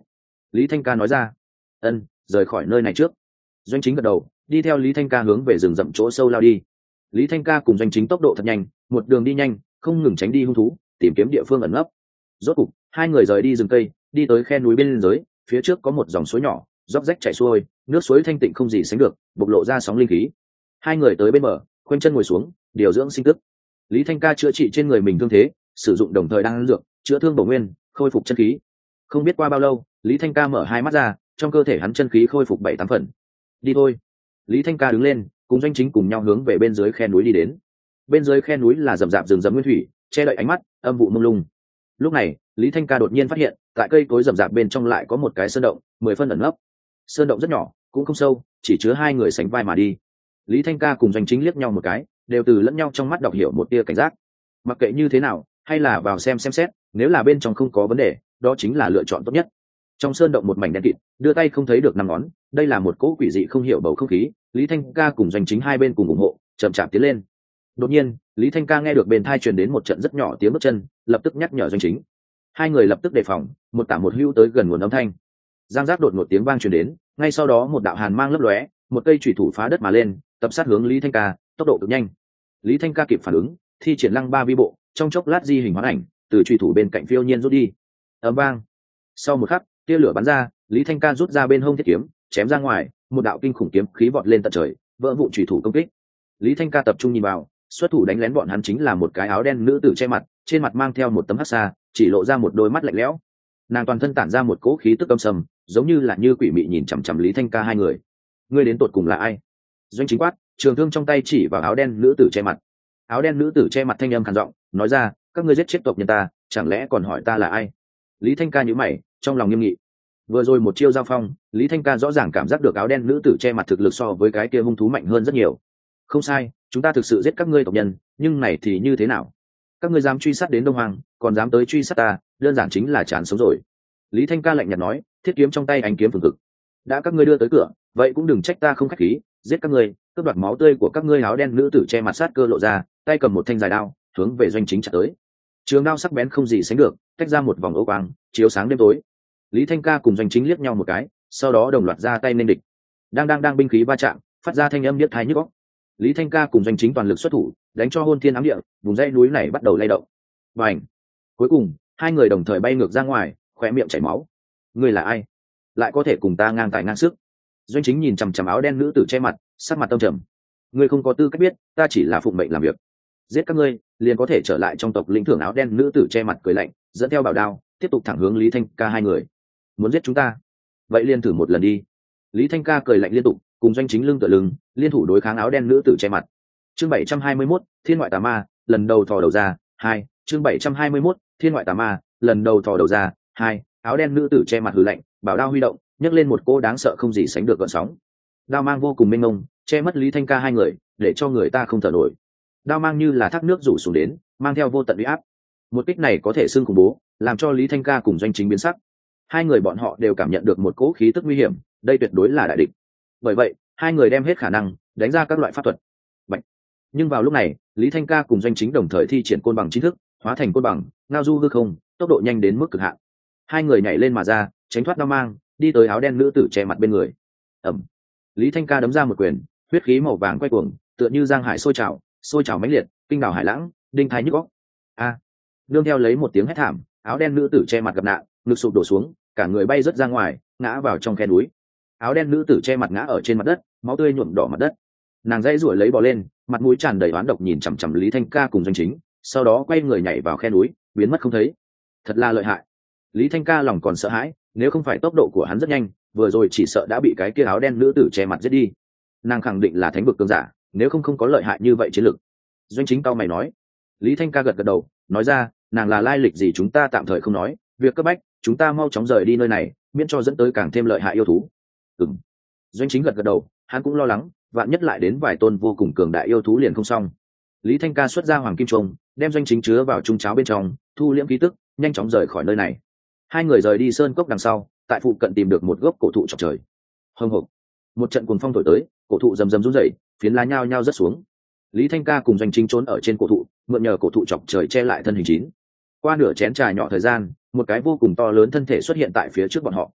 Lý Thanh ca nói ra. Ân, rời khỏi nơi này trước. Doanh Chính gật đầu, đi theo Lý Thanh ca hướng về rừng rậm chỗ sâu lao đi. Lý Thanh ca cùng Doanh Chính tốc độ thật nhanh, một đường đi nhanh, không ngừng tránh đi hung thú, tìm kiếm địa phương ẩn nấp. Rốt cục hai người rời đi rừng cây, đi tới khe núi bên dưới, phía trước có một dòng suối nhỏ róc rách chảy xuôi, nước suối thanh tịnh không gì sánh được, bộc lộ ra sóng linh khí. Hai người tới bên bờ, khoanh chân ngồi xuống, điều dưỡng sinh tức. Lý Thanh ca chữa trị trên người mình thương thế, sử dụng đồng thời đang dược chữa thương bổ nguyên, khôi phục chân khí. Không biết qua bao lâu, Lý Thanh ca mở hai mắt ra, trong cơ thể hắn chân khí khôi phục 7-8 phần. Đi thôi. Lý Thanh ca đứng lên, cùng Doanh Chính cùng nhau hướng về bên dưới khe núi đi đến. Bên dưới khe núi là rậm rạp rừng rậm nguyên thủy, che đậy ánh mắt, âm vụ mông lung. Lúc này Lý Thanh ca đột nhiên phát hiện tại cây cối rậm rạp bên trong lại có một cái sơn động 10 phân ẩn nấp. Sơn động rất nhỏ, cũng không sâu, chỉ chứa hai người sánh vai mà đi. Lý Thanh ca cùng Doanh Chính liếc nhau một cái, đều từ lẫn nhau trong mắt đọc hiểu một tia cảnh giác. Mặc kệ như thế nào, hay là vào xem xét, nếu là bên trong không có vấn đề, đó chính là lựa chọn tốt nhất. Trong sơn động một mảnh đen kịt, đưa tay không thấy được năm ngón, đây là một cỗ quỷ dị không hiểu bầu không khí. Lý Thanh ca cùng Doanh Chính hai bên cùng ủng hộ, chậm chạp tiến lên. Đột nhiên Lý Thanh ca nghe được bên tai truyền đến một trận rất nhỏ tiếng bước chân, lập tức nhắc nhở Doanh Chính. Hai người lập tức đề phòng, một tả một hữu tới gần nguồn âm thanh. Giang giác đột một tiếng vang truyền đến, ngay sau đó một đạo hàn mang lấp lóe, một cây chủy thủ phá đất mà lên, tập sát hướng Lý Thanh ca, tốc độ cực nhanh. Lý Thanh ca kịp phản ứng, thi triển lăng ba vi bộ, trong chốc lát di hình hóa ảnh, từ chủy thủ bên cạnh phiêu nhiên rút đi. Ầm vang. Sau một khắc, tia lửa bắn ra, Lý Thanh ca rút ra bên hông thiết kiếm, chém ra ngoài, một đạo kinh khủng kiếm khí vọt lên tận trời, vỡ vụn chủy thủ công kích. Lý Thanh ca tập trung nhìn vào, xuất thủ đánh lén bọn hắn chính là một cái áo đen nữ tử che mặt, trên mặt mang theo một tấm hắc sa, chỉ lộ ra một đôi mắt lạnh lẽo. Nàng toàn thân tản ra một cỗ khí tức âm sầm, giống như là như quỷ mị nhìn chằm chằm Lý Thanh ca hai người. Ngươi đến tột cùng là ai? Doanh Chính quát, trường thương trong tay chỉ vào áo đen nữ tử che mặt. Áo đen nữ tử che mặt thanh âm khàn giọng, nói ra, các ngươi giết chết tộc nhân ta, chẳng lẽ còn hỏi ta là ai? Lý Thanh ca nhíu mày, trong lòng nghiêm nghị. Vừa rồi một chiêu giao phong, Lý Thanh ca rõ ràng cảm giác được áo đen nữ tử che mặt thực lực so với cái kia hung thú mạnh hơn rất nhiều. Không sai, chúng ta thực sự giết các ngươi tộc nhân, nhưng này thì như thế nào? Các ngươi dám truy sát đến Đông Hoàng, còn dám tới truy sát ta, đơn giản chính là chán sống rồi. Lý Thanh ca lạnh nhạt nói, thiết kiếm trong tay ánh kiếm phừng cực. Đã các ngươi đưa tới cửa, vậy cũng đừng trách ta không khách khí, giết các ngươi, cướp đoạt máu tươi của các ngươi. Áo đen nữ tử che mặt sát cơ lộ ra, tay cầm một thanh dài đao, hướng về Doanh Chính chặt tới. Trường đao sắc bén không gì sánh được, tách ra một vòng ố quang, chiếu sáng đêm tối. Lý Thanh ca cùng Doanh Chính liếc nhau một cái, sau đó đồng loạt ra tay nên địch. Đang binh khí va chạm, phát ra thanh âm điếc tai nhức óc. Lý Thanh ca cùng Doanh Chính toàn lực xuất thủ, đánh cho hôn thiên ám địa, vùng dãy núi này bắt đầu lay động. Bành! Cuối cùng hai người đồng thời bay ngược ra ngoài, khóe miệng chảy máu. Ngươi là ai? Lại có thể cùng ta ngang tài ngang sức? Doanh Chính nhìn chằm chằm áo đen nữ tử che mặt, sắc mặt tâm trầm. Ngươi không có tư cách biết, ta chỉ là phụng mệnh làm việc. Giết các ngươi, liền có thể trở lại trong tộc lĩnh thưởng. Áo đen nữ tử che mặt cười lạnh, dẫn theo bảo đao, tiếp tục thẳng hướng Lý Thanh ca hai người. Muốn giết chúng ta? Vậy liền thử một lần đi. Lý Thanh ca cười lạnh liên tục, cùng Doanh Chính lưng tựa lưng, liên thủ đối kháng áo đen nữ tử che mặt. Chương 721, Thiên ngoại tà ma, lần đầu thò đầu ra, 2. Chương 721, Thiên ngoại tà ma, lần đầu thò đầu ra, 2. Áo đen nữ tử che mặt hừ lạnh, bảo đao huy động, nhấc lên một cô đáng sợ không gì sánh được gợn sóng. Đao mang vô cùng mênh mông, che mất Lý Thanh ca hai người, để cho người ta không thở nổi. Đao mang như là thác nước rủ xuống đến, mang theo vô tận uy áp. Một kích này có thể xưng khủng bố, làm cho Lý Thanh ca cùng Doanh Chính biến sắc. Hai người bọn họ đều cảm nhận được một cỗ khí tức nguy hiểm, đây tuyệt đối là đại địch. Bởi vậy hai người đem hết khả năng đánh ra các loại pháp thuật. Bạch. Nhưng vào lúc này Lý Thanh ca cùng Doanh Chính đồng thời thi triển côn bằng chính thức, hóa thành côn bằng ngao du hư không, tốc độ nhanh đến mức cực hạn. Hai người nhảy lên mà ra, tránh thoát đao mang, đi tới áo đen nữ tử che mặt bên người. Ẩm. Lý Thanh ca đấm ra một quyền, huyết khí màu vàng quay cuồng, tựa như giang hải sôi trào mãnh liệt, kinh đảo hải lãng, đinh thái nhức óc. A. Nương theo lấy một tiếng hét thảm, áo đen nữ tử che mặt gặp nạn, ngực sụp đổ xuống, cả người bay rớt ra ngoài, ngã vào trong khe núi. Áo đen nữ tử che mặt ngã ở trên mặt đất, máu tươi nhuộm đỏ mặt đất. Nàng dãy ruổi lấy bò lên, mặt mũi tràn đầy oán độc nhìn chằm chằm Lý Thanh ca cùng Doanh Chính, sau đó quay người nhảy vào khe núi, biến mất không thấy. Thật là lợi hại. Lý Thanh ca lòng còn sợ hãi, nếu không phải tốc độ của hắn rất nhanh, vừa rồi chỉ sợ đã bị cái kia áo đen nữ tử che mặt giết đi. Nàng khẳng định là thánh vực cường giả, nếu không có lợi hại như vậy chiến lực. Doanh Chính cau mày nói. Lý Thanh ca gật gật đầu, nói ra, nàng là lai lịch gì chúng ta tạm thời không nói, việc cấp bách, chúng ta mau chóng rời đi nơi này, miễn cho dẫn tới càng thêm lợi hại yêu thú. Ừm. Doanh Chính gật gật đầu, hắn cũng lo lắng, vạn nhất lại đến vài tôn vô cùng cường đại yêu thú liền không xong. Lý Thanh ca xuất ra hoàng kim trùng, đem Doanh Chính chứa vào trung cháo bên trong, thu liễm khí tức, nhanh chóng rời khỏi nơi này. Hai người rời đi sơn cốc đằng sau, tại phụ cận tìm được một gốc cổ thụ chọc trời. Hưng hục, một trận cuồng phong thổi tới, cổ thụ rầm rầm rung rẩy, phiến lá nhao nhao rớt xuống. Lý Thanh ca cùng Doanh Chính trốn ở trên cổ thụ, mượn nhờ cổ thụ chọc trời che lại thân hình chín. Qua nửa chén trà nhỏ thời gian, một cái vô cùng to lớn thân thể xuất hiện tại phía trước bọn họ.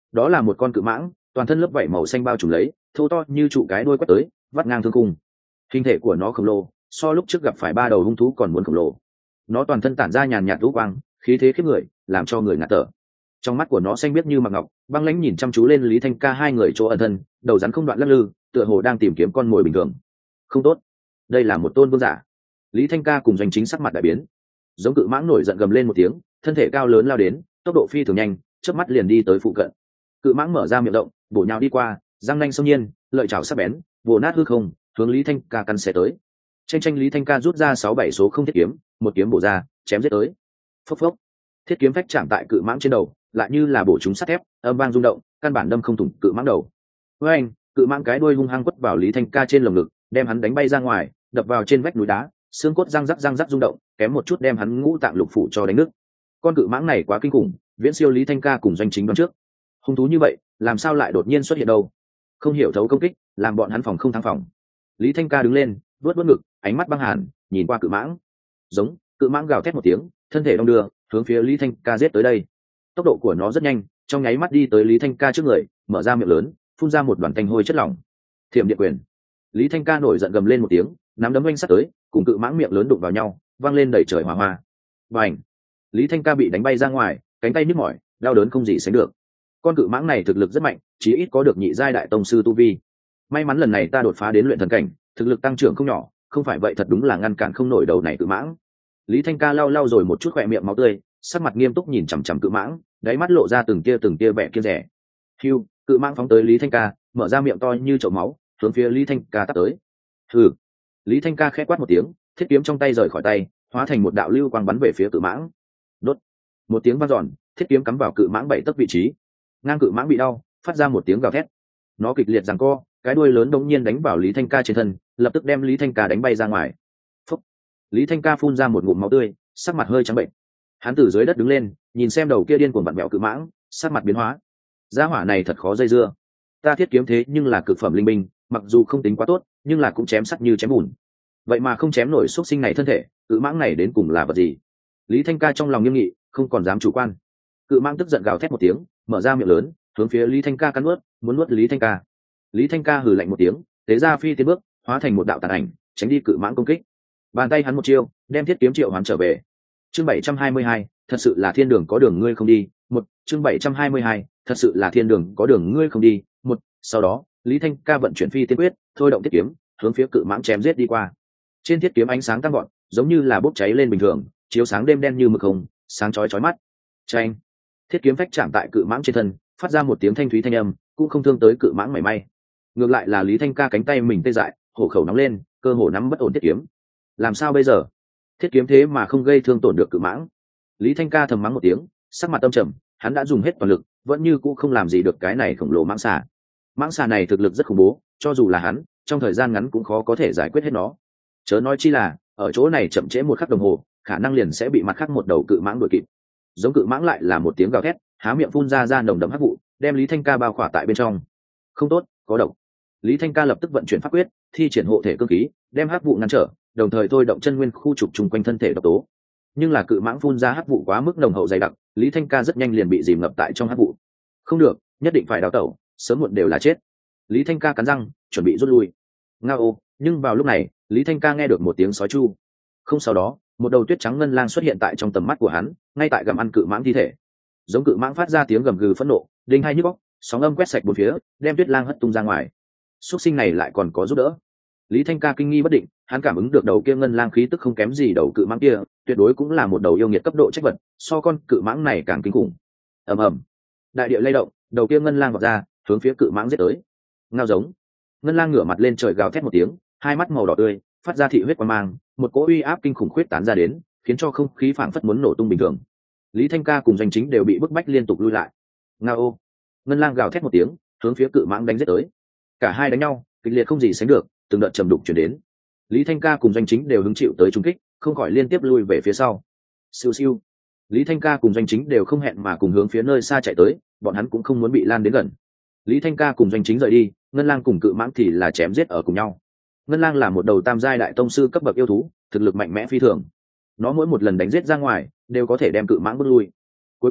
đó là một con cự mãng, toàn thân lớp vảy màu xanh bao trùm lấy, thô to như trụ cái đuôi quét tới, vắt ngang thương cung. Hình thể của nó khổng lồ, so lúc trước gặp phải ba đầu hung thú còn muốn khổng lồ. Nó toàn thân tản ra nhàn nhạt lũ quang, khí thế khiếp người, làm cho người ngạt thở. Trong mắt của nó xanh biếc như mạc ngọc, băng lãnh nhìn chăm chú lên Lý Thanh Ca hai người chỗ ẩn thân, đầu rắn không đoạn lắc lư, tựa hồ đang tìm kiếm con mồi bình thường. Không tốt, đây là một tôn vương giả. Lý Thanh Ca cùng Doanh Chính sắc mặt đại biến. Giống cự mãng nổi giận gầm lên một tiếng, thân thể cao lớn lao đến, tốc độ phi thường nhanh, chớp mắt liền đi tới phụ cận. Cự mãng mở ra miệng động, bổ nhào đi qua, răng nanh xông nhiên, lợi chảo sắc bén, vồ nát hư không, hướng Lý Thanh Ca căn xé tới. Tranh Lý Thanh Ca rút ra 6-7 số không thiết kiếm, một kiếm bổ ra, chém giết tới. Phốc phốc, thiết kiếm phách chạm tại cự mãng trên đầu, lại như là bổ trúng sắt thép, âm vang rung động, căn bản đâm không thủng cự mãng đầu. Với anh, cự mãng cái đuôi hung hăng quất vào Lý Thanh Ca trên lồng ngực, đem hắn đánh bay ra ngoài, đập vào trên vách núi đá, xương cốt răng rắc rung động, kém một chút đem hắn ngũ tạng lục phủ cho đánh nứt. Con cự mãng này quá kinh khủng, viễn siêu Lý Thanh Ca cùng Doanh Chính đoán trước. Hung thú như vậy, làm sao lại đột nhiên xuất hiện đâu? Không hiểu thấu công kích, làm bọn hắn phòng không thắng phòng. Lý Thanh Ca đứng lên, vuốt ngực, ánh mắt băng hàn, nhìn qua cự mãng. Giống, cự mãng gào thét một tiếng, thân thể đong đưa, hướng phía Lý Thanh Ca giết tới đây. Tốc độ của nó rất nhanh, trong nháy mắt đi tới Lý Thanh Ca trước người, mở ra miệng lớn, phun ra một đoàn tanh hôi chất lỏng. Thiểm điện quyền. Lý Thanh Ca nổi giận gầm lên một tiếng, nắm đấm oanh sát tới, cùng cự mãng miệng lớn đụng vào nhau, vang lên đầy trời hỏa hoa. Bành! Lý Thanh Ca bị đánh bay ra ngoài, cánh tay nhức mỏi, đau đớn không gì sánh được. Con cự mãng này thực lực rất mạnh, chí ít có được nhị giai đại tông sư tu vi. May mắn lần này ta đột phá đến luyện thần cảnh, thực lực tăng trưởng không nhỏ, không phải vậy thật đúng là ngăn cản không nổi đầu này cự mãng. Lý Thanh Ca lau rồi một chút khỏe miệng máu tươi, sắc mặt nghiêm túc nhìn chằm chằm cự mãng, đáy mắt lộ ra từng tia vẻ kiêng dè. Hưu, cự mãng phóng tới Lý Thanh Ca, mở ra miệng to như chậu máu, hướng phía Lý Thanh Ca tát tới. Hừ. Lý Thanh Ca khẽ quát một tiếng, thiết kiếm trong tay rời khỏi tay, hóa thành một đạo lưu quang bắn về phía cự mãng. Đốt. Một tiếng vang dọn, thiết kiếm cắm vào cự mãng 7 tấc vị trí. Ngang cự mãng bị đau, phát ra một tiếng gào thét. Nó kịch liệt giằng co, cái đuôi lớn đống nhiên đánh vào Lý Thanh Ca trên thân, lập tức đem Lý Thanh Ca đánh bay ra ngoài. Phúc. Lý Thanh Ca phun ra một ngụm máu tươi, sắc mặt hơi trắng bệnh. Hắn từ dưới đất đứng lên, nhìn xem đầu kia điên cuồng vặn vẹo cự mãng, sắc mặt biến hóa. Gia hỏa này thật khó dây dưa. Ta thiết kiếm thế nhưng là cực phẩm linh binh, mặc dù không tính quá tốt, nhưng là cũng chém sắt như chém bùn. Vậy mà không chém nổi xuất sinh này thân thể, cự mãng này đến cùng là vật gì? Lý Thanh Ca trong lòng nghiêm nghị, không còn dám chủ quan. Cự mãng tức giận gào thét một tiếng, mở ra miệng lớn, hướng phía Lý Thanh Ca cắn nuốt, muốn nuốt Lý Thanh Ca. Lý Thanh Ca hừ lạnh một tiếng, tế ra phi tiến bước, hóa thành một đạo tàn ảnh, tránh đi cự mãng công kích. Bàn tay hắn một chiêu, đem thiết kiếm triệu hoán trở về. Chương 722, thật sự là thiên đường có đường ngươi không đi. Chương 722, thật sự là thiên đường có đường ngươi không đi. Sau đó, Lý Thanh Ca vận chuyển phi tiên quyết, thôi động thiết kiếm, hướng phía cự mãng chém giết đi qua. Trên thiết kiếm ánh sáng tăng gọn, giống như là bốc cháy lên bình thường, chiếu sáng đêm đen như mực hồng, sáng chói mắt. Chanh! Thiết kiếm phách chạm tại cự mãng trên thân, phát ra một tiếng thanh thúy thanh âm, cũng không thương tới cự mãng mảy may. Ngược lại là Lý Thanh Ca cánh tay mình tê dại, hổ khẩu nóng lên, cơ hồ nắm bất ổn thiết kiếm. Làm sao bây giờ? Thiết kiếm thế mà không gây thương tổn được cự mãng. Lý Thanh Ca thầm mắng một tiếng, sắc mặt âm trầm, hắn đã dùng hết toàn lực, vẫn như cũ không làm gì được cái này khổng lồ mãng xà. Mãng xà này thực lực rất khủng bố, cho dù là hắn, trong thời gian ngắn cũng khó có thể giải quyết hết nó. Chớ nói chi là, ở chỗ này chậm trễ một khắc đồng hồ, khả năng liền sẽ bị mặt khác một đầu cự mãng đuổi kịp. Giống cự mãng lại là một tiếng gào thét, há miệng phun ra nồng đậm hắc vụ, đem Lý Thanh Ca bao khỏa tại bên trong. Không tốt, có độc. Lý Thanh Ca lập tức vận chuyển pháp quyết, thi triển hộ thể cương khí, đem hắc vụ ngăn trở, đồng thời thôi động chân nguyên khu trục chung quanh thân thể độc tố. Nhưng là cự mãng phun ra hắc vụ quá mức nồng hậu dày đặc, Lý Thanh Ca rất nhanh liền bị dìm ngập tại trong hắc vụ. Không được, nhất định phải đào tẩu, sớm muộn đều là chết. Lý Thanh Ca cắn răng, chuẩn bị rút lui. Ngao, nhưng vào lúc này, Lý Thanh Ca nghe được một tiếng sói chu. Không, sau đó, một đầu tuyết trắng ngân lang xuất hiện tại trong tầm mắt của hắn, ngay tại gặm ăn cự mãng thi thể. Giống cự mãng phát ra tiếng gầm gừ phẫn nộ, đinh hai nhức óc, sóng âm quét sạch bốn phía, đem tuyết lang hất tung ra ngoài. Xuất sinh này lại còn có giúp đỡ. Lý Thanh Ca kinh nghi bất định, hắn cảm ứng được đầu kia ngân lang khí tức không kém gì đầu cự mãng kia, tuyệt đối cũng là một đầu yêu nghiệt cấp độ trách vật, so con cự mãng này càng kinh khủng. Ầm ầm, đại địa lay động, đầu kia ngân lang vọt ra, hướng phía cự mãng giết tới. Ngao giống, ngân lang ngửa mặt lên trời gào thét một tiếng, hai mắt màu đỏ tươi, phát ra thị huyết quang mang, một cỗ uy áp kinh khủng khuyết tán ra đến, khiến cho không khí phảng phất muốn nổ tung bình thường. Lý Thanh Ca cùng Doanh Chính đều bị bức bách liên tục lui lại. Ngao, ngân lang gào thét một tiếng, hướng phía cự mãng đánh giết tới. Cả hai đánh nhau, kịch liệt không gì sánh được, từng đợt trầm đục chuyển đến. Lý Thanh Ca cùng Doanh Chính đều hứng chịu tới trung kích, không khỏi liên tiếp lui về phía sau. Siêu siêu. Lý Thanh Ca cùng Doanh Chính đều không hẹn mà cùng hướng phía nơi xa chạy tới, bọn hắn cũng không muốn bị lan đến gần. Lý Thanh Ca cùng Doanh Chính rời đi, ngân lang cùng cự mãng thì là chém giết ở cùng nhau. Ngân lang là một đầu tam giai đại tông sư cấp bậc yêu thú, thực lực mạnh mẽ phi thường. Nó mỗi một lần đánh giết ra ngoài, đều có thể đem cự mãng bước lui. Cuối cùng,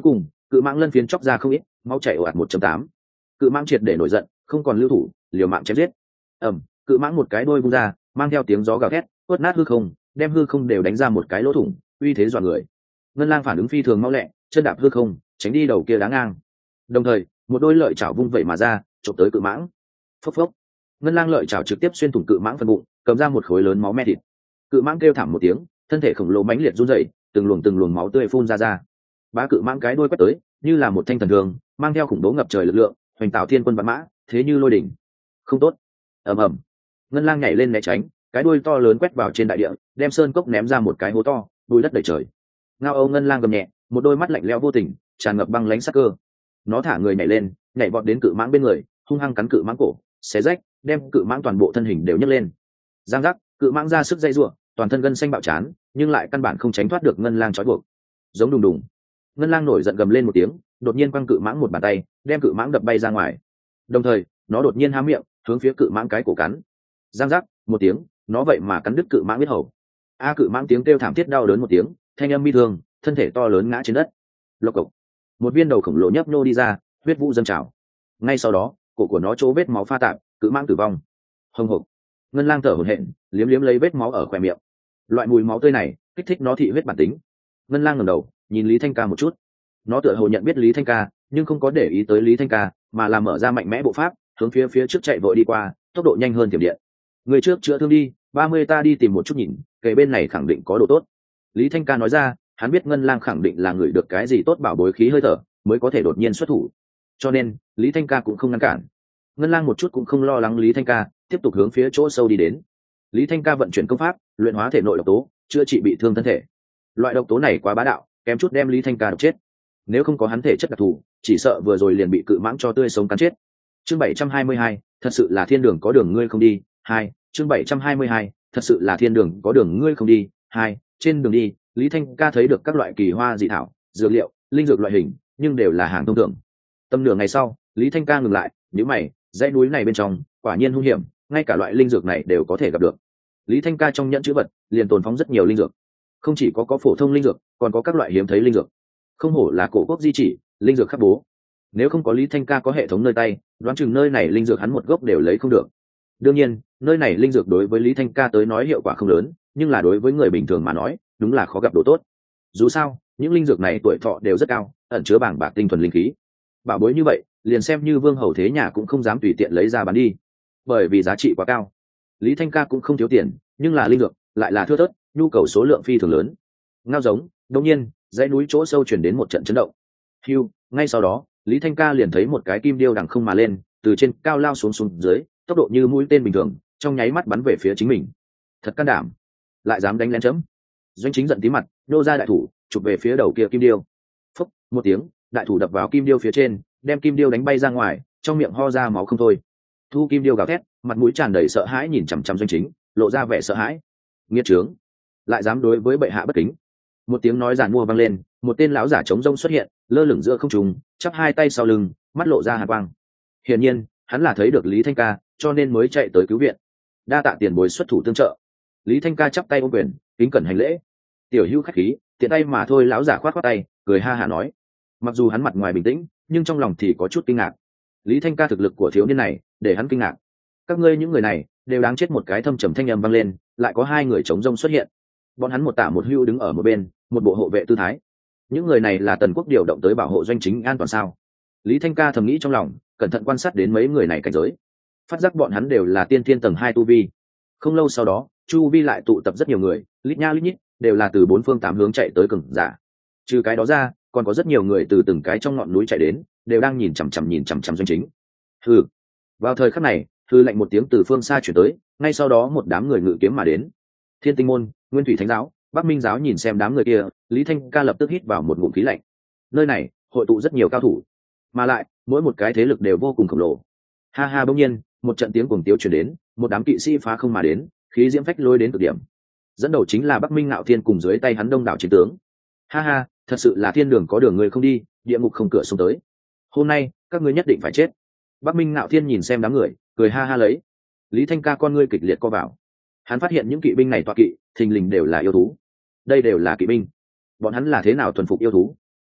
cự mãng lân phiến chóc ra không ít, máu chảy ồ ạt 1.8. Cự mãng triệt để nổi giận, không còn lưu thủ, liều mạng chém giết. Cự mãng một cái đuôi vung ra, mang theo tiếng gió gào thét, quất nát hư không, đem hư không đều đánh ra một cái lỗ thủng, uy thế dọa người. Ngân lang phản ứng phi thường mau lẹ, chân đạp hư không, tránh đi đầu kia đá ngang. Đồng thời, một đôi lợi chảo vung vẩy mà ra, chộp tới cự mãng. Phốc phốc. Ngân lang lợi chảo trực tiếp xuyên thủng cự mãng phần bụng, cầm ra một khối lớn máu me thịt. Cự mãng kêu thảm một tiếng, thân thể khổng lồ mãnh liệt run rẩy, từng luồng máu tươi phun ra. Bá cự mãng cái đuôi quét tới, như là một thanh thần thường, mang theo khủng bố ngập trời lực lượng, hoành tạo thiên quân vạn mã, thế như lôi đỉnh. Không tốt. Ầm ầm. Ngân lang nhảy lên né tránh, cái đuôi to lớn quét vào trên đại địa, đem sơn cốc ném ra một cái hố to, bụi đất đầy trời. Ngao âu ngân lang gầm nhẹ, một đôi mắt lạnh lẽo vô tình, tràn ngập băng lãnh sắc cơ. Nó thả người nhảy lên, nhảy vọt đến cự mãng bên người, hung hăng cắn cự mãng cổ, xé rách, đem cự mãng toàn bộ thân hình đều nhấc lên. Giang giác, cự mãng ra sức dây rủa, toàn thân gân xanh bạo chán, nhưng lại căn bản không tránh thoát được ngân lang trói buộc. Giống đùng đùng. Ngân lang nổi giận gầm lên một tiếng, đột nhiên quăng cự mãng một bàn tay, đem cự mãng đập bay ra ngoài. Đồng thời, nó đột nhiên há miệng, hướng phía cự mãng cái cổ cắn. Giang giác, một tiếng, nó vậy mà cắn đứt cự mãng huyết hầu. Cự mãng tiếng kêu thảm thiết đau đớn một tiếng, thanh âm bi thương, thân thể to lớn ngã trên đất. Lộc cộc. Một viên đầu khổng lồ nhấp nhô đi ra, huyết vụ dâng trào. Ngay sau đó, cổ của nó chỗ vết máu pha tạp, cự mãng tử vong. Hồng hộc. Ngân lang thở hổn hển, liếm liếm lấy vết máu ở khóe miệng. Loại mùi máu tươi này kích thích nó thị huyết bản tính. Ngân lang ngẩng đầu, nhìn Lý Thanh Ca một chút. Nó tựa hồ nhận biết Lý Thanh Ca, nhưng không có để ý tới Lý Thanh Ca, mà là mở ra mạnh mẽ bộ pháp, hướng phía trước chạy vội đi qua, tốc độ nhanh hơn tiềm điện. Người trước chữa thương đi, 30 ta đi tìm một chút nhìn, kể bên này khẳng định có đồ tốt. Lý Thanh Ca nói ra, hắn biết Ngân lang khẳng định là người được cái gì tốt bảo bối khí hơi thở, mới có thể đột nhiên xuất thủ. Cho nên, Lý Thanh Ca cũng không ngăn cản. Ngân lang một chút cũng không lo lắng Lý Thanh Ca, tiếp tục hướng phía chỗ sâu đi đến. Lý Thanh Ca vận chuyển công pháp, luyện hóa thể nội độc tố, chữa trị bị thương thân thể. Loại độc tố này quá bá đạo, kém chút đem Lý Thanh Ca độc chết. Nếu không có hắn thể chất đặc thù, chỉ sợ vừa rồi liền bị cự mãng cho tươi sống cắn chết. Chương 722, thật sự là thiên đường có đường ngươi không đi. 2. Chương 722, thật sự là thiên đường có đường ngươi không đi. 2. Trên đường đi, Lý Thanh Ca thấy được các loại kỳ hoa dị thảo, dược liệu, linh dược loại hình, nhưng đều là hàng thông thường. Tầm nửa ngày sau, Lý Thanh Ca ngừng lại, nhíu mày, dãy núi này bên trong, quả nhiên hung hiểm, ngay cả loại linh dược này đều có thể gặp được. Lý Thanh Ca trong nhẫn chữ vật, liền tồn phóng rất nhiều linh dược. Không chỉ có phổ thông linh dược, còn có các loại hiếm thấy linh dược. Không hổ là cổ quốc di chỉ, linh dược khắp bố. Nếu không có Lý Thanh Ca có hệ thống nơi tay, đoán chừng nơi này linh dược hắn một gốc đều lấy không được. Đương nhiên, nơi này linh dược đối với Lý Thanh Ca tới nói hiệu quả không lớn, nhưng là đối với người bình thường mà nói, đúng là khó gặp đồ tốt. Dù sao, những linh dược này tuổi thọ đều rất cao, ẩn chứa bảng bạc tinh thuần linh khí. Bảo bối như vậy, liền xem như vương hầu thế nhà cũng không dám tùy tiện lấy ra bán đi, bởi vì giá trị quá cao. Lý Thanh Ca cũng không thiếu tiền, nhưng là linh dược lại là thưa thớt, nhu cầu số lượng phi thường lớn. Ngao giống, đột nhiên, dãy núi chỗ sâu chuyển đến một trận chấn động. Hưu, ngay sau đó, Lý Thanh Ca liền thấy một cái kim điêu đằng không mà lên, từ trên cao lao xuống dưới, tốc độ như mũi tên bình thường, trong nháy mắt bắn về phía chính mình. Thật can đảm, lại dám đánh lén chấm. Doanh Chính giận tí mặt, nô ra đại thủ, chụp về phía đầu kia kim điêu. Phốc, một tiếng, đại thủ đập vào kim điêu phía trên, đem kim điêu đánh bay ra ngoài, trong miệng ho ra máu không thôi. Thu kim điêu gào thét, mặt mũi tràn đầy sợ hãi nhìn chằm chằm Doanh Chính, lộ ra vẻ sợ hãi. Nghiệt trướng, lại dám đối với bệ hạ bất kính. Một tiếng nói giản mua vang lên, một tên lão giả trống rông xuất hiện, lơ lửng giữa không trung, chắp hai tay sau lưng, mắt lộ ra hàn quang. Hiển nhiên, hắn là thấy được Lý Thanh Ca, cho nên mới chạy tới cứu viện. Đa tạ tiền bối xuất thủ tương trợ. Lý Thanh Ca chắp tay ôm quyền, kính cẩn hành lễ. Tiểu hữu khách khí, tiện tay mà thôi. Lão giả khoát khoát tay, cười ha hả nói. Mặc dù hắn mặt ngoài bình tĩnh, nhưng trong lòng thì có chút kinh ngạc. Lý Thanh Ca thực lực của thiếu niên này, để hắn kinh ngạc. Các ngươi những người này, đều đáng chết. Một cái thâm trầm thanh âm vang lên, lại có hai người trống rông xuất hiện. Bọn hắn một tả một hữu đứng ở một bên, một bộ hộ vệ tư thái. Những người này là Tần Quốc điều động tới bảo hộ Doanh Chính an toàn sao? Lý Thanh Ca thầm nghĩ trong lòng, cẩn thận quan sát đến mấy người này cảnh giới, phát giác bọn hắn đều là tiên thiên tầng 2 tu vi. Không lâu sau đó, chu vi lại tụ tập rất nhiều người, lít nha lít nhít, đều là từ bốn phương tám hướng chạy tới cường giả. Trừ cái đó ra, còn có rất nhiều người từ từng cái trong ngọn núi chạy đến, đều đang nhìn chằm chằm Doanh Chính. Hừ. Vào thời khắc này, hừ lạnh một tiếng từ phương xa chuyển tới, ngay sau đó một đám người ngự kiếm mà đến. Thiên Tinh môn, Nguyên Thủy Thánh giáo, Bắc Minh giáo nhìn xem đám người kia, Lý Thanh Ca lập tức hít vào một ngụm khí lạnh. Nơi này hội tụ rất nhiều cao thủ, mà lại mỗi một cái thế lực đều vô cùng khổng lồ. Ha ha, bỗng nhiên một trận tiếng cuồng tiếu truyền đến, một đám kỵ sĩ phá không mà đến, khí diễm phách lôi đến cực điểm. Dẫn đầu chính là Bắc Minh Ngạo Thiên cùng dưới tay hắn đông đảo chiến tướng. Ha ha, thật sự là thiên đường có đường người không đi, địa ngục không cửa xuống tới. Hôm nay các ngươi nhất định phải chết. Bắc Minh Ngạo Thiên nhìn xem đám người, cười ha ha lấy. Lý Thanh Ca con ngươi kịch liệt co vào. Hắn phát hiện những kỵ binh này tọa kỵ, thình lình đều là yêu thú. Đây đều là kỵ binh. Bọn hắn là thế nào thuần phục yêu thú?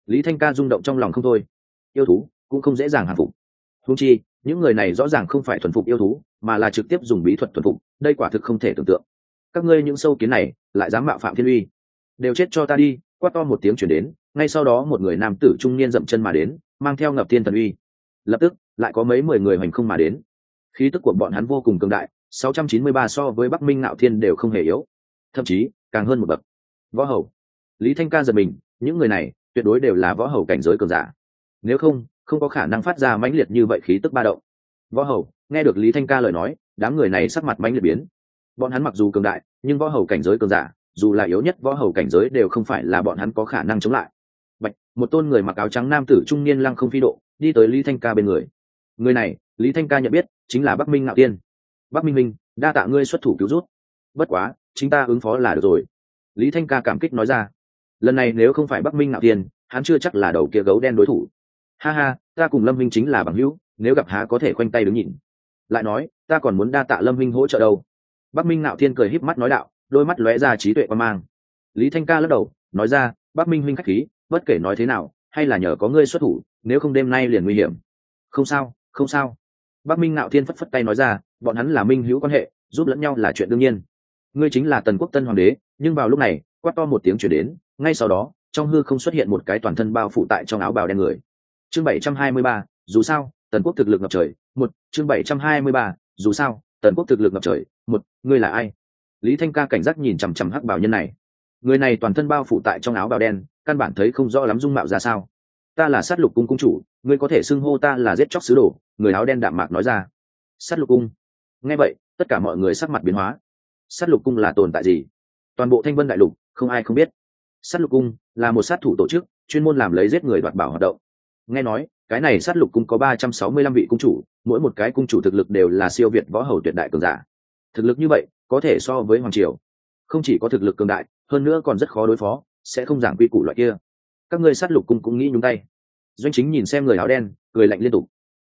Lý Thanh Ca rung động trong lòng không thôi. Yêu thú cũng không dễ dàng hàng phục, huống chi những người này rõ ràng không phải thuần phục yêu thú mà là trực tiếp dùng bí thuật thuần phục, đây quả thực không thể tưởng tượng. Các ngươi những sâu kiến này lại dám mạo phạm thiên uy, đều chết cho ta đi! Quát to một tiếng chuyển đến, ngay sau đó một người nam tử trung niên dậm chân mà đến, mang theo ngập thiên thần uy. Lập tức lại có mấy 10 người hoành không mà đến, khí tức của bọn hắn vô cùng cường đại, 693 so với Bắc Minh Ngạo Thiên đều không hề yếu, thậm chí càng hơn một bậc. Võ hầu. Lý Thanh Ca giật mình, những người này tuyệt đối đều là võ hầu cảnh giới cường giả, nếu không có khả năng phát ra mãnh liệt như vậy khí tức ba động. Võ hầu. Nghe được Lý Thanh Ca lời nói, đám người này sắc mặt mãnh liệt biến. Bọn hắn mặc dù cường đại, nhưng võ hầu cảnh giới cường giả, dù là yếu nhất võ hầu cảnh giới đều không phải là bọn hắn có khả năng chống lại. Bạch, một tôn người mặc áo trắng nam tử trung niên lăng không phi độ, đi tới Lý Thanh Ca bên người. Người này, Lý Thanh Ca nhận biết, chính là Bắc Minh Ngạo Tiên. Bắc Minh Minh, đa tạ ngươi xuất thủ cứu rút. Bất quá, chính ta ứng phó là được rồi. Lý Thanh Ca cảm kích nói ra. Lần này nếu không phải Bắc Minh Ngạo Tiên, hắn chưa chắc là đầu kia gấu đen đối thủ. Ha ha, ta cùng Lâm Minh chính là bằng hữu, nếu gặp há có thể khoanh tay đứng nhìn. Lại nói, ta còn muốn đa tạ Lâm Minh hỗ trợ đâu. Bắc Minh Ngạo Thiên cười híp mắt nói đạo, đôi mắt lóe ra trí tuệ quan mang. Lý Thanh Ca lắc đầu nói ra, Bắc Minh huynh khách khí, bất kể nói thế nào hay là nhờ có ngươi xuất thủ, nếu không đêm nay liền nguy hiểm. Không sao, không sao. Bắc Minh Ngạo Thiên phất phất tay nói ra, bọn hắn là minh hữu quan hệ, giúp lẫn nhau là chuyện đương nhiên. Ngươi chính là Tần Quốc tân hoàng đế. Nhưng vào lúc này, quát to một tiếng truyền đến, ngay sau đó trong hư không xuất hiện một cái toàn thân bao phủ tại trong áo bào đen người. Chương 723, dù sao Tần Quốc thực lực ngập trời. Chương 723, dù sao Tần Quốc thực lực ngập trời. Ngươi là ai? Lý Thanh Ca cảnh giác nhìn chằm chằm hắc bào nhân này. Người này toàn thân bao phủ tại trong áo bào đen, căn bản thấy không rõ lắm dung mạo ra sao. Ta là Sát Lục cung cung chủ, ngươi có thể xưng hô ta là giết chóc sứ đồ. Người áo đen đạm mạc nói ra. Sát Lục cung. Nghe vậy tất cả mọi người sắc mặt biến hóa. Sát Lục cung là tồn tại gì? Toàn bộ Thanh Vân đại lục không ai không biết. Sát Lục cung là một sát thủ tổ chức chuyên môn làm lấy giết người đoạt bảo hoạt động. Nghe nói cái này Sát Lục cung có 365 vị cung chủ, mỗi một cái cung chủ thực lực đều là siêu việt võ hầu tuyệt đại cường giả. Thực lực như vậy có thể so với hoàng triều, không chỉ có thực lực cường đại, hơn nữa còn rất khó đối phó, sẽ không giảng quy củ loại kia. Các ngươi Sát Lục cung cũng nghĩ nhúng tay? Doanh Chính nhìn xem người áo đen, cười lạnh liên tục.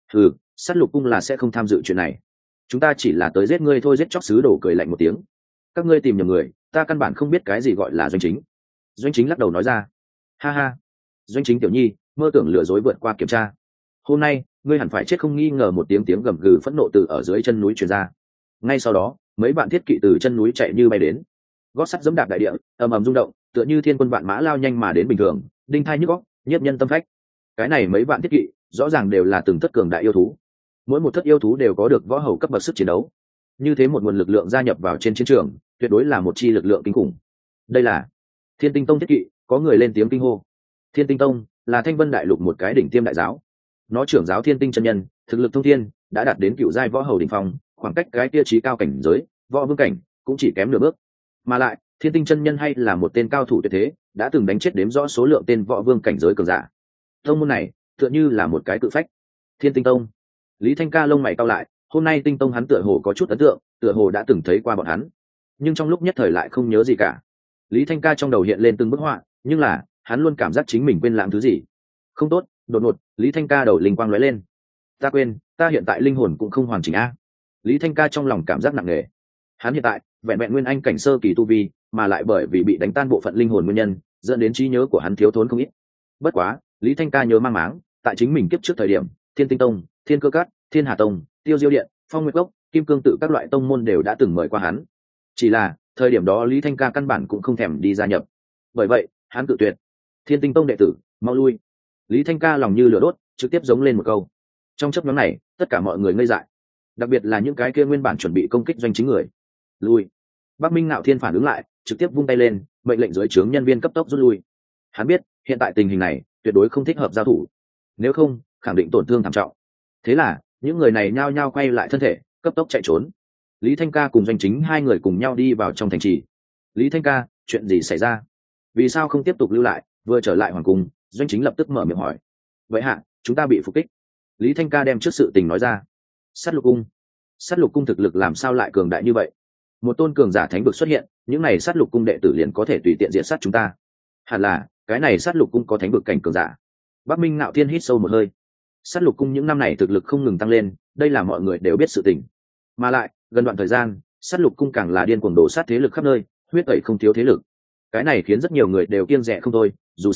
Sát Lục cung là sẽ không tham dự chuyện này, chúng ta chỉ là tới giết ngươi thôi. Giết chóc sứ đồ cười lạnh một tiếng. Các ngươi tìm nhầm người, ta căn bản không biết cái gì gọi là Doanh Chính. Doanh Chính lắc đầu nói ra. Ha ha, Doanh Chính tiểu nhi, mơ tưởng lừa dối vượt qua kiểm tra. Hôm nay ngươi hẳn phải chết không nghi ngờ. Một tiếng gầm gừ phẫn nộ từ ở dưới chân núi truyền ra. Ngay sau đó mấy bạn thiết kỵ từ chân núi chạy như bay đến, gót sắt giẫm đạp đại địa, ầm ầm rung động, tựa như thiên quân vạn mã lao nhanh mà đến bình thường, đinh thai nhức óc, nhiếp nhân tâm phách. Cái này mấy bạn thiết kỵ rõ ràng đều là từng thất cường đại yêu thú, mỗi một thất yêu thú đều có được võ hầu cấp bậc sức chiến đấu. Như thế một nguồn lực lượng gia nhập vào trên chiến trường, tuyệt đối là một chi lực lượng kinh khủng. Đây là Thiên Tinh Tông thiết kỵ. Có người lên tiếng kinh hô. Thiên Tinh Tông là Thanh Vân đại lục một cái đỉnh tiêm đại giáo, nó trưởng giáo Thiên Tinh chân nhân, thực lực thông thiên, đã đạt đến cựu giai võ hầu đỉnh phong, khoảng cách cái kia trí cao cảnh giới võ vương cảnh cũng chỉ kém nửa bước. Mà lại Thiên Tinh chân nhân hay là một tên cao thủ tuyệt thế, đã từng đánh chết đếm rõ số lượng tên võ vương cảnh giới cường giả. Tông môn này tựa như là một cái cự phách. Thiên Tinh Tông. Lý Thanh Ca lông mày cau lại, hôm nay Tinh Tông hắn tựa hồ có chút ấn tượng, tựa hồ đã từng thấy qua bọn hắn, nhưng trong lúc nhất thời lại không nhớ gì cả. Lý Thanh Ca trong đầu hiện lên từng bức họa, nhưng là hắn luôn cảm giác chính mình quên lãng thứ gì. Không tốt. Đột ngột Lý Thanh Ca đầu linh quang lóe lên. Ta quên, ta hiện tại linh hồn cũng không hoàn chỉnh a. Lý Thanh Ca trong lòng cảm giác nặng nề. Hắn hiện tại vẹn vẹn nguyên anh cảnh sơ kỳ tu vi, mà lại bởi vì bị đánh tan bộ phận linh hồn nguyên nhân, dẫn đến trí nhớ của hắn thiếu thốn không ít. Bất quá Lý Thanh Ca nhớ mang máng, tại chính mình kiếp trước thời điểm, Thiên Tinh Tông, Thiên Cơ Cát, Thiên Hà Tông, Tiêu Diêu Điện, Phong Nguyệt Cốc, Kim Cương Tự các loại tông môn đều đã từng mời qua hắn. Chỉ là thời điểm đó Lý Thanh Ca căn bản cũng không thèm đi gia nhập, bởi vậy hắn cự tuyệt. Thiên Tinh Tông đệ tử, mau lui! Lý Thanh Ca lòng như lửa đốt, trực tiếp giống lên một câu. Trong chớp nhoáng này tất cả mọi người ngây dại, đặc biệt là những cái kia nguyên bản chuẩn bị công kích Doanh Chính người. Lui! Bắc Minh Ngạo Thiên phản ứng lại, trực tiếp vung tay lên, mệnh lệnh dưới trướng nhân viên cấp tốc rút lui. Hắn biết hiện tại tình hình này tuyệt đối không thích hợp giao thủ, nếu không khẳng định tổn thương thảm trọng. Thế là những người này nhao nhao quay lại thân thể, cấp tốc chạy trốn. Lý Thanh Ca cùng Doanh Chính hai người cùng nhau đi vào trong thành trì. Lý Thanh Ca, chuyện gì xảy ra? Vì sao không tiếp tục lưu lại? Vừa trở lại hoàng cung, Doanh Chính lập tức mở miệng hỏi. Vậy hạ, chúng ta bị phục kích. Lý Thanh Ca đem trước sự tình nói ra. Sát Lục cung. Sát Lục cung thực lực làm sao lại cường đại như vậy? Một tôn cường giả thánh vực xuất hiện, những này Sát Lục cung đệ tử liền có thể tùy tiện diện sát chúng ta. Hẳn là cái này Sát Lục cung có thánh vực cảnh cường giả. Bắc Minh Ngạo Thiên hít sâu một hơi. Sát Lục cung những năm này thực lực không ngừng tăng lên, đây là mọi người đều biết sự tình. Mà lại gần đoạn thời gian, Sát Lục cung càng là điên cuồng đổ sát thế lực khắp nơi, huyết tẩy không thiếu thế lực. Cái này khiến rất nhiều người đều kiêng dè không thôi, dù sao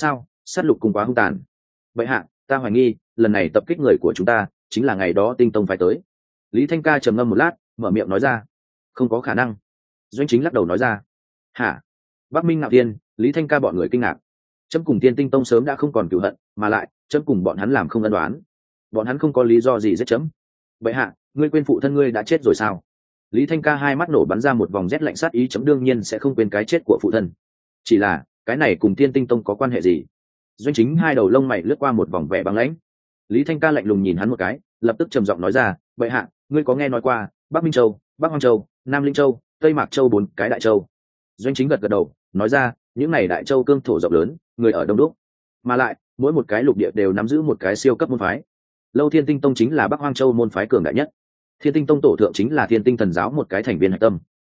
sát lục cung quá hung tàn. Vậy hạ, ta hoài nghi lần này tập kích người của chúng ta chính là ngày đó tinh tông phải tới. Lý Thanh Ca trầm ngâm một lát, mở miệng nói ra. Không có khả năng. Doanh Chính lắc đầu nói ra. Hả? Bắc Minh Ngạo Thiên, Lý Thanh Ca bọn người kinh ngạc. Chấm cùng Tiên Tinh Tông sớm đã không còn cửu hận, mà lại chấm cùng bọn hắn làm không ân đoán, bọn hắn không có lý do gì giết chấm. Vậy hạ, ngươi quên phụ thân ngươi đã chết rồi sao? Lý Thanh Ca hai mắt nổ bắn ra một vòng rét lạnh sát ý, chấm đương nhiên sẽ không quên cái chết của phụ thân. Chỉ là cái này cùng Tiên Tinh Tông có quan hệ gì? Doanh Chính hai đầu lông mày lướt qua một vòng vẻ băng lãnh. Lý Thanh Ca lạnh lùng nhìn hắn một cái, lập tức trầm giọng nói ra, vậy hạ, ngươi có nghe nói qua Bắc Minh Châu, Bắc Hoang Châu, Nam Linh Châu, Tây Mạc Châu bốn cái đại châu? Doanh Chính gật gật đầu, nói ra, những này đại châu cương thổ rộng lớn, người ở đông đúc, mà lại mỗi một cái lục địa đều nắm giữ một cái siêu cấp môn phái. Lâu Thiên Tinh Tông chính là Bắc Hoang Châu môn phái cường đại nhất. Thiên Tinh Tông tổ thượng chính là Thiên Tinh Thần giáo một cái thành viên hạch tâm.